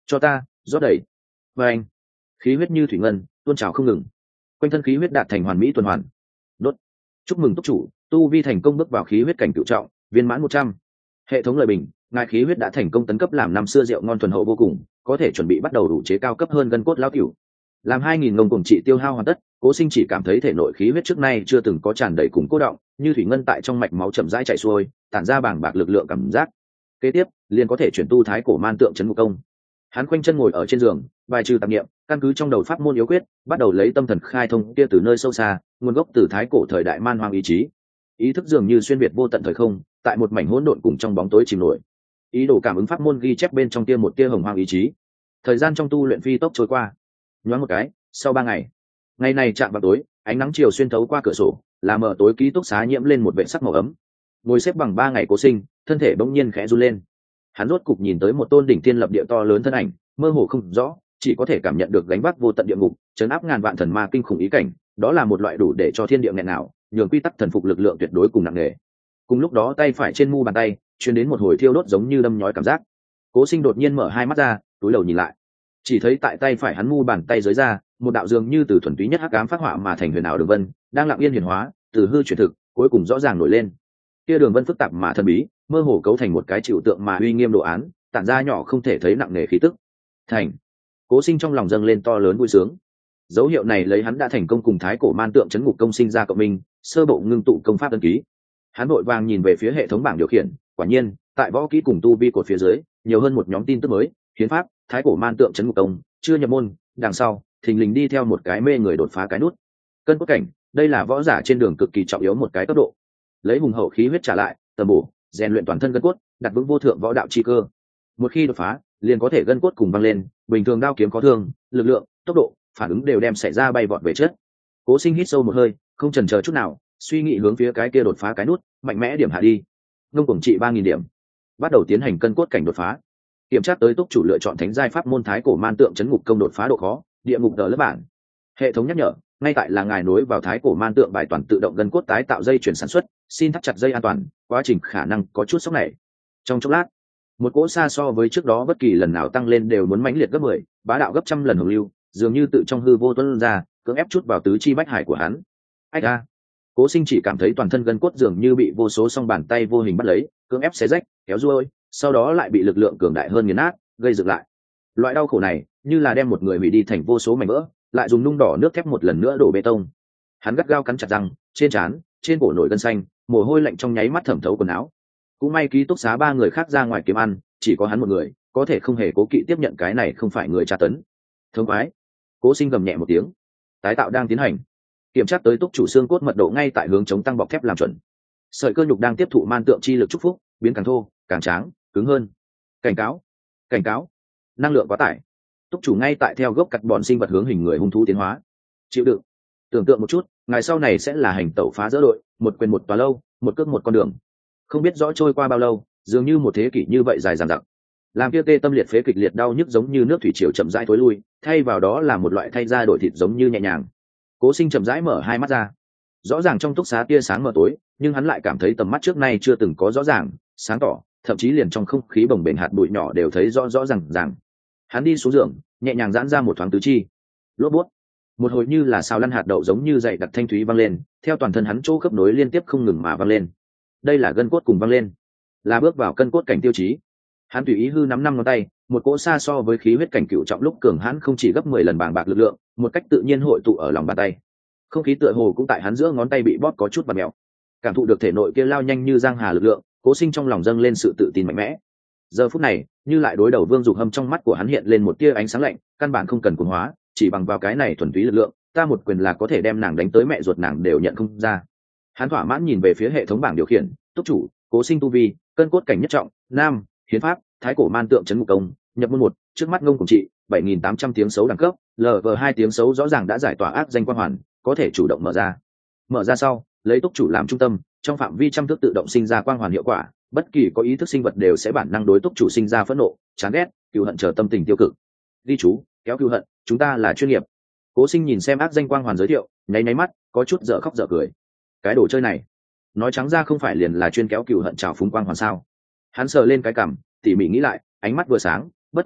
cho ta rót đầy. Và anh, khí huyết như thủy ngân tuôn trào không ngừng, quanh thân khí huyết đạt thành hoàn mỹ tuần hoàn. Đốt. Chúc mừng túc chủ tu vi thành công bước vào khí huyết cảnh cửu trọng, viên mãn 100. Hệ thống lời bình, ngài khí huyết đã thành công tấn cấp làm năm xưa rượu ngon thuần hậu vô cùng, có thể chuẩn bị bắt đầu đủ chế cao cấp hơn gân cốt lão cửu. Làm 2000 ngông cuồng trị tiêu hao hoàn tất, Cố Sinh chỉ cảm thấy thể nội khí huyết trước nay chưa từng có tràn đầy cùng cố động, như thủy ngân tại trong mạch máu chậm rãi chảy xuôi, tản ra bàng bạc lực lượng cảm giác. Kế tiếp, liền có thể chuyển tu thái cổ man tượng trấn ngục công. Hắn khoanh chân ngồi ở trên giường, bài trừ tạp niệm, căn cứ trong đầu pháp môn yếu quyết, bắt đầu lấy tâm thần khai thông kia từ nơi sâu xa, nguồn gốc từ thái cổ thời đại man hoang ý chí. Ý thức dường như xuyên việt vô tận thời không, tại một mảnh hỗn độn cùng trong bóng tối chìm nổi. Ý đồ cảm ứng pháp môn ghi chép bên trong kia một tia hồng hoang ý chí. Thời gian trong tu luyện phi tốc trôi qua. Nhoáng một cái, sau 3 ngày. Ngày này chạm vào tối, ánh nắng chiều xuyên thấu qua cửa sổ, làm mờ tối ký túc xá nhiễm lên một vệt sắc màu ấm. Ngồi xếp bằng 3 ngày Cố Sinh, thân thể bỗng nhiên khẽ run lên. Hắn rốt cục nhìn tới một tôn đỉnh thiên lập địa to lớn thân ảnh, mơ hồ không rõ, chỉ có thể cảm nhận được gánh vác vô tận địa ngục, trấn áp ngàn vạn thần ma kinh khủng ý cảnh, đó là một loại đủ để cho thiên địa nghẹn nào, nhường quy tắc thần phục lực lượng tuyệt đối cùng nặng nề. Cùng lúc đó tay phải trên mu bàn tay truyền đến một hồi thiêu đốt giống như đâm nhói cảm giác. Cố Sinh đột nhiên mở hai mắt ra, túi đầu nhìn lại, chỉ thấy tại tay phải hắn mu bàn tay dưới ra, một đạo dường như từ thuần túy nhất hắc ám phát họa mà thành huyền ảo đường vân, đang lặng yên hiển hóa, từ hư chuyển thực, cuối cùng rõ ràng nổi lên. Kia đường vân phức tạp mà thần bí, mơ hồ cấu thành một cái chịu tượng mà uy nghiêm đồ án, tản ra nhỏ không thể thấy nặng nề khí tức. Thành. Cố Sinh trong lòng dâng lên to lớn vui sướng. Dấu hiệu này lấy hắn đã thành công cùng thái cổ man tượng trấn ngục công sinh ra cộng minh, sơ bộ ngưng tụ công pháp ấn ký. Hắn vội vàng nhìn về phía hệ thống bảng điều khiển, quả nhiên, tại võ kỹ cùng tu vi cột phía dưới, nhiều hơn một nhóm tin tức mới, hiến pháp, thái cổ man tượng trấn ngục công, chưa nhập môn, đằng sau, thình lình đi theo một cái mê người đột phá cái nút. Cân cốt cảnh, đây là võ giả trên đường cực kỳ trọng yếu một cái cấp độ. Lấy hùng hậu khí huyết trả lại, tầm bổ, rèn luyện toàn thân gân cốt, đặt vững vô thượng võ đạo chi cơ. Một khi đột phá, liền có thể gân cốt cùng văng lên, bình thường đao kiếm có thương, lực lượng, tốc độ, phản ứng đều đem xảy ra bay vọt về trước. Cố Sinh hít sâu một hơi, không chần chờ chút nào, suy nghĩ hướng phía cái kia đột phá cái nút, mạnh mẽ điểm hạ đi. Ngông cuồng trị 3000 điểm, bắt đầu tiến hành cân cốt cảnh đột phá. Kiểm tra tới túc chủ lựa chọn thánh giai pháp môn thái cổ man tượng trấn ngục công đột phá độ khó, địa ngục đỡ lớp bản. Hệ thống nhắc nhở, ngay tại là ngài nối vào thái cổ man tượng bài toàn tự động gân cốt tái tạo dây chuyển sản xuất, xin thắt chặt dây an toàn, quá trình khả năng có chút sốc này. Trong chốc lát, một cỗ xa so với trước đó bất kỳ lần nào tăng lên đều muốn mãnh liệt gấp 10, bá đạo gấp trăm lần hồng lưu, dường như tự trong hư vô tuôn ra, cưỡng ép chút vào tứ chi bách hải của hắn. Ách a! Cố Sinh chỉ cảm thấy toàn thân gân cốt dường như bị vô số song bàn tay vô hình bắt lấy, cưỡng ép xé rách, kéo ruôi, sau đó lại bị lực lượng cường đại hơn nghiền nát, gây dựng lại. Loại đau khổ này, như là đem một người hủy đi thành vô số mảnh vỡ, lại dùng nung đỏ nước thép một lần nữa đổ bê tông. Hắn gắt gao cắn chặt răng, trên trán, trên cổ nổi gân xanh, mồ hôi lạnh trong nháy mắt thẩm thấu quần áo. Cũng may ký túc xá 3 người khác ra ngoài kiếm ăn, chỉ có hắn một người, có thể không hề cố kỵ tiếp nhận cái này không phải người tra tấn. Thống khoái. Cố Sinh gầm nhẹ một tiếng. Tái tạo đang tiến hành. Kiểm tra tới túc chủ xương cốt mật độ ngay tại hướng chống tăng bọc thép làm chuẩn. Sợi cơ nhục đang tiếp thụ man tượng chi lực chúc phúc, biến càng thô, càng tráng, cứng hơn. Cảnh cáo, cảnh cáo, năng lượng quá tải. Túc chủ ngay tại theo gốc cắt bọn sinh vật hướng hình người hung thú tiến hóa. Chịu đựng. Tưởng tượng một chút, ngày sau này sẽ là hành tẩu phá dỡ đội, một quyền một tòa lâu, một cước một con đường. Không biết rõ trôi qua bao lâu, dường như một thế kỷ như vậy dài dằng dặc. Làm kia tê tâm liệt phế kịch liệt đau nhức giống như nước thủy triều chậm rãi thối lui, thay vào đó là một loại thay da đổi thịt giống như nhẹ nhàng. Cố Sinh chậm rãi mở hai mắt ra. Rõ ràng trong túc xá tia sáng mờ tối, nhưng hắn lại cảm thấy tầm mắt trước nay chưa từng có rõ ràng, sáng tỏ, thậm chí liền trong không khí bồng bềnh hạt bụi nhỏ đều thấy rõ rõ ràng. Hắn đi xuống giường, nhẹ nhàng giãn ra một thoáng tứ chi. Lốp bút. Một hồi như là sao lăn hạt đậu giống như dậy đặc thanh thúy vang lên, theo toàn thân hắn chỗ khớp nối liên tiếp không ngừng mà vang lên. Đây là gân cốt cùng vang lên, là bước vào cân cốt cảnh tiêu chí. Hắn tùy ý hư nắm 5 ngón tay, một cỗ xa so với khí huyết cảnh cựu trọng lúc cường hãn không chỉ gấp 10 lần bàng bạc lực lượng, một cách tự nhiên hội tụ ở lòng bàn tay. Không khí tựa hồ cũng tại hắn giữa ngón tay bị bóp có chút bạt mèo. Cảm thụ được thể nội kia lao nhanh như giang hà lực lượng, Cố Sinh trong lòng dâng lên sự tự tin mạnh mẽ. Giờ phút này, như lại đối đầu Vương Dục Hâm, trong mắt của hắn hiện lên một tia ánh sáng lạnh, căn bản không cần cuồng hóa, chỉ bằng vào cái này thuần túy lực lượng, ta một quyền là có thể đem nàng đánh tới mẹ ruột nàng đều nhận không ra. Hắn thỏa mãn nhìn về phía hệ thống bảng điều khiển, túc chủ, Cố Sinh tu vi, cân cốt cảnh nhất trọng, nam, hiến pháp, thái cổ man tượng trấn ngục công, nhập môn 1, trước mắt ngông cùng trị, 7800 tiếng xấu đẳng cấp, LV2 tiếng xấu rõ ràng đã giải tỏa ác danh quang hoàn, có thể chủ động mở ra. Mở ra sau, lấy túc chủ làm trung tâm, trong phạm vi trăm thước tự động sinh ra quang hoàn hiệu quả, bất kỳ có ý thức sinh vật đều sẽ bản năng đối túc chủ sinh ra phẫn nộ, chán ghét, cừu hận trở tâm tình tiêu cực. Ghi chú, kéo cừu hận, chúng ta là chuyên nghiệp. Cố Sinh nhìn xem ác danh quang hoàn giới thiệu, nháy nháy mắt, có chút dở khóc dở cười. Cái đồ chơi này, nói trắng ra không phải liền là chuyên kéo cừu hận trào phúng quang hoàn sao? Hắn sờ lên cái cằm, tỉ mỉ nghĩ lại, ánh mắt vừa sáng, bất quá,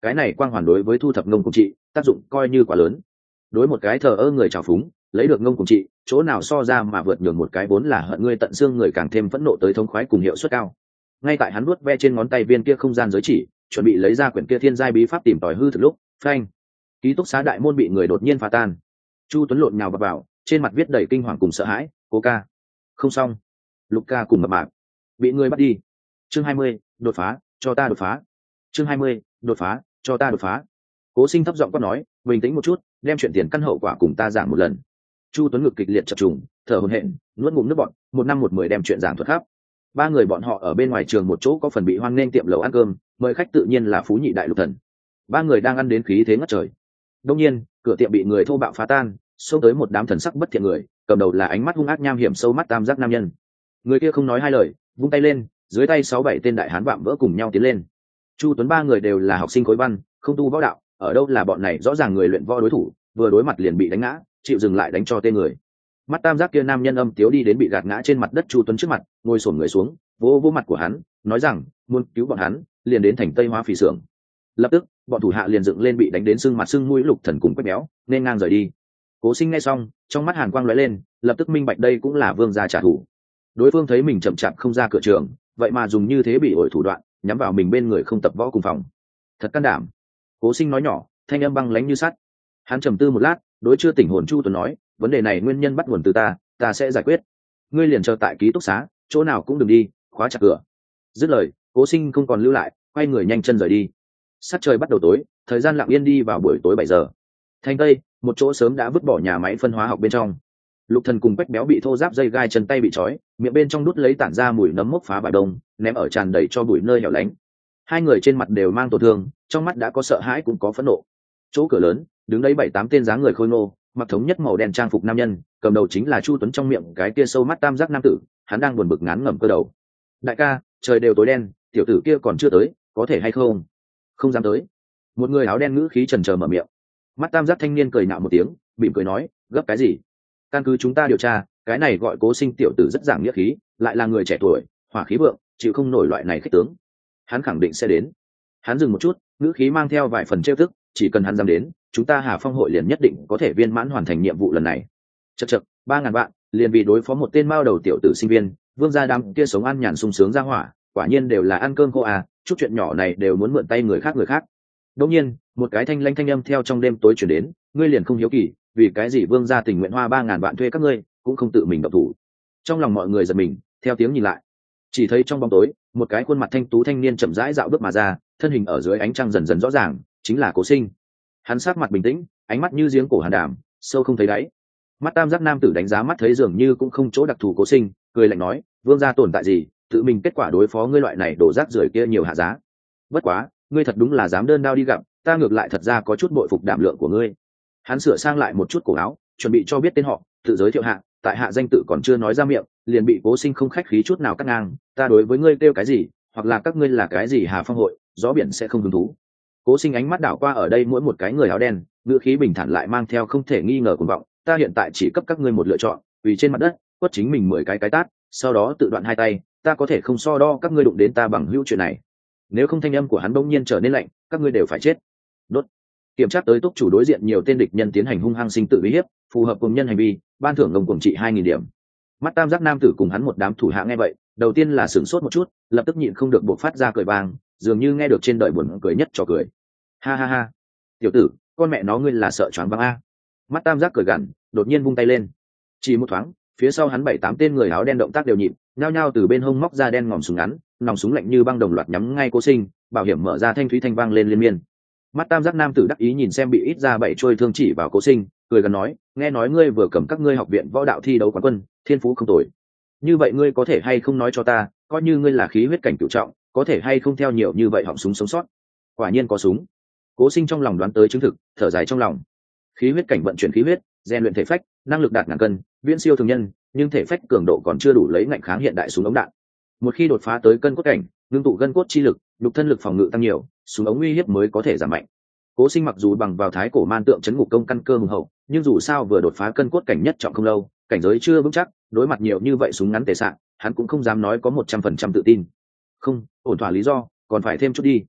cái này quang hoàn đối với thu thập ngông cùng trị tác dụng coi như quá lớn. Đối một cái thờ ơ người trào phúng lấy được ngông cùng trị, chỗ nào so ra mà vượt nhường một cái vốn là hận ngươi tận xương người càng thêm phẫn nộ tới thống khoái cùng hiệu suất cao. Ngay tại hắn nuốt ve trên ngón tay viên kia không gian giới chỉ, chuẩn bị lấy ra quyển kia thiên giai bí pháp tìm tòi hư thực lúc, phanh, ký túc xá đại môn bị người đột nhiên phá tan. Chu Tuấn lộn nhào vào, trên mặt viết đầy kinh hoàng cùng sợ hãi. Cố ca, không xong, Lục ca cùng mập mạp bị người bắt đi. Chương 20, đột phá, cho ta đột phá. Chương 20, đột phá, cho ta đột phá. Cố Sinh thấp giọng quát nói, bình tĩnh một chút, đem chuyện tiền căn hậu quả cùng ta giảng một lần. Chu Tuấn ngực kịch liệt chập trùng, thở hổn hển, nuốt ngụm nước bọt, một năm một mười đem chuyện giảng thuật khắp. Ba người bọn họ ở bên ngoài trường một chỗ có phần bị hoan nghênh tiệm lẩu ăn cơm, mời khách tự nhiên là Phú Nhị Đại Lục Thần. Ba người đang ăn đến khí thế ngất trời. Đương nhiên, cửa tiệm bị người thô bạo phá tan, xông tới một đám thần sắc bất thiện người, cầm đầu là ánh mắt hung ác nham hiểm sâu mắt tam giác nam nhân. Người kia không nói hai lời, vung tay lên, dưới tay 6-7 tên đại hán vạm vỡ cùng nhau tiến lên. Chu Tuấn ba người đều là học sinh khối văn, không tu võ đạo, ở đâu là bọn này rõ ràng người luyện võ đối thủ, vừa đối mặt liền bị đánh ngã, chịu dừng lại đánh cho tên người. Mắt tam giác kia nam nhân âm tiếu đi đến bị gạt ngã trên mặt đất Chu Tuấn trước mặt, ngồi xổm người xuống, vỗ vỗ mặt của hắn, nói rằng muốn cứu bọn hắn, liền đến thành Tây Hóa Phỉ xưởng. Lập tức, bọn thủ hạ liền dựng lên bị đánh đến sưng mặt sưng mũi Lục Thần cùng Quách Béo, nên ngang rời đi. Cố Sinh nghe xong, trong mắt hàn quang lóe lên, lập tức minh bạch đây cũng là Vương gia trả thù. Đối phương thấy mình chậm chạp không ra cửa trường, vậy mà dùng như thế bị ổi thủ đoạn, nhắm vào mình bên người không tập võ cùng phòng. Thật can đảm. Cố Sinh nói nhỏ, thanh âm băng lãnh như sắt. Hắn trầm tư một lát, đối chưa tỉnh hồn Chu Tuấn nói, vấn đề này nguyên nhân bắt nguồn từ ta sẽ giải quyết. Ngươi liền chờ tại ký túc xá, chỗ nào cũng đừng đi, khóa chặt cửa. Dứt lời, Cố Sinh không còn lưu lại, quay người nhanh chân rời đi. Sát trời bắt đầu tối, thời gian lặng yên đi vào buổi tối 7 giờ. Thành Tây, một chỗ sớm đã vứt bỏ nhà máy phân hóa học bên trong. Lục Thần cùng Quách Béo bị thô giáp dây gai chân tay bị trói, miệng bên trong đút lấy tản ra mùi nấm mốc phá vải đông, ném ở tràn đầy cho bụi nơi hẻo lánh. Hai người trên mặt đều mang tổn thương, trong mắt đã có sợ hãi cũng có phẫn nộ. Chỗ cửa lớn, đứng đấy 7-8 tên dáng người khôi ngô, mặc thống nhất màu đen trang phục nam nhân, cầm đầu chính là Chu Tuấn trong miệng cái kia sâu mắt tam giác nam tử, hắn đang buồn bực ngán ngẩm cơ đầu. Đại ca, trời đều tối đen, tiểu tử kia còn chưa tới, có thể hay không? Không dám tới. Một người áo đen ngữ khí chần chờ mở miệng. Mắt tam giác thanh niên cười nạo một tiếng, bỉm cười nói, gấp cái gì? Căn cứ chúng ta điều tra, cái này gọi Cố Sinh tiểu tử rất giảng nghĩa khí, lại là người trẻ tuổi, hỏa khí vượng, chịu không nổi loại này khích tướng. Hắn khẳng định sẽ đến. Hắn dừng một chút, ngữ khí mang theo vài phần trêu tức, chỉ cần hắn dám đến, chúng ta Hà Phong hội liền nhất định có thể viên mãn hoàn thành nhiệm vụ lần này. Chậc 3.000 vạn, liền vì đối phó một tên mao đầu tiểu tử sinh viên, Vương gia đám kia sống ăn nhàn sung sướng ra hỏa, quả nhiên đều là ăn cơm khô à, chút chuyện nhỏ này đều muốn mượn tay người khác. Đương nhiên, một cái thanh lãnh thanh âm theo trong đêm tối truyền đến, ngươi liền không hiếu kỳ, vì cái gì Vương gia tình nguyện hoa 3.000 vạn thuê các ngươi, cũng không tự mình động thủ. Trong lòng mọi người giật mình, theo tiếng nhìn lại, chỉ thấy trong bóng tối, một cái khuôn mặt thanh tú thanh niên chậm rãi dạo bước mà ra, thân hình ở dưới ánh trăng dần dần rõ ràng, chính là Cố Sinh. Hắn sát mặt bình tĩnh, ánh mắt như giếng cổ hàn đàm, sâu không thấy đáy. Mắt tam giác nam tử đánh giá mắt thấy dường như cũng không chỗ đặc thù Cố Sinh, cười lạnh nói, Vương gia tồn tại gì, tự mình kết quả đối phó ngươi loại này đổ rác rưởi kia nhiều hạ giá. Bất quá, ngươi thật đúng là dám đơn đao đi gặp, ta ngược lại thật ra có chút bội phục đảm lượng của ngươi. Hắn sửa sang lại một chút cổ áo, chuẩn bị cho biết tên họ, tự giới thiệu hạ, tại hạ danh tự còn chưa nói ra miệng, liền bị Cố Sinh không khách khí chút nào cắt ngang, ta đối với ngươi kêu cái gì, hoặc là các ngươi là cái gì Hà Phong hội, gió biển sẽ không hứng thú. Cố Sinh ánh mắt đảo qua ở đây mỗi một cái người áo đen, ngữ khí bình thản lại mang theo không thể nghi ngờ cuồng vọng, ta hiện tại chỉ cấp các ngươi một lựa chọn, vì trên mặt đất quất chính mình 10 cái tát, sau đó tự đoạn hai tay, ta có thể không so đo các ngươi đụng đến ta bằng hữu chuyện này. Nếu không, thanh âm của hắn bỗng nhiên trở nên lạnh, các ngươi đều phải chết. Đốt. Kiểm tra tới túc chủ đối diện nhiều tên địch nhân tiến hành hung hăng sinh tự uy hiếp, phù hợp cùng nhân hành vi, ban thưởng ngông cuồng trị 2.000 điểm. Mắt tam giác nam tử cùng hắn một đám thủ hạ nghe vậy, đầu tiên là sửng sốt một chút, lập tức nhịn không được buộc phát ra cười vang, dường như nghe được trên đời buồn cười nhất trò cười. Ha ha ha, tiểu tử, con mẹ nó ngươi là sợ choáng váng a. Mắt tam giác cười gằn, đột nhiên vung tay lên. Chỉ một thoáng, phía sau hắn 7-8 tên người áo đen động tác đều nhịp, nhao nhao từ bên hông móc ra đen ngòm súng ngắn, nòng súng lạnh như băng đồng loạt nhắm ngay Cố Sinh, bảo hiểm mở ra thanh thúy thanh vang lên liên miên. Mắt tam giác nam tử đắc ý nhìn xem bị ít ra 7 trôi thương chỉ vào Cố Sinh, cười gần nói, nghe nói ngươi vừa cầm các ngươi học viện võ đạo thi đấu quán quân, thiên phú không tồi. Như vậy ngươi có thể hay không nói cho ta, coi như ngươi là khí huyết cảnh cửu trọng, có thể hay không theo nhiều như vậy họng súng sống sót? Quả nhiên có súng. Cố Sinh trong lòng đoán tới chứng thực, thở dài trong lòng. Khí huyết cảnh vận chuyển khí huyết, rèn luyện thể phách, năng lực đạt ngàn cân, viễn siêu thường nhân, nhưng thể phách cường độ còn chưa đủ lấy ngạnh kháng hiện đại súng ống đạn. Một khi đột phá tới cân cốt cảnh, ngưng tụ gân cốt chi lực, nhục thân lực phòng ngự tăng nhiều, súng ống uy hiếp mới có thể giảm mạnh. Cố Sinh mặc dù bằng vào thái cổ man tượng chấn ngục công căn cơ hùng hậu, nhưng dù sao vừa đột phá cân cốt cảnh nhất trọng không lâu, cảnh giới chưa vững chắc, đối mặt nhiều như vậy súng ngắn tề xạ, hắn cũng không dám nói có 100% tự tin. Không, ổn thỏa lý do, còn phải thêm chút đi.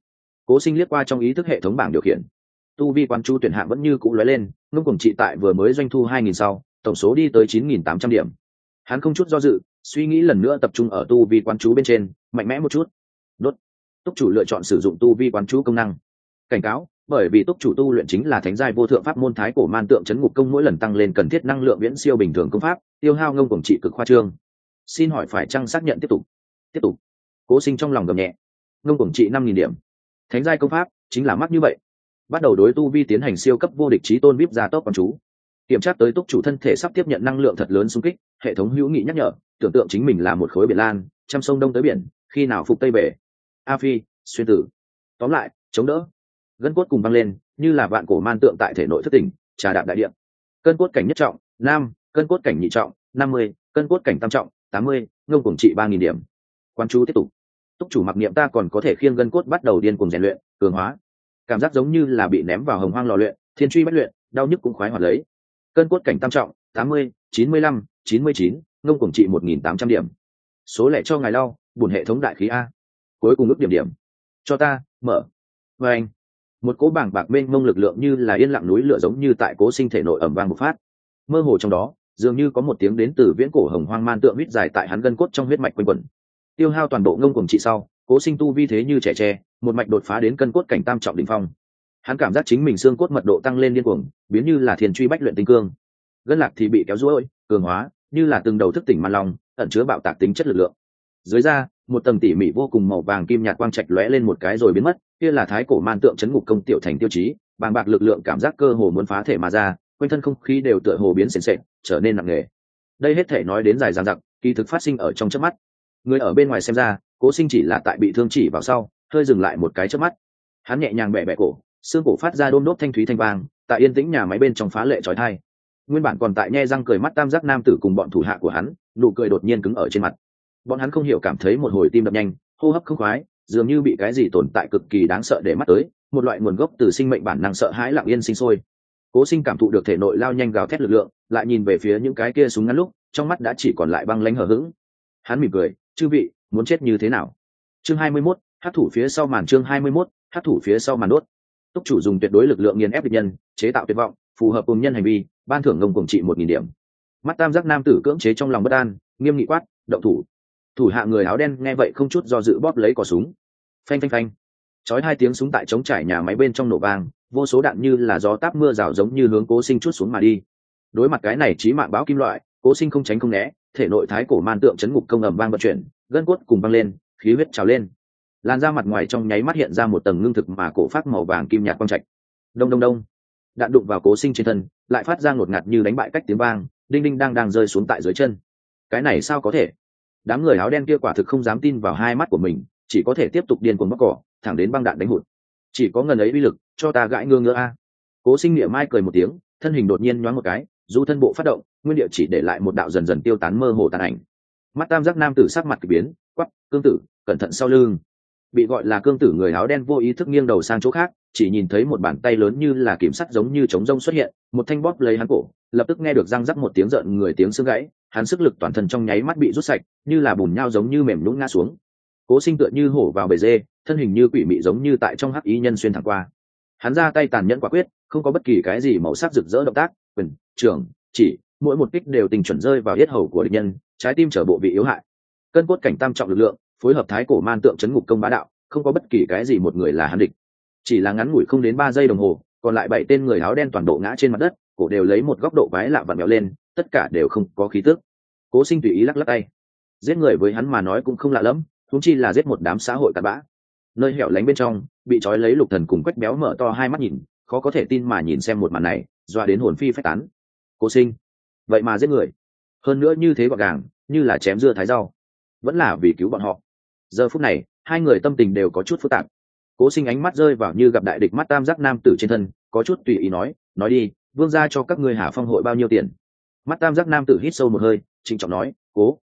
Cố Sinh liếc qua trong ý thức hệ thống bảng điều khiển, tu vi quán chú tuyển hạng vẫn như cũ lóe lên, ngông cuồng trị tại vừa mới doanh thu 2.000 sau, tổng số đi tới 9.800 điểm. Hắn không chút do dự, suy nghĩ lần nữa tập trung ở tu vi quán chú bên trên, mạnh mẽ một chút. Đốt. Túc chủ lựa chọn sử dụng tu vi quán chú công năng. Cảnh cáo, bởi vì túc chủ tu luyện chính là thánh giai vô thượng pháp môn thái cổ man tượng chấn ngục công, mỗi lần tăng lên cần thiết năng lượng viễn siêu bình thường công pháp, tiêu hao ngông cuồng trị cực khoa trương. Xin hỏi phải chăng xác nhận tiếp tục? Tiếp tục. Cố Sinh trong lòng gầm nhẹ. Ngông cuồng trị 5.000 điểm. Thánh giai công pháp chính là mắc như vậy. Bắt đầu đối tu vi tiến hành siêu cấp vô địch chí tôn vip ra tốc quán chú. Kiểm tra tới túc chủ thân thể sắp tiếp nhận năng lượng thật lớn xung kích, hệ thống hữu nghị nhắc nhở, tưởng tượng chính mình là một khối biển lan, trăm sông đông tới biển, khi nào phục tây về. A Phi, xuyên tử. Tóm lại, chống đỡ. Gân cốt cùng băng lên, như là vạn cổ man tượng tại thể nội thất tỉnh, trà đạp đại địa. Cân cốt cảnh nhất trọng, 5, cân cốt cảnh nhị trọng, 50, cân cốt cảnh tam trọng, 80, ngông cuồng trị 3.000 điểm. Quán chú tiếp tục. Túc chủ mặc niệm ta còn có thể khiêng gân cốt bắt đầu điên cuồng rèn luyện, cường hóa. Cảm giác giống như là bị ném vào hồng hoang lò luyện, thiên truy bất luyện, đau nhức cũng khoái hoạt lấy. Cân cốt cảnh tam trọng, 80, 95, 99, ngông cuồng trị 1.800 điểm. Số lẻ cho ngài lau, bùn hệ thống đại khí a. Cuối cùng ước điểm. Cho ta, mở. Và anh. Một cỗ bảng bạc mênh mông lực lượng như là yên lặng núi lửa giống như tại Cố Sinh thể nội ầm vang một phát. Mơ hồ trong đó, dường như có một tiếng đến từ viễn cổ hồng hoang man tượng huyết dài tại hắn gân cốt trong huyết mạch quanh quẩn. Tiêu hao toàn bộ ngông cuồng trị sau, Cố Sinh tu vi thế như trẻ tre, một mạch đột phá đến cân cốt cảnh tam trọng đỉnh phong. Hắn cảm giác chính mình xương cốt mật độ tăng lên điên cuồng, biến như là thiên truy bách luyện tinh cương. Gân lạc thì bị kéo duỗi, cường hóa, như là từng đầu thức tỉnh man long, ẩn chứa bạo tạc tính chất lực lượng. Dưới da, một tầng tỉ mỉ vô cùng màu vàng kim nhạt quang trạch lóe lên một cái rồi biến mất, kia là thái cổ man tượng chấn ngục công tiểu thành tiêu chí, bàng bạc lực lượng cảm giác cơ hồ muốn phá thể mà ra, quanh thân không khí đều tựa hồ biến sền sệt, trở nên nặng nề. Đây hết thể nói đến dài dằng dặc, kỳ thực phát sinh ở trong chớp mắt. Người ở bên ngoài xem ra, Cố Sinh chỉ là tại bị thương chỉ vào sau, hơi dừng lại một cái chớp mắt. Hắn nhẹ nhàng bẻ bẻ cổ, xương cổ phát ra đôm đốp thanh thúy thanh vang, tại yên tĩnh nhà máy bên trong phá lệ chói tai. Nguyên bản còn tại nhe răng cười mắt tam giác nam tử cùng bọn thủ hạ của hắn, nụ cười đột nhiên cứng ở trên mặt. Bọn hắn không hiểu cảm thấy một hồi tim đập nhanh, hô hấp không khoái, dường như bị cái gì tồn tại cực kỳ đáng sợ để mắt tới, một loại nguồn gốc từ sinh mệnh bản năng sợ hãi lặng yên sinh sôi. Cố Sinh cảm thụ được thể nội lao nhanh gào thét lực lượng, lại nhìn về phía những cái kia súng ngắn lúc, trong mắt đã chỉ còn lại băng lãnh hờ hững. Hắn mỉm cười, chư vị, muốn chết như thế nào? Chương 21, hắc thủ phía sau màn. Chương 21, hắc thủ phía sau màn đốt. Túc chủ dùng tuyệt đối lực lượng nghiền ép địch nhân, chế tạo tuyệt vọng, phù hợp cùng nhân hành vi, ban thưởng ngông cuồng trị 1.000 điểm. Mắt tam giác nam tử cưỡng chế trong lòng bất an, nghiêm nghị quát, động thủ. Thủ hạ người áo đen nghe vậy không chút do dự bóp lấy cò súng. Phanh phanh phanh. Chói hai tiếng súng tại trống trải nhà máy bên trong nổ vang, vô số đạn như là gió táp mưa rào giống như hướng Cố Sinh chút xuống mà đi. Đối mặt cái này chí mạng bão kim loại, Cố Sinh không tránh không né, thể nội thái cổ man tượng chấn ngục công ầm vang vận chuyển, gân cốt cùng băng lên, khí huyết trào lên. Làn da mặt ngoài trong nháy mắt hiện ra một tầng ngưng thực mà cổ phát màu vàng kim nhạt quang trạch. Đông đông đông. Đạn đụng vào Cố Sinh trên thân, lại phát ra ngột ngạt như đánh bại cách tiếng vang, đinh đinh đang rơi xuống tại dưới chân. Cái này sao có thể? Đám người áo đen kia quả thực không dám tin vào hai mắt của mình, chỉ có thể tiếp tục điên cuồng bóc cỏ, thẳng đến băng đạn đánh hụt. Chỉ có ngần ấy uy lực, cho ta gãi ngơ ngơ a. Cố Sinh niệm mai cười một tiếng, thân hình đột nhiên nhoáng một cái, du thân bộ phát động, nguyên địa chỉ để lại một đạo dần dần tiêu tán mơ hồ tàn ảnh. Mắt tam giác nam tử sắc mặt kỳ biến, quắc, cương tử, cẩn thận sau lưng. Bị gọi là cương tử người áo đen vô ý thức nghiêng đầu sang chỗ khác, chỉ nhìn thấy một bàn tay lớn như là kìm sắt giống như trống rông xuất hiện, một thanh bóp lấy hắn cổ, lập tức nghe được răng rắc một tiếng rợn người tiếng xương gãy, hắn sức lực toàn thân trong nháy mắt bị rút sạch, như là bùn nhão giống như mềm nhũn ngã xuống. Cố Sinh tựa như hổ vào bầy dê, thân hình như quỷ mị giống như tại trong hắc ý nhân xuyên thẳng qua. Hắn ra tay tàn nhẫn quả quyết, không có bất kỳ cái gì màu sắc rực rỡ động tác, quyền, trường, chỉ, mỗi một kích đều tình chuẩn rơi vào yết hầu của địch nhân, trái tim trở bộ vị yếu hại. Cân cốt cảnh tam trọng lực lượng, phối hợp thái cổ man tượng chấn ngục công bá đạo, không có bất kỳ cái gì một người là hắn địch. Chỉ là ngắn ngủi không đến 3 giây đồng hồ, còn lại 7 tên người áo đen toàn bộ ngã trên mặt đất, cổ đều lấy một góc độ quái lạ vặn vẹo lên, tất cả đều không có khí tức. Cố Sinh tùy ý lắc lắc tay. Giết người với hắn mà nói cũng không lạ lắm, huống chi là giết một đám xã hội cặn bã. Nơi hẻo lánh bên trong, bị trói lấy Lục Thần cùng Quách Béo mở to hai mắt nhìn, khó có thể tin mà nhìn xem một màn này, dọa đến hồn phi phách tán. Cố Sinh, vậy mà giết người, hơn nữa như thế gọn gàng, như là chém dưa thái rau, vẫn là vì cứu bọn họ. Giờ phút này, hai người tâm tình đều có chút phức tạp. Cố Sinh ánh mắt rơi vào như gặp đại địch mắt tam giác nam tử trên thân, có chút tùy ý nói đi, vương gia cho các ngươi Hà Phong hội bao nhiêu tiền? Mắt tam giác nam tử hít sâu một hơi, trịnh trọng nói,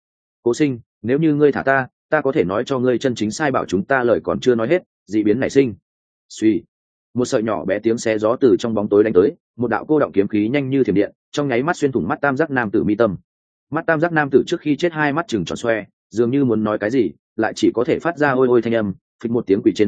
Cố Sinh, nếu như ngươi thả ta có thể nói cho ngươi chân chính sai bảo chúng ta lời còn chưa nói hết, dị biến nảy sinh. Suy, một sợi nhỏ bé tiếng xé gió từ trong bóng tối đánh tới, một đạo cô động kiếm khí nhanh như thiểm điện, trong nháy mắt xuyên thủng mắt tam giác nam tử mi tâm. Mắt tam giác nam tử trước khi chết hai mắt trừng tròn xoe, dường như muốn nói cái gì, lại chỉ có thể phát ra ôi ôi thanh âm, phịch một tiếng quỳ trên mặt đất,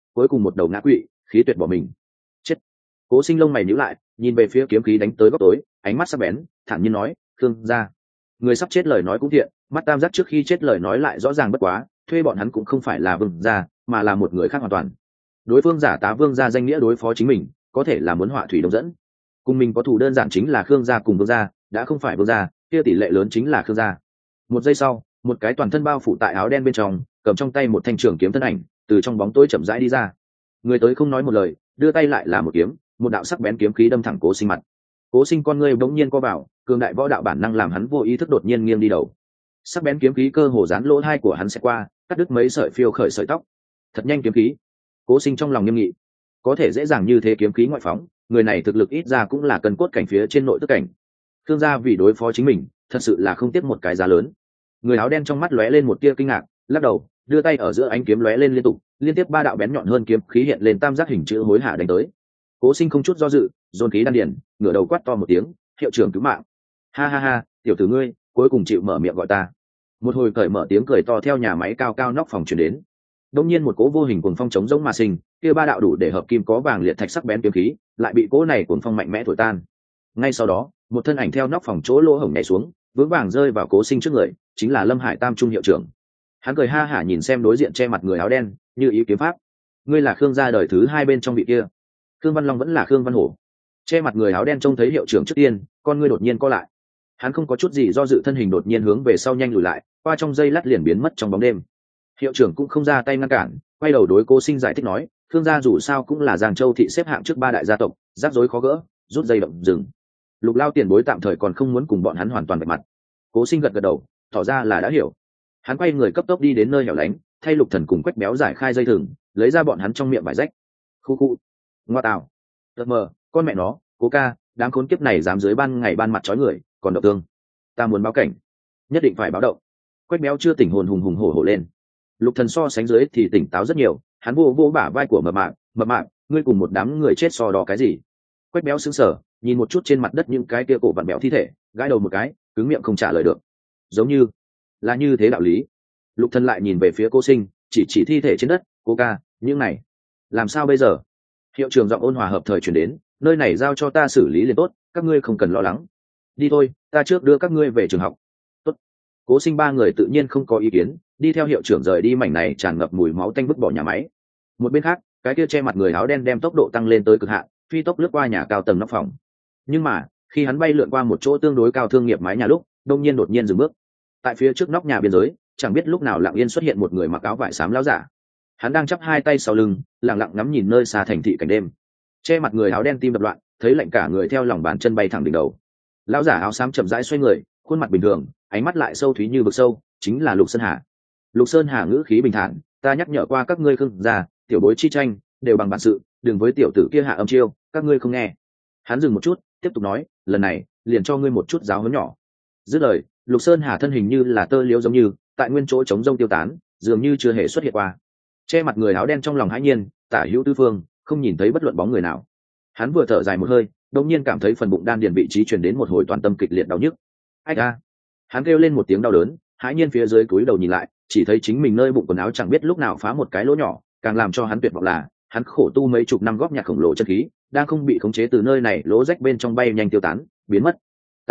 cuối cùng một đầu ngã quỵ, khí tuyệt bỏ mình. Chết. Cố Sinh lông mày nhíu lại, nhìn về phía kiếm khí đánh tới góc tối, ánh mắt sắc bén, thản nhiên nói, "Khương gia." Người sắp chết lời nói cũng thiện, mắt tam giác trước khi chết lời nói lại rõ ràng bất quá, thuê bọn hắn cũng không phải là Vương gia, mà là một người khác hoàn toàn. Đối phương giả tá Vương gia danh nghĩa đối phó chính mình, có thể là muốn họa thủy đông dẫn. Cùng mình có thù đơn giản chính là Khương gia cùng Vương gia, đã không phải Vương gia, kia tỷ lệ lớn chính là Khương gia. Một giây sau, một cái toàn thân bao phủ tại áo đen bên trong, cầm trong tay một thanh trường kiếm thân ảnh, từ trong bóng tối chậm rãi đi ra. Người tới không nói một lời, đưa tay lại là một kiếm, một đạo sắc bén kiếm khí đâm thẳng Cố Sinh mặt. Cố Sinh con ngươi bỗng nhiên co vào, cường đại võ đạo bản năng làm hắn vô ý thức đột nhiên nghiêng đi đầu. Sắc bén kiếm khí cơ hồ dán lỗ tai của hắn sẽ qua, cắt đứt mấy sợi phiêu khởi sợi tóc. Thật nhanh kiếm khí. Cố Sinh trong lòng nghiêm nghị. Có thể dễ dàng như thế kiếm khí ngoại phóng, người này thực lực ít ra cũng là cân cốt cảnh phía trên nội tức cảnh. Thương gia vì đối phó chính mình, thật sự là không tiếc một cái giá lớn. Người áo đen trong mắt lóe lên một tia kinh ngạc, lắc đầu, đưa tay ở giữa ánh kiếm lóe lên liên tục, liên tiếp ba đạo bén nhọn hơn kiếm khí hiện lên tam giác hình chữ hối hả đánh tới. Cố Sinh không chút do dự, dồn khí đan điền, ngửa đầu quát to một tiếng, "Hiệu trưởng cứu mạng!" Ha ha ha, tiểu tử ngươi, cuối cùng chịu mở miệng gọi ta. Một hồi cởi mở tiếng cười to theo nhà máy cao cao nóc phòng truyền đến. Đột nhiên một cỗ vô hình cuồng phong chống rỗng mà sinh, kia ba đạo đủ để hợp kim có vàng liệt thạch sắc bén kiếm khí, lại bị cỗ này cuồng phong mạnh mẽ thổi tan. Ngay sau đó, một thân ảnh theo nóc phòng chỗ lỗ hổng nhảy xuống, vững vàng rơi vào Cố Sinh trước người, chính là Lâm Hải Tam trung hiệu trưởng. Hắn cười ha hả nhìn xem đối diện che mặt người áo đen, như ý kiếm pháp, "Ngươi là Khương gia đời thứ hai bên trong vị kia." Khương Văn Long vẫn là Khương Văn Hổ. Che mặt người áo đen trông thấy hiệu trưởng trước tiên, con ngươi đột nhiên co lại. Hắn không có chút gì do dự, thân hình đột nhiên hướng về sau nhanh lùi lại, qua trong giây lát liền biến mất trong bóng đêm. Hiệu trưởng cũng không ra tay ngăn cản, quay đầu đối Cố Sinh giải thích nói, "Khương gia dù sao cũng là Giang Châu thị xếp hạng trước ba đại gia tộc, rắc rối khó gỡ, rút dây động rừng. Lục Lao tiền bối tạm thời còn không muốn cùng bọn hắn hoàn toàn vạch mặt." Cố Sinh gật gật đầu, tỏ ra là đã hiểu. Hắn quay người cấp tốc đi đến nơi hẻo lánh, thay Lục Thần cùng Quách Béo giải khai dây thừng, lấy ra bọn hắn trong miệng vải rách. Khu khu, ngoa tào, tật mờ, con mẹ nó, Cố ca, đám khốn kiếp này dám dưới ban ngày ban mặt chói người, còn động tương. Ta muốn báo cảnh, nhất định phải báo động. Quách Béo chưa tỉnh hồn hùng hùng hổ hổ lên. Lục Thần so sánh dưới thì tỉnh táo rất nhiều, hắn vô vô bả vai của mập mạp, ngươi cùng một đám người chết so đo cái gì? Quách Béo sững sờ, nhìn một chút trên mặt đất những cái kia cổ vặn béo thi thể, gãi đầu một cái, cứng miệng không trả lời được. Giống như là như thế đạo lý. Lục Thần lại nhìn về phía Cố Sinh, chỉ thi thể trên đất, "Cố ca, những này làm sao bây giờ?" Hiệu trưởng giọng ôn hòa hợp thời truyền đến, "Nơi này giao cho ta xử lý liền tốt, các ngươi không cần lo lắng. Đi thôi, ta trước đưa các ngươi về trường học." Tốt. Cố Sinh ba người tự nhiên không có ý kiến, đi theo hiệu trưởng rời đi mảnh này tràn ngập mùi máu tanh vứt bỏ nhà máy. Một bên khác, cái kia che mặt người áo đen đem tốc độ tăng lên tới cực hạn, phi tốc lướt qua nhà cao tầng nóc phòng. Nhưng mà, khi hắn bay lượn qua một chỗ tương đối cao thương nghiệp mái nhà lúc, đột nhiên dừng bước. Tại phía trước nóc nhà biên giới, chẳng biết lúc nào lặng yên xuất hiện một người mặc áo vải xám lão giả. Hắn đang chắp hai tay sau lưng, lặng lặng ngắm nhìn nơi xa thành thị cảnh đêm. Che mặt người áo đen tim đập loạn, thấy lạnh cả người theo lòng bàn chân bay thẳng đỉnh đầu. Lão giả áo xám chậm rãi xoay người, khuôn mặt bình thường, ánh mắt lại sâu thúy như vực sâu, chính là Lục Sơn Hà. Lục Sơn Hà ngữ khí bình thản, "Ta nhắc nhở qua các ngươi Khương gia, tiểu bối chi tranh đều bằng bản sự, đừng với tiểu tử kia hạ âm chiêu, các ngươi không nghe." Hắn dừng một chút, tiếp tục nói, "Lần này, liền cho ngươi một chút giáo huấn nhỏ." Dứt lời, Lục Sơn Hà thân hình như là tơ liễu giống như, tại nguyên chỗ trống rông tiêu tán, dường như chưa hề xuất hiện qua. Che mặt người áo đen trong lòng hãi nhiên, tả hữu tứ phương, không nhìn thấy bất luận bóng người nào. Hắn vừa thở dài một hơi, đột nhiên cảm thấy phần bụng đan điền vị trí truyền đến một hồi toàn tâm kịch liệt đau nhức. "Ách a!" Hắn kêu lên một tiếng đau đớn, hãi nhiên phía dưới cúi đầu nhìn lại, chỉ thấy chính mình nơi bụng quần áo chẳng biết lúc nào phá một cái lỗ nhỏ, càng làm cho hắn tuyệt vọng là, hắn khổ tu mấy chục năm góp nhặt khổng lồ chân khí, đang không bị khống chế từ nơi này lỗ rách bên trong bay nhanh tiêu tán, biến mất.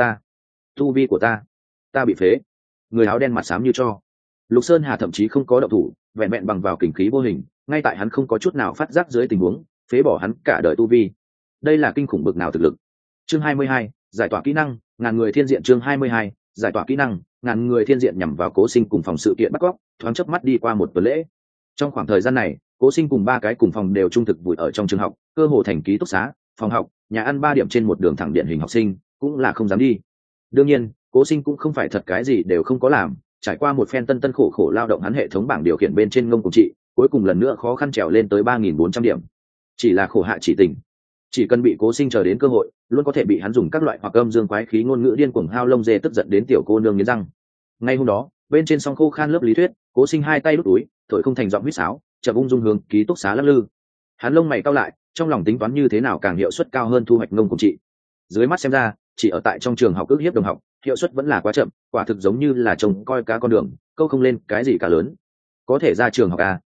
Tu vi của ta bị phế. Người áo đen mặt xám như tro. Lục Sơn Hà thậm chí không có động thủ, vẹn vẹn bằng vào kình khí vô hình, ngay tại hắn không có chút nào phát giác dưới tình huống, phế bỏ hắn cả đời tu vi. Đây là kinh khủng bực nào thực lực. Chương 22, giải tỏa kỹ năng, ngàn người thiên diện. Chương 22, giải tỏa kỹ năng, ngàn người thiên diện nhằm vào Cố Sinh cùng phòng sự kiện bắt cóc, thoáng chớp mắt đi qua một tuần lễ. Trong khoảng thời gian này, Cố Sinh cùng ba cái cùng phòng đều trung thực vùi ở trong trường học, cơ hồ thành ký túc xá, phòng học, nhà ăn 3 điểm trên một đường thẳng điển hình học sinh, cũng là không dám đi. Đương nhiên, Cố Sinh cũng không phải thật cái gì đều không có làm, trải qua một phen tân khổ khổ lao động, hắn hệ thống bảng điều khiển bên trên ngông cùng trị, cuối cùng lần nữa khó khăn trèo lên tới 3.400 điểm. Chỉ là khổ hạ chỉ tình, chỉ cần bị Cố Sinh chờ đến cơ hội, luôn có thể bị hắn dùng các loại hoặc âm dương quái khí ngôn ngữ điên cuồng hao lông dê tức giận đến tiểu cô nương nghiến răng. Ngay hôm đó, bên trên song khô khan lớp lý thuyết, Cố Sinh hai tay đút túi, thổi không thành giọng huýt sáo, chậm ung dung hướng ký túc xá lắc lư. Hắn lông mày cau lại, trong lòng tính toán như thế nào càng hiệu suất cao hơn thu hoạch ngông cùng trị. Dưới mắt xem ra, chỉ ở tại trong trường học ước hiếp đồng học, hiệu suất vẫn là quá chậm, quả thực giống như là trông coi cá con đường, câu không lên cái gì cả lớn. Có thể ra trường học à,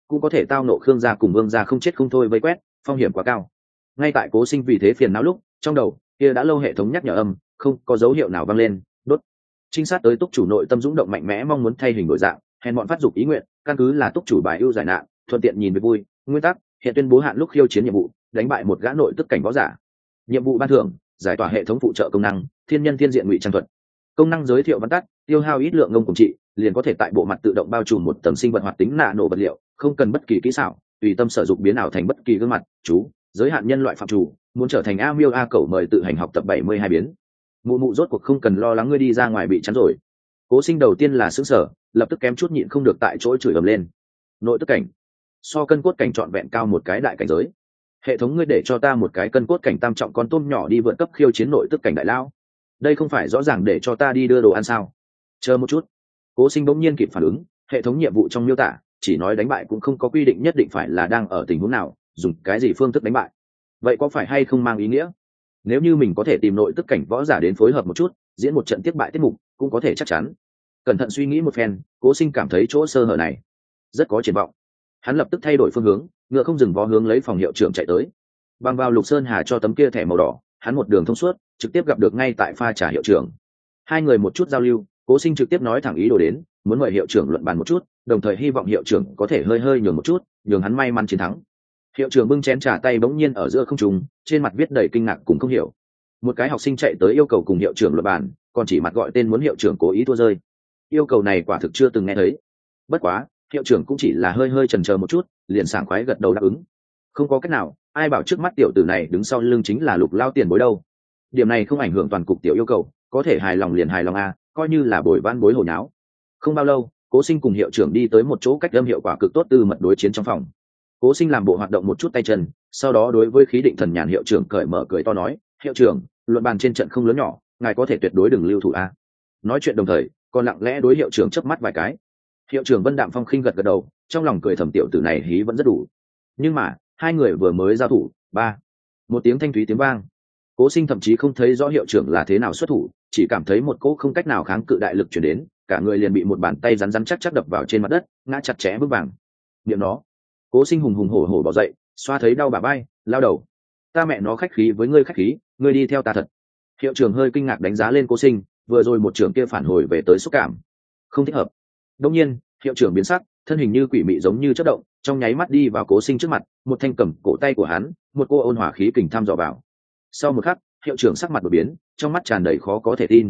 cũng có thể tao nộ Khương gia cùng Vương gia không chết không thôi vây quét, phong hiểm quá cao. Ngay tại Cố Sinh vì thế phiền não lúc, trong đầu kia đã lâu hệ thống nhắc nhở âm không có dấu hiệu nào vang lên. Đốt. Trinh sát tới túc chủ nội tâm dũng động mạnh mẽ mong muốn thay hình đổi dạng, hèn bọn phát dục ý nguyện, căn cứ là túc chủ bài ưu giải nạn, thuận tiện nhìn về vui. Nguyên tắc: hiện tuyên bố hạn lúc khiêu chiến nhiệm vụ, đánh bại một gã nội tức cảnh võ giả. Nhiệm vụ ban thưởng: giải tỏa hệ thống phụ trợ công năng, thiên nhân thiên diện ngụy trang thuật. Công năng giới thiệu văn tắt: tiêu hao ít lượng ngông cùng trị, liền có thể tại bộ mặt tự động bao trùm một tầng sinh vật hoạt tính nạ nổ vật liệu, không cần bất kỳ kỹ xảo, tùy tâm sử dụng biến ảo thành bất kỳ gương mặt, chú, giới hạn nhân loại phạm chủ, muốn trở thành a miêu a cẩu mời tự hành học tập 72 biến. Mụ mụ rốt cuộc không cần lo lắng ngươi đi ra ngoài bị chắn rồi. Cố Sinh đầu tiên là sững sờ, lập tức kém chút nhịn không được tại chỗ chửi ầm lên. Nội tức cảnh, so cân cốt cảnh trọn vẹn cao một cái đại cảnh giới. Hệ thống ngươi để cho ta một cái cân cốt cảnh tam trọng con tôm nhỏ đi vượt cấp khiêu chiến nội tức cảnh đại lao, đây không phải rõ ràng để cho ta đi đưa đồ ăn sao? Chờ một chút. Cố Sinh bỗng nhiên kịp phản ứng, hệ thống nhiệm vụ trong miêu tả chỉ nói đánh bại cũng không có quy định nhất định phải là đang ở tình huống nào, dùng cái gì phương thức đánh bại. Vậy có phải hay không mang ý nghĩa nếu như mình có thể tìm nội tức cảnh võ giả đến phối hợp một chút, diễn một trận tiếp bại tiết mục, cũng có thể chắc chắn. Cẩn thận suy nghĩ một phen, Cố Sinh cảm thấy chỗ sơ hở này rất có triển vọng. Hắn lập tức thay đổi phương hướng, ngựa không dừng vó hướng lấy phòng hiệu trưởng chạy tới. Bằng vào Lục Sơn Hà cho tấm kia thẻ màu đỏ, hắn một đường thông suốt, trực tiếp gặp được ngay tại pha trà hiệu trưởng. Hai người một chút giao lưu, Cố Sinh trực tiếp nói thẳng ý đồ đến, muốn mời hiệu trưởng luận bàn một chút, đồng thời hy vọng hiệu trưởng có thể hơi nhường một chút, nhường hắn may mắn chiến thắng. Hiệu trưởng bưng chén trà tay bỗng nhiên ở giữa không trung, trên mặt viết đầy kinh ngạc cùng không hiểu. Một cái học sinh chạy tới yêu cầu cùng hiệu trưởng luận bàn, còn chỉ mặt gọi tên muốn hiệu trưởng cố ý thua rơi. Yêu cầu này quả thực chưa từng nghe thấy. Bất quá, hiệu trưởng cũng chỉ là hơi chần chờ một chút, liền sảng khoái gật đầu đáp ứng. Không có cách nào, ai bảo trước mắt tiểu tử này đứng sau lưng chính là Lục lao tiền bối đâu. Điểm này không ảnh hưởng toàn cục tiểu yêu cầu, có thể hài lòng liền hài lòng a, coi như là bồi ban bối hồi nháo. Không bao lâu, Cố Sinh cùng hiệu trưởng đi tới một chỗ cách âm hiệu quả cực tốt tư mật đối chiến trong phòng. Cố Sinh làm bộ hoạt động một chút tay chân, sau đó đối với khí định thần nhàn hiệu trưởng cởi mở cười to nói: hiệu trưởng, luận bàn trên trận không lớn nhỏ, ngài có thể tuyệt đối đừng lưu thủ a. Nói chuyện đồng thời còn lặng lẽ đối hiệu trưởng chớp mắt vài cái. Hiệu trưởng Vân Đạm Phong khinh gật gật đầu, trong lòng cười thầm tiểu tử này hí vẫn rất đủ. Nhưng mà hai người vừa mới giao thủ, ba một tiếng thanh thúy tiếng vang. Cố Sinh thậm chí không thấy rõ hiệu trưởng là thế nào xuất thủ, chỉ cảm thấy một cỗ không cách nào kháng cự đại lực truyền đến, cả người liền bị một bàn tay rắn chắc đập vào trên mặt đất, ngã chặt chẽ vững vàng. Niệm nó. Cố Sinh hùng hổ bỏ dậy, xoa thấy đau bả vai, lao đầu. Ta mẹ nó khách khí với ngươi khách khí, ngươi đi theo ta thật. Hiệu trưởng hơi kinh ngạc đánh giá lên Cố Sinh, vừa rồi một trưởng kia phản hồi về tới xúc cảm không thích hợp. Đương nhiên, hiệu trưởng biến sắc, thân hình như quỷ mị giống như chớp động, trong nháy mắt đi vào Cố Sinh trước mặt, một thanh cầm cổ tay của hắn, một cô ôn hòa khí kình thăm dò vào. Sau một khắc, hiệu trưởng sắc mặt đổi biến, trong mắt tràn đầy khó có thể tin.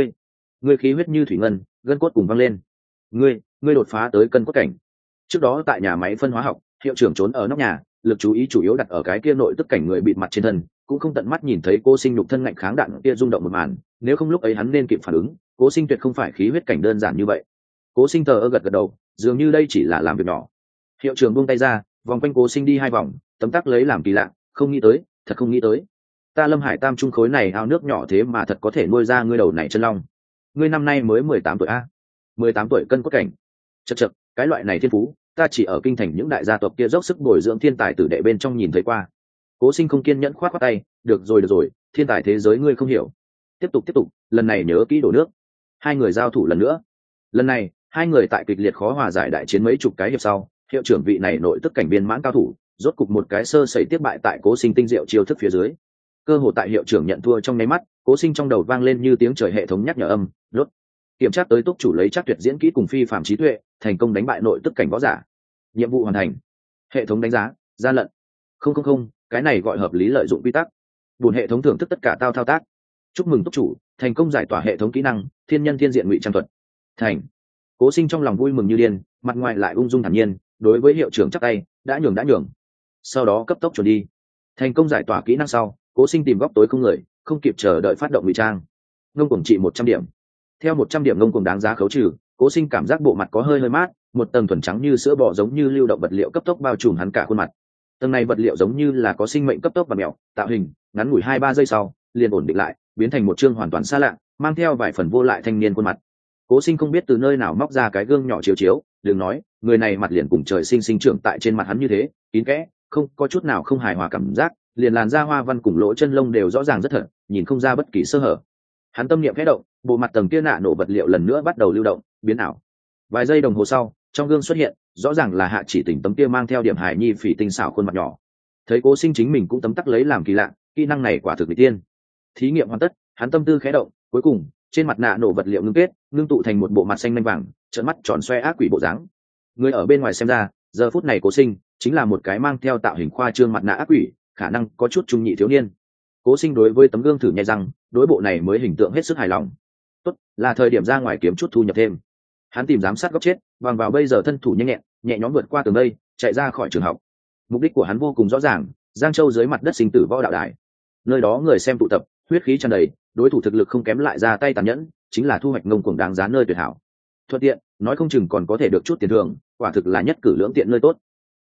Ngươi khí huyết như thủy ngân, gân cốt cùng văng lên. Ngươi đột phá tới cân cốt cảnh. Trước đó tại nhà máy phân hóa học, hiệu trưởng trốn ở nóc nhà, lực chú ý chủ yếu đặt ở cái kia nội tức cảnh người bịt mặt trên thân, cũng không tận mắt nhìn thấy Cố Sinh nhục thân ngạnh kháng đạn kia rung động một màn, nếu không lúc ấy hắn nên kịp phản ứng, Cố Sinh tuyệt không phải khí huyết cảnh đơn giản như vậy. Cố Sinh thờ ơ gật đầu, dường như đây chỉ là làm việc nhỏ. Hiệu trưởng buông tay ra, vòng quanh Cố Sinh đi hai vòng, tấm tắc lấy làm kỳ lạ, không nghĩ tới, thật không nghĩ tới. Ta Lâm Hải Tam trung khối này ao nước nhỏ thế mà thật có thể nuôi ra ngươi đầu này chân long. Ngươi năm nay mới 18 tuổi a? 18 tuổi cân cốt cảnh. Chậc, cái loại này thiên phú, ta chỉ ở kinh thành những đại gia tộc kia dốc sức bồi dưỡng thiên tài tử đệ bên trong nhìn thấy qua. Cố Sinh không kiên nhẫn khoát tay, được rồi, thiên tài thế giới ngươi không hiểu. Tiếp tục, lần này nhớ kỹ đổ nước. Hai người giao thủ lần nữa. Lần này, hai người tại kịch liệt khó hòa giải đại chiến mấy chục cái hiệp sau, hiệu trưởng vị này nội tức cảnh viên mãn cao thủ, rốt cục một cái sơ sẩy tiếp bại tại Cố Sinh tinh diệu chiêu thức phía dưới. Cơ hội tại hiệu trưởng nhận thua trong nháy mắt, Cố Sinh trong đầu vang lên như tiếng trời hệ thống nhắc nhở âm, lốt. Kiểm tra tới túc chủ lấy chắc tuyệt diễn kỹ cùng phi phạm trí tuệ, thành công đánh bại nội tức cảnh võ giả. Nhiệm vụ hoàn thành. Hệ thống đánh giá, gian lận. Không, cái này gọi hợp lý lợi dụng quy tắc. Buồn hệ thống thưởng thức tất cả tao thao tác. Chúc mừng túc chủ, thành công giải tỏa hệ thống kỹ năng, thiên nhân thiên diện ngụy trang thuật. Thành. Cố Sinh trong lòng vui mừng như điên, mặt ngoài lại ung dung thản nhiên, đối với hiệu trưởng chắp tay, đã nhường. Sau đó cấp tốc chuẩn đi. Thành công giải tỏa kỹ năng sau, Cố Sinh tìm góc tối không người, không kịp chờ đợi phát động ngụy trang. Ngông cuồng trị 100 điểm. Theo 100 điểm ngông cuồng đáng giá khấu trừ, Cố Sinh cảm giác bộ mặt có hơi mát, một tầng thuần trắng như sữa bò giống như lưu động vật liệu cấp tốc bao trùm hắn cả khuôn mặt. Tầng này vật liệu giống như là có sinh mệnh cấp tốc và mèo, tạo hình, ngắn ngủi 2-3 giây sau, liền ổn định lại, biến thành một trương hoàn toàn xa lạ, mang theo vài phần vô lại thanh niên khuôn mặt. Cố Sinh không biết từ nơi nào móc ra cái gương nhỏ chiếu, đừng nói, người này mặt liền cùng trời sinh trưởng tại trên mặt hắn như thế, kín kẽ, không có chút nào không hài hòa cảm giác, liền làn da hoa văn cùng lỗ chân lông đều rõ ràng rất thật, nhìn không ra bất kỳ sơ hở. Hắn tâm niệm khẽ động, bộ mặt tầng kia nạ nổ vật liệu lần nữa bắt đầu lưu động, biến ảo. Vài giây đồng hồ sau, trong gương xuất hiện rõ ràng là Hạ Chỉ Tình tấm kia mang theo điểm hài nhi phỉ tinh xảo khuôn mặt nhỏ. Thấy Cố Sinh chính mình cũng tấm tắc lấy làm kỳ lạ, kỹ năng này quả thực bị tiên. Thí nghiệm hoàn tất, hắn tâm tư khẽ động, cuối cùng trên mặt nạ nổ vật liệu ngưng kết, ngưng tụ thành một bộ mặt xanh lanh vàng, trợn mắt tròn xoe ác quỷ bộ dáng. Người ở bên ngoài xem ra, giờ phút này Cố Sinh chính là một cái mang theo tạo hình khoa trương mặt nạ ác quỷ, khả năng có chút trung nhị thiếu niên. Cố Sinh đối với tấm gương thử nhai răng, đối bộ này mới hình tượng hết sức hài lòng. Tốt, là thời điểm ra ngoài kiếm chút thu nhập thêm. Hắn tìm giám sát góc chết, bằng vào bây giờ thân thủ nhanh nhẹn, nhẹ nhõm vượt qua tường đây, chạy ra khỏi trường học. Mục đích của hắn vô cùng rõ ràng, Giang Châu dưới mặt đất sinh tử võ đạo đài. Nơi đó người xem tụ tập, huyết khí tràn đầy, đối thủ thực lực không kém lại ra tay tàn nhẫn, chính là thu hoạch ngông cuồng đáng giá nơi tuyệt hảo. Thuận tiện, nói không chừng còn có thể được chút tiền thưởng, quả thực là nhất cử lưỡng tiện nơi tốt.